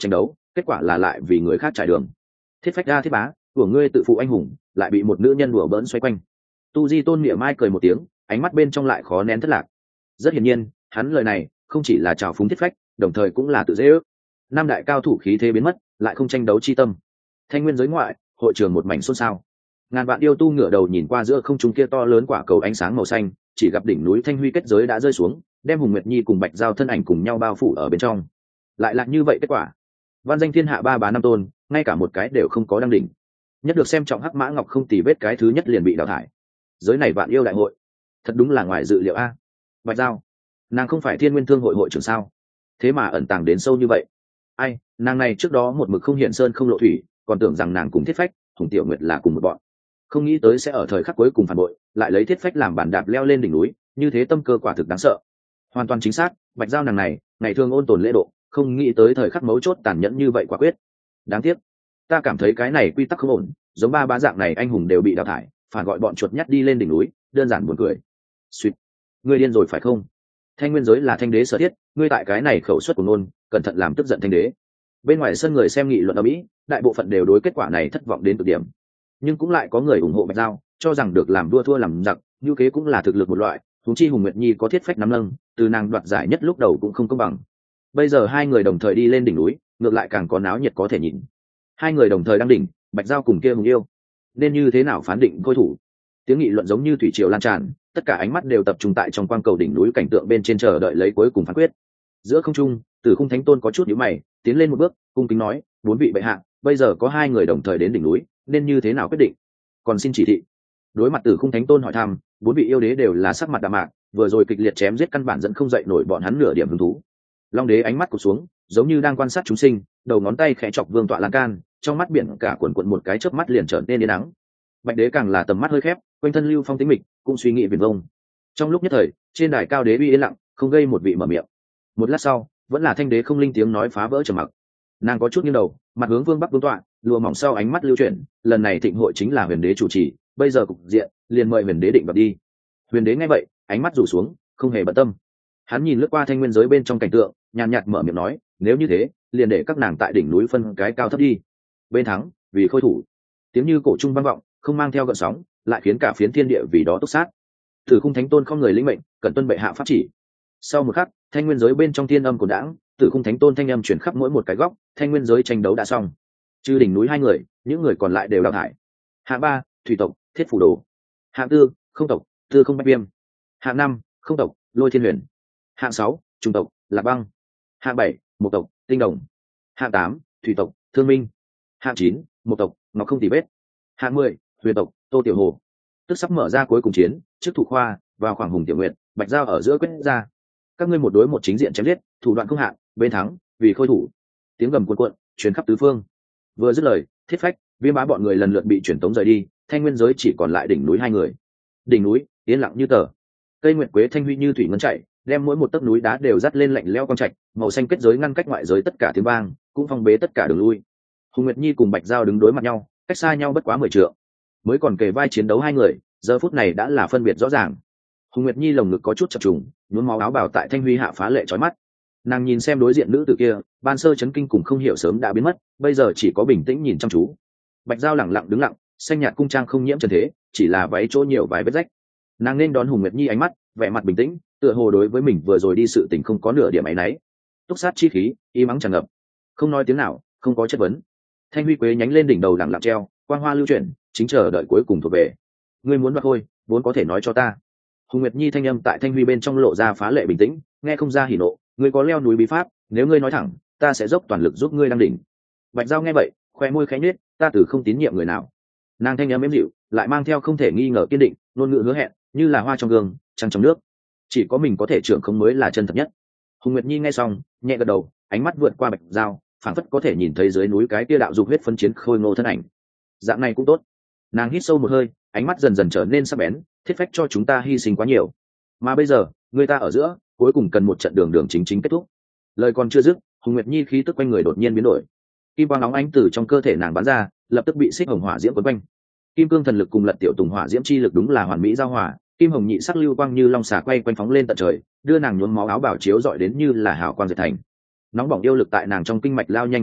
kết quả là lại vì người khác trải đường. Thiết phách ra thiết bá của ngươi tự phụ anh hùng lại bị một nữ nhân đùa bỡn xoay quanh. Tu Di Tôn mỉa mai cười một tiếng, ánh mắt bên trong lại khó nén thất lạc. Rất hiển nhiên hắn lời này không chỉ là trào phúng thiết phách, đồng thời cũng là tự dễ ước. Năm đại cao thủ khí thế biến mất, lại không tranh đấu chi tâm. Thanh nguyên giới ngoại, hội trường một mảnh xôn xao. Ngàn vạn yêu tu ngửa đầu nhìn qua giữa không trung kia to lớn quả cầu ánh sáng màu xanh, chỉ gặp đỉnh núi Thanh Huy kết giới đã rơi xuống, đem Hùng Nguyệt Nhi cùng Bạch Giao thân ảnh cùng nhau bao phủ ở bên trong. Lại là như vậy kết quả. Văn danh thiên hạ ba bá năm tôn, ngay cả một cái đều không có đăng đỉnh. Nhất được xem trọng Hắc Mã Ngọc không tì vết cái thứ nhất liền bị đào thải. Giới này vạn yêu đại hội, thật đúng là ngoài dự liệu a. Bạch Giao, nàng không phải Thiên Nguyên Thương hội hội trưởng sao? Thế mà ẩn tàng đến sâu như vậy. Ai, nàng này trước đó một mực không hiện sơn không lộ thủy, còn tưởng rằng nàng cùng Thiết Phách, Hùng Tiểu Nguyệt là cùng một bọn. Không nghĩ tới sẽ ở thời khắc cuối cùng phản bội, lại lấy Thiết Phách làm bàn đạp leo lên đỉnh núi, như thế tâm cơ quả thực đáng sợ. Hoàn toàn chính xác, Bạch Giao nàng này, ngày thường ôn tồn lễ độ, không nghĩ tới thời khắc mấu chốt tàn nhẫn như vậy quả quyết. Đáng tiếc, ta cảm thấy cái này quy tắc không ổn, giống ba bá dạng này anh hùng đều bị đào thải, phản gọi bọn chuột nhắt đi lên đỉnh núi, đơn giản buồn cười. Suýt, ngươi điên rồi phải không? Thanh nguyên giới là thanh đế sở thiết, ngươi tại cái này khẩu suất của ngôn, cẩn thận làm tức giận thanh đế. Bên ngoài sân người xem nghị luận ở mỹ, đại bộ phận đều đối kết quả này thất vọng đến cực điểm, nhưng cũng lại có người ủng hộ Bạch Giao, cho rằng được làm đua thua làm giặc, như kế cũng là thực lực một loại. Huống chi Hùng Nguyệt Nhi có Thiết Phách nắm lưng, từ nàng đoạt giải nhất lúc đầu cũng không công bằng. Bây giờ hai người đồng thời đi lên đỉnh núi, ngược lại càng có náo nhiệt có thể nhìn. Hai người đồng thời đăng đỉnh, Bạch Giao cùng kia Hùng Yêu, nên như thế nào phán định khôi thủ? Tiếng nghị luận giống như thủy triều lan tràn, tất cả ánh mắt đều tập trung tại trong quang cầu đỉnh núi cảnh tượng bên trên chờ đợi lấy cuối cùng phán quyết. Giữa không trung, Tử Khung Thánh Tôn có chút nhíu mày, tiến lên một bước, cung kính nói: "Bốn vị bệ hạ, bây giờ có hai người đồng thời đến đỉnh núi, nên như thế nào quyết định? Còn xin chỉ thị." Đối mặt Tử Khung Thánh Tôn hỏi thăm, bốn vị yêu đế đều là sắc mặt đạm mạc, vừa rồi kịch liệt chém giết căn bản dẫn không dậy nổi bọn hắn nửa điểm hứng thú. Long đế ánh mắt cụp xuống, giống như đang quan sát chúng sinh, đầu ngón tay khẽ chọc vương tọa lan can, trong mắt biển cả cuộn cuộn một cái chớp mắt liền trở nên yên nắng. Bạch đế càng là tầm mắt hơi khép, quanh thân lưu phong tĩnh mịch, cũng suy nghĩ viển vông. Trong lúc nhất thời, trên đài cao đế uy yên lặng, không gây một vị mở miệng. Một lát sau, vẫn là thanh đế không linh tiếng nói phá vỡ trầm mặc. Nàng có chút nghiêng đầu, mặt hướng vương bắc vương tọa, lụa mỏng sau ánh mắt lưu chuyển. Lần này thịnh hội chính là huyền đế chủ trì, bây giờ cục diện liền mời huyền đế định đoạt đi. Huyền đế nghe vậy, ánh mắt rủ xuống, không hề bận tâm. Hắn nhìn lướt qua thanh nguyên giới bên trong cảnh tượng, nhàn nhạt mở miệng nói: nếu như thế, liền để các nàng tại đỉnh núi phân cái cao thấp đi. Bên thắng, vì khôi thủ. Tiếng như cổ trung vang vọng, không mang theo gợn sóng, lại khiến cả phiến thiên địa vì đó túc sát. Tử Khung Thánh Tôn không người lĩnh mệnh, cần tuân bệ hạ pháp chỉ. Sau một khắc, thanh nguyên giới bên trong thiên âm của đãng, Tử Khung Thánh Tôn thanh âm chuyển khắp mỗi một cái góc, thanh nguyên giới tranh đấu đã xong. Trừ đỉnh núi hai người, những người còn lại đều đào thải. Hạng ba, thủy tộc, Thiết Phủ Đồ. Hạng tư, không tộc, Tư Không Bách Viêm. Hạng năm, không tộc, Lôi Thiên Huyền. Hạng sáu, trung tộc, Lạc Băng. Hạng bảy, mộc tộc, Tinh Đồng. Hạng tám, thủy tộc, Thương Minh. Hạng chín, mộc tộc, Ngọc Không Tì Vết. Hạng 10, huyền tộc, Tô Tiểu Hồ. Tức sắp mở ra cuối cùng chiến, trước thủ khoa, vào khoảng Hùng Tiểu Nguyệt, Bạch Giao ở giữa quyết ra. Các ngươi một đối một chính diện chém giết, thủ đoạn không hạn, bên thắng, vì khôi thủ. Tiếng gầm cuồn cuộn, truyền khắp tứ phương. Vừa dứt lời, Thiết Phách, Viêm Bá bọn người lần lượt bị chuyển tống rời đi, thanh nguyên giới chỉ còn lại đỉnh núi hai người. Đỉnh núi yên lặng như tờ. Cây nguyệt quế thanh huy như thủy ngân chảy, đem mỗi một tấc núi đá đều dắt lên lạnh lẽo quang trạch, màu xanh kết giới ngăn cách ngoại giới tất cả tiếng vang, cũng phong bế tất cả đường lui. Hùng Nguyệt Nhi cùng Bạch Giao đứng đối mặt nhau, cách xa nhau bất quá 10 trượng. Mới còn kề vai chiến đấu hai người, giờ phút này đã là phân biệt rõ ràng. Hùng Nguyệt Nhi lồng ngực có chút chập trùng, nhuốm máu áo bào tại thanh huy hạ phá lệ chói mắt. Nàng nhìn xem đối diện nữ tử kia, ban sơ chấn kinh cùng không hiểu sớm đã biến mất, bây giờ chỉ có bình tĩnh nhìn chăm chú. Bạch Giao lẳng lặng đứng lặng, xanh nhạt cung trang không nhiễm trần thế, chỉ là váy chỗ nhiều vài vết rách. Nàng nên đón Hùng Nguyệt Nhi ánh mắt, vẻ mặt bình tĩnh, tựa hồ đối với mình vừa rồi đi sự tình không có nửa điểm áy náy. Túc sát chi khí, y mắng tràn ngập, không nói tiếng nào, không có chất vấn. Thanh huy quế nhánh lên đỉnh đầu lẳng lặng treo, quang hoa lưu chuyển, chính chờ đợi cuối cùng thuộc về. Ngươi muốn đoạt thôi, vốn có thể nói cho ta. Hùng Nguyệt Nhi thanh âm tại thanh huy bên trong lộ ra phá lệ bình tĩnh, nghe không ra hỉ nộ. Ngươi có leo núi bí pháp, nếu ngươi nói thẳng, ta sẽ dốc toàn lực giúp ngươi đăng đỉnh. Bạch Giao nghe vậy, khoe môi khẽ nhếch, ta từ không tín nhiệm người nào. Nàng thanh âm êm dịu, lại mang theo không thể nghi ngờ kiên định, ngôn ngữ hứa hẹn, như là hoa trong gương, trăng trong nước. Chỉ có mình có thể trưởng không mới là chân thật nhất. Hùng Nguyệt Nhi nghe xong, nhẹ gật đầu, ánh mắt vượt qua Bạch Giao, phảng phất có thể nhìn thấy dưới núi cái kia đạo dục huyết phân chiến khôi ngô thân ảnh. Dạng này cũng tốt. Nàng hít sâu một hơi, ánh mắt dần dần trở nên sắc bén. Thiết Phách cho chúng ta hy sinh quá nhiều, mà bây giờ người ta ở giữa, cuối cùng cần một trận đường đường chính chính kết thúc. Lời còn chưa dứt, Hùng Nguyệt Nhi khí tức quanh người đột nhiên biến đổi, kim quang nóng ánh từ trong cơ thể nàng bắn ra, lập tức bị xích hồng hỏa diễm quấn quanh. Kim cương thần lực cùng Lật Tiểu Tùng hỏa diễm chi lực đúng là hoàn mỹ giao hòa, kim hồng nhị sắc lưu quang như long xà quay quanh phóng lên tận trời, đưa nàng nhuốm máu áo bào chiếu rọi đến như là hào quang diệt thành. Nóng bỏng yêu lực tại nàng trong kinh mạch lao nhanh gào thét,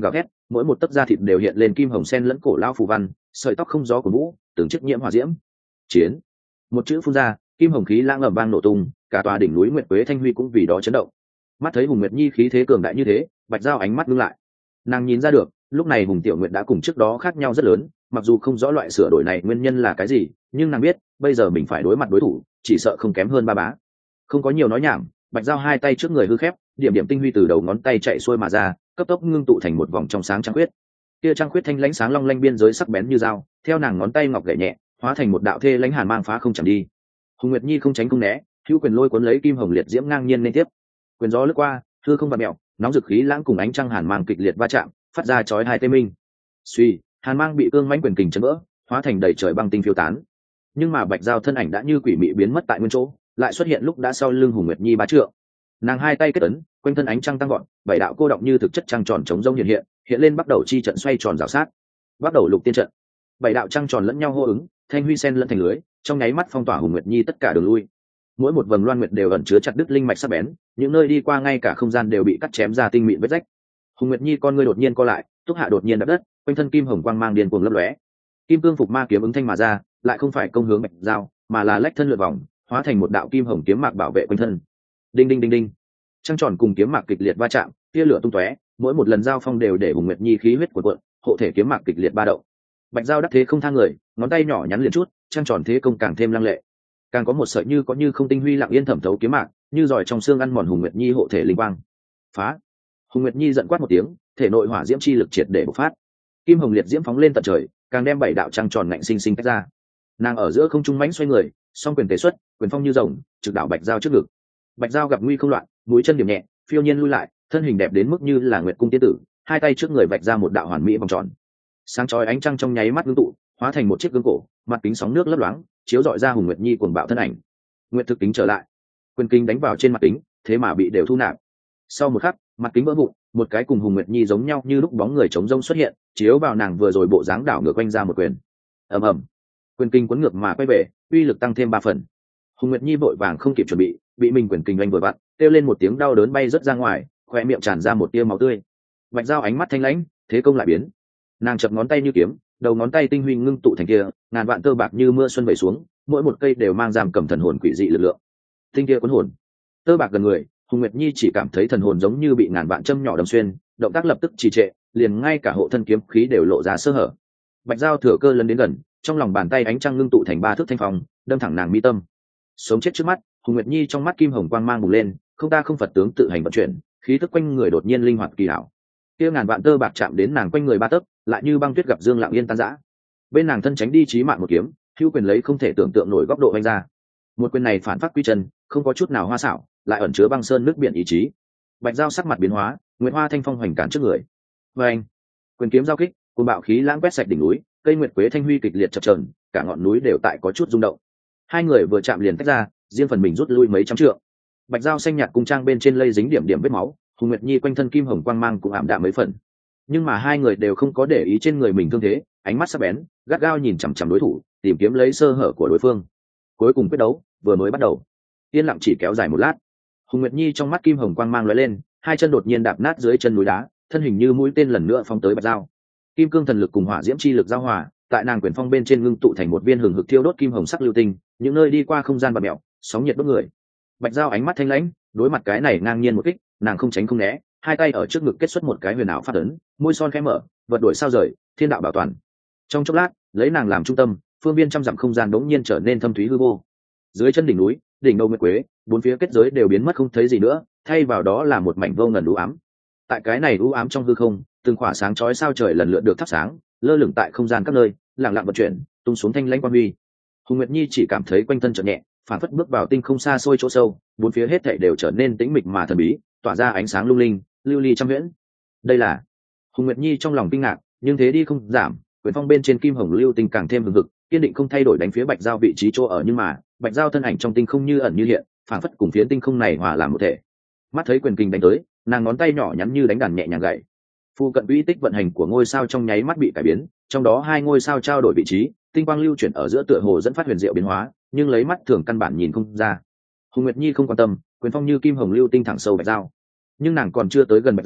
mỗi một tấc da thịt đều hiện lên kim hồng sen lẫn cổ lao phù văn, sợi tóc không gió của vũ từng chiếc nhiễm hỏa diễm. Chiến. Một chữ phun ra, kim hồng khí lãng ầm vang nổ tung, cả tòa đỉnh núi Nguyệt Quế Thanh Huy cũng vì đó chấn động. Mắt thấy Hùng Nguyệt Nhi khí thế cường đại như thế, Bạch Giao ánh mắt ngưng lại. Nàng nhìn ra được, lúc này Hùng Tiểu Nguyệt đã cùng trước đó khác nhau rất lớn, mặc dù không rõ loại sửa đổi này nguyên nhân là cái gì, nhưng nàng biết bây giờ mình phải đối mặt đối thủ chỉ sợ không kém hơn ba bá. Không có nhiều nói nhảm, Bạch Giao hai tay trước người hư khép, điểm điểm tinh huy từ đầu ngón tay chạy xuôi mà ra, cấp tốc ngưng tụ thành một vòng trong sáng trăng khuyết. Kia trăng khuyết thanh lãnh sáng long lanh biên giới sắc bén như dao, theo nàng ngón tay ngọc gảy nhẹ, hóa thành một đạo thê lãnh hàn mang phá không chẳng đi. Hùng Nguyệt Nhi không tránh không né, hữu quyền lôi cuốn lấy kim hồng liệt diễm ngang nhiên lên tiếp. Quyền gió lướt qua, hư không vặn mèo, nóng dực khí lãng cùng ánh trăng hàn mang kịch liệt va chạm, phát ra chói hai tê minh. Suy, hàn mang bị cương mãnh quyền kình chấn vỡ, hóa thành đầy trời băng tinh phiêu tán. Nhưng mà Bạch Giao thân ảnh đã như quỷ mị biến mất tại nguyên chỗ, lại xuất hiện lúc đã sau lưng Hùng Nguyệt Nhi bá trượng. Nàng hai tay kết ấn, quanh thân ánh trăng tăng gọn, bảy đạo cô động như thực chất trăng tròn chống rông hiện hiện lên bắt đầu chi trận xoay tròn rào sát. Bắt đầu lục tiên trận. Bảy đạo trăng tròn lẫn nhau hô ứng, thanh huy sen lẫn thành lưới, trong nháy mắt phong tỏa Hùng Nguyệt Nhi tất cả đường lui. Mỗi một vầng loan nguyệt đều ẩn chứa chặt đứt linh mạch sắc bén, những nơi đi qua ngay cả không gian đều bị cắt chém ra tinh mịn vết rách. Hùng Nguyệt Nhi con ngươi đột nhiên co lại, túc hạ đột nhiên đập đất, quanh thân kim hồng quang mang điên cuồng lấp lóe. Kim cương phục ma kiếm ứng thanh mà ra, lại không phải công hướng Bạch Giao, mà là lách thân lượn vòng, hóa thành một đạo kim hồng kiếm mạc bảo vệ quanh thân. Đinh đinh đinh đinh, trăng tròn cùng kiếm mạc kịch liệt va chạm, tia lửa tung tóe, mỗi một lần giao phong đều để Hùng Nguyệt Nhi khí huyết cuộn cuộn, hộ thể kiếm mạc kịch liệt ba động. Bạch Giao đắc thế không thang người, ngón tay nhỏ nhắn liền chút, trăng tròn thế công càng thêm lăng lệ. Càng có một sợi như có như không tinh huy lặng yên thẩm thấu kiếm mạc, như giỏi trong xương ăn mòn Hùng Nguyệt Nhi hộ thể linh quang. Phá! Hùng Nguyệt Nhi giận quát một tiếng, thể nội hỏa diễm chi lực triệt để bộc phát. Kim hồng liệt diễm phóng lên tận trời, càng đem bảy đạo trăng tròn ngạnh sinh sinh tách ra. Nàng ở giữa không trung mãnh xoay người, song quyền tế xuất, quyền phong như rồng, trực đảo Bạch Giao trước ngực. Bạch Giao gặp nguy không loạn, mũi chân điểm nhẹ, phiêu nhiên lui lại, thân hình đẹp đến mức như là nguyệt cung tiên tử, hai tay trước người vạch ra một đạo hoàn mỹ vòng tròn. Sáng chói ánh trăng trong nháy mắt ngưng tụ, hóa thành một chiếc gương cổ, mặt kính sóng nước lấp loáng, chiếu rọi ra Hùng Nguyệt Nhi cuồng bạo thân ảnh. Nguyệt thực kính trở lại, quyền kinh đánh vào trên mặt kính, thế mà bị đều thu nạp. Sau một khắc, mặt kính vỡ vụn, một cái cùng Hùng Nguyệt Nhi giống nhau như lúc bóng người trống rông xuất hiện, chiếu vào nàng vừa rồi bộ dáng đảo ngược quanh ra một quyền. Ầm ầm, quyền kinh cuốn ngược mà quay về, uy lực tăng thêm 3 phần. Hùng Nguyệt Nhi vội vàng không kịp chuẩn bị mình quyền kinh oanh vừa vặn, kêu lên một tiếng đau đớn bay rớt ra ngoài, khoe miệng tràn ra một tia máu tươi. Bạch Giao ánh mắt thanh lãnh, thế công lại biến. Nàng chập ngón tay như kiếm, đầu ngón tay tinh huy ngưng tụ thành kia, ngàn vạn tơ bạc như mưa xuân vẩy xuống, mỗi một cây đều mang giam cầm thần hồn quỷ dị lực lượng. Tinh kia cuốn hồn, tơ bạc gần người, Hùng Nguyệt Nhi chỉ cảm thấy thần hồn giống như bị ngàn vạn châm nhỏ đâm xuyên, động tác lập tức trì trệ, liền ngay cả hộ thân kiếm khí đều lộ ra sơ hở. Bạch Giao thừa cơ lấn đến gần, trong lòng bàn tay ánh trăng ngưng tụ thành 3 thước thanh phong, đâm thẳng nàng mi tâm. Sống chết trước mắt, Hùng Nguyệt Nhi trong mắt kim hồng quang mang bùng lên, không ta không Phật tướng tự hành vận chuyển, khí tức quanh người đột nhiên linh hoạt kỳ ảo. Kia ngàn vạn tơ bạc chạm đến nàng quanh người 3 tấc, lại như băng tuyết gặp dương lặng yên tan rã. Bên nàng thân tránh đi chí mạng một kiếm, hữu quyền lấy không thể tưởng tượng nổi góc độ vung ra. Một quyền này phản phát quy chân, không có chút nào hoa xảo, lại ẩn chứa băng sơn nước biển ý chí. Bạch Giao sắc mặt biến hóa, nguyệt hoa thanh phong hoành cản trước người. Oeng! Quyền kiếm giao kích, cuồng bạo khí lãng quét sạch đỉnh núi, cây nguyệt quế thanh huy kịch liệt chập chờn, cả ngọn núi đều tại có chút rung động. Hai người vừa chạm liền tách ra, riêng phần mình rút lui mấy trăm trượng. Bạch Giao xanh nhạt cung trang bên trên lây dính điểm điểm vết máu, Hùng Nguyệt Nhi quanh thân kim hồng quang mang cũng ảm đạm mấy phần. Nhưng mà hai người đều không có để ý trên người mình thương thế, ánh mắt sắc bén, gắt gao nhìn chằm chằm đối thủ, tìm kiếm lấy sơ hở của đối phương. Cuối cùng quyết đấu vừa mới bắt đầu, yên lặng chỉ kéo dài một lát. Hùng Nguyệt Nhi trong mắt kim hồng quang mang lóe lên, hai chân đột nhiên đạp nát dưới chân núi đá, thân hình như mũi tên lần nữa phóng tới Bạch Giao. Kim cương thần lực cùng hỏa diễm chi lực giao hòa, tại nàng quyền phong bên trên ngưng tụ thành một viên hừng hực thiêu đốt kim hồng sắc lưu tinh, những nơi đi qua không gian bạt mèo, sóng nhiệt đốt người. Bạch Giao ánh mắt thanh lãnh, đối mặt cái này ngang nhiên một kích, nàng không tránh không né, hai tay ở trước ngực kết xuất một cái huyền ảo phát ấn, môi son khẽ mở, vật đổi sao rời, thiên đạo bảo toàn. Trong chốc lát, lấy nàng làm trung tâm, phương viên trăm dặm không gian đống nhiên trở nên thâm thúy hư vô. Dưới chân đỉnh núi, đỉnh đầu nguyệt quế, bốn phía kết giới đều biến mất không thấy gì nữa, thay vào đó là một mảnh vô ngần u ám. Tại cái này u ám trong hư không, từng khỏa sáng chói sao trời lần lượt được thắp sáng, lơ lửng tại không gian các nơi, lặng lặng vận chuyển, tung xuống thanh lãnh quang huy. Hùng Nguyệt Nhi chỉ cảm thấy quanh thân chợt nhẹ, phản phất bước vào tinh không xa xôi chỗ sâu, bốn phía hết thảy đều trở nên tĩnh mịch mà thần bí, tỏa ra ánh sáng lung linh, lưu ly trăm viễn. Đây là Hùng Nguyệt Nhi trong lòng kinh ngạc, nhưng thế đi không giảm, quyền phong bên trên kim hồng lưu tinh càng thêm hừng hực, kiên định không thay đổi đánh phía Bạch Giao vị trí chỗ ở, nhưng mà Bạch Giao thân ảnh trong tinh không như ẩn như hiện, phản phất cùng phiến tinh không này hòa làm một thể. Mắt thấy quyền kình đánh tới, nàng ngón tay nhỏ nhắn như đánh đàn nhẹ nhàng gảy. Phu cận uy tích vận hành của ngôi sao trong nháy mắt bị cải biến, trong đó hai ngôi sao trao đổi vị trí, tinh quang lưu chuyển ở giữa tựa hồ dẫn phát huyền diệu biến hóa, nhưng lấy mắt thường căn bản nhìn không ra. Hùng Nguyệt Nhi không quan tâm, quyền phong như kim hồng lưu tinh thẳng sâu Bạch Giao. Nhưng nàng còn chưa tới gần Bạch Giao,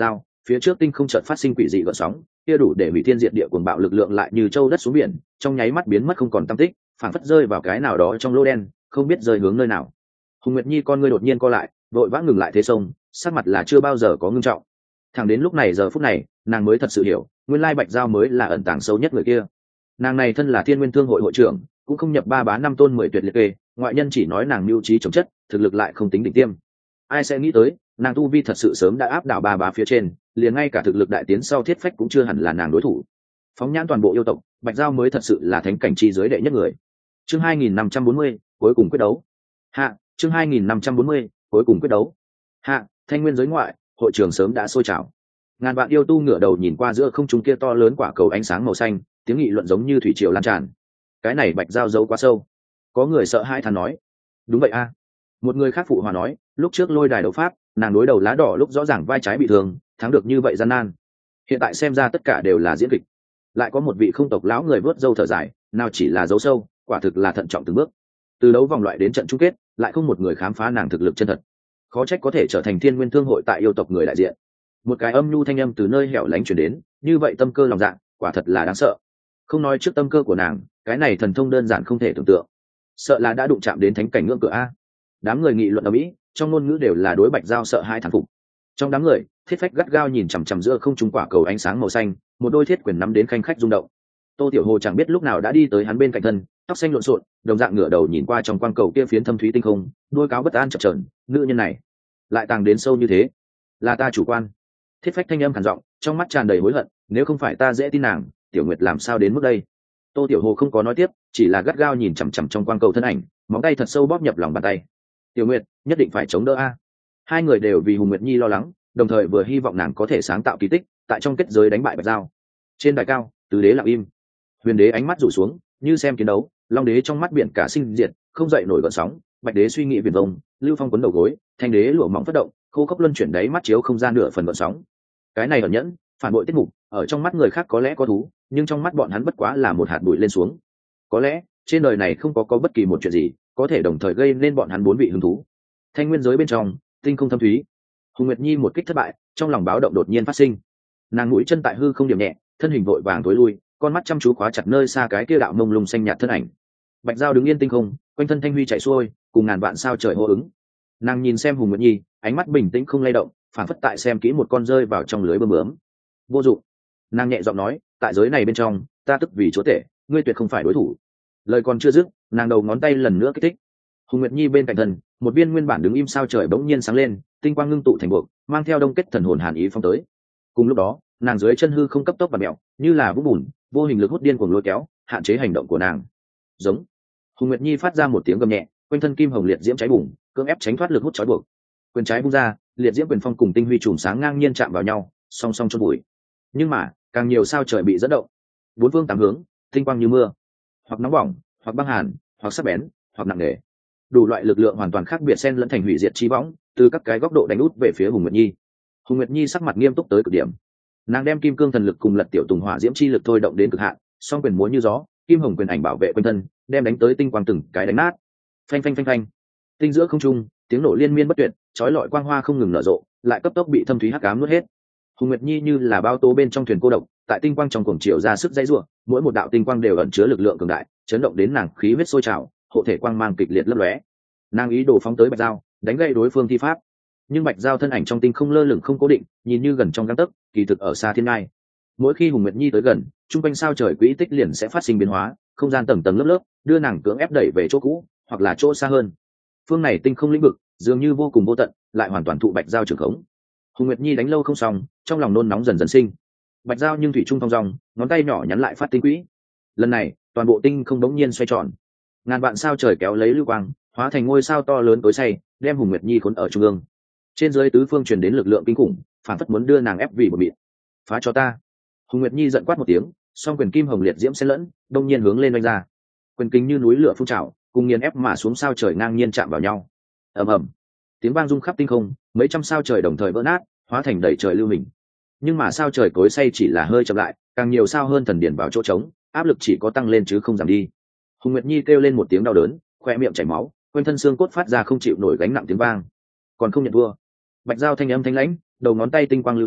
phía trước tinh không chợt phát sinh quỷ dị gợn sóng, kia đủ để hủy thiên diệt địa cuồng bạo lực lượng lại như châu đất xuống biển, trong nháy mắt biến mất không còn tăm tích, phảng phất rơi vào cái nào đó trong lỗ đen, không biết rơi hướng nơi nào. Hùng Nguyệt Nhi con ngươi đột nhiên co lại, vội vã ngừng lại thế sông, sắc mặt là chưa bao giờ có ngưng trọng. Thẳng đến lúc này giờ phút này, nàng mới thật sự hiểu, nguyên lai Bạch Giao mới là ẩn tàng sâu nhất người kia. Nàng này thân là Thiên Nguyên Thương hội hội trưởng, cũng không nhập ba bá năm tôn 10 tuyệt liệt kê, ngoại nhân chỉ nói nàng mưu trí chống chất, thực lực lại không tính đỉnh tiêm. Ai sẽ nghĩ tới, nàng tu vi thật sự sớm đã áp đảo ba bá phía trên, liền ngay cả thực lực đại tiến sau Thiết Phách cũng chưa hẳn là nàng đối thủ. Phóng nhãn toàn bộ yêu tộc, Bạch Giao mới thật sự là thánh cảnh chi giới đệ nhất người. Chương 2540, cuối cùng quyết đấu. Hạ, chương 2540, cuối cùng quyết đấu. Hạ, Thanh Nguyên giới ngoại, hội trường sớm đã sôi trào. Ngàn vạn yêu tu ngửa đầu nhìn qua giữa không trung kia to lớn quả cầu ánh sáng màu xanh, tiếng nghị luận giống như thủy triều lan tràn. Cái này Bạch Giao giấu quá sâu. Có người sợ hãi thán nói. Đúng vậy a. Một người khác phụ hòa nói, lúc trước lôi đài đấu pháp, nàng đối đầu lá đỏ lúc rõ ràng vai trái bị thương, thắng được như vậy gian nan. Hiện tại xem ra tất cả đều là diễn kịch. Lại có một vị không tộc lão người vớt râu thở dài, nào chỉ là giấu sâu, quả thực là thận trọng từng bước. Từ đấu vòng loại đến trận chung kết, lại không một người khám phá nàng thực lực chân thật. Khó trách có thể trở thành Thiên Nguyên Thương hội tại yêu tộc người đại diện. Một cái âm nhu thanh âm từ nơi hẻo lánh truyền đến, như vậy tâm cơ lòng dạ, quả thật là đáng sợ. Không nói trước tâm cơ của nàng, cái này thần thông đơn giản không thể tưởng tượng. Sợ là đã đụng chạm đến thánh cảnh ngưỡng cửa a. Đám người nghị luận ở mỹ, trong ngôn ngữ đều là đối Bạch Giao sợ hai thán phục. Trong đám người, Thiết Phách gắt gao nhìn chằm chằm giữa không trung quả cầu ánh sáng màu xanh, một đôi thiết quyền nắm đến khanh khách rung động. Tô Tiểu Hồ chẳng biết lúc nào đã đi tới hắn bên cạnh thân, tóc xanh lộn xộn, đồng dạng ngửa đầu nhìn qua trong quang cầu kia phiến thâm thúy tinh không, đôi cáo bất an chập chờn, nữ nhân này lại tàng đến sâu như thế, là ta chủ quan. Thiết Phách thanh âm khàn giọng, trong mắt tràn đầy hối hận, nếu không phải ta dễ tin nàng, Tiểu Nguyệt làm sao đến mức đây. Tô Tiểu Hồ không có nói tiếp, chỉ là gắt gao nhìn chằm chằm trong quang cầu thân ảnh, móng tay thật sâu bóp nhập lòng bàn tay. Tiểu Nguyệt nhất định phải chống đỡ a. Hai người đều vì Hùng Nguyệt Nhi lo lắng, đồng thời vừa hy vọng nàng có thể sáng tạo kỳ tích, tại trong kết giới đánh bại Bạch Giao. Trên đài cao, tứ đế lặng im. Huyền đế ánh mắt rủ xuống, như xem chiến đấu, Long đế trong mắt biển cả sinh diệt, không dậy nổi gợn sóng, Bạch đế suy nghĩ viển vông, Lưu Phong quấn đầu gối, Thanh đế lụa mỏng phát động, khô khốc luân chuyển đáy mắt chiếu không gian nửa phần gợn sóng. Cái này ẩn nhẫn, phản bội tiết mục, ở trong mắt người khác có lẽ có thú, nhưng trong mắt bọn hắn bất quá là một hạt bụi lên xuống. Có lẽ trên đời này không có bất kỳ một chuyện gì có thể đồng thời gây nên bọn hắn bốn vị hứng thú. Thanh nguyên giới bên trong, tinh không thâm thúy. Hùng Nguyệt Nhi một kích thất bại, trong lòng báo động đột nhiên phát sinh. Nàng mũi chân tại hư không điểm nhẹ, thân hình vội vàng tối lui, con mắt chăm chú khóa chặt nơi xa cái kia đạo mông lung xanh nhạt thân ảnh. Bạch Giao đứng yên tinh không, quanh thân thanh huy chạy xuôi, cùng ngàn vạn sao trời hô ứng. Nàng nhìn xem Hùng Nguyệt Nhi, ánh mắt bình tĩnh không lay động, phản phất tại xem kỹ một con rơi vào trong lưới bơm bướm. Vô dụng. Nàng nhẹ giọng nói, tại giới này bên trong, ta tức vì chúa tể, ngươi tuyệt không phải đối thủ. Lời còn chưa dứt, nàng đầu ngón tay lần nữa kích thích. Hùng Nguyệt Nhi bên cạnh thân, một viên nguyên bản đứng im sao trời bỗng nhiên sáng lên, tinh quang ngưng tụ thành buộc, mang theo đông kết thần hồn hàn ý phong tới. Cùng lúc đó, nàng dưới chân hư không cấp tốc và mèo, như là vũng bùn, vô hình lực hút điên cuồng lôi kéo, hạn chế hành động của nàng. Giống. Hùng Nguyệt Nhi phát ra một tiếng gầm nhẹ, quanh thân kim hồng liệt diễm cháy bùng, cưỡng ép tránh thoát lực hút trói buộc. Quyền trái bung ra, liệt diễm quyền phong cùng tinh huy chùm sáng ngang nhiên chạm vào nhau, song song chôn bụi. Nhưng mà, càng nhiều sao trời bị dẫn động. Bốn phương tám hướng, tinh quang như mưa, hoặc nóng bỏng, hoặc băng hàn, hoặc sắc bén, hoặc nặng nề. Đủ loại lực lượng hoàn toàn khác biệt xen lẫn thành hủy diệt chi võng, từ các cái góc độ đánh út về phía Hùng Nguyệt Nhi. Hùng Nguyệt Nhi sắc mặt nghiêm túc tới cực điểm. Nàng đem kim cương thần lực cùng Lật Tiểu Tùng hỏa diễm chi lực thôi động đến cực hạn, song quyền múa như gió, kim hồng quyền ảnh bảo vệ quanh thân, đem đánh tới tinh quang từng cái đánh nát. Phanh phanh phanh phanh. Tinh giữa không trung, tiếng nổ liên miên bất tuyệt, chói lọi quang hoa không ngừng nở rộ, lại cấp tốc bị thâm thúy hắc ám nuốt hết. Hùng Nguyệt Nhi như là bao tố bên trong thuyền cô độc, tại tinh quang trong cuồng chiều ra sức dãy rủa, mỗi một đạo tinh quang đều ẩn chứa lực lượng cường đại, chấn động đến nàng khí huyết sôi trào, hộ thể quang mang kịch liệt lấp lóe. Nàng ý đồ phóng tới Bạch Giao, đánh gây đối phương thi pháp, nhưng Bạch Giao thân ảnh trong tinh không lơ lửng không cố định, nhìn như gần trong gang tấc, kỳ thực ở xa thiên ngai. Mỗi khi Hùng Nguyệt Nhi tới gần, trung quanh sao trời quỹ tích liền sẽ phát sinh biến hóa, không gian tầng tầng lớp lớp, đưa nàng cưỡng ép đẩy về chỗ cũ, hoặc là chỗ xa hơn. Phương này tinh không lĩnh vực, dường như vô cùng vô tận, lại hoàn toàn thụ Bạch Giao trường khống. Hùng Nguyệt Nhi đánh lâu không xong, trong lòng nôn nóng dần dần sinh. Bạch Giao nhưng thủy trung thong dong, ngón tay nhỏ nhắn lại phát tinh quỹ. Lần này, toàn bộ tinh không đống nhiên xoay tròn, ngàn vạn sao trời kéo lấy lưu quang, hóa thành ngôi sao to lớn tối say, đem Hùng Nguyệt Nhi khốn ở trung ương. Trên dưới tứ phương truyền đến lực lượng kinh khủng, phản phất muốn đưa nàng ép vì một mịn. Phá cho ta! Hùng Nguyệt Nhi giận quát một tiếng, song quyền kim hồng liệt diễm xen lẫn, đông nhiên hướng lên oanh ra. Quyền kính như núi lửa phun trào, cùng nghiền ép mà xuống sao trời ngang nhiên chạm vào nhau. Ầm ầm, tiếng vang rung khắp tinh không, mấy trăm sao trời đồng thời vỡ nát, hóa thành đầy trời lưu hình. Nhưng mà sao trời tối say chỉ là hơi chậm lại, càng nhiều sao hơn thần điển vào chỗ trống, áp lực chỉ có tăng lên chứ không giảm đi. Hùng Nguyệt Nhi kêu lên một tiếng đau đớn, khoe miệng chảy máu, quanh thân xương cốt phát ra không chịu nổi gánh nặng tiếng vang. Còn không nhận thua. Bạch Giao thanh âm thanh lãnh, đầu ngón tay tinh quang lưu chuyển,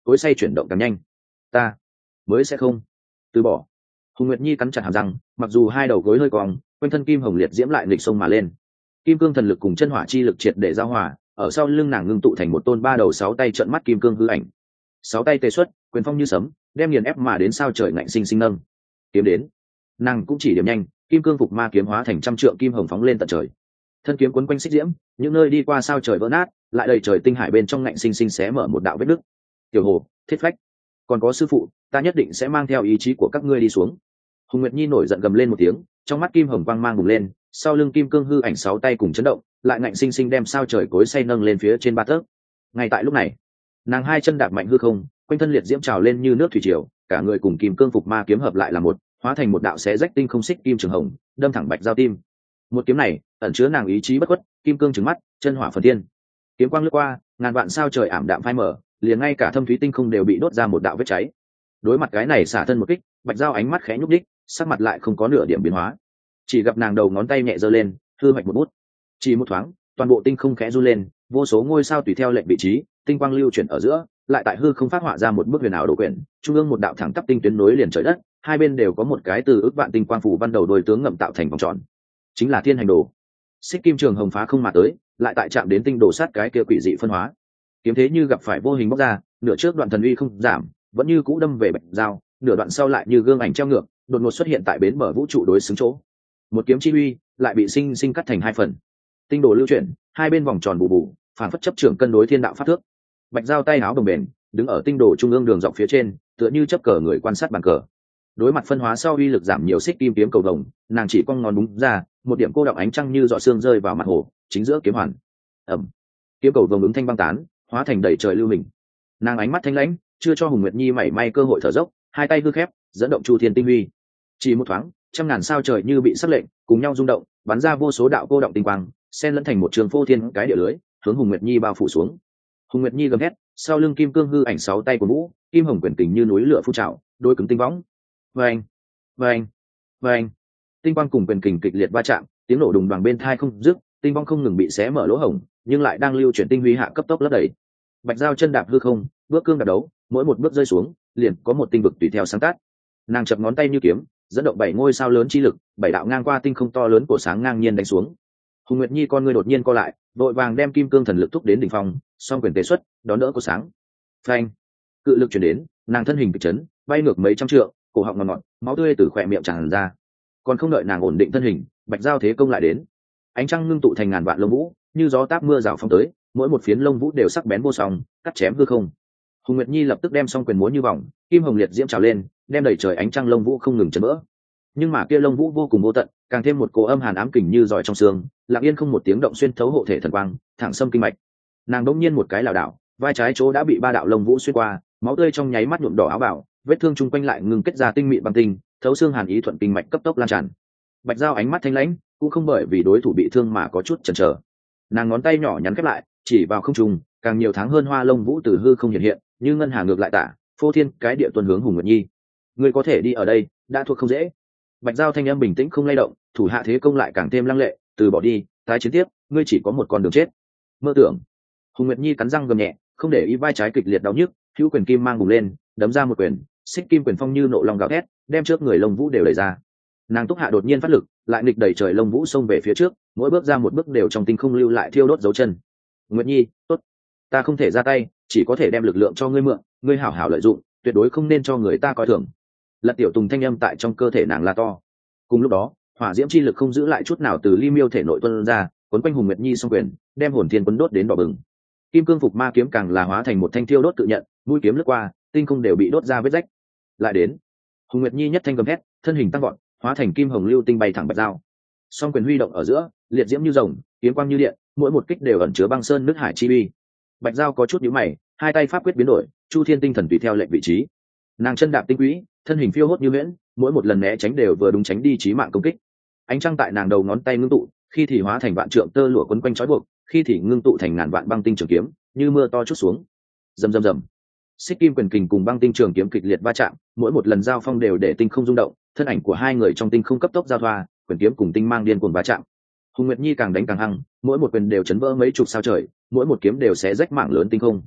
cối xay chuyển động càng nhanh. Ta mới sẽ không từ bỏ. Hùng Nguyệt Nhi cắn chặt hàm răng, mặc dù hai đầu gối hơi cong, quanh thân kim hồng liệt diễm lại nghịch sông mà lên. Kim cương thần lực cùng chân hỏa chi lực triệt để giao hòa, ở sau lưng nàng ngưng tụ thành một tôn ba đầu sáu tay trợn mắt kim cương hư ảnh. Sáu tay tê xuất, quyền phong như sấm, đem nghiền ép mà đến sao trời ngạnh sinh sinh nâng. Kiếm đến, nàng cũng chỉ điểm nhanh, kim cương phục ma kiếm hóa thành trăm trượng kim hồng phóng lên tận trời. Thân kiếm quấn quanh xích diễm, những nơi đi qua sao trời vỡ nát, lại đầy trời tinh hải bên trong ngạnh sinh sinh xé mở một đạo vết nứt. Tiểu Hồ, Thiết Phách, còn có sư phụ, ta nhất định sẽ mang theo ý chí của các ngươi đi xuống. Hùng Nguyệt Nhi nổi giận gầm lên một tiếng, trong mắt kim hồng quang mang bùng lên, sau lưng kim cương hư ảnh sáu tay cùng chấn động, lại ngạnh sinh sinh đem sao trời cối xay nâng lên phía trên ba tấc. Ngay tại lúc này, nàng hai chân đạp mạnh hư không, quanh thân liệt diễm trào lên như nước thủy triều, cả người cùng kim cương phục ma kiếm hợp lại là một, hóa thành một đạo xé rách tinh không xích kim trường hồng, đâm thẳng Bạch Giao tim. Một kiếm này ẩn chứa nàng ý chí bất khuất, kim cương trừng mắt, chân hỏa phần thiên. Kiếm quang lướt qua, ngàn vạn sao trời ảm đạm phai mờ, liền ngay cả thâm thúy tinh không đều bị đốt ra một đạo vết cháy. Đối mặt cái này xả thân một kích, Bạch Giao ánh mắt khẽ nhúc nhích, sắc mặt lại không có nửa điểm biến hóa. Chỉ gặp nàng đầu ngón tay nhẹ giơ lên, hư hoạch một bút. Chỉ một thoáng, toàn bộ tinh không khẽ run lên, vô số ngôi sao tùy theo lệnh vị trí, tinh quang lưu chuyển ở giữa, lại tại hư không phát họa ra một bức huyền ảo đồ quyển, trung ương một đạo thẳng tắp tinh tuyến nối liền trời đất, hai bên đều có một cái từ ước vạn tinh quang phủ văn đầu đôi tướng ngậm tạo thành vòng tròn, chính là thiên hành đồ. Xích kim trường hồng phá không mà tới, lại tại chạm đến tinh đồ sát cái kia quỷ dị phân hóa. Kiếm thế như gặp phải vô hình bóc ra, nửa trước đoạn thần uy không giảm, vẫn như cũ đâm về Bạch Giao, nửa đoạn sau lại như gương ảnh treo ngược, đột ngột xuất hiện tại bến bờ vũ trụ đối xứng chỗ. Một kiếm chi uy lại bị sinh sinh cắt thành hai phần. Tinh đồ lưu chuyển, hai bên vòng tròn bù bù, phản phất chấp trưởng cân đối thiên đạo pháp thước. Bạch Giao tay áo bồng bềnh, đứng ở tinh đồ trung ương đường dọc phía trên, tựa như chấp cờ người quan sát bàn cờ. Đối mặt phân hóa sau uy lực giảm nhiều xích kim kiếm cầu đồng, nàng chỉ cong ngón búng ra, một điểm cô đọng ánh trăng như giọt sương rơi vào mặt hồ, chính giữa kiếm hoàn. Ầm. Kiếm cầu vồng ứng thanh băng tán, hóa thành đầy trời lưu hình. Nàng ánh mắt thanh lãnh, chưa cho Hùng Nguyệt Nhi mảy may cơ hội thở dốc, hai tay hư khép, dẫn động chu thiên tinh huy. Chỉ một thoáng, trăm ngàn sao trời như bị sắc lệnh, cùng nhau rung động, bắn ra vô số đạo cô động tinh quang, xen lẫn thành một trường phô thiên cái địa lưới, hướng Hùng Nguyệt Nhi bao phủ xuống. Hùng Nguyệt Nhi gầm hét, sau lưng kim cương hư ảnh sáu tay của vũ, kim hồng quyền kình như núi lửa phun trào, đôi cứng tinh võng. Vâng, vâng, vâng. Tinh quang cùng quyền kình kịch liệt va chạm, tiếng nổ đùng đoàng bên tai không dứt, tinh vong không ngừng bị xé mở lỗ hổng, nhưng lại đang lưu chuyển tinh huy hạ cấp tốc lấp đầy. Bạch Giao chân đạp hư không, bước cương đạp đấu, mỗi một bước rơi xuống, liền có một tinh vực tùy theo sáng tác. Nàng chập ngón tay như kiếm, dẫn động bảy ngôi sao lớn chi lực, bảy đạo ngang qua tinh không to lớn của sáng ngang nhiên đánh xuống. Hùng Nguyệt Nhi con ngươi đột nhiên co lại, vội vàng đem kim cương thần lực thúc đến đỉnh phong, song quyền tế xuất, đón đỡ của sáng. Phanh, cự lực chuyển đến, nàng thân hình kịch chấn, bay ngược mấy trăm trượng, cổ họng ngọt ngọt, máu tươi từ khóe miệng tràn ra. Còn không đợi nàng ổn định thân hình, Bạch Giao thế công lại đến. Ánh trăng ngưng tụ thành ngàn vạn lông vũ, như gió táp mưa rào phong tới, mỗi một phiến lông vũ đều sắc bén vô song, cắt chém hư không. Hùng Nguyệt Nhi lập tức đem song quyền múa như vòng, kim hồng liệt diễm trào lên, đem đầy trời ánh trăng lông vũ không ngừng chấn vỡ. Nhưng mà kia lông vũ vô cùng vô tận, càng thêm một cỗ âm hàn ám kình như giỏi trong xương, lặng yên không một tiếng động xuyên thấu hộ thể thần quang, thẳng xâm kinh mạch. Nàng đống nhiên một cái lảo đảo, vai trái chỗ đã bị ba đạo lông vũ xuyên qua, máu tươi trong nháy mắt nhuộm đỏ áo bào, vết thương chung quanh lại ngừng kết ra tinh mịn băng tinh, thấu xương hàn ý thuận kinh mạch cấp tốc lan tràn. Bạch Giao ánh mắt thanh lãnh, cũng không bởi vì đối thủ bị thương mà có chút chần chờ. Nàng ngón tay nhỏ nhắn khép lại, chỉ vào không trung, càng nhiều tháng hơn hoa lông vũ từ hư không hiện hiện, như ngân hà ngược lại tả, phô thiên cái địa tuần hướng Hùng Nguyệt Nhi. Ngươi có thể đi ở đây, đã thuộc không dễ. Bạch Giao thanh âm bình tĩnh không lay động, thủ hạ thế công lại càng thêm lăng lệ, từ bỏ đi, tái chiến tiếp, ngươi chỉ có một con đường chết. Mơ tưởng. Hùng Nguyệt Nhi cắn răng gầm nhẹ, không để ý vai trái kịch liệt đau nhức, hữu quyền kim mang bùng lên, đấm ra một quyền, xích kim quyền phong như nộ long gào thét, đem trước người lông vũ đều đẩy ra. Nàng túc hạ đột nhiên phát lực, lại nghịch đẩy trời lông vũ xông về phía trước, mỗi bước ra một bước đều trong tinh không lưu lại thiêu đốt dấu chân. Nguyệt Nhi, tốt, ta không thể ra tay, chỉ có thể đem lực lượng cho ngươi mượn, ngươi hảo hảo lợi dụng, tuyệt đối không nên cho người ta coi thường. Lật Tiểu Tùng thanh âm tại trong cơ thể nàng la to. Cùng lúc đó, hỏa diễm chi lực không giữ lại chút nào từ Ly Miêu thể nội tuôn ra, quấn quanh Hùng Nguyệt Nhi song quyền, đem hồn thiên quấn đốt đến đỏ bừng. Kim cương phục ma kiếm càng là hóa thành một thanh thiêu đốt tự nhận, mũi kiếm lướt qua, tinh không đều bị đốt ra vết rách. Lại đến, Hùng Nguyệt Nhi nhất thanh gầm hét, thân hình tăng vọt, hóa thành kim hồng lưu tinh bay thẳng Bạch Giao. Song quyền huy động ở giữa, liệt diễm như rồng, kiếm quang như điện, mỗi một kích đều ẩn chứa băng sơn nước hải chi uy. Bạch Giao có chút nhíu mày, hai tay pháp quyết biến đổi, chu thiên tinh thần tùy theo lệnh vị trí. Nàng chân đạp tinh quỹ, thân hình phiêu hốt như huyễn, mỗi một lần né tránh đều vừa đúng tránh đi chí mạng công kích. Ánh trăng tại nàng đầu ngón tay ngưng tụ, khi thì hóa thành vạn trượng tơ lụa quấn quanh trói buộc, khi thì ngưng tụ thành ngàn vạn băng tinh trường kiếm, như mưa to chút xuống. Rầm rầm rầm. Xích kim quyền kình cùng băng tinh trường kiếm kịch liệt va chạm, mỗi một lần giao phong đều để tinh không rung động, thân ảnh của hai người trong tinh không cấp tốc giao thoa, quyền kiếm cùng tinh mang điên cuồng va chạm. Hùng Nguyệt Nhi càng đánh càng hăng, mỗi một quyền đều chấn vỡ mấy chục sao trời, mỗi một kiếm đều xé rách mảng lớn tinh không.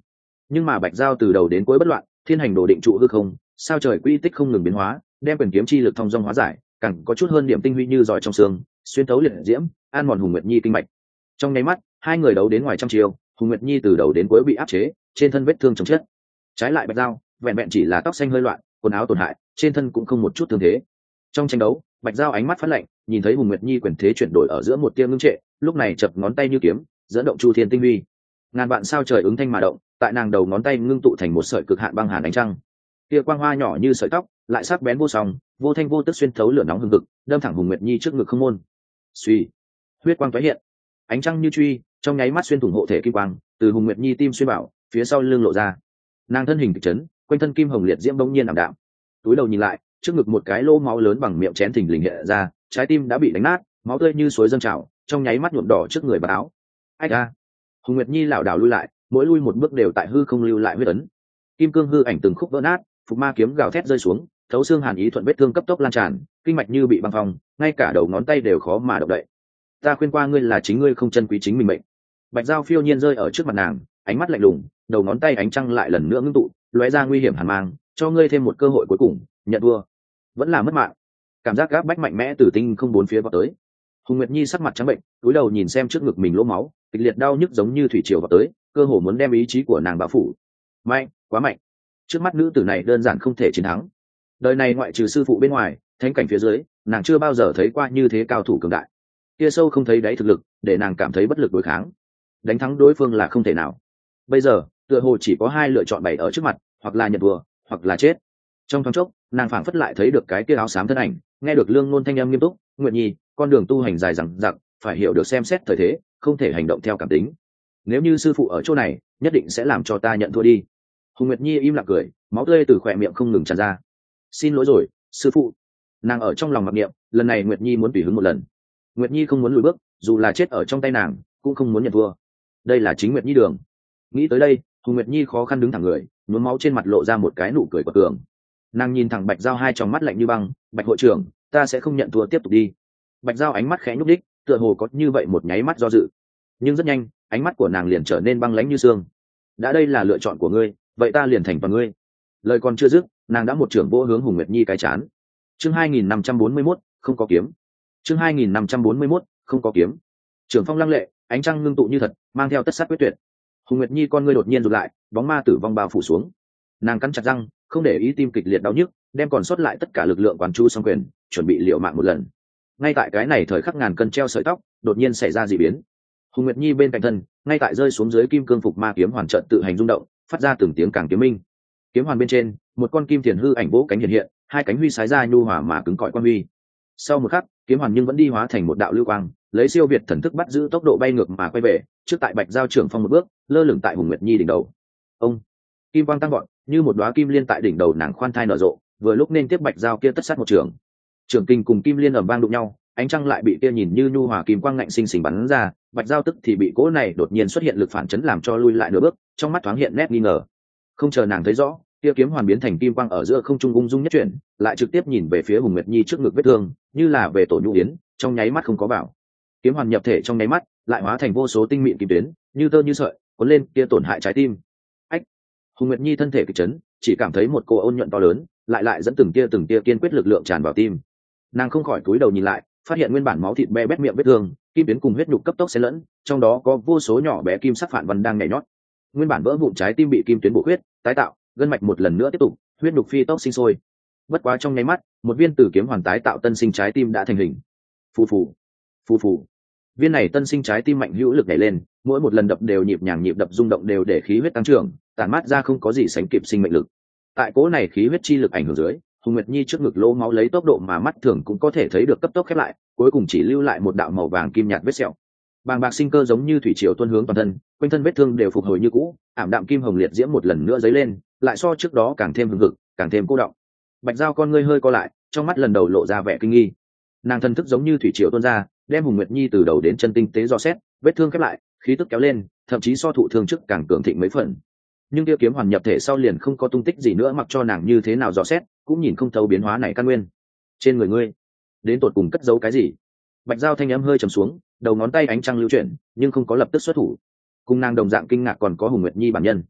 nhưng mà bạch giao từ đầu đến cuối bất loạn, thiên hành đồ định trụ hư không, sao trời quy tích không ngừng biến hóa, đem quyền kiếm chi lực thông dong hóa giải, càng có chút hơn điểm tinh huy như giỏi trong xương, xuyên thấu liệt diễm, an mòn Hùng Nguyệt Nhi kinh mạch. Trong nháy mắt, hai người đấu đến ngoài trăm chiêu, Hùng Nguyệt Nhi từ đầu đến cuối bị áp chế, trên thân vết thương chồng chất. Trái lại bạch giao, vẹn vẹn chỉ là tóc xanh hơi loạn, quần áo tổn hại, trên thân cũng không một chút thương thế. Trong tranh đấu, bạch giao ánh mắt phát lạnh, nhìn thấy Hùng Nguyệt Nhi quyền thế chuyển đổi ở giữa một tia ngưng trệ, lúc này chập ngón tay như kiếm, dẫn động chu thiên tinh huy. Ngàn vạn sao trời ứng thanh mà động, tại nàng đầu ngón tay ngưng tụ thành một sợi cực hạn băng hàn ánh trăng. Tia quang hoa nhỏ như sợi tóc, lại sắc bén vô song, vô thanh vô tức xuyên thấu lửa nóng hừng hực, đâm thẳng Hùng Nguyệt Nhi trước ngực không môn. Suy, huyết quang tái hiện, ánh trăng như truy, trong nháy mắt xuyên thủng hộ thể kim quang, từ Hùng Nguyệt Nhi tim xuyên bảo, phía sau lưng lộ ra. Nàng thân hình kịch chấn, quanh thân kim hồng liệt diễm bỗng nhiên ảm đạm. Túi đầu nhìn lại, trước ngực một cái lỗ máu lớn bằng miệng chén thình lình hiện ra, trái tim đã bị đánh nát, máu tươi như suối dâng trào, trong nháy mắt nhuộm đỏ trước người bà áo. Ách a! Hùng Nguyệt Nhi lảo đảo lui lại, mỗi lui một bước đều tại hư không lưu lại huyết ấn. Kim cương hư ảnh từng khúc vỡ nát, phục ma kiếm gào thét rơi xuống, thấu xương hàn ý thuận vết thương cấp tốc lan tràn, kinh mạch như bị băng phong, ngay cả đầu ngón tay đều khó mà động đậy. Ta khuyên qua ngươi là chính ngươi không trân quý chính mình mệnh. Bạch Giao phiêu nhiên rơi ở trước mặt nàng, ánh mắt lạnh lùng, đầu ngón tay ánh trăng lại lần nữa ngưng tụ, lóe ra nguy hiểm hàn mang, cho ngươi thêm một cơ hội cuối cùng, nhận thua vẫn là mất mạng. Cảm giác gáp bách mạnh mẽ từ tinh không bốn phía vào tới. Hùng Nguyệt Nhi sắc mặt trắng bệnh, cúi đầu nhìn xem trước ngực mình lỗ máu, kịch liệt đau nhức giống như thủy triều vào tới, cơ hồ muốn đem ý chí của nàng bao phủ. Mạnh, quá mạnh. Trước mắt nữ tử này đơn giản không thể chiến thắng. Đời này ngoại trừ sư phụ bên ngoài, thánh cảnh phía dưới, nàng chưa bao giờ thấy qua như thế cao thủ cường đại. Kia sâu không thấy đáy thực lực, để nàng cảm thấy bất lực đối kháng. Đánh thắng đối phương là không thể nào. Bây giờ, tựa hồ chỉ có hai lựa chọn bày ở trước mặt, hoặc là nhận thua, hoặc là chết. Trong thoáng chốc, nàng phảng phất lại thấy được cái kia áo xám thân ảnh, nghe được lương ngôn thanh âm nghiêm túc, Nguyệt Nhi, con đường tu hành dài dằng dặc, phải hiểu được xem xét thời thế, không thể hành động theo cảm tính. Nếu như sư phụ ở chỗ này, nhất định sẽ làm cho ta nhận thua đi. Hùng Nguyệt Nhi im lặng cười, máu tươi từ khỏe miệng không ngừng tràn ra. Xin lỗi rồi, sư phụ. Nàng ở trong lòng mặc niệm, lần này Nguyệt Nhi muốn tùy hứng một lần. Nguyệt Nhi không muốn lùi bước, dù là chết ở trong tay nàng, cũng không muốn nhận thua. Đây là chính Nguyệt Nhi đường. Nghĩ tới đây, Hùng Nguyệt Nhi khó khăn đứng thẳng người, nhuốm máu trên mặt lộ ra một cái nụ cười của cường. Nàng nhìn thẳng Bạch Giao hai tròng mắt lạnh như băng, Bạch hội trưởng, ta sẽ không nhận thua, tiếp tục đi. Bạch Giao ánh mắt khẽ nhúc đích, tựa hồ có như vậy một nháy mắt do dự, nhưng rất nhanh, ánh mắt của nàng liền trở nên băng lãnh như xương. Đã đây là lựa chọn của ngươi, vậy ta liền thành vào ngươi. Lời còn chưa dứt, nàng đã một trưởng vỗ hướng Hùng Nguyệt Nhi cái chán. Chương 2541, không có kiếm. Chương 2541, không có kiếm. Trưởng phong lăng lệ, ánh trăng ngưng tụ như thật, mang theo tất sát quyết tuyệt. Hùng Nguyệt Nhi con ngươi đột nhiên rụt lại, bóng ma tử vong bao phủ xuống. Nàng cắn chặt răng, không để ý tim kịch liệt đau nhức, đem còn sót lại tất cả lực lượng quán chú xong quyền, chuẩn bị liều mạng một lần. Ngay tại cái này thời khắc ngàn cân treo sợi tóc, đột nhiên xảy ra dị biến. Hùng Nguyệt Nhi bên cạnh thân, ngay tại rơi xuống dưới kim cương phục ma kiếm hoàn trận tự hành rung động, phát ra từng tiếng càng kiếm minh. Kiếm hoàn bên trên, một con kim tiền hư ảnh vỗ cánh hiện hiện, hai cánh huy sái ra nhu hòa mà cứng cỏi quan huy. Sau một khắc, kiếm hoàn nhưng vẫn đi hóa thành một đạo lưu quang, lấy siêu việt thần thức bắt giữ tốc độ bay ngược mà quay về, trước tại Bạch Giao trưởng phong một bước, lơ lửng tại Hùng Nguyệt Nhi đỉnh đầu. Ông, kim quang tăng vọt, như một đóa kim liên tại đỉnh đầu nàng khoan thai nở rộ, vừa lúc nên tiếp Bạch Giao kia tất sát một trường. Trường kinh cùng kim liên ầm vang đụng nhau, ánh trăng lại bị kia nhìn như nhu hòa kim quang ngạnh sinh sinh bắn ra, Bạch Giao tức thì bị cỗ này đột nhiên xuất hiện lực phản chấn làm cho lui lại nửa bước, trong mắt thoáng hiện nét nghi ngờ. Không chờ nàng thấy rõ, kia kiếm hoàn biến thành kim quang ở giữa không trung ung dung nhất chuyển, lại trực tiếp nhìn về phía Hùng Nguyệt Nhi trước ngực vết thương, như là về tổ nhu yến, trong nháy mắt không có vào. Kiếm hoàn nhập thể trong nháy mắt, lại hóa thành vô số tinh mịn kim tuyến, như tơ như sợi, cuốn lên kia tổn hại trái tim. Ách! Hùng Nguyệt Nhi thân thể kịch chấn, chỉ cảm thấy một cô ôn nhuận to lớn, lại dẫn từng tia kiên quyết lực lượng tràn vào tim. Nàng không khỏi cúi đầu nhìn lại, phát hiện nguyên bản máu thịt be bét miệng vết thương, kim tuyến cùng huyết nhục cấp tốc xen lẫn, trong đó có vô số nhỏ bé kim sắc phản văn đang nhảy nhót. Nguyên bản vỡ vụn trái tim bị kim tuyến bổ huyết, tái tạo, gân mạch một lần nữa tiếp tục, huyết nhục phi tốc sinh sôi. Bất quá trong nháy mắt, một viên tử kiếm hoàn tái tạo tân sinh trái tim đã thành hình. Phù phù, phù phù. Viên này tân sinh trái tim mạnh hữu lực nhảy lên, mỗi một lần đập đều nhịp nhàng nhịp đập rung động đều để khí huyết tăng trưởng, tản mát ra không có gì sánh kịp sinh mệnh lực. Tại cố này khí huyết chi lực ảnh hưởng dưới, Hùng Nguyệt Nhi trước ngực lỗ máu lấy tốc độ mà mắt thường cũng có thể thấy được cấp tốc khép lại, cuối cùng chỉ lưu lại một đạo màu vàng kim nhạt vết sẹo. Bàng bạc sinh cơ giống như thủy triều tuôn hướng toàn thân, quanh thân vết thương đều phục hồi như cũ, ảm đạm kim hồng liệt diễm một lần nữa dấy lên, lại so trước đó càng thêm hừng hực, càng thêm cô động. Bạch Giao con ngươi hơi co lại, trong mắt lần đầu lộ ra vẻ kinh nghi. Nàng thần thức giống như thủy triều tuôn ra, đem Hùng Nguyệt Nhi từ đầu đến chân tinh tế dò xét, vết thương khép lại, khí tức kéo lên, thậm chí so thụ thương trước càng cường thịnh mấy phần. Nhưng kia kiếm hoàn nhập thể sau liền không có tung tích gì nữa, mặc cho nàng như thế nào dò xét, cũng nhìn không thấu biến hóa này căn nguyên. Trên người ngươi, đến tột cùng cất giấu cái gì? Bạch Giao thanh âm hơi trầm xuống, đầu ngón tay ánh trăng lưu chuyển, nhưng không có lập tức xuất thủ. Cùng nàng đồng dạng kinh ngạc còn có Hùng Nguyệt Nhi bản nhân.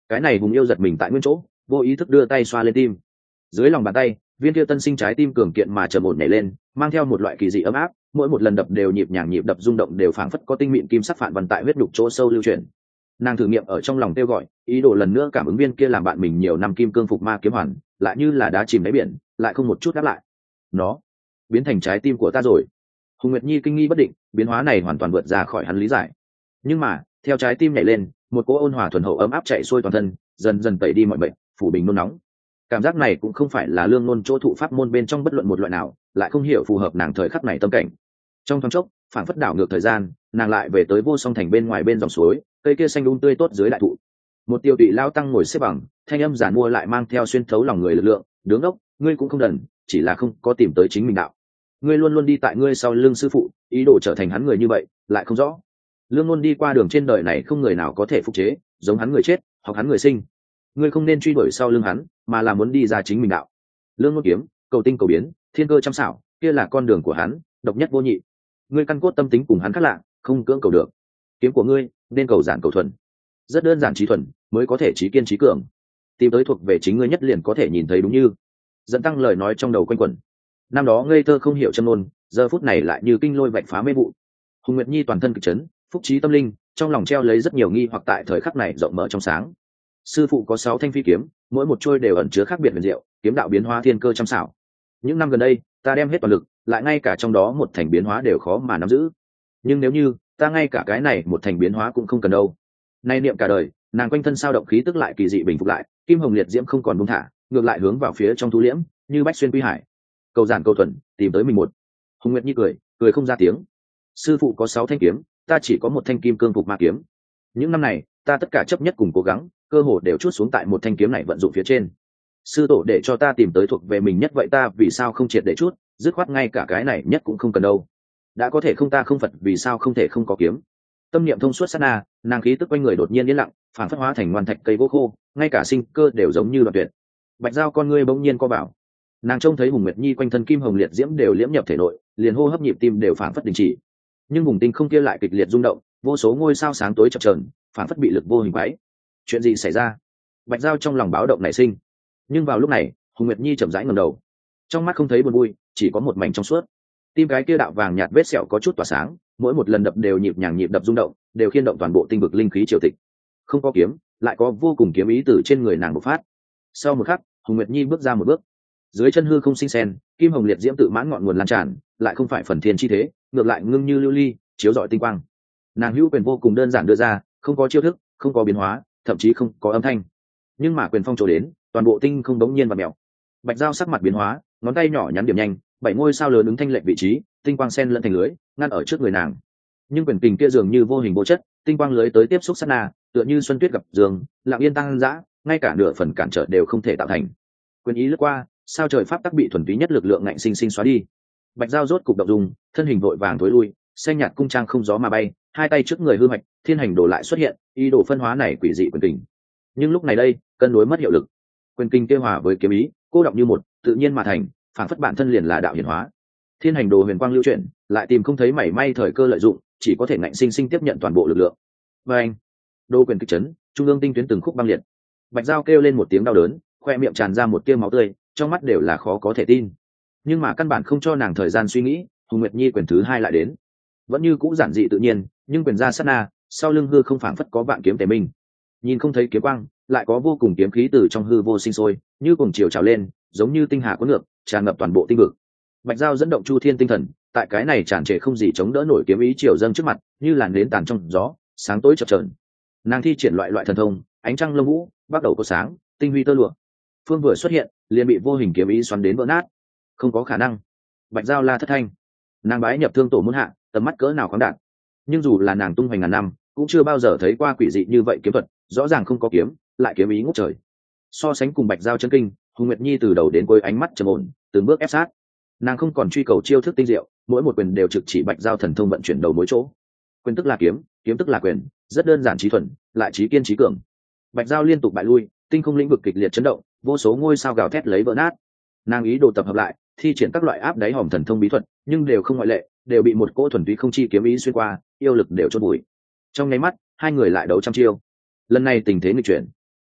cái này hùng yêu giật mình tại nguyên chỗ, vô ý thức đưa tay xoa lên tim. Dưới lòng bàn tay, viên kia tân sinh trái tim cường kiện mà trầm ổn nhảy lên, mang theo một loại kỳ dị ấm áp, mỗi một lần đập đều nhịp nhàng, nhịp đập rung động đều phảng phất có tinh mịn kim sắc phản văn tại huyết nhục chỗ sâu lưu chuyển. Nàng thử nghiệm ở trong lòng kêu gọi, ý đồ lần nữa cảm ứng viên kia làm bạn mình nhiều năm kim cương phục ma kiếm hoàn, lại như là đá chìm đáy biển, lại không một chút đáp lại. Nó biến thành trái tim của ta rồi. Hùng Nguyệt Nhi kinh nghi bất định, biến hóa này hoàn toàn vượt ra khỏi hắn lý giải. Nhưng mà theo trái tim nhảy lên, một cỗ ôn hòa thuần hậu ấm áp chạy xuôi toàn thân, dần dần tẩy đi mọi bệnh, phủ bình nôn nóng. Cảm giác này cũng không phải là lương ngôn chỗ thụ pháp môn bên trong bất luận một loại nào, lại không hiểu phù hợp nàng thời khắc này tâm cảnh. Trong thoáng chốc, phản phất đảo ngược thời gian, nàng lại về tới vô song thành bên ngoài bên dòng suối, cây kia xanh tươi tốt dưới đại thụ. Một tiêu tụy lao tăng ngồi xếp bằng, thanh âm giản mua lại mang theo xuyên thấu lòng người lực lượng, đứng ốc, ngươi cũng không đần, chỉ là không có tìm tới chính mình đạo. Ngươi luôn luôn đi tại ngươi sau lưng sư phụ, ý đồ trở thành hắn người như vậy, lại không rõ. Lương ngôn đi qua đường trên đời này không người nào có thể phục chế, giống hắn người chết, hoặc hắn người sinh. Ngươi không nên truy đuổi sau lưng hắn, mà là muốn đi ra chính mình đạo. Lương ngôn kiếm, cầu tinh cầu biến, thiên cơ trăm xảo, kia là con đường của hắn, độc nhất vô nhị. Ngươi căn cốt tâm tính cùng hắn khác lạ, không cưỡng cầu được. Kiếm của ngươi nên cầu giản cầu thuần, rất đơn giản trí thuần, mới có thể trí kiên trí cường. Tìm tới thuộc về chính ngươi nhất liền có thể nhìn thấy đúng như. Dẫn tăng lời nói trong đầu quanh quẩn. Năm đó ngây thơ không hiểu châm ngôn, giờ phút này lại như kinh lôi vạch phá mê vụ. Hùng Nguyệt Nhi toàn thân kịch chấn, phúc trí tâm linh, trong lòng treo lấy rất nhiều nghi hoặc tại thời khắc này rộng mở trong sáng. Sư phụ có 6 thanh phi kiếm, mỗi một trôi đều ẩn chứa khác biệt huyền diệu, kiếm đạo biến hóa thiên cơ trăm xảo. Những năm gần đây, ta đem hết toàn lực, lại ngay cả trong đó một thành biến hóa đều khó mà nắm giữ. Nhưng nếu như ta ngay cả cái này một thành biến hóa cũng không cần đâu. Nay niệm cả đời, nàng quanh thân sao động khí tức lại kỳ dị bình phục lại, kim hồng liệt diễm không còn buông thả, ngược lại hướng vào phía trong thu liễm, như bách xuyên quy hải. Cầu giản cầu thuần, tìm tới mình một. Hùng Nguyệt Nhi cười không ra tiếng. Sư phụ có 6 thanh kiếm, ta chỉ có một thanh kim cương phục ma kiếm. Những năm này, ta tất cả chấp nhất cùng cố gắng, cơ hồ đều chút xuống tại một thanh kiếm này vận dụng phía trên. Sư tổ để cho ta tìm tới thuộc về mình nhất, vậy ta vì sao không triệt để chút, dứt khoát ngay cả cái này nhất cũng không cần đâu. Đã có thể không ta không Phật, vì sao không thể không có kiếm. Tâm niệm thông suốt sát na, nàng khí tức quanh người đột nhiên yên lặng, phản phất hóa thành ngoan thạch cây gỗ khô, ngay cả sinh cơ đều giống như đoạn tuyệt. Bạch Giao con ngươi bỗng nhiên co bảo, nàng trông thấy Hùng Nguyệt Nhi quanh thân kim hồng liệt diễm đều liễm nhập thể nội, liền hô hấp nhịp tim đều phản phất đình chỉ. Nhưng vùng tinh không kia lại kịch liệt rung động, vô số ngôi sao sáng tối chập chờn, phản phất bị lực vô hình quấy. Chuyện gì xảy ra? Bạch Giao trong lòng báo động nảy sinh. Nhưng vào lúc này, Hùng Nguyệt Nhi chậm rãi ngẩng đầu, trong mắt không thấy buồn vui, chỉ có một mảnh trong suốt. Tim cái kia đạo vàng nhạt vết sẹo có chút tỏa sáng, mỗi một lần đập đều nhịp nhàng, nhịp đập rung động, đều khiên động toàn bộ tinh vực linh khí triều tịch. Không có kiếm, lại có vô cùng kiếm ý từ trên người nàng bộc phát. Sau một khắc, Hùng Nguyệt Nhi bước ra một bước. Dưới chân hư không sinh sen, kim hồng liệt diễm tự mãn ngọn nguồn lan tràn, lại không phải phần thiên chi thế, ngược lại ngưng như lưu ly, chiếu rọi tinh quang. Nàng hữu quyền vô cùng đơn giản đưa ra, không có chiêu thức, không có biến hóa, thậm chí không có âm thanh. Nhưng mà quyền phong trổ đến, toàn bộ tinh không đống nhiên và mèo. Bạch Giao sắc mặt biến hóa, ngón tay nhỏ nhắn điểm nhanh, 7 ngôi sao lớn ứng thanh lệnh vị trí, tinh quang sen lẫn thành lưới, ngăn ở trước người nàng. Nhưng quyền kình kia dường như vô hình vô chất, tinh quang lưới tới tiếp xúc sát na, tựa như xuân tuyết gặp giường, lặng yên tăng dã, ngay cả nửa phần cản trở đều không thể tạo thành. Quyền ý lướt qua, sao trời pháp tắc bị thuần túy nhất lực lượng ngạnh sinh sinh xóa đi. Bạch Giao rốt cục động dung, thân hình vội vàng tối lui, xanh nhạt cung trang không gió mà bay, hai tay trước người hư mạch, thiên hành đồ lại xuất hiện, ý đồ phân hóa này quỷ dị quyền kình. Nhưng lúc này đây, cân đối mất hiệu lực. Quyền kình kêu hòa với kiếm ý, cô động như một, tự nhiên mà thành, phản phất bản thân liền là đạo hiển hóa. Thiên hành đồ huyền quang lưu chuyển, lại tìm không thấy mảy may thời cơ lợi dụng, chỉ có thể ngạnh sinh sinh tiếp nhận toàn bộ lực lượng. Và anh, đô quyền kích chấn, trung ương tinh tuyến từng khúc băng liệt. Bạch Giao kêu lên một tiếng đau đớn, khoe miệng tràn ra một tia máu tươi, trong mắt đều là khó có thể tin. Nhưng mà căn bản không cho nàng thời gian suy nghĩ, Hùng Nguyệt Nhi quyền thứ 2 lại đến. Vẫn như cũ giản dị tự nhiên, nhưng quyền ra sát na, sau lưng hư không phảng phất có vạn kiếm tề minh. Nhìn không thấy kiếm quang, lại có vô cùng kiếm khí từ trong hư vô sinh sôi, như cùng chiều trào lên, giống như tinh hà cuốn ngược, tràn ngập toàn bộ tinh vực. Bạch Giao dẫn động Chu Thiên tinh thần, tại cái này tràn trề không gì chống đỡ nổi kiếm ý chiều dâng trước mặt, như làn nến tàn trong gió, sáng tối chập chờn. Nàng thi triển loại thần thông, ánh trăng lông vũ, bắt đầu có sáng, tinh huy tơ lụa. Phương vừa xuất hiện, liền bị vô hình kiếm ý xoắn đến vỡ nát. Không có khả năng. Bạch Giao la thất thanh. Nàng bái nhập thương tổ muốn hạ, tầm mắt cỡ nào khoáng đạt. Nhưng dù là nàng tung hoành ngàn năm, cũng chưa bao giờ thấy qua quỷ dị như vậy kiếm thuật, rõ ràng không có kiếm, lại kiếm ý ngút trời. So sánh cùng Bạch Giao chân kinh, Hùng Nguyệt Nhi từ đầu đến cuối ánh mắt trầm ổn, từng bước ép sát. Nàng không còn truy cầu chiêu thức tinh diệu, mỗi một quyền đều trực chỉ Bạch Giao thần thông vận chuyển đầu mối chỗ. Quyền tức là kiếm, kiếm tức là quyền, rất đơn giản trí thuần, lại trí kiên trí cường. Bạch Giao liên tục bại lui, tinh không lĩnh vực kịch liệt chấn động, vô số ngôi sao gào thét lấy vỡ nát. Nàng ý đồ tập hợp lại, thi triển các loại áp đáy hòm thần thông bí thuật, nhưng đều không ngoại lệ, đều bị một cỗ thuần túy không chi kiếm ý xuyên qua, yêu lực đều chôn bụi. Trong nháy mắt, hai người lại đấu trăm chiêu. Lần này tình thế nghịch chuyển.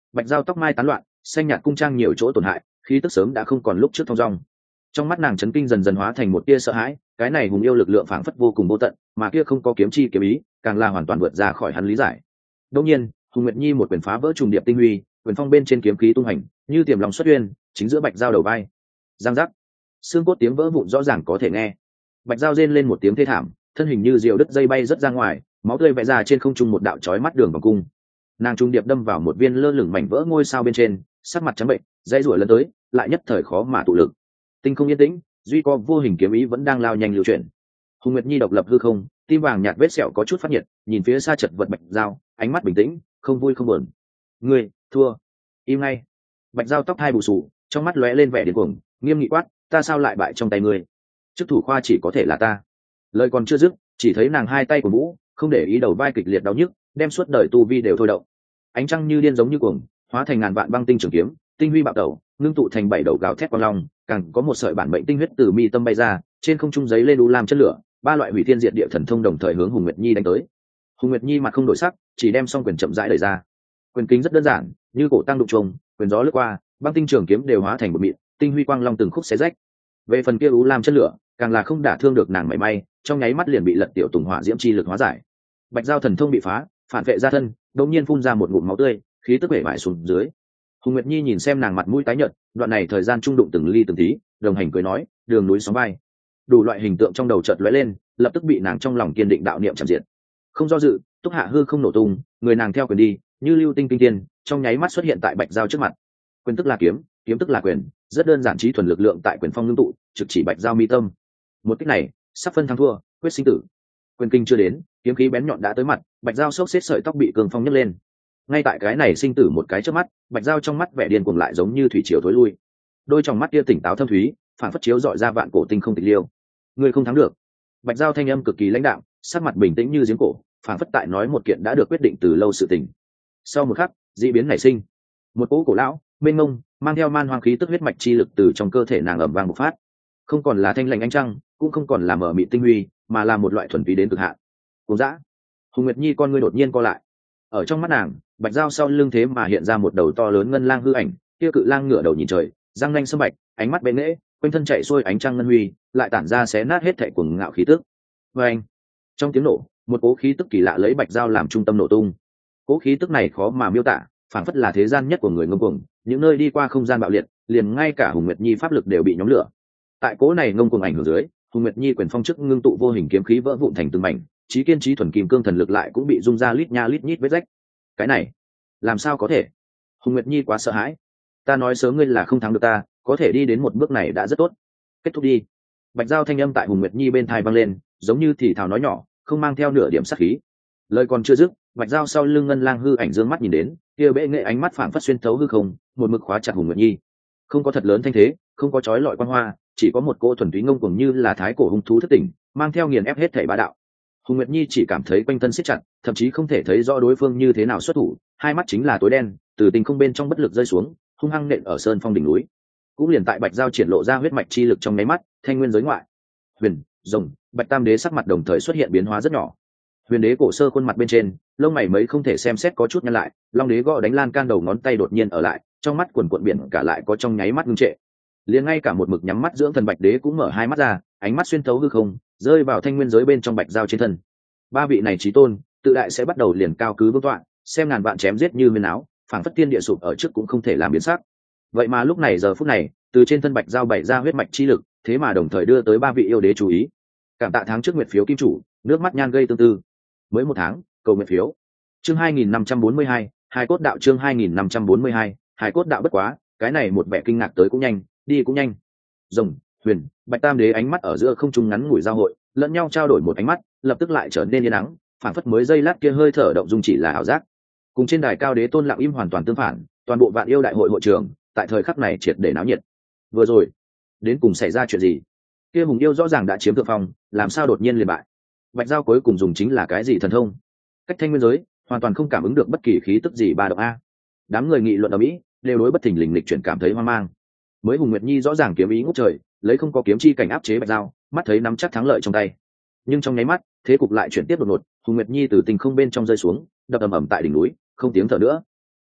Bạch Giao tóc mai tán loạn, xanh nhạt cung trang nhiều chỗ tổn hại, khí tức sớm đã không còn lúc trước thong dong. Trong mắt nàng chấn kinh dần dần hóa thành một tia sợ hãi, cái này hùng yêu lực lượng phảng phất vô cùng vô tận, mà kia không có kiếm chi kiếm ý, càng là hoàn toàn vượt ra khỏi hắn lý giải. Đương nhiên, Hùng Nguyệt Nhi một quyền phá vỡ trùng điệp tinh huy, quyền phong bên trên kiếm khí tung hành, như tiềm lòng xuất uyên, chính giữa Bạch Giao đầu vai. Giang giác, xương cốt tiếng vỡ vụn rõ ràng có thể nghe. Bạch Giao rên lên một tiếng thê thảm, thân hình như diều đứt dây bay rất ra ngoài, máu tươi vẽ ra trên không trung một đạo chói mắt đường vòng cung. Nàng trung điệp đâm vào một viên lơ lửng mảnh vỡ ngôi sao bên trên, sắc mặt trắng bệnh, dãy rủa lần tới, lại nhất thời khó mà tụ lực. Tinh không yên tĩnh, duy có vô hình kiếm ý vẫn đang lao nhanh lưu chuyển. Hùng Nguyệt Nhi độc lập hư không, tim vàng nhạt vết sẹo có chút phát nhiệt, nhìn phía xa chật vật Bạch Giao, ánh mắt bình tĩnh, không vui không buồn. Ngươi thua. Im ngay. Bạch Giao tóc hai bù xù, trong mắt lóe lên vẻ điên cuồng, nghiêm nghị quát, ta sao lại bại trong tay ngươi? Chức thủ khoa chỉ có thể là ta. Lời còn chưa dứt, chỉ thấy nàng hai tay của vũ, không để ý đầu vai kịch liệt đau nhức, đem suốt đời tu vi đều thôi động. Ánh trăng như điên giống như cuồng, hóa thành ngàn vạn băng tinh trường kiếm, tinh huy bạo tẩu, ngưng tụ thành bảy đầu gào thét quang long, càng có một sợi bản mệnh tinh huyết từ mi tâm bay ra, trên không trung giấy lên u lam chất lửa, ba loại hủy thiên diệt địa thần thông đồng thời hướng Hùng Nguyệt Nhi đánh tới. Hùng Nguyệt Nhi mặt không đổi sắc, chỉ đem song quyền chậm rãi đẩy ra. Quyền kính rất đơn giản, như cổ tăng đụng trùng, quyền gió lướt qua, băng tinh trường kiếm đều hóa thành một mịn, tinh huy quang long từng khúc xé rách. Về phần kia u lam chất lửa, càng là không đả thương được nàng mảy may, trong nháy mắt liền bị lật tiểu tùng hỏa diễm chi lực hóa giải. Bạch Giao thần thông bị phá, phản vệ ra thân, đột nhiên phun ra một ngụm máu tươi, khí tức bể bại xuống dưới. Hùng Nguyệt Nhi nhìn xem nàng mặt mũi tái nhợt, đoạn này thời gian trung đụng từng ly từng tí, đồng hành cười nói, đường núi sóng vai. Đủ loại hình tượng trong đầu chợt lóe lên, lập tức bị nàng trong lòng kiên định đạo niệm chạm diện. Không do dự, túc hạ hư không nổ tung, người nàng theo quyền đi, như lưu tinh kinh thiên, trong nháy mắt xuất hiện tại Bạch Giao trước mặt. Quyền tức là kiếm, kiếm tức là quyền, rất đơn giản trí thuần lực lượng tại quyền phong ngưng tụ, trực chỉ Bạch Giao mi tâm. Một kích này, sắp phân thắng thua, quyết sinh tử. Quyền kinh chưa đến, kiếm khí bén nhọn đã tới mặt, Bạch Giao xốc xếp sợi tóc bị cường phong nhấc lên. Ngay tại cái này sinh tử một cái trước mắt, Bạch Giao trong mắt vẻ điên cuồng lại giống như thủy triều thối lui. Đôi trong mắt kia tỉnh táo thâm thúy, phản phất chiếu dọi ra vạn cổ tinh không tịch liêu. Ngươi không thắng được. Bạch Giao thanh âm cực kỳ lãnh đạm, sắc mặt bình tĩnh như giếng cổ, phản phất tại nói một kiện đã được quyết định từ lâu sự tình. Sau một khắc, dị biến nảy sinh. Một cỗ cổ lão, mênh mông, mang theo man hoang khí tức huyết mạch chi lực từ trong cơ thể nàng ầm vang bộc phát. Không còn là thanh lành ánh trăng, cũng không còn là mở mịt tinh huy, mà là một loại thuần túy đến cực hạn. Cùng dã. Hùng Nguyệt Nhi con ngươi đột nhiên co lại. Ở trong mắt nàng, Bạch Giao sau lưng thế mà hiện ra một đầu to lớn ngân lang hư ảnh, kia cự lang ngửa đầu nhìn trời, răng nanh sâm bạch, ánh mắt bén nễ, quanh thân chạy xuôi ánh trăng ngân huy, lại tản ra xé nát hết thảy cuồng ngạo khí tức. Oeng! Trong tiếng nổ, một cỗ khí tức kỳ lạ lấy Bạch Giao làm trung tâm nổ tung. Cỗ khí tức này khó mà miêu tả, phảng phất là thế gian nhất của người ngông cuồng, những nơi đi qua không gian bạo liệt, liền ngay cả Hùng Nguyệt Nhi pháp lực đều bị nhóm lửa. Tại cỗ này ngông cuồng ảnh hưởng dưới, Hùng Nguyệt Nhi quyền phong chức ngưng tụ vô hình kiếm khí vỡ vụn thành từng mảnh, trí kiên trí thuần kim cương thần lực lại cũng bị rung ra lít nha lít nhít vết rách. Cái này, làm sao có thể? Hùng Nguyệt Nhi quá sợ hãi. Ta nói sớm ngươi là không thắng được ta, có thể đi đến một bước này đã rất tốt. Kết thúc đi. Bạch Giao thanh âm tại Hùng Nguyệt Nhi bên tai vang lên, giống như thì thào nói nhỏ, không mang theo nửa điểm sát khí. Lời còn chưa dứt, Bạch Giao sau lưng ngân lang hư ảnh dương mắt nhìn đến, kia bệ nghệ ánh mắt phảng phất xuyên thấu hư không, một mực khóa chặt Hùng Nguyệt Nhi. Không có thật lớn thanh thế, không có chói lọi quan hoa, chỉ có một cô thuần túy ngông cuồng như là thái cổ hung thú thất tỉnh, mang theo nghiền ép hết thảy bá đạo. Hùng Nguyệt Nhi chỉ cảm thấy quanh thân siết chặt, thậm chí không thể thấy rõ đối phương như thế nào xuất thủ, hai mắt chính là tối đen, từ tình không bên trong bất lực rơi xuống, hung hăng nện ở sơn phong đỉnh núi. Cũng liền tại Bạch Giao triển lộ ra huyết mạch chi lực trong nháy mắt, thanh nguyên giới ngoại, Huyền, Rồng, Bạch Tam Đế sắc mặt đồng thời xuất hiện biến hóa rất nhỏ. Huyền Đế cổ sơ khuôn mặt bên trên, lông mày mấy không thể xem xét có chút nhăn lại, Long Đế gõ đánh lan can đầu ngón tay đột nhiên ở lại, trong mắt quần cuộn biển cả lại có trong nháy mắt ngưng trệ. Liền ngay cả một mực nhắm mắt dưỡng thần Bạch Đế cũng mở hai mắt ra, ánh mắt xuyên thấu hư không, rơi vào thanh nguyên giới bên trong Bạch Giao trên thân. Ba vị này chí tôn, tự đại sẽ bắt đầu liền cao cứ vương tọa, xem ngàn vạn chém giết như miên áo, phảng phất tiên địa sụp ở trước cũng không thể làm biến sắc. Vậy mà lúc này giờ phút này, từ trên thân Bạch Giao bảy ra huyết mạch chi lực, thế mà đồng thời đưa tới ba vị yêu đế chú ý. Cảm tạ tháng trước nguyệt phiếu kim chủ, nước mắt nhan gây tương tư. Mới một tháng, cầu nguyện phiếu. Chương 2542, Hai cốt đạo chương 2542, Hai cốt đạo bất quá, cái này một vẻ kinh ngạc tới cũng nhanh, đi cũng nhanh. Rồng, Huyền, Bạch Tam Đế ánh mắt ở giữa không trung ngắn ngủi giao hội, lẫn nhau trao đổi một ánh mắt, lập tức lại trở nên yên ắng, phảng phất mới giây lát kia hơi thở động dung chỉ là ảo giác. Cùng trên đài cao đế tôn lặng im hoàn toàn tương phản, toàn bộ vạn yêu đại hội hội trường, tại thời khắc này triệt để náo nhiệt. Vừa rồi, đến cùng xảy ra chuyện gì? Kia hùng yêu rõ ràng đã chiếm thượng phong, làm sao đột nhiên liền bại? Bạch Giao cuối cùng dùng chính là cái gì thần thông? Cách thanh nguyên giới, hoàn toàn không cảm ứng được bất kỳ khí tức gì ba động a. Đám người nghị luận ở mỹ, đều đối bất thình lình lịch chuyển cảm thấy hoang mang. Mới Hùng Nguyệt Nhi rõ ràng kiếm ý ngút trời, lấy không có kiếm chi cảnh áp chế Bạch Giao, mắt thấy nắm chắc thắng lợi trong tay. Nhưng trong nháy mắt, thế cục lại chuyển tiếp đột ngột, Hùng Nguyệt Nhi từ tình không bên trong rơi xuống, đập ầm ầm tại đỉnh núi, không tiếng thở nữa.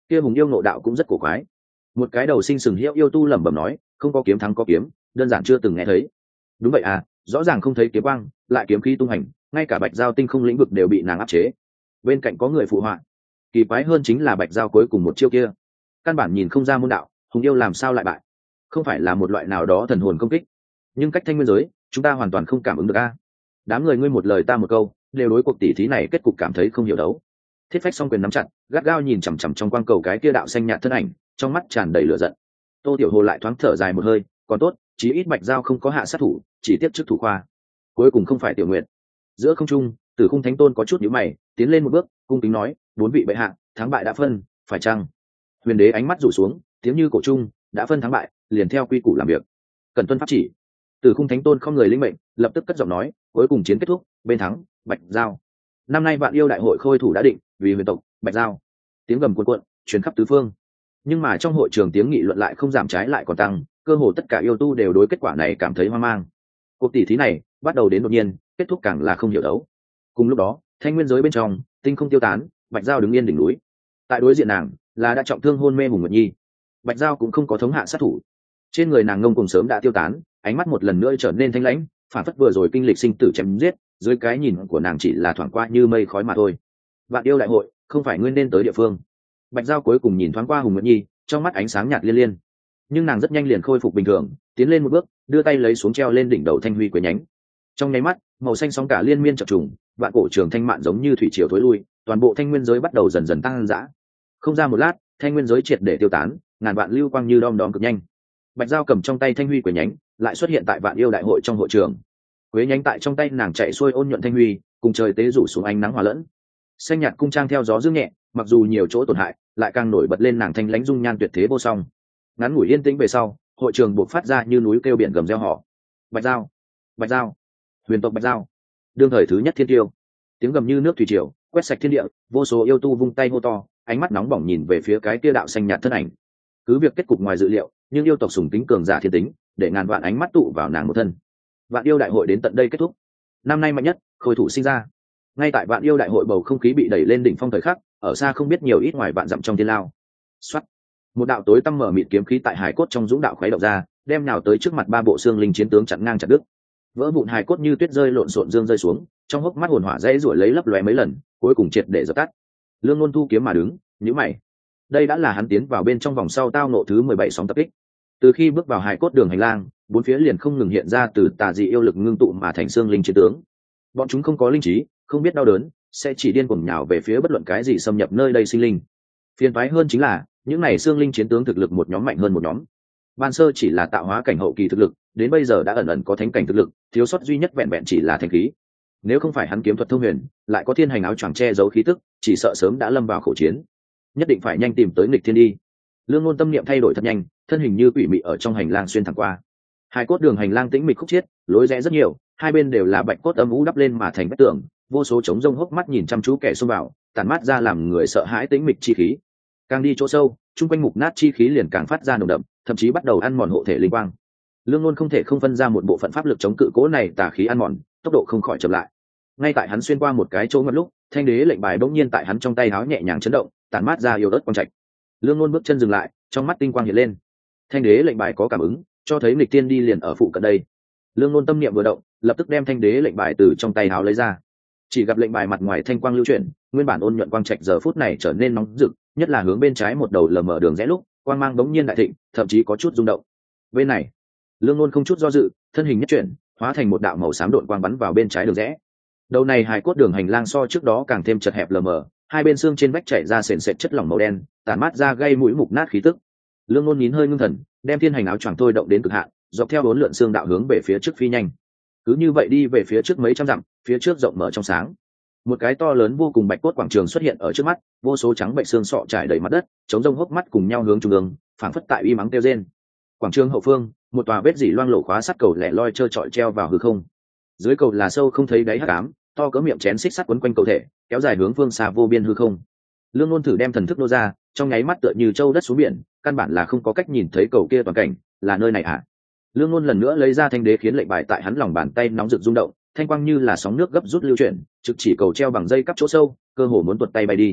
kia hùng yêu nộ đạo cũng rất cổ quái. Một cái đầu sinh sừng hiệu yêu tu lẩm bẩm nói, không có kiếm thắng có kiếm, đơn giản chưa từng nghe thấy. Đúng vậy à, rõ ràng không thấy kiếm quang, lại kiếm khí tung hành, ngay cả bạch giao tinh không lĩnh vực đều bị nàng áp chế. Bên cạnh có người phụ họa. Kỳ quái hơn chính là bạch giao cuối cùng một chiêu kia, căn bản nhìn không ra môn đạo, hùng yêu làm sao lại bại? Không phải là một loại nào đó thần hồn công kích? Nhưng cách thanh nguyên giới, chúng ta hoàn toàn không cảm ứng được a. Đám người ngươi một lời ta một câu, đều đối cuộc tỷ thí này kết cục cảm thấy không hiểu đấu. Thiết Phách song quyền nắm chặt, gắt gao nhìn chằm chằm trong quang cầu cái kia đạo xanh nhạt thân ảnh, trong mắt tràn đầy lửa giận. Tô Tiểu Hồ lại thoáng thở dài một hơi, còn tốt, chí ít bạch giao không có hạ sát thủ, chỉ tiếp trước thủ khoa. Cuối cùng không phải Tiểu Nguyệt. Giữa không trung, Tử Khung Thánh Tôn có chút nhíu mày, tiến lên một bước, cung kính nói, bốn vị bệ hạ, thắng bại đã phân, phải chăng? Huyền Đế ánh mắt rủ xuống, tiếng như cổ trung, đã phân thắng bại, liền theo quy củ làm việc. Cần tuân pháp chỉ. Tử Khung Thánh Tôn không người lĩnh mệnh, lập tức cất giọng nói, cuối cùng chiến kết thúc, bên thắng, bạch giao. Năm nay Vạn Yêu Đại hội khôi thủ đã định, vì huyền tộc, bạch giao. Tiếng gầm cuồn cuộn, truyền khắp tứ phương. Nhưng mà trong hội trường tiếng nghị luận lại không giảm, trái lại còn tăng, cơ hồ tất cả yêu tu đều đối kết quả này cảm thấy hoang mang. Cuộc tỷ thí này bắt đầu đến đột nhiên, kết thúc càng là không hiểu đấu. Cùng lúc đó, thanh nguyên giới bên trong, tinh không tiêu tán, bạch giao đứng yên đỉnh núi. Tại đối diện nàng là đã trọng thương hôn mê Hùng Nguyệt Nhi. Bạch giao cũng không có thống hạ sát thủ, trên người nàng ngông cùng sớm đã tiêu tán, ánh mắt một lần nữa trở nên thanh lãnh, phản phất vừa rồi kinh lịch sinh tử chém giết, dưới cái nhìn của nàng chỉ là thoảng qua như mây khói mà thôi. Vạn Yêu Đại hội không phải ngươi nên tới địa phương. Bạch giao cuối cùng nhìn thoáng qua Hùng Nguyệt Nhi, trong mắt ánh sáng nhạt liên liên, nhưng nàng rất nhanh liền khôi phục bình thường, tiến lên một bước, đưa tay lấy xuống treo lên đỉnh đầu thanh huy quế nhánh. Trong nháy mắt, màu xanh sóng cả liên miên chập trùng, vạn cổ trường thanh mạn giống như thủy triều thối lui, toàn bộ thanh nguyên giới bắt đầu dần dần tăng dã. Không ra một lát, thanh nguyên giới triệt để tiêu tán, ngàn vạn lưu quang như đom đóm cực nhanh. Bạch giao cầm trong tay thanh huy quế nhánh, lại xuất hiện tại Vạn Yêu Đại hội trong hội trường. Quế nhánh tại trong tay nàng chạy xuôi ôn nhuận thanh huy, cùng trời tế rủ xuống ánh nắng hòa lẫn. Xanh nhạt cung trang theo gió dương nhẹ, mặc dù nhiều chỗ tổn hại, lại càng nổi bật lên nàng thanh lãnh dung nhan tuyệt thế vô song. Ngắn ngủi yên tĩnh về sau, hội trường buộc phát ra như núi kêu biển gầm reo hò. Bạch giao, bạch giao, huyền tộc bạch giao, đương thời thứ nhất thiên tiêu. Tiếng gầm như nước thủy triều, quét sạch thiên địa, vô số yêu tu vung tay hô to, ánh mắt nóng bỏng nhìn về phía cái kia đạo xanh nhạt thân ảnh. Cứ việc kết cục ngoài dự liệu, nhưng yêu tộc sùng tính cường giả thiên tính, để ngàn vạn ánh mắt tụ vào nàng một thân. Vạn Yêu Đại hội đến tận đây kết thúc. Năm nay mạnh nhất, khôi thủ sinh ra. Ngay tại Vạn Yêu Đại hội bầu không khí bị đẩy lên đỉnh phong thời khắc, ở xa không biết nhiều ít ngoài vạn dặm trong thiên lao. Soát. Một đạo tối tăm mở mịt kiếm khí tại hải cốt trong dũng đạo khuấy động ra, đem nào tới trước mặt ba bộ xương linh chiến tướng chặn ngang chặt đứt. Vỡ vụn hải cốt như tuyết rơi lộn xộn dương rơi xuống, trong hốc mắt hồn hỏa dãy rủa lấy lấp lóe mấy lần, cuối cùng triệt để dập tắt. Lương Ngôn thu kiếm mà đứng, nhíu mày. Đây đã là hắn tiến vào bên trong vòng sau tao nộ thứ 17 sóng tập kích. Từ khi bước vào hải cốt đường hành lang, bốn phía liền không ngừng hiện ra từ tà dị yêu lực ngưng tụ mà thành xương linh chiến tướng. Bọn chúng không có linh trí, không biết đau đớn, sẽ chỉ điên cuồng nhào về phía bất luận cái gì xâm nhập nơi đây sinh linh. Phiền toái hơn chính là, những này xương linh chiến tướng thực lực một nhóm mạnh hơn một nhóm. Ban sơ chỉ là tạo hóa cảnh hậu kỳ thực lực, đến bây giờ đã ẩn ẩn có thánh cảnh thực lực, thiếu sót duy nhất vẹn vẹn chỉ là thanh khí. Nếu không phải hắn kiếm thuật thông huyền, lại có thiên hành áo choàng che giấu khí tức, chỉ sợ sớm đã lâm vào khổ chiến. Nhất định phải nhanh tìm tới nghịch thiên đi. Lương Ngôn tâm niệm thay đổi thật nhanh, thân hình như quỷ mị ở trong hành lang xuyên thẳng qua. Hai cốt đường hành lang tĩnh mịch khúc chiết, lối rẽ rất nhiều, hai bên đều là bạch cốt âm u đắp lên mà thành vách tường, vô số trống rông hốc mắt nhìn chăm chú kẻ xông vào, tản mát ra làm người sợ hãi tĩnh mịch chi khí. Càng đi chỗ sâu, trung quanh mục nát chi khí liền càng phát ra nồng đậm, thậm chí bắt đầu ăn mòn hộ thể linh quang. Lương Ngôn không thể không phân ra một bộ phận pháp lực chống cự cố này tà khí ăn mòn, tốc độ không khỏi chậm lại. Ngay tại hắn xuyên qua một cái chỗ ngặt lúc, thanh đế lệnh bài bỗng nhiên tại hắn trong tay háo nhẹ nhàng chấn động, tản mát ra yêu ớt quang trạch. Lương Ngôn bước chân dừng lại, trong mắt tinh quang hiện lên. Thanh đế lệnh bài có cảm ứng, cho thấy nghịch tiên đi liền ở phụ cận đây. Lương Ngôn tâm niệm vừa động, lập tức đem thanh đế lệnh bài từ trong tay háo lấy ra. Chỉ gặp lệnh bài mặt ngoài thanh quang lưu chuyển, nguyên bản ôn nhuận quang trạch giờ phút này trở nên nóng rực, nhất là hướng bên trái một đầu lờ mờ đường rẽ lúc, quang mang bỗng nhiên đại thịnh, thậm chí có chút rung động. Bên này, Lương Ngôn không chút do dự, thân hình nhất chuyển, hóa thành một đạo màu xám độn quang bắn vào bên trái đường rẽ. Đầu này hài cốt đường hành lang so trước đó càng thêm chật hẹp lờ mờ, hai bên xương trên vách chảy ra sền sệt chất lỏng màu đen, tản mát ra gây mũi mục nát khí tức. Lương Ngôn nín hơi ngưng thần, đem thiên hành áo choàng thôi động đến cực hạn, dọc theo bốn lượn xương đạo hướng về phía trước phi nhanh. Cứ như vậy đi về phía trước mấy trăm dặm, phía trước rộng mở trong sáng, một cái to lớn vô cùng bạch cốt quảng trường xuất hiện ở trước mắt, vô số trắng bệnh xương sọ trải đầy mặt đất, chống rông hốc mắt cùng nhau hướng trung ương, phảng phất tại uy mắng kêu rên. Quảng trường hậu phương, một tòa vết dỉ loang lổ khóa sắt cầu lẻ loi trơ trọi treo vào hư không. Dưới cầu là sâu không thấy đáy hắc ám, to cỡ miệng chén xích sắt quấn quanh cầu thể, kéo dài hướng phương xa vô biên hư không. Lương Ngôn thử đem thần thức nô ra, trong nháy mắt tựa như châu đất xuống biển, căn bản là không có cách nhìn thấy cầu kia toàn cảnh, là nơi này à? Lương Ngôn lần nữa lấy ra thanh đế khiến lệnh bài tại hắn lòng bàn tay nóng rực rung động, thanh quang như là sóng nước gấp rút lưu chuyển, trực chỉ cầu treo bằng dây cắp chỗ sâu, cơ hồ muốn tuột tay bay đi.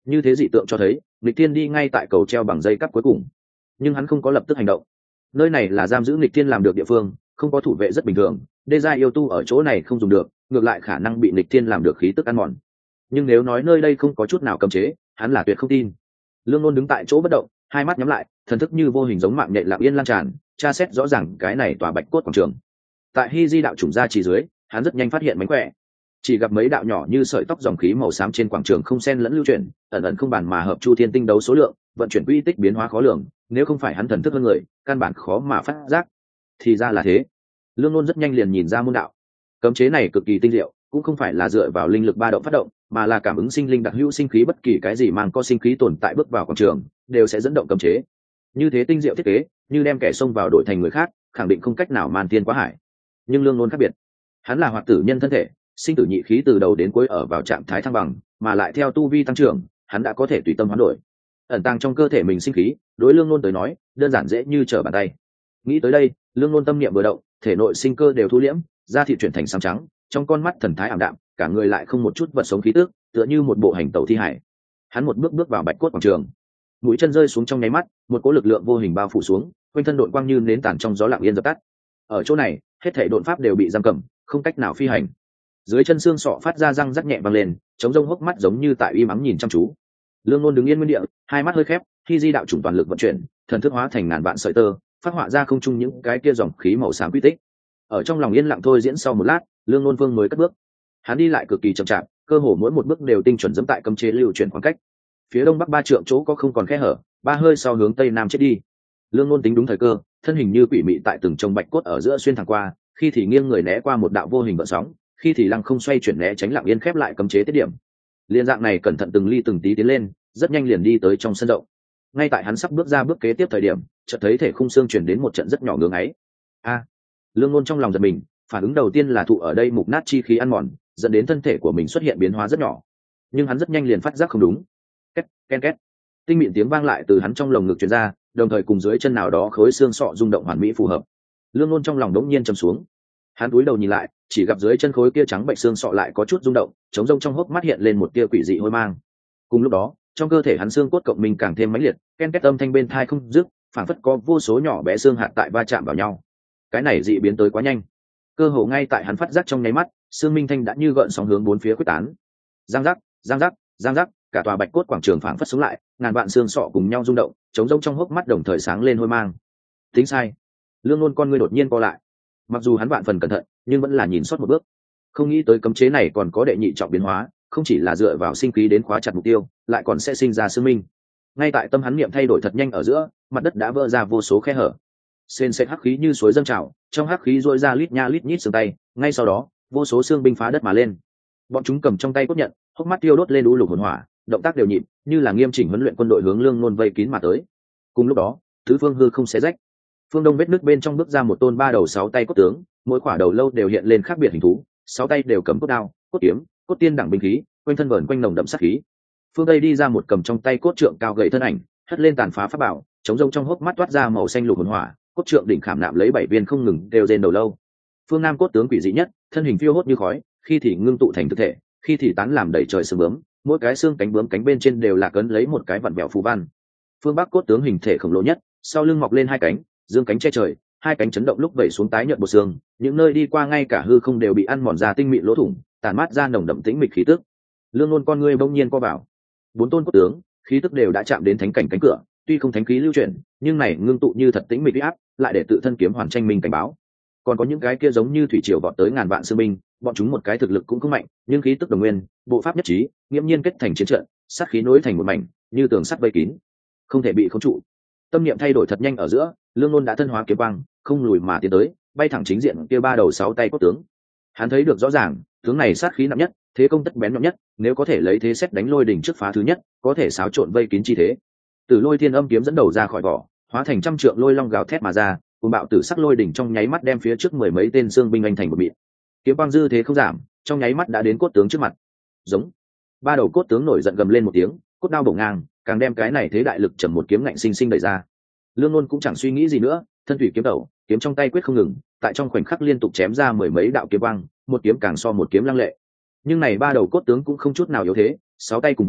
Như thế dị tượng cho thấy nghịch thiên đi ngay tại cầu treo bằng dây cáp cuối cùng, nhưng hắn không có lập tức hành động. Nơi này là giam giữ nghịch thiên làm được địa phương, không có thủ vệ rất bình thường, đê gia yêu tu ở chỗ này không dùng được, ngược lại khả năng bị nghịch thiên làm được khí tức ăn mòn. Nhưng nếu nói nơi đây không có chút nào cấm chế, hắn là tuyệt không tin. Lương Nôn đứng tại chỗ bất động, hai mắt nhắm lại, thần thức như vô hình giống mạng nhện lặng yên lan tràn, tra xét rõ ràng cái này tòa bạch cốt quảng trường. Tại Hy Di đạo chủng gia chỉ dưới, hắn rất nhanh phát hiện mánh khỏe. Chỉ gặp mấy đạo nhỏ như sợi tóc dòng khí màu xám trên quảng trường không xen lẫn lưu chuyển, ẩn ẩn không bàn mà hợp chu thiên tinh đấu số lượng, vận chuyển quy tích biến hóa khó lường, nếu không phải hắn thần thức hơn người, căn bản khó mà phát giác. Thì ra là thế. Lương Nôn rất nhanh liền nhìn ra môn đạo. Cấm chế này cực kỳ tinh diệu, cũng không phải là dựa vào linh lực ba động phát động, mà là cảm ứng sinh linh đặc hữu sinh khí, bất kỳ cái gì mang có sinh khí tồn tại bước vào quảng trường, đều sẽ dẫn động cấm chế. Như thế tinh diệu thiết kế, như đem kẻ xông vào đội thành người khác, khẳng định không cách nào man thiên quá hải. Nhưng Lương Nôn khác biệt, hắn là hoạt tử nhân thân thể, sinh tử nhị khí từ đầu đến cuối ở vào trạng thái thăng bằng, mà lại theo tu vi tăng trưởng, hắn đã có thể tùy tâm hoán đổi. Ẩn tàng trong cơ thể mình sinh khí, đối Lương Nôn tới nói, đơn giản dễ như trở bàn tay. Nghĩ tới đây, Lương Nôn tâm niệm vừa động, thể nội sinh cơ đều thu liễm, da thịt chuyển thành xám trắng, trong con mắt thần thái ảm đạm, cả người lại không một chút vật sống khí tức, tựa như một bộ hành tẩu thi hải. Hắn một bước bước vào bạch cốt quảng trường, mũi chân rơi xuống trong nháy mắt, một cỗ lực lượng vô hình bao phủ xuống, quanh thân độn quang như nến tàn trong gió lặng yên dập tắt. Ở chỗ này, hết thảy độn pháp đều bị giam cầm, không cách nào phi hành. Dưới chân xương sọ phát ra răng rắc nhẹ vang lên, chống rông hốc mắt giống như tại uy mắng nhìn chăm chú. Lương Nôn đứng yên nguyên địa, hai mắt hơi khép, khi di đạo chủng toàn lực vận chuyển, thần thức hóa thành ngàn vạn sợi tơ, phát họa ra không trung những cái kia dòng khí màu xám quy tích. Ở trong lòng yên lặng thôi diễn sau một lát, Lương Nôn Vương mới cất bước. Hắn đi lại cực kỳ chậm chạp, cơ hồ mỗi một bước đều tinh chuẩn dẫm tại cấm chế lưu chuyển khoảng cách. Phía đông bắc 3 trượng chỗ có không còn khe hở, 3 hơi sau hướng tây nam chết đi. Lương Nôn tính đúng thời cơ, thân hình như quỷ mị tại từng trồng bạch cốt ở giữa xuyên thẳng qua, khi thì nghiêng người né qua một đạo vô hình gợn sóng, khi thì lăng không xoay chuyển né tránh lặng yên khép lại cấm chế tiết điểm. Liên dạng này cẩn thận từng ly từng tí tiến lên, rất nhanh liền đi tới trong sân rộng. Ngay tại hắn sắp bước ra bước kế tiếp thời điểm, chợt thấy thể khung xương truyền đến một trận rất nhỏ ngưỡng ấy. Lương Nôn trong lòng giật mình, phản ứng đầu tiên là thụ ở đây mục nát chi khí ăn mòn, dẫn đến thân thể của mình xuất hiện biến hóa rất nhỏ. Nhưng hắn rất nhanh liền phát giác không đúng. Két, ken két. Tinh mịn tiếng vang lại từ hắn trong lồng ngực truyền ra, đồng thời cùng dưới chân nào đó khối xương sọ rung động hoàn mỹ phù hợp. Lương Nôn trong lòng đống nhiên trầm xuống. Hắn cúi đầu nhìn lại, chỉ gặp dưới chân khối kia trắng bệnh xương sọ lại có chút rung động, trống rông trong hốc mắt hiện lên một tia quỷ dị hôi mang. Cùng lúc đó, trong cơ thể hắn xương cốt cộng minh càng thêm mãnh liệt, ken két âm thanh bên tai không dứt, phảng phất có vô số nhỏ bé xương hạt tại va chạm vào nhau. Cái này dị biến tới quá nhanh, cơ hồ ngay tại hắn phát giác trong nháy mắt, xương minh thanh đã như gợn sóng hướng bốn phía quyết tán. Giang giác, giang giác, giang giác, cả tòa bạch cốt quảng trường phảng phất sống lại, ngàn vạn xương sọ cùng nhau rung động, trống rông trong hốc mắt đồng thời sáng lên hôi mang. Tính sai. Lương Nôn con ngươi đột nhiên co lại. Mặc dù hắn vạn phần cẩn thận, nhưng vẫn là nhìn sót một bước. Không nghĩ tới cấm chế này còn có đệ nhị trọng biến hóa, không chỉ là dựa vào sinh khí đến khóa chặt mục tiêu, lại còn sẽ sinh ra xương minh. Ngay tại tâm hắn niệm thay đổi thật nhanh ở giữa, mặt đất đã vỡ ra vô số khe hở. Sền sệt hắc khí như suối dâng trào, trong hắc khí rỗi ra lít nha lít nhít xương tay, ngay sau đó, vô số xương binh phá đất mà lên. Bọn chúng cầm trong tay cốt nhận, hốc mắt tiêu đốt lên u lục hồn hỏa, động tác đều nhịp, như là nghiêm chỉnh huấn luyện quân đội hướng Lương Nôn vây kín mà tới. Cùng lúc đó, tứ phương hư không xé rách. Phương đông vết nứt bên trong bước ra một tôn 3 đầu 6 tay cốt tướng, mỗi khỏa đầu lâu đều hiện lên khác biệt hình thú, 6 tay đều cầm cốt đao, cốt kiếm, cốt tiên đẳng binh khí, quanh thân vờn quanh nồng đậm sát khí. Phương tây đi ra một cầm trong tay cốt trượng cao gầy thân ảnh, hất lên tàn phá pháp bảo, chống rông trong hốc mắt toát ra màu xanh lục hồn hỏa, cốt trượng đỉnh khảm nạm lấy 7 viên không ngừng đều trên đầu lâu. Phương nam cốt tướng quỷ dị nhất, thân hình phiêu hốt như khói, khi thì ngưng tụ thành thực thể, khi thì tán làm đầy trời sừng bướm, mỗi cái xương cánh bướm cánh bên trên đều là cấn lấy một cái vặn vẹo phù văn. Phương bắc cốt tướng hình thể khổng lồ nhất, sau lưng mọc lên 2 cánh, dương cánh che trời, 2 cánh chấn động lúc vẩy xuống tái nhợt bộ xương, những nơi đi qua ngay cả hư không đều bị ăn mòn ra tinh mịn lỗ thủng, tàn mát ra nồng đậm tĩnh mịch khí tức. Lương Nôn con ngươi bỗng nhiên co vào. 4 tôn cốt tướng, khí tức đều đã chạm đến thánh cảnh cánh cửa, tuy không thánh khí lưu chuyển, nhưng này ngưng tụ như thật tĩnh mịch uy áp, lại để tự thân kiếm hoàn tranh minh cảnh báo. Còn có những cái kia giống như thủy triều vọt tới ngàn vạn sư binh, bọn chúng một cái thực lực cũng không mạnh, nhưng khí tức đồng nguyên, bộ pháp nhất trí, nghiễm nhiên kết thành chiến trận, sát khí nối thành một mảnh, như tường sắt vây kín, không thể bị khống trụ. Tâm niệm thay đổi thật nhanh ở giữa, Lương Nôn đã thân hóa kiếm quang, không lùi mà tiến tới, bay thẳng chính diện kia 3 đầu 6 tay cốt tướng. Hắn thấy được rõ ràng, tướng này sát khí nặng nhất, thế công tất bén nhọn nhất, nếu có thể lấy thế xét đánh lôi đỉnh trước phá thứ nhất, có thể xáo trộn vây kín chi thế. Từ Lôi Thiên Âm kiếm dẫn đầu ra khỏi vỏ, hóa thành trăm trượng lôi long gào thét mà ra, cùng bạo tử sắc lôi đỉnh trong nháy mắt đem phía trước 10 mấy tên xương binh anh thành một mịn. Kiếm quang dư thế không giảm, trong nháy mắt đã đến cốt tướng trước mặt. Giống. 3 đầu cốt tướng nổi giận gầm lên một tiếng, cốt đao bổ ngang, càng đem cái này thế đại lực trầm một kiếm ngạnh sinh sinh đẩy ra. Lương Nôn cũng chẳng suy nghĩ gì nữa, thân thủy kiếm đầu, kiếm trong tay quyết không ngừng, tại trong khoảnh khắc liên tục chém ra 10 mấy đạo kiếm quang, một kiếm càng so một kiếm lăng lệ. Nhưng này 3 đầu cốt tướng cũng không chút nào yếu thế, 6 tay cùng vùng,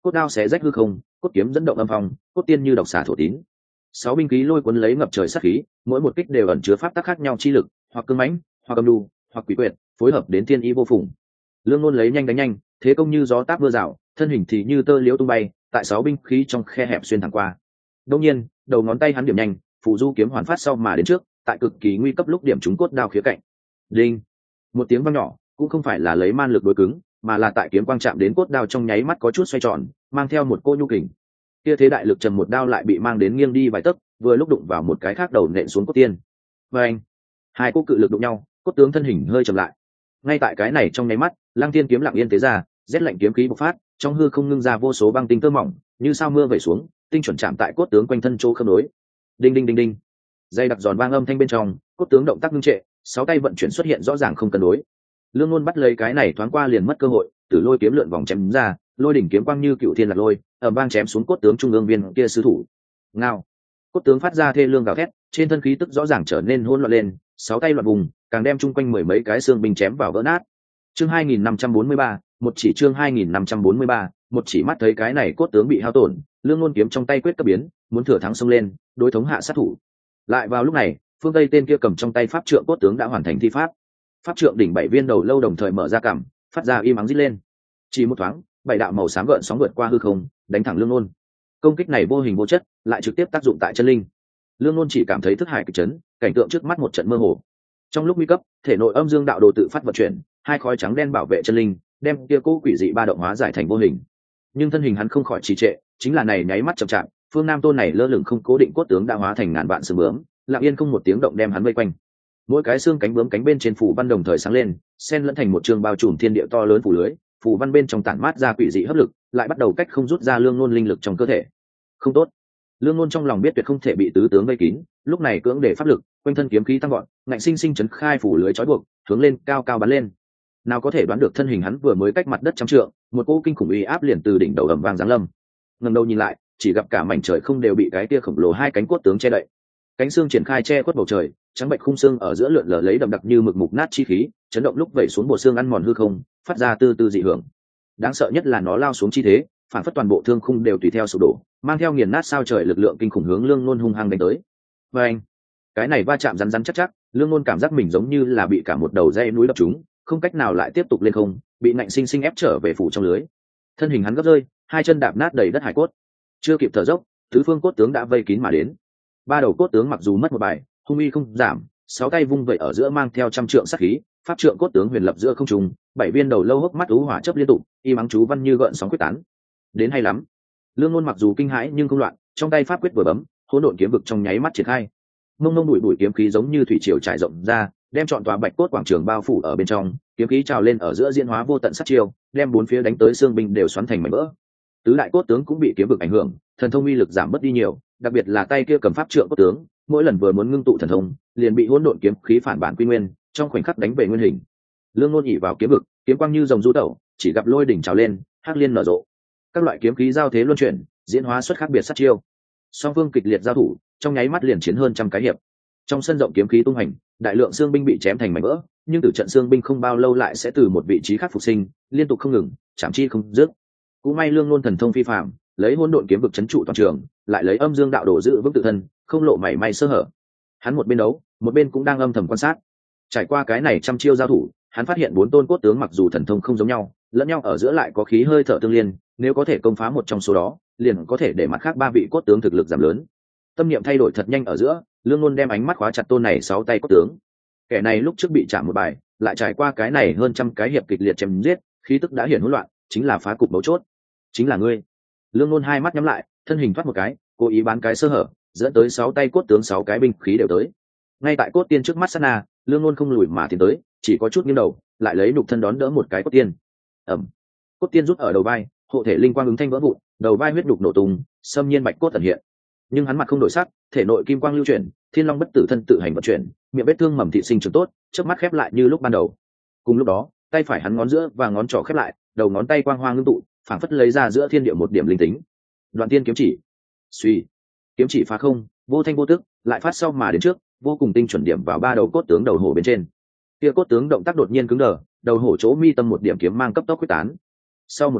cốt đao xé rách hư không, cốt kiếm dẫn động âm phong, cốt tiên như độc xà thổ tín. 6 binh khí lôi cuốn lấy ngập trời sát khí, mỗi một kích đều ẩn chứa pháp tắc khác nhau chi lực, hoặc cứng mãnh, hoặc âm nhu, hoặc quỷ quyệt, phối hợp đến thiên ý vô phùng. Lương Ngôn lấy nhanh đánh nhanh, thế công như gió táp mưa rào, thân hình thì như tơ liễu tung bay, tại 6 binh khí trong khe hẹp xuyên thẳng qua. Đương nhiên, đầu ngón tay hắn điểm nhanh, phù du kiếm hoàn phát sau mà đến trước, tại cực kỳ nguy cấp lúc điểm trúng cốt đao khía cạnh. Đinh! Một tiếng vang nhỏ, cũng không phải là lấy man lực đối cứng, mà là tại kiếm quang chạm đến cốt đao trong nháy mắt có chút xoay tròn, mang theo một cô nhu kình. Kia thế đại lực trầm một đao lại bị mang đến nghiêng đi vài tấc, vừa lúc đụng vào một cái khác đầu nện xuống cốt tiên. Và anh, hai cô cự lực đụng nhau, cốt tướng thân hình hơi chậm lại. Ngay tại cái này trong nháy mắt, Lăng Tiên kiếm lặng yên tế ra, rét lạnh kiếm khí bộc phát, trong hư không ngưng ra vô số băng tinh tơ mỏng, như sao mưa vẩy xuống, tinh chuẩn chạm tại cốt tướng quanh thân chỗ khớp nối. Đinh đinh đinh đinh. Dây đặc giòn vang âm thanh bên trong, cốt tướng động tác ngưng trệ, 6 tay vận chuyển xuất hiện rõ ràng không cân đối. Lương Ngôn bắt lấy cái này thoáng qua liền mất cơ hội, Tử Lôi kiếm lượn vòng chém ra, lôi đỉnh kiếm quang như cựu thiên lạc lôi, ầm vang chém xuống cốt tướng trung ương viên kia sư thủ. Ngao. Cốt tướng phát ra thê lương gào thét, trên thân khí tức rõ ràng trở nên hỗn loạn lên, 6 tay loạn vùng, càng đem chung quanh mười mấy cái xương binh chém vào vỡ nát. Chương 2543, một chỉ chương 2543, một chỉ mắt thấy cái này cốt tướng bị hao tổn, Lương Ngôn kiếm trong tay quyết cấp biến, muốn thừa thắng xông lên, đối thống hạ sát thủ. Lại vào lúc này, phương tây tên kia cầm trong tay pháp trượng cốt tướng đã hoàn thành thi pháp. Pháp trượng đỉnh 7 viên đầu lâu đồng thời mở ra cằm, phát ra im ắng rít lên. Chỉ một thoáng, 7 đạo màu xám gợn sóng vượt qua hư không, đánh thẳng Lương Ngôn. Công kích này vô hình vô chất, lại trực tiếp tác dụng tại chân linh. Lương Ngôn chỉ cảm thấy thức hải kịch chấn, cảnh tượng trước mắt một trận mơ hồ. Trong lúc nguy cấp, thể nội âm dương đạo đồ tự phát vận chuyển, hai khói trắng đen bảo vệ chân linh, đem kia cố quỷ dị ba động hóa giải thành vô hình. Nhưng thân hình hắn không khỏi trì trệ, chính là này nháy mắt chậm chạp, phương nam tôn này lơ lửng không cố định cốt tướng đã hóa thành ngàn vạn xương bướm, lặng yên không một tiếng động đem hắn vây quanh. Mỗi cái xương cánh bướm cánh bên trên phủ văn đồng thời sáng lên, xen lẫn thành một trường bao trùm thiên địa to lớn phủ lưới, phủ văn bên trong tản mát ra quỷ dị hấp lực, lại bắt đầu cách không rút ra Lương Ngôn linh lực trong cơ thể. Không tốt. Lương Ngôn trong lòng biết tuyệt không thể bị tứ tướng vây kín, lúc này cưỡng để pháp lực, quanh thân kiếm khí tăng gọn, ngạnh sinh sinh chấn khai phủ lưới trói buộc, hướng lên cao cao bắn lên. Nào có thể đoán được thân hình hắn vừa mới cách mặt đất trăm trượng, một cỗ kinh khủng uy áp liền từ đỉnh đầu ầm vang giáng lâm. Ngẩng đầu nhìn lại, chỉ gặp cả mảnh trời không đều bị cái kia khổng lồ hai cánh cốt tướng che đậy. Cánh xương triển khai che khuất bầu trời, trắng bệnh khung xương ở giữa lượn lờ lấy đậm đặc như mực mục nát chi khí, chấn động lúc vẩy xuống bộ xương ăn mòn hư không, phát ra từ từ dị hưởng. Đáng sợ nhất là nó lao xuống chi thế, phản phất toàn bộ thương khung đều tùy theo sụp đổ, mang theo nghiền nát sao trời lực lượng kinh khủng hướng Lương Ngôn hung hăng đánh tới. Và anh, cái này va chạm rắn rắn chắc chắc, Lương Ngôn cảm giác mình giống như là bị cả một đầu dây núi đập trúng, không cách nào lại tiếp tục lên không, bị nạnh sinh sinh ép trở về phủ trong lưới. Thân hình hắn gấp rơi, hai chân đạp nát đầy đất hải cốt. Chưa kịp thở dốc, tứ phương cốt tướng đã vây kín mà đến. Ba đầu cốt tướng mặc dù mất một bài, hung uy không giảm, 6 tay vung vậy ở giữa mang theo trăm trượng sát khí, pháp trượng cốt tướng huyền lập giữa không trung, 7 viên đầu lâu hốc mắt ú hỏa chớp liên tục, y mắng chú văn như gợn sóng quyết tán. Đến hay lắm. Lương Ngôn mặc dù kinh hãi nhưng không loạn, trong tay pháp quyết vừa bấm, hỗn độn kiếm vực trong nháy mắt triển khai. Mông mông bụi kiếm khí giống như thủy triều trải rộng ra, đem trọn tòa bạch cốt quảng trường bao phủ ở bên trong, kiếm khí trào lên ở giữa diễn hóa vô tận sát chiêu, đem bốn phía đánh tới xương binh đều xoắn thành mảnh vỡ. Tứ đại cốt tướng cũng bị kiếm vực ảnh hưởng, thần thông uy lực giảm bớt đi nhiều, đặc biệt là tay kia cầm pháp trượng cốt tướng, mỗi lần vừa muốn ngưng tụ thần thông, liền bị hỗn độn kiếm khí phản bản quy nguyên, trong khoảnh khắc đánh về nguyên hình. Lương Ngôn nhảy vào kiếm vực, kiếm quang như rồng du tẩu, chỉ gặp lôi đỉnh trào lên, hắc liên nở rộ. Các loại kiếm khí giao thế luân chuyển, diễn hóa xuất khác biệt sát chiêu. Song phương kịch liệt giao thủ, trong nháy mắt liền chiến hơn trăm cái hiệp. Trong sân rộng kiếm khí tung hành, đại lượng xương binh bị chém thành mảnh vỡ, nhưng từ trận xương binh không bao lâu lại sẽ từ một vị trí khác phục sinh, liên tục không ngừng, chạm chi không dứt. Cũng may Lương Ngôn thần thông phi phàm, lấy hỗn độn kiếm vực trấn trụ toàn trường, lại lấy âm dương đạo đồ giữ vững tự thân, không lộ mảy may sơ hở. Hắn một bên đấu, một bên cũng đang âm thầm quan sát. Trải qua cái này trăm chiêu giao thủ, hắn phát hiện 4 tôn cốt tướng mặc dù thần thông không giống nhau, lẫn nhau ở giữa lại có khí hơi thở tương liên, nếu có thể công phá một trong số đó, liền có thể để mặt khác 3 vị cốt tướng thực lực giảm lớn. Tâm niệm thay đổi thật nhanh ở giữa, Lương Ngôn đem ánh mắt khóa chặt tôn này 6 tay cốt tướng. Kẻ này lúc trước bị chạm một bài, lại trải qua cái này hơn trăm cái hiệp kịch liệt chém giết, khí tức đã hiển hỗn loạn, chính là phá cục mấu chốt. Chính là ngươi. Lương Ngôn hai mắt nhắm lại, thân hình thoát một cái, cố ý bán cái sơ hở, dẫn tới 6 tay cốt tướng 6 cái binh khí đều tới. Ngay tại cốt tiên trước mắt sát na, Lương Ngôn không lùi mà tiến tới, chỉ có chút nghiêng đầu, lại lấy nhục thân đón đỡ một cái cốt tiên. Ầm. Cốt tiên rút ở đầu vai, hộ thể linh quang ứng thanh vỡ vụn, đầu vai huyết nhục nổ tung, xâm nhiên bạch cốt ẩn hiện. Nhưng hắn mặt không đổi sắc, thể nội kim quang lưu chuyển, thiên long bất tử thân tự hành vận chuyển, miệng vết thương mầm thị sinh trưởng tốt, chớp mắt khép lại như lúc ban đầu. Cùng lúc đó, tay phải hắn ngón giữa và ngón trỏ khép lại, đầu ngón tay quang hoa ngưng tụ, phảng phất lấy ra giữa thiên địa một điểm linh tính. Đoạn tiên kiếm chỉ. Suy. Kiếm chỉ phá không, vô thanh vô tức, lại phát sau mà đến trước, vô cùng tinh chuẩn điểm vào 3 đầu cốt tướng đầu hổ bên trên. Kia cốt tướng động tác đột nhiên cứng đờ, đầu hổ chỗ mi tâm một điểm kiếm mang cấp tốc quyết tán. Sau một khắc,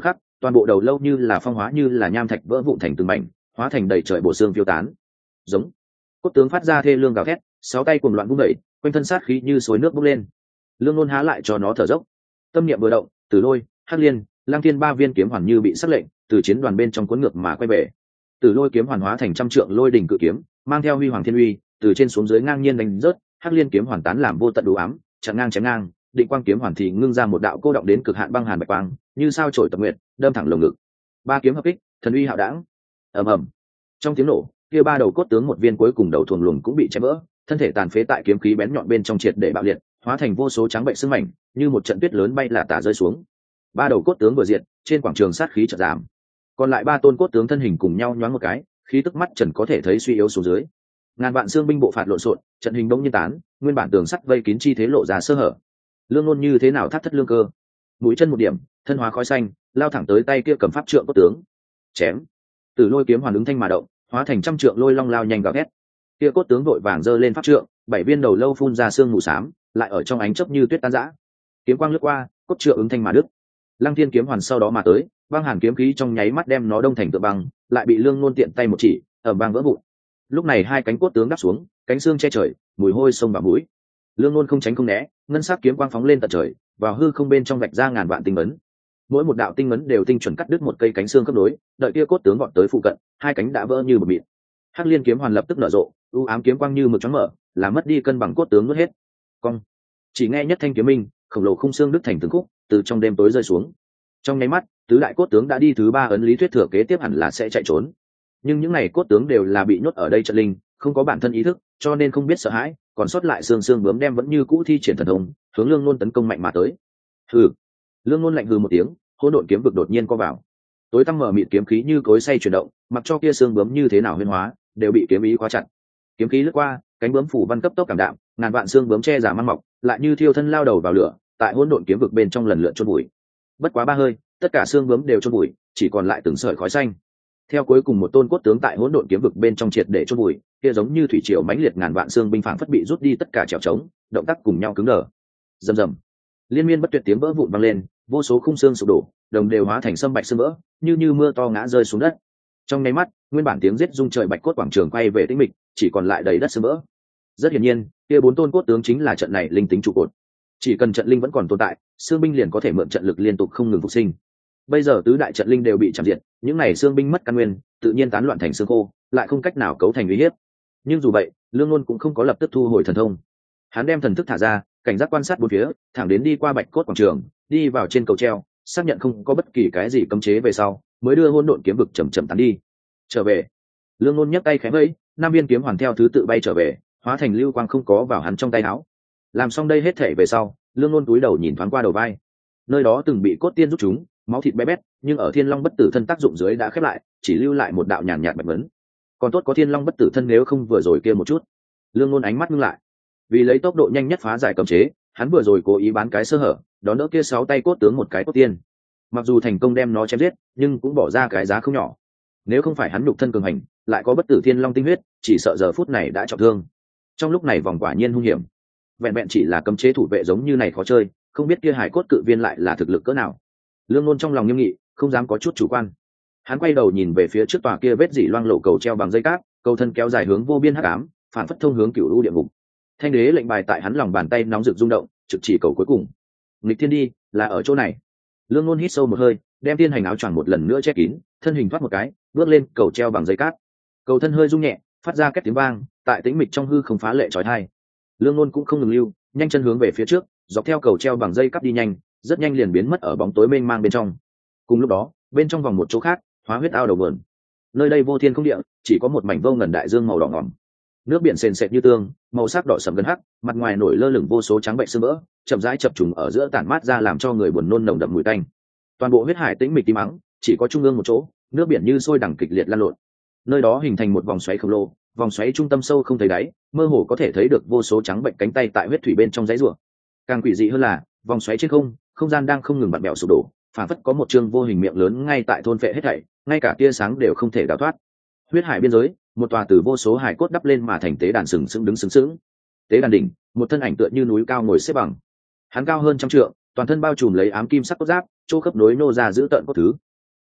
toàn bộ đầu lâu như là phong hóa, như là nham thạch vỡ vụn thành từng mảnh, hóa thành đầy trời bộ xương phiêu tán. Giống. Cốt tướng phát ra thê lương gào thét, sáu tay cuồng loạn vung đẩy, quanh thân sát khí như suối nước bốc lên. Lương Nôn há lại cho nó thở dốc. Tâm niệm vừa động, Tử Lôi, Hắc Liên, Lang Thiên ba viên kiếm hoàn như bị sắc lệnh, từ chiến đoàn bên trong cuốn ngược mà quay về. Tử Lôi kiếm hoàn hóa thành trăm trượng lôi đỉnh cự kiếm, mang theo huy hoàng thiên uy, từ trên xuống dưới ngang nhiên đánh rớt. Hắc Liên kiếm hoàn tán làm vô tận đủ ám, chặn ngang chém ngang. Định Quang kiếm hoàn thì ngưng ra một đạo cô động đến cực hạn băng hàn bạch quang, như sao chổi tập nguyện, đâm thẳng lồng ngực. Ba kiếm hợp kích, thần uy hạo đãng. Ầm ầm. Trong tiếng nổ, kia ba đầu cốt tướng một viên cuối cùng đầu thuần luồng cũng bị chém vỡ, thân thể tàn phế tại kiếm khí bén nhọn bên trong triệt để bạo liệt, hóa thành vô số trắng bệnh sương mảnh, như một trận tuyết lớn bay là tả rơi xuống. Ba đầu cốt tướng vừa diệt, trên quảng trường sát khí chợt giảm. Còn lại ba tôn cốt tướng thân hình cùng nhau nhoáng một cái, khí tức mắt trần có thể thấy suy yếu xuống dưới. Ngàn vạn xương binh bộ phạt lộn xộn, trận hình bỗng nhiên tán, nguyên bản tường sắt vây kín chi thế lộ ra sơ hở. Lương Nôn như thế nào thắt thất lương cơ, mũi chân một điểm, thân hóa khói xanh, lao thẳng tới tay kia cầm pháp trượng cốt tướng. Chém. Tử Lôi kiếm hoàn ứng thanh mà động, hóa thành trăm trượng lôi long lao nhanh gào thét. Kia cốt tướng vội vàng giơ lên pháp trượng, bảy viên đầu lâu phun ra sương mù xám, lại ở trong ánh chớp như tuyết tan rã. Kiếm quang lướt qua, cốt trượng ứng thanh mà đứt. Lăng Thiên kiếm hoàn sau đó mà tới, băng hàn kiếm khí trong nháy mắt đem nó đông thành tựa băng, lại bị Lương Nôn tiện tay một chỉ, ầm vang vỡ vụn. Lúc này hai cánh cốt tướng đáp xuống, cánh xương che trời, mùi hôi xông vào mũi. Lương Nôn không tránh không né, ngân sắc kiếm quang phóng lên tận trời, vào hư không bên trong vạch ra ngàn vạn tinh ấn. Mỗi một đạo tinh ấn đều tinh chuẩn cắt đứt một cây cánh xương khớp nối, đợi kia cốt tướng vọt tới phụ cận, hai cánh đã vỡ như bột mịn. Hắc Liên kiếm hoàn lập tức nở rộ, u ám kiếm quang như mực choáng mở, làm mất đi cân bằng cốt tướng nuốt hết. Cong. Chỉ nghe nhất thanh kiếm minh, khổng lồ khung xương đứt thành từng khúc, từ trong đêm tối rơi xuống. Trong nháy mắt, tứ đại cốt tướng đã đi thứ ba ấn lý thuyết thừa kế tiếp hẳn là sẽ chạy trốn. Nhưng những này cốt tướng đều là bị nhốt ở đây trận linh, không có bản thân ý thức, cho nên không biết sợ hãi, còn sót lại xương bướm đem vẫn như cũ thi triển thần thông, hướng Lương Nôn tấn công mạnh mà tới. Hừ. Lương Nôn lạnh hừ một tiếng, hỗn độn kiếm vực đột nhiên co vào. Tối tăm mở mịt kiếm khí như cối xay chuyển động, mặc cho kia xương bướm như thế nào huyên hóa, đều bị kiếm ý khóa chặt. Kiếm khí lướt qua, cánh bướm phủ văn cấp tốc cảm đạm, ngàn vạn xương bướm che giả mang mọc, lại như thiêu thân lao đầu vào lửa, tại hỗn độn kiếm vực bên trong lần lượt chôn bụi. Bất quá ba hơi, tất cả xương bướm đều chôn bụi, chỉ còn lại từng sợi khói xanh. Theo cuối cùng một tôn cốt tướng tại hỗn độn kiếm vực bên trong triệt để chôn bụi, kia giống như thủy triều mãnh liệt ngàn vạn xương binh phảng phất bị rút đi tất cả trèo trống, động tác cùng nhau cứng đờ. Rầm rầm. Liên miên bất tuyệt tiếng vỡ vụn vang lên, vô số khung xương sụp đổ, đồng đều hóa thành sâm bạch xương vỡ, như mưa to ngã rơi xuống đất. Trong nháy mắt, nguyên bản tiếng giết rung trời bạch cốt quảng trường quay về tĩnh mịch, chỉ còn lại đầy đất xương vỡ. Rất hiển nhiên, kia bốn tôn cốt tướng chính là trận này linh tính trụ cột. Chỉ cần trận linh vẫn còn tồn tại, xương binh liền có thể mượn trận lực liên tục không ngừng phục sinh. Bây giờ tứ đại trận linh đều bị chạm diệt, những này xương binh mất căn nguyên, tự nhiên tán loạn thành xương khô, lại không cách nào cấu thành uy hiếp. Nhưng dù vậy, Lương Nôn cũng không có lập tức thu hồi thần thông. Hắn đem thần thức thả ra, cảnh giác quan sát bốn phía, thẳng đến đi qua bạch cốt quảng trường, đi vào trên cầu treo, xác nhận không có bất kỳ cái gì cấm chế về sau, mới đưa hỗn độn kiếm vực chậm chậm tán đi. Trở về. Lương Nôn nhấc tay khẽ vẫy, năm viên kiếm hoàn theo thứ tự bay trở về, hóa thành lưu quang không có vào hắn trong tay áo. Làm xong đây hết thể về sau, Lương Nôn túi đầu nhìn thoáng qua đầu vai, nơi đó từng bị cốt tiên rút chúng, máu thịt bé bét, nhưng ở Thiên Long bất tử thân tác dụng dưới đã khép lại, chỉ lưu lại một đạo nhàn nhạt bạch vấn. Còn tốt có Thiên Long bất tử thân, nếu không vừa rồi kia một chút. Lương Nôn ánh mắt ngưng lại, vì lấy tốc độ nhanh nhất phá giải cấm chế, hắn vừa rồi cố ý bán cái sơ hở, đón đỡ kia sáu tay cốt tướng một cái cốt tiên. Mặc dù thành công đem nó chém giết, nhưng cũng bỏ ra cái giá không nhỏ. Nếu không phải hắn nhục thân cường hành, lại có bất tử Thiên Long tinh huyết, chỉ sợ giờ phút này đã trọng thương. Trong lúc này vòng quả nhiên hung hiểm, vẹn vẹn chỉ là cấm chế thủ vệ giống như này khó chơi, không biết kia hải cốt cự viên lại là thực lực cỡ nào. Lương Nôn trong lòng nghiêm nghị, không dám có chút chủ quan. Hắn quay đầu nhìn về phía trước tòa kia vết dỉ loang lộ cầu treo bằng dây cáp, cầu thân kéo dài hướng vô biên hắc ám, phản phất thông hướng cửu u địa ngục. Thanh đế lệnh bài tại hắn lòng bàn tay nóng rực rung động, trực chỉ cầu cuối cùng. Nghịch thiên đi, là ở chỗ này. Lương Nôn hít sâu một hơi, đem tiên hành áo choàng một lần nữa che kín, thân hình thoát một cái, bước lên cầu treo bằng dây cáp. Cầu thân hơi rung nhẹ, phát ra két tiếng vang, tại tĩnh mịch trong hư không phá lệ chói tai. Lương Nôn cũng không ngừng lưu, nhanh chân hướng về phía trước, dọc theo cầu treo bằng dây cáp đi nhanh, rất nhanh liền biến mất ở bóng tối mênh mang bên trong. Cùng lúc đó, bên trong vòng một chỗ khác, hóa huyết ao đầu vườn. Nơi đây vô thiên không địa, chỉ có một mảnh vô ngần đại dương màu đỏ ngòm. Nước biển sền sệt như tương, màu sắc đỏ sẫm gần hắc, mặt ngoài nổi lơ lửng vô số trắng bệnh sương vỡ, chậm rãi chập trùng ở giữa tản mát ra làm cho người buồn nôn nồng đậm mùi tanh. Toàn bộ huyết hải tĩnh mịch tím mắng, chỉ có trung ương một chỗ, nước biển như sôi đằng kịch liệt lan lộn. Nơi đó hình thành một vòng xoáy khổng lồ, vòng xoáy trung tâm sâu không thấy đáy, mơ hồ có thể thấy được vô số trắng bệnh cánh tay tại huyết thủy bên trong dãy rùa. Càng quỷ dị hơn là, vòng xoáy trên không, không gian đang không ngừng vặn vẹo sụp đổ, phản phất có một chương vô hình miệng lớn ngay tại thôn phệ hết thảy, ngay cả tia sáng đều không thể đào thoát. Huyết hải biên giới, một tòa từ vô số hải cốt đắp lên mà thành tế đàn sừng sững đứng sừng sững. Tế đàn đỉnh, một thân ảnh tựa như núi cao ngồi xếp bằng. Hắn cao hơn trăm trượng, toàn thân bao trùm lấy ám kim sắc cốt giáp, chỗ khớp nối nô ra giữ tợn cốt thứ.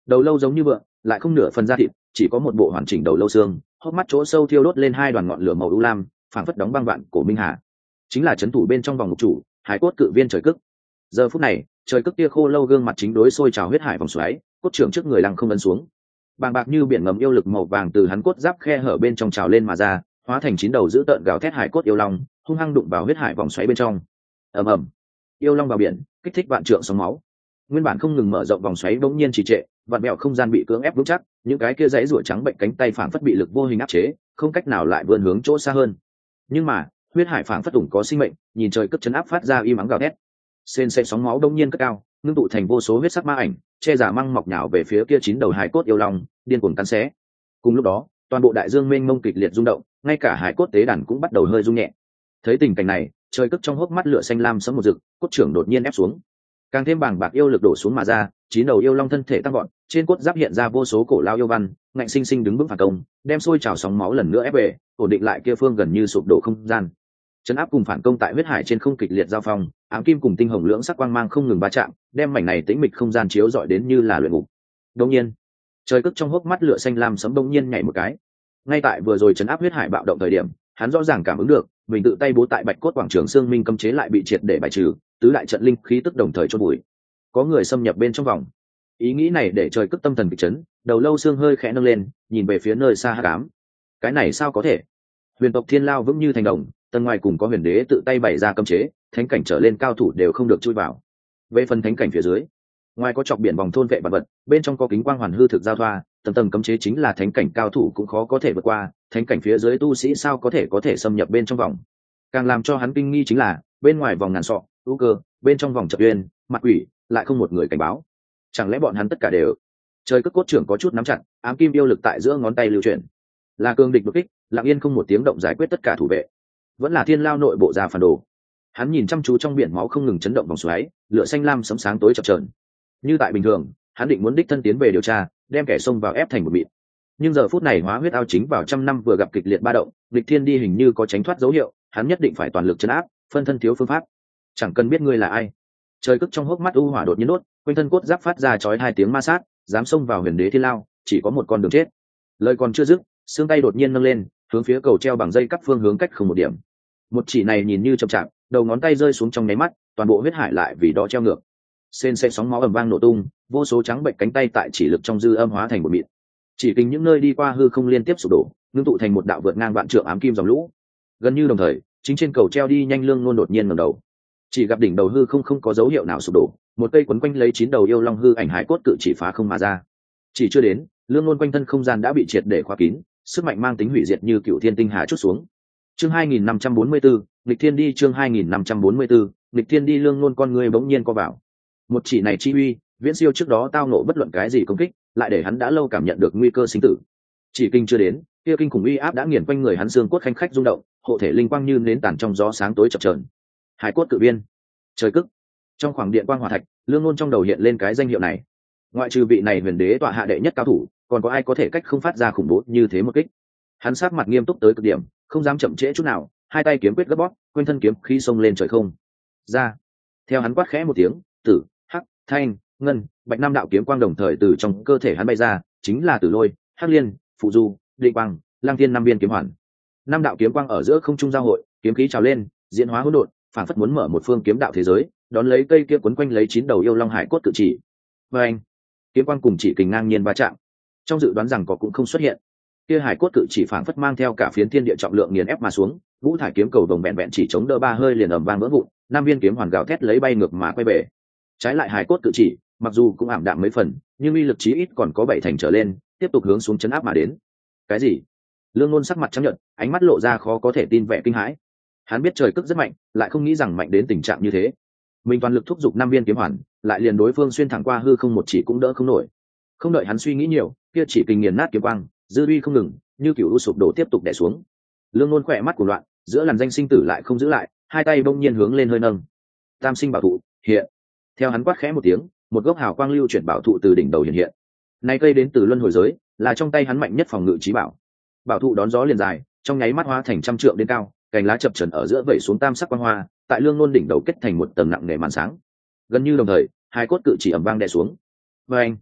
đầu lâu giống như vượng, lại không nửa phần da thịt, chỉ có một bộ hoàn chỉnh đầu lâu xương, hốc mắt chỗ sâu thiêu đốt lên hai đoàn ngọn lửa màu u lam, phảng phất đóng băng vạn cổ minh hà. Chính là trấn thủ bên trong vòng ngục chủ, hải cốt cự viên trời cức. Giờ phút này, trời cức kia khô lâu gương mặt chính đối sôi trào huyết hải vòng xoáy, cốt trưởng trước người lăng không ấn xuống. Bàng bạc như biển ngầm yêu lực màu vàng từ hắn cốt giáp khe hở bên trong trào lên mà ra, hóa thành chín đầu dữ tợn gào thét hải cốt yêu long, hung hăng đụng vào huyết hải vòng xoáy bên trong. Ầm ầm, yêu long vào biển, kích thích vạn trượng sóng máu. Nguyên bản không ngừng mở rộng vòng xoáy bỗng nhiên trì trệ, vạn mẹo không gian bị cưỡng ép vững chắc, những cái kia dãy rủa trắng bệnh cánh tay phảng phất bị lực vô hình áp chế, không cách nào lại vươn hướng chỗ xa hơn. Nhưng mà huyết hải phảng phất ủng có sinh mệnh, nhìn trời cất chấn áp phát ra im ắng gào thét. Sên xe sóng máu đông nhiên cất cao, ngưng tụ thành vô số huyết sắc ma ảnh, che giả măng mọc nhào về phía kia chín đầu hải cốt yêu long, điên cuồng cắn xé. Cùng lúc đó, toàn bộ đại dương mênh mông kịch liệt rung động, ngay cả hải cốt tế đàn cũng bắt đầu hơi rung nhẹ. Thấy tình cảnh này, trời cất trong hốc mắt lửa xanh lam sẫm một rực, cốt trưởng đột nhiên ép xuống. Càng thêm bàng bạc yêu lực đổ xuống mà ra, chín đầu yêu long thân thể tăng gọn, trên cốt giáp hiện ra vô số cổ lao yêu văn, ngạnh sinh sinh đứng vững phản công, đem sôi trào sóng máu lần nữa ép về, ổn định lại kia phương gần như sụp đổ không gian. Trấn áp cùng phản công tại huyết hải trên không kịch liệt giao phong, ám kim cùng tinh hồng lưỡng sắc quang mang không ngừng va chạm, đem mảnh này tĩnh mịch không gian chiếu rọi đến như là luyện ngục. Đột nhiên, trời cất trong hốc mắt lửa xanh lam sấm bỗng nhiên nhảy một cái. Ngay tại vừa rồi trấn áp huyết hải bạo động thời điểm, hắn rõ ràng cảm ứng được, mình tự tay bố tại bạch cốt quảng trường xương minh cấm chế lại bị triệt để bài trừ, tứ đại trận linh khí tức đồng thời chôn bụi. Có người xâm nhập bên trong vòng. Ý nghĩ này để trời cất tâm thần kịch chấn, đầu lâu xương hơi khẽ nâng lên, nhìn về phía nơi xa hắc ám. Cái này sao có thể? Huyền tộc Thiên Lao vững như thành đồng, tầng ngoài cùng có huyền đế tự tay bày ra cấm chế, thánh cảnh trở lên cao thủ đều không được chui vào. Về phần thánh cảnh phía dưới, ngoài có chọc biển vòng thôn vệ vật vật, bên trong có kính quang hoàn hư thực giao thoa, tầng tầng cấm chế chính là thánh cảnh cao thủ cũng khó có thể vượt qua, thánh cảnh phía dưới tu sĩ sao có thể xâm nhập bên trong vòng. Càng làm cho hắn kinh nghi chính là, bên ngoài vòng ngàn sọ, ưu cơ, bên trong vòng chập uyên, mặt quỷ, lại không một người cảnh báo. Chẳng lẽ bọn hắn tất cả đều? Trời cất cốt trưởng có chút nắm chặt, ám kim yêu lực tại giữa ngón tay lưu chuyển. Là cường địch đột kích, lặng yên không một tiếng động giải quyết tất cả thủ vệ. Vẫn là Thiên Lao nội bộ ra phản đồ. Hắn nhìn chăm chú trong biển máu không ngừng chấn động vòng xoáy, lửa xanh lam sấm sáng tối chập chờn. Như tại bình thường, hắn định muốn đích thân tiến về điều tra, đem kẻ xông vào ép thành một mịn. Nhưng giờ phút này hóa huyết ao chính vào trăm năm vừa gặp kịch liệt ba động, địch thiên đi hình như có tránh thoát dấu hiệu, hắn nhất định phải toàn lực trấn áp, phân thân thiếu phương pháp. Chẳng cần biết ngươi là ai. Trời cất trong hốc mắt u hỏa đột nhiên đốt, quanh thân cốt giáp phát ra chói hai tiếng ma sát, dám xông vào huyền đế Thiên Lao, chỉ có một con đường chết. Lời còn chưa dứt, xương tay đột nhiên nâng lên, hướng phía cầu treo bằng dây cắp phương hướng cách không một điểm. Một chỉ này nhìn như chậm chạp, đầu ngón tay rơi xuống trong nháy mắt, toàn bộ huyết hải lại vì đó treo ngược. Sên xe sóng máu ầm vang nổ tung, vô số trắng bệnh cánh tay tại chỉ lực trong dư âm hóa thành một mịn. Chỉ kinh những nơi đi qua hư không liên tiếp sụp đổ, ngưng tụ thành một đạo vượt ngang vạn trượng ám kim dòng lũ. Gần như đồng thời, chính trên cầu treo đi nhanh lương ngôn đột nhiên ngẩng đầu. Chỉ gặp đỉnh đầu hư không có dấu hiệu nào sụp đổ, một cây quấn quanh lấy chín đầu yêu long hư ảnh hải cốt cự chỉ phá không mà ra. Chỉ chưa đến, lương ngôn quanh thân không gian đã bị triệt để khóa kín, sức mạnh mang tính hủy diệt như cựu thiên tinh hà chút xuống. Chương 2544, nghịch thiên đi. Chương 2544, nghịch thiên đi. Lương ngôn con người bỗng nhiên co vào. Một chỉ này chi uy, viễn siêu trước đó tao nộ bất luận cái gì công kích, lại để hắn đã lâu cảm nhận được nguy cơ sinh tử. Chỉ kinh chưa đến, kia kinh khủng uy áp đã nghiền quanh người hắn, xương cốt khanh khách rung động, hộ thể linh quang như nến tàn trong gió sáng tối chập chờn. Hải cốt cự viên, trời cức. Trong khoảng điện quang hỏa thạch, lương ngôn trong đầu hiện lên cái danh hiệu này. Ngoại trừ vị này huyền đế tọa hạ đệ nhất cao thủ, còn có ai có thể cách không phát ra khủng bố như thế một kích? Hắn sát mặt nghiêm túc tới cực điểm, không dám chậm trễ chút nào, hai tay kiếm quyết gấp bóp, quanh thân kiếm khí xông lên trời không. Ra. Theo hắn quát khẽ một tiếng, tử, hắc, thanh, ngân, bạch năm đạo kiếm quang đồng thời từ trong cơ thể hắn bay ra, chính là Tử Lôi, Hắc Liên, Phụ Du, Định Quang, Lăng Thiên năm viên kiếm hoàn. Năm đạo kiếm quang ở giữa không trung giao hội, kiếm khí trào lên, diễn hóa hỗn độn, phảng phất muốn mở một phương kiếm đạo thế giới, đón lấy cây kia quấn quanh lấy chín đầu yêu long hải cốt tự chỉ. Và anh, kiếm quang cùng chỉ kình ngang nhiên va chạm. Trong dự đoán rằng có cũng không xuất hiện. Kia hải cốt tự chỉ phảng phất mang theo cả phiến thiên địa trọng lượng nghiền ép mà xuống, vũ thải kiếm cầu đồng vẹn vẹn chỉ chống đỡ ba hơi liền ầm vang vỡ vụn, năm viên kiếm hoàn gào thét lấy bay ngược mà quay về. Trái lại hải cốt tự chỉ, mặc dù cũng ảm đạm mấy phần, nhưng uy lực chí ít còn có bảy thành trở lên, tiếp tục hướng xuống chấn áp mà đến. Cái gì? Lương Ngôn sắc mặt trắng nhợt, ánh mắt lộ ra khó có thể tin vẻ kinh hãi. Hắn biết trời cức rất mạnh, lại không nghĩ rằng mạnh đến tình trạng như thế. Mình toàn lực thúc giục năm viên kiếm hoàn, lại liền đối phương xuyên thẳng qua hư không một chỉ cũng đỡ không nổi. Không đợi hắn suy nghĩ nhiều, kia chỉ kình nghiền nát kiếm quang, dư uy không ngừng, như kiểu u sụp đổ tiếp tục đè xuống. Lương Ngôn khỏe mắt của loạn, giữa làn danh sinh tử lại không giữ lại, hai tay bỗng nhiên hướng lên hơi nâng. Tam sinh bảo thụ hiện. Theo hắn quát khẽ một tiếng, một gốc hào quang lưu chuyển bảo thụ từ đỉnh đầu hiện hiện. Này cây đến từ luân hồi giới, là trong tay hắn mạnh nhất phòng ngự trí bảo. Bảo thụ đón gió liền dài, trong nháy mắt hóa thành trăm trượng đến cao, cành lá chập chờn ở giữa vẩy xuống tam sắc quang hoa, tại Lương Ngôn đỉnh đầu kết thành một tầng nặng nề màn sáng. Gần như đồng thời, hai cốt cự chỉ ầm vang đè xuống. Và anh,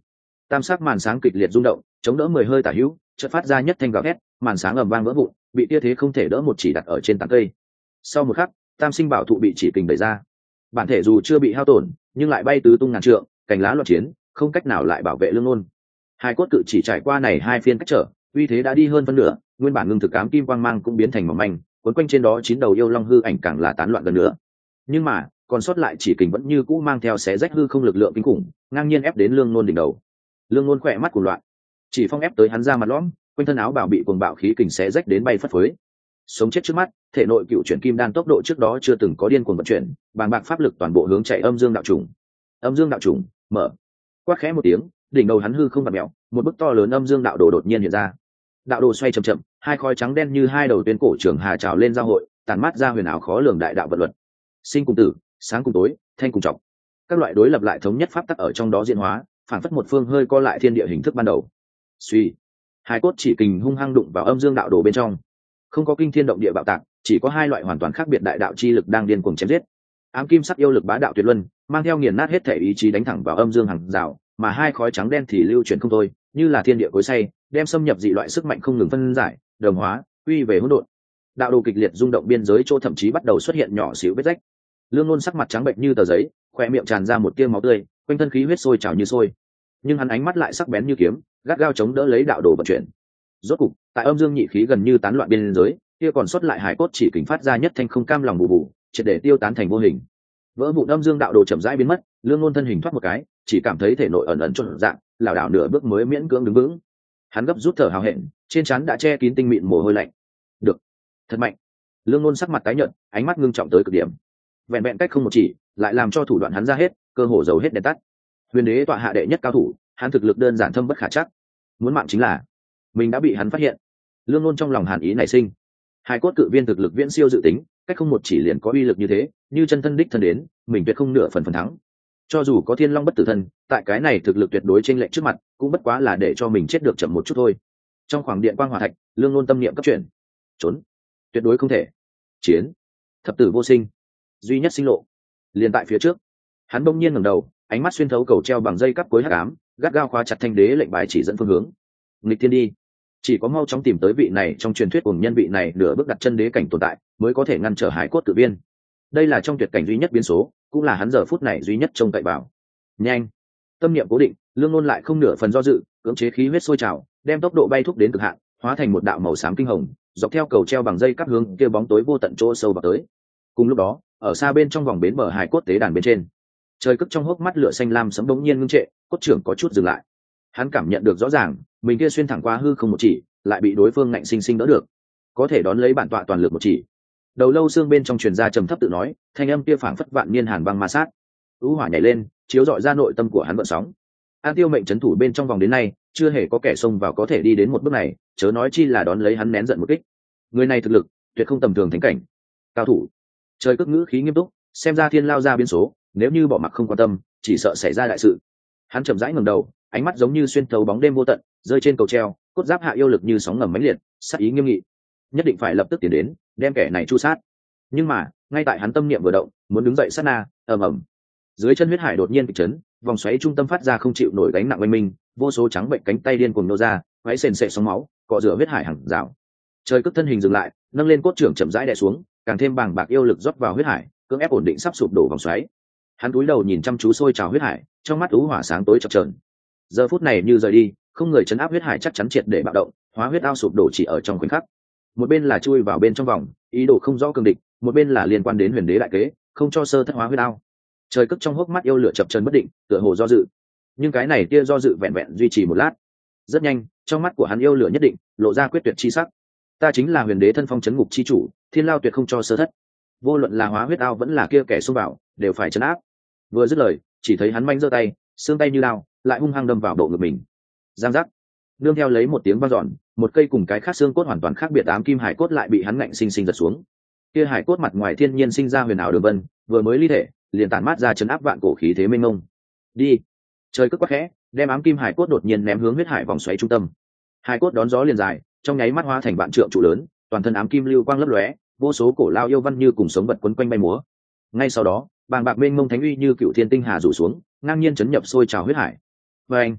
Tam sắc màn sáng kịch liệt rung động, chống đỡ 10 hơi tả hữu, chợt phát ra nhất thanh gào thét, màn sáng ầm vang vỡ vụn, bị tia thế không thể đỡ một chỉ đặt ở trên tán cây. Sau một khắc, tam sinh bảo thụ bị chỉ kình đẩy ra. Bản thể dù chưa bị hao tổn, nhưng lại bay tứ tung ngàn trượng, cành lá loạn chiến, không cách nào lại bảo vệ Lương Nôn. Hai cốt cự chỉ trải qua này hai phiên cách trở, uy thế đã đi hơn phân nửa, nguyên bản ngưng thực ám kim quang mang cũng biến thành mỏng manh, cuốn quanh trên đó 9 đầu yêu long hư ảnh càng là tán loạn gần nữa. Nhưng mà, còn sót lại chỉ kình vẫn như cũ mang theo xé rách hư không lực lượng kinh khủng, ngang nhiên ép đến Lương Nôn đỉnh đầu. Lương Nôn khỏe mắt cuồng loạn, chỉ phong ép tới hắn ra mặt lõm, quanh thân áo bào bị cuồng bạo khí kình xé rách đến bay phất phới. Sống chết trước mắt, thể nội cựu chuyển kim đan tốc độ trước đó chưa từng có điên cuồng vận chuyển, bàng bạc pháp lực toàn bộ hướng chạy âm dương đạo trùng. Âm dương đạo trùng, mở. Quát khẽ một tiếng, đỉnh đầu hắn hư không vặn mèo, một bức to lớn âm dương đạo đồ đột nhiên hiện ra. Đạo đồ xoay chậm chậm, hai khói trắng đen như hai đầu tuyến cổ trường hà trào lên giao hội, tàn mát ra huyền ảo khó lường đại đạo vận luật. Sinh cùng tử, sáng cùng tối, thanh cùng trọng. Các loại đối lập lại thống nhất pháp tắc ở trong đó diễn hóa, phản phất một phương hơi co lại thiên địa hình thức ban đầu. Suy, hai cốt chỉ kình hung hăng đụng vào âm dương đạo đồ bên trong. Không có kinh thiên động địa bạo tạc, chỉ có hai loại hoàn toàn khác biệt đại đạo chi lực đang điên cuồng chém giết. Ám kim sắc yêu lực bá đạo tuyệt luân, mang theo nghiền nát hết thể ý chí đánh thẳng vào âm dương hàng rào, mà hai khói trắng đen thì lưu chuyển không thôi, như là thiên địa cối xay, đem xâm nhập dị loại sức mạnh không ngừng phân giải, đồng hóa, quy về hỗn độn. Đạo đồ kịch liệt rung động, biên giới chỗ thậm chí bắt đầu xuất hiện nhỏ xíu vết rách. Lương Nôn sắc mặt trắng bệnh như tờ giấy, khoe miệng tràn ra một tia máu tươi, quanh thân khí huyết sôi trào như sôi. Nhưng hắn ánh mắt lại sắc bén như kiếm, gắt gao chống đỡ lấy đạo đồ vận chuyển. Rốt cục, tại âm dương nhị khí gần như tán loạn biên giới, kia còn sót lại hải cốt chỉ kình phát ra nhất thanh không cam lòng bù bù, triệt để tiêu tán thành vô hình. Vỡ vụn âm dương đạo đồ chậm rãi biến mất, Lương Nôn thân hình thoát một cái, chỉ cảm thấy thể nội ẩn ẩn chột dạng, lảo đảo nửa bước mới miễn cưỡng đứng vững. Hắn gấp rút thở hào hẹn, trên trán đã che kín tinh mịn mồ hôi lạnh. Được, thật mạnh. Lương Nôn sắc mặt tái nhợt, ánh mắt ngưng trọng tới cực điểm. Vẹn vẹn cách không một chỉ, lại làm cho thủ đoạn hắn ra hết, cơ hồ dầu hết đèn tắt. Huyền đế tọa hạ đệ nhất cao thủ, hắn thực lực đơn giản thâm bất khả trắc. Muốn mạng chính là mình đã bị hắn phát hiện. Lương Nôn trong lòng hàn ý nảy sinh. Hai cốt cự viên thực lực viễn siêu dự tính, cách không một chỉ liền có uy lực như thế, như chân thân đích thân đến, mình tuyệt không nửa phần thắng. Cho dù có thiên long bất tử thân, tại cái này thực lực tuyệt đối trên lệnh trước mặt, cũng bất quá là để cho mình chết được chậm một chút thôi. Trong khoảng điện quang hỏa thạch, Lương Nôn tâm niệm cấp chuyển. Trốn, tuyệt đối không thể. Chiến, thập tử vô sinh, duy nhất sinh lộ liền tại phía trước. Hắn bỗng nhiên ngẩng đầu, ánh mắt xuyên thấu cầu treo bằng dây cắp cuối hắc ám, gắt gao khóa chặt thanh đế lệnh bài chỉ dẫn phương hướng. Nghịch thiên đi, chỉ có mau chóng tìm tới vị này trong truyền thuyết cùng nhân vị này nửa bước đặt chân đế cảnh tồn tại, mới có thể ngăn trở hải cốt tự viên. Đây là trong tuyệt cảnh duy nhất biến số, cũng là hắn giờ phút này duy nhất trông cậy vào. Nhanh, tâm niệm cố định, Lương Nôn lại không nửa phần do dự, cưỡng chế khí huyết sôi trào, đem tốc độ bay thúc đến cực hạn, hóa thành một đạo màu xám kinh hồng, dọc theo cầu treo bằng dây cắp hướng kia bóng tối vô tận chỗ sâu vào tới. Cùng lúc đó, ở xa bên trong vòng bến bờ hải cốt tế đàn bên trên, trời cất trong hốc mắt lửa xanh lam sấm đống nhiên ngưng trệ, cốt trưởng có chút dừng lại. Hắn cảm nhận được rõ ràng, mình kia xuyên thẳng qua hư không một chỉ, lại bị đối phương ngạnh sinh sinh đỡ được, có thể đón lấy bản tọa toàn lực một chỉ. Đầu lâu xương bên trong truyền ra trầm thấp tự nói, thanh âm kia phảng phất vạn niên hàn băng ma sát. U hỏa nhảy lên, chiếu rọi ra nội tâm của hắn vận sóng. An Tiêu mệnh trấn thủ bên trong vòng đến nay, chưa hề có kẻ xông vào có thể đi đến một bước này, chớ nói chi là đón lấy hắn nén giận một kích. Người này thực lực tuyệt không tầm thường thánh cảnh cao thủ. Trời cất ngữ khí nghiêm túc, xem ra thiên lao ra biến số, nếu như bỏ mặc không quan tâm, chỉ sợ xảy ra đại sự. Hắn chậm rãi ngẩng đầu, ánh mắt giống như xuyên thấu bóng đêm vô tận, rơi trên cầu treo, cốt giáp hạ yêu lực như sóng ngầm mãnh liệt, sát ý nghiêm nghị. Nhất định phải lập tức tiến đến, đem kẻ này chu sát. Nhưng mà, ngay tại hắn tâm niệm vừa động, muốn đứng dậy sát na, ầm ầm. Dưới chân huyết hải đột nhiên kịch chấn, vòng xoáy trung tâm phát ra không chịu nổi gánh nặng oanh minh, vô số trắng bệnh cánh tay điên cuồng nô ra, váy sền sệt sóng máu, cọ rửa huyết hải hàng rào. Trời cất thân hình dừng lại, nâng lên cốt trưởng chậm rãi đè xuống, càng thêm bàng bạc yêu lực rót vào huyết hải, cưỡng ép ổn định sắp sụp đổ vòng xoáy. Hắn cúi đầu nhìn chăm chú sôi trào huyết hải, trong mắt u hỏa sáng tối chập chờn. Giờ phút này như rời đi, không người chấn áp huyết hải chắc chắn triệt để bạo động, hóa huyết ao sụp đổ chỉ ở trong khoảnh khắc. Một bên là chui vào bên trong vòng, ý đồ không rõ cường địch, một bên là liên quan đến huyền đế đại kế, không cho sơ thất hóa huyết ao. Trời cất trong hốc mắt yêu lửa chập chờn bất định, tựa hồ do dự. Nhưng cái này tia do dự vẹn vẹn duy trì một lát. Rất nhanh, trong mắt của hắn yêu lửa nhất định lộ ra quyết tuyệt chi sắc. Ta chính là huyền đế thân phong chấn ngục chi chủ, thiên lao tuyệt không cho sơ thất. Vô luận là hóa huyết ao vẫn là kia kẻ xông vào, đều phải chấn áp. Vừa dứt lời, chỉ thấy hắn manh giơ tay, xương tay như lao, lại hung hăng đâm vào bộ ngực mình. Giang giác. Nương theo lấy một tiếng vang dọn, một cây cùng cái khác xương cốt hoàn toàn khác biệt ám kim hải cốt lại bị hắn ngạnh sinh sinh giật xuống. Kia hải cốt mặt ngoài thiên nhiên sinh ra huyền ảo đường vân, vừa mới ly thể, liền tản mát ra chấn áp vạn cổ khí thế mênh mông. Đi. Trời cất quắc khẽ, đem ám kim hải cốt đột nhiên ném hướng huyết hải vòng xoáy trung tâm. Hải cốt đón gió liền dài, trong nháy mắt hóa thành vạn trượng trụ lớn, toàn thân ám kim lưu quang lấp lóe, vô số cổ lao yêu văn như cùng sống vật quấn quanh bay múa. Ngay sau đó, bàng bạc mênh mông thánh uy như cựu thiên tinh hà rủ xuống, ngang nhiên chấn nhập sôi trào huyết hải. Và anh,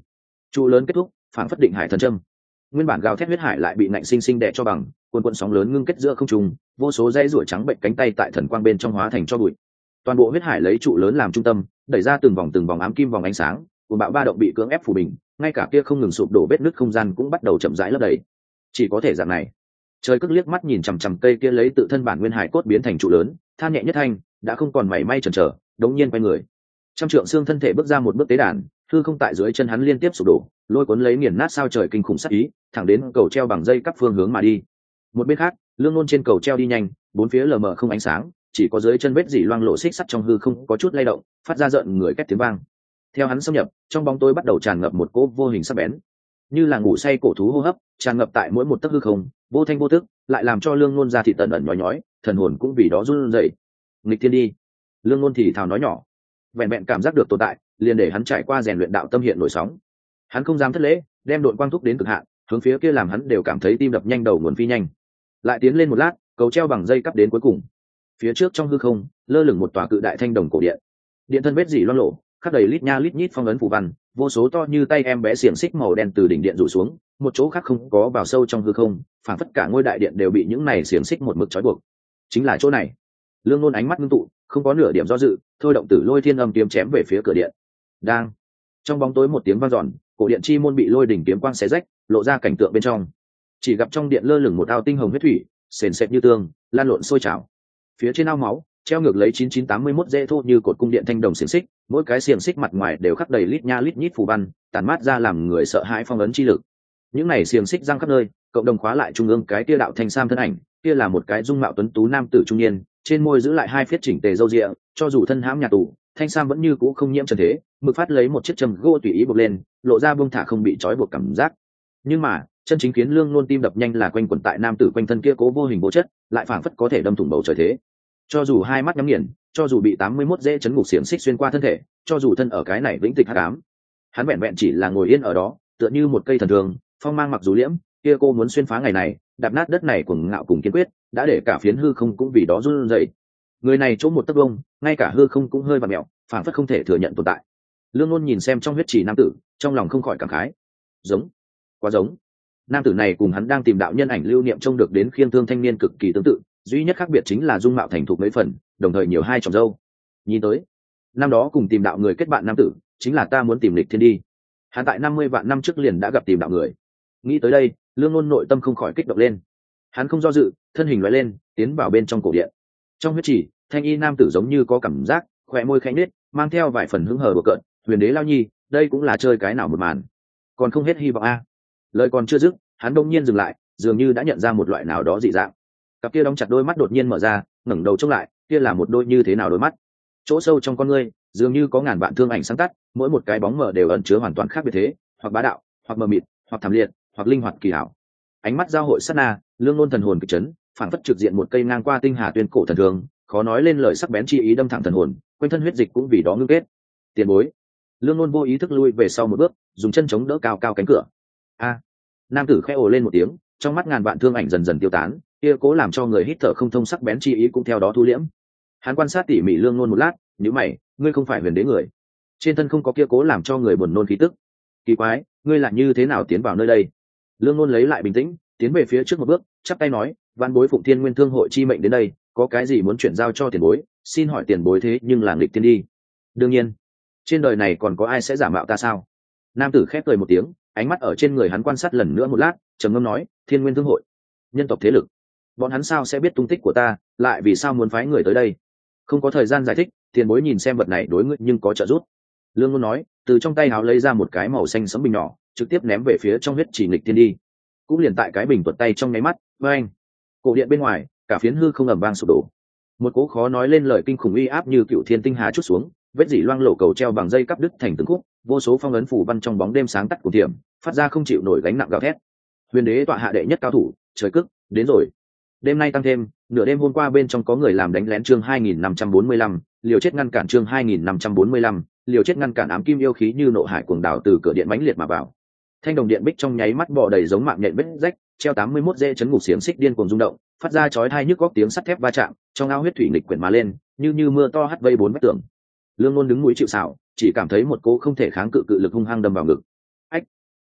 trụ lớn kết thúc, phản phất định hải thần châm. Nguyên bản gào thét huyết hải lại bị nạnh sinh sinh đè cho bằng, cuồn cuộn sóng lớn ngưng kết giữa không trung, vô số dãy rủa trắng bệnh cánh tay tại thần quang bên trong hóa thành cho bụi. Toàn bộ huyết hải lấy trụ lớn làm trung tâm, đẩy ra từng vòng ám kim vòng ánh sáng, cuồng bạo ba động bị cưỡng ép phủ bình, ngay cả kia không ngừng sụp đổ vết nứt không gian cũng bắt đầu chậm rãi lấp đầy. Chỉ có thể dạng này. Trời cước liếc mắt nhìn chằm chằm cây kia lấy tự thân bản nguyên hải cốt biến thành trụ lớn, than nhẹ nhất thanh, đã không còn mảy may chần chờ, đống nhiên quay người. Trăm trượng xương thân thể bước ra một bước tế đàn, hư không tại dưới chân hắn liên tiếp sụp đổ, lôi cuốn lấy nghiền nát sao trời kinh khủng sát ý, thẳng đến cầu treo bằng dây cắp phương hướng mà đi. Một bên khác, Lương Nôn trên cầu treo đi nhanh, bốn phía lờ mờ không ánh sáng, chỉ có dưới chân vết dỉ loang lộ xích sắt trong hư không có chút lay động, phát ra rợn người két tiếng vang. Theo hắn xâm nhập, trong bóng tối bắt đầu tràn ngập một cỗ vô hình sắc bén, như là ngủ say cổ thú hô hấp, tràn ngập tại mỗi một tấc hư không, vô thanh vô tức, lại làm cho Lương Nôn ra thị tận ẩn nhói nhói, thần hồn cũng vì đó run rẩy. Nghịch thiên đi. Lương Nôn thì thào nói nhỏ, vẹn vẹn cảm giác được tồn tại, liền để hắn trải qua rèn luyện đạo tâm hiện nổi sóng. Hắn không dám thất lễ, đem đội quang thúc đến cực hạn, hướng phía kia làm hắn đều cảm thấy tim đập nhanh đầu nguồn phi nhanh. Lại tiến lên một lát, cầu treo bằng dây cắp đến cuối cùng. Phía trước trong hư không, lơ lửng một tòa cự đại thanh đồng cổ điện. Điện thân vết dỉ loang lộ, khắc đầy lít nha lít nhít phong ấn phù văn, vô số to như tay em bé xiềng xích màu đen từ đỉnh điện rủ xuống, một chỗ khác không có vào sâu trong hư không, phản phất cả ngôi đại điện đều bị những này xiềng xích một mực trói buộc. Chính là chỗ này. Lương Nôn ánh mắt ngưng tụ, không có nửa điểm do dự, thôi động tử lôi thiên âm kiếm chém về phía cửa điện. Đang trong bóng tối một tiếng vang dọn, cổ điện chi môn bị lôi đỉnh kiếm quang xé rách, lộ ra cảnh tượng bên trong. Chỉ gặp trong điện lơ lửng một ao tinh hồng huyết thủy, sền sệt như tương, lan lộn sôi trào. Phía trên ao máu treo ngược lấy 9981 dễ thô như cột cung điện thanh đồng xiềng xích, mỗi cái xiềng xích mặt ngoài đều khắc đầy lít nha lít nhít phù văn, tàn mát ra làm người sợ hãi phong ấn chi lực. Những này xiềng xích giăng khắp nơi, cộng đồng khóa lại trung ương cái kia đạo thanh sam thân ảnh, kia là một cái dung mạo tuấn tú nam tử trung niên, trên môi giữ lại hai phiết chỉnh tề râu ria, cho dù thân hãm nhà tù, thanh sam vẫn như cũ không nhiễm trần thế, mực phát lấy một chiếc châm gỗ tùy ý buộc lên, lộ ra buông thả không bị trói buộc cảm giác. Nhưng mà chân chính khiến Lương Nôn tim đập nhanh là quanh quẩn tại nam tử quanh thân kia cố vô hình vô chất, lại phảng phất có thể đâm thủng bầu trời thế. Cho dù hai mắt nhắm nghiền, cho dù bị 81 dễ chấn ngục xiềng xích xuyên qua thân thể, cho dù thân ở cái này vĩnh tịch hắc ám, hắn vẹn vẹn chỉ là ngồi yên ở đó, tựa như một cây thần thường, phong mang mặc dù liễm, kia cô muốn xuyên phá ngày này, đạp nát đất này cuồng ngạo cùng kiên quyết, đã để cả phiến hư không cũng vì đó run rẩy. Người này chỗ một tấc vông, ngay cả hư không cũng hơi vặn mèo, phảng phất không thể thừa nhận tồn tại. Lương Nôn nhìn xem trong huyết chỉ nam tử, trong lòng không khỏi cảm khái, giống, quá giống. Nam tử này cùng hắn đang tìm đạo nhân ảnh lưu niệm trông được đến khiêng thương thanh niên cực kỳ tương tự, duy nhất khác biệt chính là dung mạo thành thục mấy phần, đồng thời nhiều hai tròng râu. Nhìn tới, năm đó cùng tìm đạo người kết bạn nam tử, chính là ta muốn tìm lịch thiên đi. Hắn tại 50 vạn năm trước liền đã gặp tìm đạo người. Nghĩ tới đây, Lương Nôn nội tâm không khỏi kích động lên. Hắn không do dự, thân hình lóe lên, tiến vào bên trong cổ điện. Trong huyết chỉ, thanh y nam tử giống như có cảm giác, khóe môi khẽ nhếch, mang theo vài phần hứng hờ bừa cợt, "Huyền đế lao nhi, đây cũng là chơi cái nào một màn. Còn không hết hy vọng a." Lời còn chưa dứt, hắn đột nhiên dừng lại, dường như đã nhận ra một loại nào đó dị dạng. Cặp kia đóng chặt đôi mắt đột nhiên mở ra, ngẩng đầu trông lại, kia là một đôi như thế nào đôi mắt? Chỗ sâu trong con ngươi, dường như có ngàn vạn thương ảnh sáng tắt, mỗi một cái bóng mờ đều ẩn chứa hoàn toàn khác biệt thế, hoặc bá đạo, hoặc mờ mịt, hoặc thảm liệt, hoặc linh hoạt kỳ hảo. Ánh mắt giao hội sát na, Lương Nôn thần hồn kịch chấn, phảng phất trực diện một cây ngang qua tinh hà tuyên cổ thần thường, khó nói lên lời sắc bén chi ý đâm thẳng thần hồn, quanh thân huyết dịch cũng vì đó ngưng kết. Tiền bối. Lương Nôn vô ý thức lui về sau một bước, dùng chân chống đỡ cao cao cánh cửa. A! Nam tử khẽ ồ lên một tiếng, trong mắt ngàn vạn thương ảnh dần dần tiêu tán, kia cố làm cho người hít thở không thông sắc bén chi ý cũng theo đó thu liễm. Hắn quan sát tỉ mỉ Lương Nôn một lát, nhíu mày, ngươi không phải huyền đế người, trên thân không có kia cố làm cho người buồn nôn khí tức. Kỳ quái, ngươi lại như thế nào tiến vào nơi đây? Lương Nôn lấy lại bình tĩnh, tiến về phía trước một bước, chắp tay nói, vạn bối Phụng Thiên Nguyên Thương hội chi mệnh đến đây, có cái gì muốn chuyển giao cho tiền bối, xin hỏi tiền bối thế nhưng là nghịch tiên đi. Đương nhiên, trên đời này còn có ai sẽ giả mạo ta sao? Nam tử khép cười một tiếng, ánh mắt ở trên người hắn quan sát lần nữa một lát, trầm ngâm nói, Thiên Nguyên Thương hội, nhân tộc thế lực, bọn hắn sao sẽ biết tung tích của ta, lại vì sao muốn phái người tới đây? Không có thời gian giải thích, tiền bối nhìn xem vật này đối ngươi nhưng có trợ giúp. Lương Nôn nói, từ trong tay áo lấy ra một cái màu xanh sẫm bình nhỏ, trực tiếp ném về phía trong huyết chỉ nghịch thiên đi. Cũng liền tại cái bình tuột tay trong nháy mắt, anh, cổ điện bên ngoài, cả phiến hư không ầm vang sụp đổ. Một cỗ khó nói lên lời kinh khủng uy áp như cựu thiên tinh hà chút xuống, vết dỉ loang lổ cầu treo bằng dây cắp đứt thành từng khúc, vô số phong ấn phủ văn trong bóng đêm sáng tắt của tiệm, phát ra không chịu nổi gánh nặng gào thét. Huyền đế tọa hạ đệ nhất cao thủ, trời cức, đến rồi. Đêm nay tăng thêm, nửa đêm hôm qua bên trong có người làm đánh lén chương 2545, liều chết ngăn cản chương 2545, liều chết ngăn cản ám kim yêu khí như nộ hải cuồng đảo từ cửa điện mãnh liệt mà vào. Thanh đồng điện bích trong nháy mắt bò đầy giống mạng nhện vết rách, treo 81 dễ chấn ngục xiềng xích điên cuồng rung động, phát ra chói tai nhức góc tiếng sắt thép va chạm, trong ao huyết thủy nghịch quyển mà lên, như mưa to hắt vây bốn vách tường. Lương Nôn đứng mũi chịu sào, chỉ cảm thấy một cỗ không thể kháng cự cự lực hung hăng đâm vào ngực. Ách!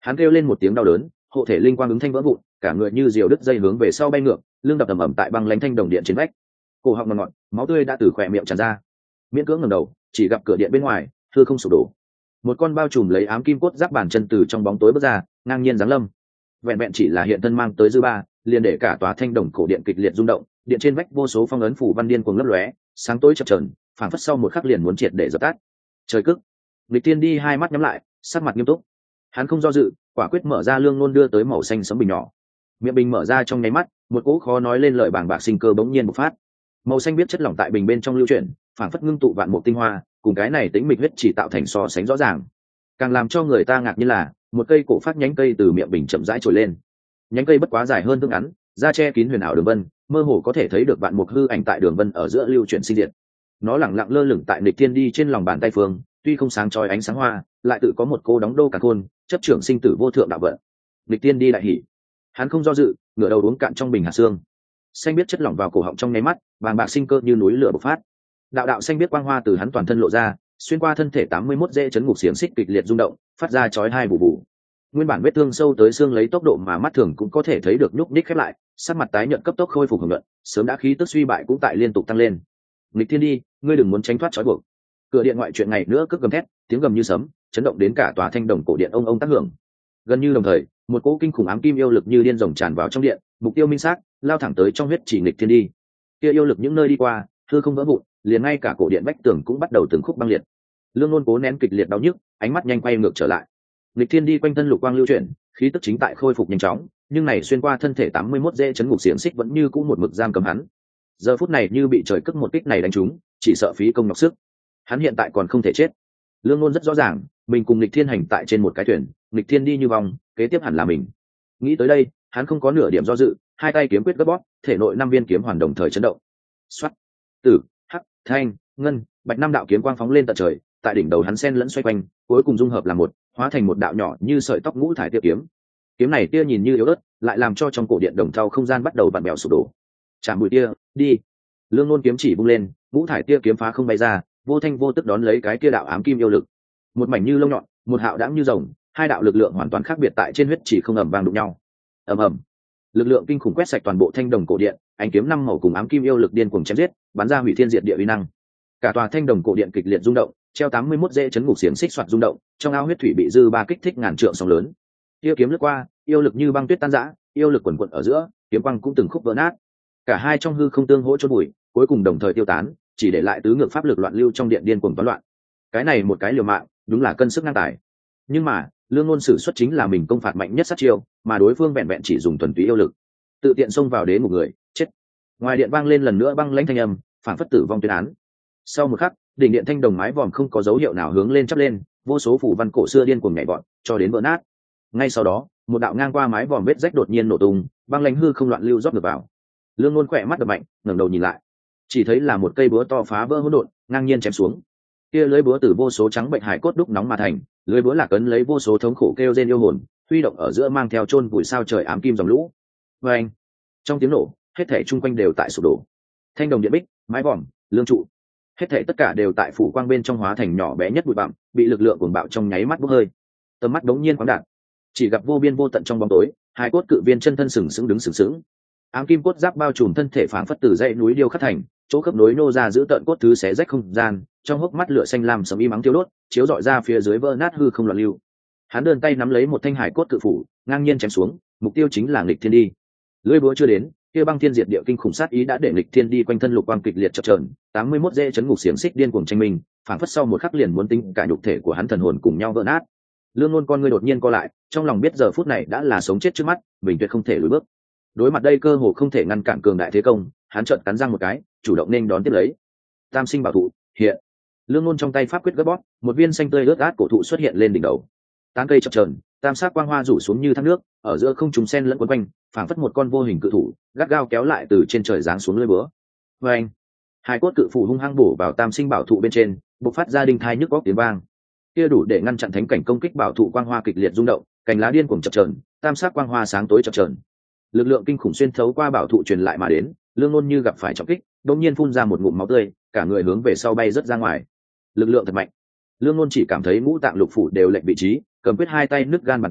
Hắn kêu lên một tiếng đau đớn, hộ thể linh quang ứng thanh vỡ vụn, cả người như diều đứt dây hướng về sau bay ngược, lưng đập ầm ầm tại băng lãnh thanh đồng điện trên vách. Cổ họng ngọt ngọt, máu tươi đã từ khỏe miệng tràn ra. Miễn cưỡng ngẩng đầu, chỉ gặp cửa điện bên ngoài hư không sụp đổ, một con bao trùm lấy ám kim cốt giáp bàn chân từ trong bóng tối bước ra, ngang nhiên giáng lâm. Vẹn vẹn chỉ là hiện thân mang tới dư ba, liền để cả tòa thanh đồng cổ điện kịch liệt rung động, điện trên vách vô số phong ấn phủ văn điên cuồng lấp lóe, sáng tối chập chờn, phảng phất sau một khắc liền muốn triệt để dập tắt. Trời cức. Lịch Tiên đi hai mắt nhắm lại, sắc mặt nghiêm túc. Hắn không do dự, quả quyết mở ra lương nôn đưa tới màu xanh sẫm bình nhỏ. Miệng bình mở ra trong nháy mắt, một cỗ khó nói lên lời bàng bạc sinh cơ bỗng nhiên bộc phát. Màu xanh biết chất lỏng tại bình bên trong lưu chuyển, phảng phất ngưng tụ vạn mục tinh hoa, cùng cái này tĩnh mịch huyết chỉ tạo thành so sánh rõ ràng. Càng làm cho người ta ngạc nhiên là, một cây cổ phát nhánh cây từ miệng bình chậm rãi trồi lên. Nhánh cây bất quá dài hơn thước ngắn, da che kín huyền ảo đường vân, mơ hồ có thể thấy được vạn mục hư ảnh tại đường vân ở giữa lưu chuyển sinh diệt. Nó lẳng lặng lơ lửng tại Lịch Thiên đi trên lòng bàn tay phương, tuy không sáng chói ánh sáng hoa, lại tự có một cô đóng đô cả khôn, chấp trưởng sinh tử vô thượng đạo vận. Lịch Thiên đi đại hỉ, hắn không do dự, ngửa đầu uống cạn trong bình hạt xương. Xanh biết chất lỏng vào cổ họng trong nháy mắt, vàng bạc sinh cơ như núi lửa bộc phát. Đạo đạo xanh biết quang hoa từ hắn toàn thân lộ ra, xuyên qua thân thể 81 dễ chấn ngục xiềng xích kịch liệt rung động, phát ra chói hai bù bù. Nguyên bản vết thương sâu tới xương lấy tốc độ mà mắt thường cũng có thể thấy được nhúc nhích khép lại, sắc mặt tái nhợt cấp tốc khôi phục hồng nhuận, sớm đã khí tức suy bại cũng tại liên tục tăng lên. Lịch Thiên đi, ngươi đừng muốn tránh thoát trói buộc. Cửa điện ngoại chuyện ngày nữa cất gầm thét, tiếng gầm như sấm, chấn động đến cả tòa thanh đồng cổ điện ông tác hưởng. Gần như đồng thời, một cỗ kinh khủng ám kim yêu lực như điên rồng tràn vào trong điện, mục tiêu minh xác, lao thẳng tới trong huyết chỉ Lịch Thiên đi. Kia yêu lực những nơi đi qua, hư không vỡ vụn, liền ngay cả cổ điện vách tường cũng bắt đầu từng khúc băng liệt. Lương Nôn cố nén kịch liệt đau nhức, ánh mắt nhanh quay ngược trở lại. Lịch Thiên đi quanh thân lục quang lưu chuyển, khí tức chính tại khôi phục nhanh chóng, nhưng này xuyên qua thân thể 81 dễ chấn ngục xiềng xích vẫn như cũ một mực giam cầm hắn. Giờ phút này như bị trời cất một kích này đánh trúng, chỉ sợ phí công nhọc sức. Hắn hiện tại còn không thể chết. Lương Nôn rất rõ ràng, mình cùng Lịch Thiên hành tại trên một cái thuyền, Lịch Thiên đi như vòng, kế tiếp hẳn là mình. Nghĩ tới đây, hắn không có nửa điểm do dự, hai tay kiếm quyết gấp bóp, thể nội 5 viên kiếm hoàn đồng thời chấn động. Soát, tử, hắc, thanh, ngân, bạch 5 đạo kiếm quang phóng lên tận trời, tại đỉnh đầu hắn xen lẫn xoay quanh, cuối cùng dung hợp làm một, hóa thành một đạo nhỏ như sợi tóc ngũ thải tia kiếm. Kiếm này tia nhìn như yếu ớt, lại làm cho trong cổ điện đồng thau không gian bắt đầu vặn vẹo sụp đổ. Chạm bụi tia, đi. Lương Nôn kiếm chỉ bung lên, ngũ thải tia kiếm phá không bay ra, vô thanh vô tức đón lấy cái kia đạo ám kim yêu lực. Một mảnh như lông nhọn, một hạo đãng như rồng, hai đạo lực lượng hoàn toàn khác biệt tại trên huyết chỉ không ầm vang đụng nhau. Ầm ầm. Lực lượng kinh khủng quét sạch toàn bộ thanh đồng cổ điện, ánh kiếm 5 màu cùng ám kim yêu lực điên cuồng chém giết, bắn ra hủy thiên diệt địa uy năng. Cả tòa thanh đồng cổ điện kịch liệt rung động, treo 81 dễ chấn ngục xiềng xích xoạt rung động, trong ao huyết thủy bị dư ba kích thích ngàn trượng sóng lớn. Tiêu kiếm lướt qua, yêu lực như băng tuyết tan rã, yêu lực quần quật ở giữa, kiếm quang cũng từng khúc vỡ nát. Cả hai trong hư không tương hỗ chôn bụi, cuối cùng đồng thời tiêu tán, chỉ để lại tứ ngược pháp lực loạn lưu trong điện điên cuồng toán loạn. Cái này một cái liều mạng, đúng là cân sức ngang tài. Nhưng mà, Lương Nôn sử xuất chính là mình công phạt mạnh nhất sát chiêu, mà đối phương vẹn vẹn chỉ dùng thuần túy yêu lực, tự tiện xông vào đến một người, chết. Ngoài điện vang lên lần nữa băng lãnh thanh âm, phản phất tử vong tuyên án. Sau một khắc, đỉnh điện thanh đồng mái vòm không có dấu hiệu nào hướng lên chắp lên, vô số phủ văn cổ xưa điên cuồng nhảy vọt, cho đến vỡ nát. Ngay sau đó, một đạo ngang qua mái vòm vết rách đột nhiên nổ tung, băng lãnh hư không loạn lưu rót ngược vào. Lương Nôn khỏe mắt đập mạnh, ngẩng đầu nhìn lại, chỉ thấy là một cây búa to phá vỡ hỗn độn, ngang nhiên chém xuống. Kia lưới búa từ vô số trắng bệnh hải cốt đúc nóng mà thành, lưới búa là cấn lấy vô số thống khổ kêu rên yêu hồn, huy động ở giữa mang theo chôn vùi sao trời ám kim dòng lũ. Và anh, trong tiếng nổ, hết thảy chung quanh đều tại sụp đổ. Thanh đồng điện bích, mái vòm, lương trụ, hết thảy tất cả đều tại phủ quang bên trong hóa thành nhỏ bé nhất bụi bặm, bị lực lượng cuồng bạo trong nháy mắt bốc hơi. Tầm mắt đống nhiên khoáng đạt, chỉ gặp vô biên vô tận trong bóng tối, hai cốt cự viên chân thân sừng sững đứng sừng sững. Ám kim cốt giáp bao trùm thân thể phảng phất từ dãy núi điêu khắc thành, chỗ khớp nối nô ra giữ tận cốt thứ xé rách không gian, trong hốc mắt lửa xanh lam sẫm im ắng thiêu đốt, chiếu rọi ra phía dưới vỡ nát hư không loạn lưu. Hắn đơn tay nắm lấy một thanh hải cốt cự phủ, ngang nhiên chém xuống, mục tiêu chính là Lịch Thiên đi. Lưỡi búa chưa đến, kia băng thiên diệt địa kinh khủng sát ý đã để Lịch Thiên đi quanh thân lục quang kịch liệt chập chờn, 81 dễ chấn ngục xiềng xích điên cuồng tranh minh, phảng phất sau một khắc liền muốn tính cả nhục thể của hắn thần hồn cùng nhau vỡ nát. Lương Nôn con ngươi đột nhiên co lại, trong lòng biết giờ phút này đã là sống chết trước mắt, mình tuyệt không thể lùi bước. Đối mặt đây cơ hồ không thể ngăn cản cường đại thế công, hắn trợn cắn răng một cái, chủ động nên đón tiếp lấy. Tam sinh bảo thụ hiện. Lương Nôn trong tay pháp quyết gấp bóp, một viên xanh tươi ướt át cổ thụ xuất hiện lên đỉnh đầu. Tán cây chập chờn, tam sắc quang hoa rủ xuống như thác nước, ở giữa không trùng sen lẫn quấn quanh, phảng phất một con vô hình cự thủ, gắt gao kéo lại từ trên trời giáng xuống lưỡi búa. Và anh, hai cốt cự phủ hung hăng bổ vào tam sinh bảo thụ bên trên, bộc phát ra đinh thai nhức góc tiếng vang. Kia đủ để ngăn chặn thánh cảnh công kích bảo thụ quang hoa kịch liệt rung động, cành lá điên cuồng chập chờn, tam sắc quang hoa sáng tối chập chờn. Lực lượng kinh khủng xuyên thấu qua bảo thụ truyền lại mà đến, Lương Nôn như gặp phải trọng kích, đột nhiên phun ra một ngụm máu tươi, cả người hướng về sau bay rất ra ngoài. Lực lượng thật mạnh. Lương Nôn chỉ cảm thấy ngũ tạng lục phủ đều lệch vị trí, cầm quyết hai tay nứt gan bàn tay,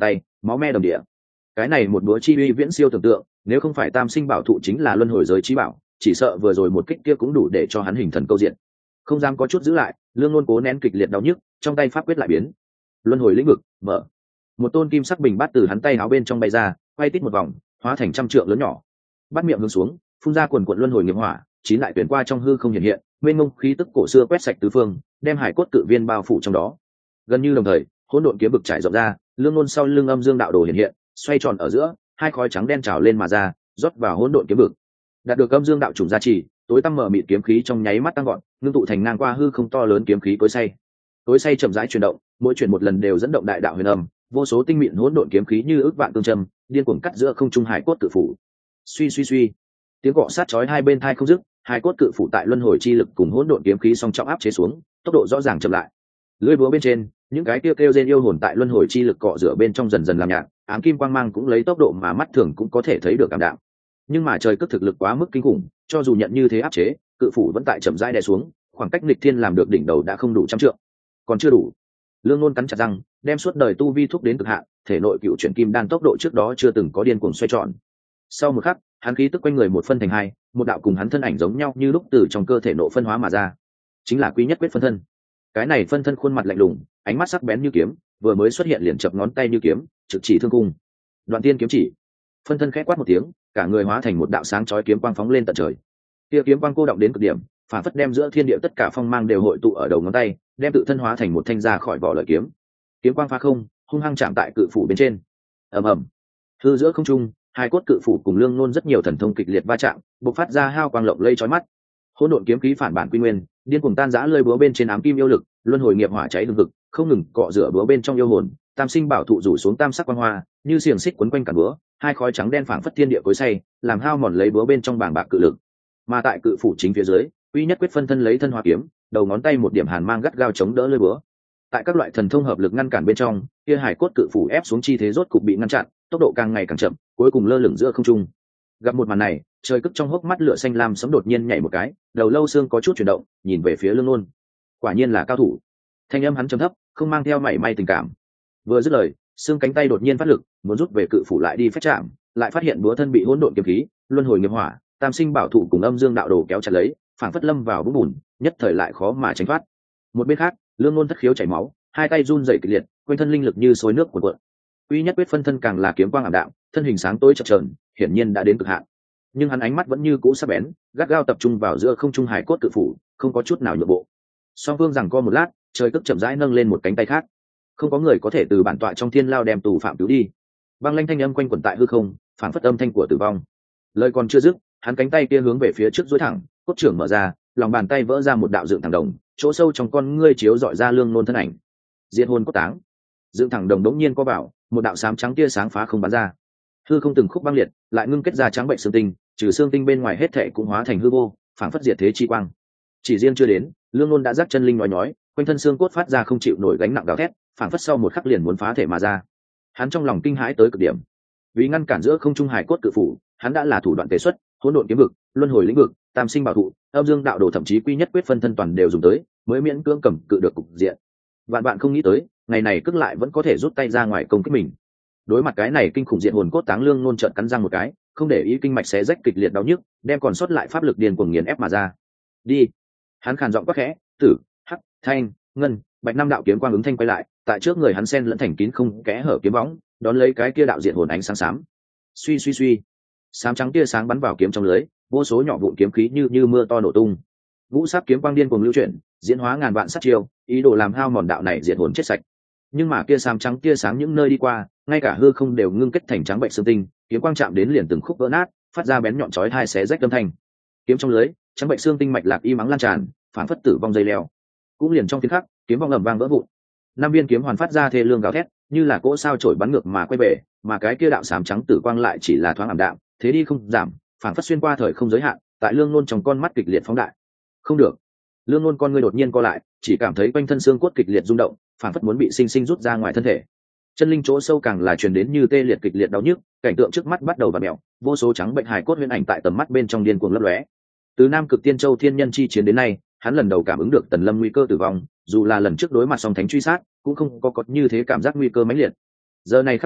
máu me đồng địa. Cái này một búa chi uy viễn siêu tưởng tượng, nếu không phải tam sinh bảo thụ chính là luân hồi giới trí bảo, chỉ sợ vừa rồi một kích kia cũng đủ để cho hắn hình thần câu diện. Không dám có chút giữ lại, Lương Nôn cố nén kịch liệt đau nhức, trong tay pháp quyết lại biến. Luân hồi lĩnh vực, mở. Một tôn kim sắc bình bát từ hắn tay áo bên trong bay ra, quay tít một vòng, hóa thành trăm trượng lớn nhỏ. Bát miệng hướng xuống, phun ra quần quần luân hồi nghiệp hỏa, chín lại tuyển qua trong hư không hiện hiện, mênh mông khí tức cổ xưa quét sạch tứ phương, đem hải cốt cự viên bao phủ trong đó. Gần như đồng thời, hỗn độn kiếm vực trải rộng ra, Lương Nôn sau lưng âm dương đạo đồ hiện hiện, xoay tròn ở giữa, hai khói trắng đen trào lên mà ra, rót vào hỗn độn kiếm vực. Đạt được âm dương đạo chủng gia trì, tối tăm mở mịt kiếm khí trong nháy mắt tăng gọn, ngưng tụ thành ngang qua hư không to lớn kiếm khí tối say chậm rãi chuyển động, mỗi chuyển một lần đều dẫn động đại đạo huyền âm, vô số tinh mịn hỗn độn kiếm khí như ước vạn tương châm, điên cuồng cắt giữa không trung hải cốt cự phủ. Suy suy suy, tiếng cọ sát chói hai bên tai không dứt, hải cốt cự phủ tại luân hồi chi lực cùng hỗn độn kiếm khí song trọng áp chế xuống, tốc độ rõ ràng chậm lại. Lưỡi búa bên trên, những cái kêu rên yêu hồn tại luân hồi chi lực cọ rửa bên trong dần dần làm nhạt, ám kim quang mang cũng lấy tốc độ mà mắt thường cũng có thể thấy được cảm đạm. Nhưng mà trời cất thực lực quá mức kinh khủng, cho dù nhận như thế áp chế, cự phủ vẫn tại chậm rãi đè xuống, khoảng cách nghịch thiên làm được đỉnh đầu đã không đủ trăm trượng, còn chưa đủ. Lương Nôn cắn chặt răng, đem suốt đời tu vi thúc đến cực hạn, thể nội cựu chuyển kim đan tốc độ trước đó chưa từng có điên cuồng xoay tròn. Sau một khắc, hắn khí tức quanh người một phân thành hai, một đạo cùng hắn thân ảnh giống nhau như lúc từ trong cơ thể nộ phân hóa mà ra, chính là quý nhất quyết phân thân. Cái này phân thân khuôn mặt lạnh lùng, ánh mắt sắc bén như kiếm, vừa mới xuất hiện liền chập ngón tay như kiếm, trực chỉ thương cung. Đoạn tiên kiếm chỉ. Phân thân khẽ quát một tiếng, cả người hóa thành một đạo sáng chói kiếm quang phóng lên tận trời. Kia kiếm quang cô động đến cực điểm, phản phất đem giữa thiên địa tất cả phong mang đều hội tụ ở đầu ngón tay, đem tự thân hóa thành một thanh ra khỏi vỏ lợi kiếm. Kiếm quang phá không, hung hăng chạm tại cự phủ bên trên. Ầm ầm. Hư giữa không trung, hai cốt cự phủ cùng Lương Nôn rất nhiều thần thông kịch liệt va chạm, bộc phát ra hao quang lộng lây chói mắt. Hỗn độn kiếm khí phản bản quy nguyên, điên cuồng tan rã lơi búa bên trên ám kim yêu lực, luân hồi nghiệp hỏa cháy hừng hực, không ngừng cọ rửa búa bên trong yêu hồn. Tam sinh bảo thụ rủ xuống tam sắc quang hoa, như xiềng xích quấn quanh cả búa, hai khói trắng đen phảng phất thiên địa cối xay, làm hao mòn lấy búa bên trong bảng bạc cự lực. Mà tại cự phủ chính phía dưới, uy nhất quyết phân thân lấy thân hoa kiếm, đầu ngón tay một điểm hàn mang gắt gao chống đỡ lơi búa. Tại các loại thần thông hợp lực ngăn cản bên trong, kia hải cốt cự phủ ép xuống chi thế rốt cục bị ngăn chặn, tốc độ càng ngày càng chậm, cuối cùng lơ lửng giữa không trung. Gặp một màn này, trời cất trong hốc mắt lửa xanh lam sấm đột nhiên nhảy một cái, đầu lâu xương có chút chuyển động, nhìn về phía Lương Nôn. Quả nhiên là cao thủ. Thanh âm hắn trầm thấp, không mang theo mảy may tình cảm. Vừa dứt lời, xương cánh tay đột nhiên phát lực, muốn rút về cự phủ lại đi phách chạm, lại phát hiện búa thân bị hỗn độn kiếm khí, luân hồi nghiệp hỏa, tam sinh bảo thụ cùng âm dương đạo đồ kéo chặt lấy, phảng phất lâm vào vũng bùn, nhất thời lại khó mà tránh thoát. Một bên khác, Lương Nôn thất khiếu chảy máu, hai tay run rẩy kịch liệt, quanh thân linh lực như suối nước cuồn cuộn. Uy nhất quyết phân thân càng là kiếm quang ảm đạm, thân hình sáng tối chập chờn, hiển nhiên đã đến cực hạn. Nhưng hắn ánh mắt vẫn như cũ sắc bén, gắt gao tập trung vào giữa không trung hải cốt cự phủ, không có chút nào nhượng bộ. Song phương giằng co một lát, trời tức chậm rãi nâng lên một cánh tay khác. Không có người có thể từ bản tọa trong thiên lao đem tù phạm cứu đi. Băng lanh thanh âm quanh quẩn tại hư không, phản phất âm thanh của tử vong. Lời còn chưa dứt, hắn cánh tay kia hướng về phía trước duỗi thẳng, cốt trưởng mở ra, lòng bàn tay vỡ ra một đạo dựng thẳng đồng, chỗ sâu trong con ngươi chiếu dọi ra Lương Nôn thân ảnh. Diệt hồn cốt táng. Dựng thẳng đồng đống nhiên co vào, một đạo xám trắng tia sáng phá không bắn ra. Hư không từng khúc băng liệt, lại ngưng kết ra trắng bệnh xương tinh, trừ xương tinh bên ngoài hết thảy cũng hóa thành hư vô, phảng phất diệt thế chi quang. Chỉ riêng chưa đến, Lương Nôn đã giác chân linh nói nhói, quanh thân xương cốt phát ra không chịu nổi gánh nặng gào thét, phảng phất sau một khắc liền muốn phá thể mà ra. Hắn trong lòng kinh hãi tới cực điểm. Vì ngăn cản giữa không trung hải cốt cự phủ, hắn đã là thủ đoạn tế xuất, hỗn độn kiếm vực, luân hồi lĩnh vực, tam sinh bảo thụ, âm dương đạo đồ thậm chí quy nhất quyết phân thân toàn đều dùng tới, mới miễn cưỡng cầm cự được cục diện. Vạn bạn không nghĩ tới, ngày này cước lại vẫn có thể rút tay ra ngoài công kích mình. Đối mặt cái này kinh khủng diện hồn cốt táng, Lương Nôn trợn cắn răng một cái, không để ý kinh mạch xé rách kịch liệt đau nhức, đem còn sót lại pháp lực điên cuồng nghiền ép mà ra. Đi. Hắn khàn giọng quát khẽ, tử, hắc, thanh, ngân, bạch năm đạo kiếm quang ứng thanh quay lại, tại trước người hắn xen lẫn thành kín không kẽ hở kiếm bóng, đón lấy cái kia đạo diện hồn ánh sáng xám. Suy suy suy, xám trắng tia sáng bắn vào kiếm trong lưới, vô số nhỏ vụn kiếm khí như mưa to nổ tung. Ngũ sắc kiếm quang điên cuồng lưu chuyển, diễn hóa ngàn vạn sát chiêu, ý đồ làm hao mòn đạo này diện hồn chết sạch. Nhưng mà kia xám trắng tia sáng những nơi đi qua, ngay cả hư không đều ngưng kết thành trắng bệnh xương tinh, kiếm quang chạm đến liền từng khúc vỡ nát, phát ra bén nhọn chói tai xé rách âm thanh. Kiếm trong lưới, trắng bệnh xương tinh mạch lạc y mắng lan tràn, phản phất tử vong dây leo. Cũng liền trong tiếng khắc, kiếm vong ầm vang vỡ vụn. Năm viên kiếm hoàn phát ra thê lương gào thét, như là cỗ sao chổi bắn ngược mà quay về, mà cái kia đạo xám trắng tử quang lại chỉ là thoáng ảm đạm, thế đi không giảm, phản phất xuyên qua thời không giới hạn, tại Lương Nôn trong con mắt kịch liệt phóng đại. Không được. Lương Nôn con ngươi đột nhiên co lại, chỉ cảm thấy quanh thân xương cốt kịch liệt rung động, phản phất muốn bị sinh sinh rút ra ngoài thân thể. Chân linh chỗ sâu càng là truyền đến như tê liệt kịch liệt đau nhức, cảnh tượng trước mắt bắt đầu vặn mèo, vô số trắng bệnh hài cốt huyễn ảnh tại tầm mắt bên trong điên cuồng lấp lóe. Từ Nam Cực Tiên Châu thiên nhân chi chiến đến nay, hắn lần đầu cảm ứng được Tần Lâm nguy cơ tử vong, dù là lần trước đối mặt song thánh truy sát, cũng không có như thế cảm giác nguy cơ mãnh liệt. Giờ này khắc này,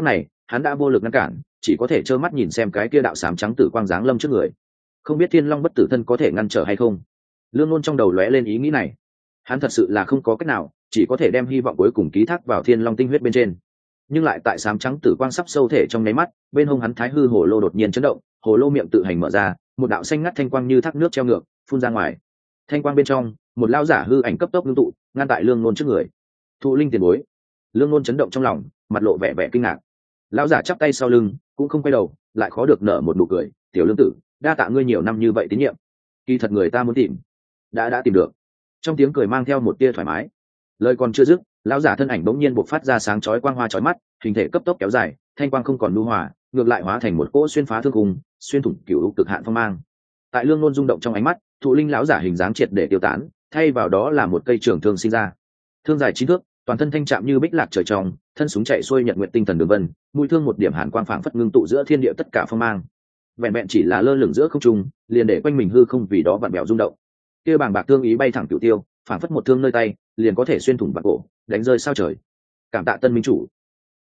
hắn đã vô lực ngăn cản, chỉ có thể trơ mắt nhìn xem cái kia đạo sám trắng tử quang giáng lâm trước người. Không biết thiên long bất tử thân có thể ngăn trở hay không. Lương Nôn trong đầu lóe lên ý nghĩ này. Hắn thật sự là không có cách nào, chỉ có thể đem hy vọng cuối cùng ký thác vào thiên long tinh huyết bên trên. Nhưng lại tại sám trắng tử quang sắp sâu thể trong nháy mắt, bên hông hắn thái hư hồ lô đột nhiên chấn động, hồ lô miệng tự hành mở ra, một đạo xanh ngắt thanh quang như thác nước treo ngược phun ra ngoài. Thanh quang bên trong, một lão giả hư ảnh cấp tốc ngưng tụ, ngăn tại Lương Nôn trước người. Thụ linh tiền bối. Lương Nôn chấn động trong lòng, mặt lộ vẻ vẻ kinh ngạc. Lão giả chắp tay sau lưng, cũng không quay đầu, lại khó được nở một nụ cười. Tiểu Lương tử, đa tạ ngươi nhiều năm như vậy tín nhiệm. Kỳ thật người ta muốn tìm, đã tìm được. Trong tiếng cười mang theo một tia thoải mái. Lời còn chưa dứt, lão giả thân ảnh bỗng nhiên bộc phát ra sáng chói quang hoa chói mắt, hình thể cấp tốc kéo dài, thanh quang không còn nhu hòa, ngược lại hóa thành một cỗ xuyên phá thương cung, xuyên thủng cửu cực hạn phong mang. Tại Lương Nôn rung động trong ánh mắt, thụ linh lão giả hình dáng triệt để tiêu tán, thay vào đó là một cây trường thương sinh ra. Thương dài 9 thước, toàn thân thanh trạm như bích lạc trời trong, thân súng chạy xuôi nhật nguyện tinh thần đường vân, mũi thương một điểm hàn quang phảng phất ngưng tụ giữa thiên địa tất cả phong mang. Vẹn vẹn chỉ là lơ lửng giữa không trung, liền để quanh mình hư không vì đó vặn bèo rung động. Kia bàng bạc thương ý bay thẳng cửu tiêu, phảng phất một thương nơi tay, liền có thể xuyên thủng vạn cổ, đánh rơi sao trời. Cảm tạ Tân Minh chủ.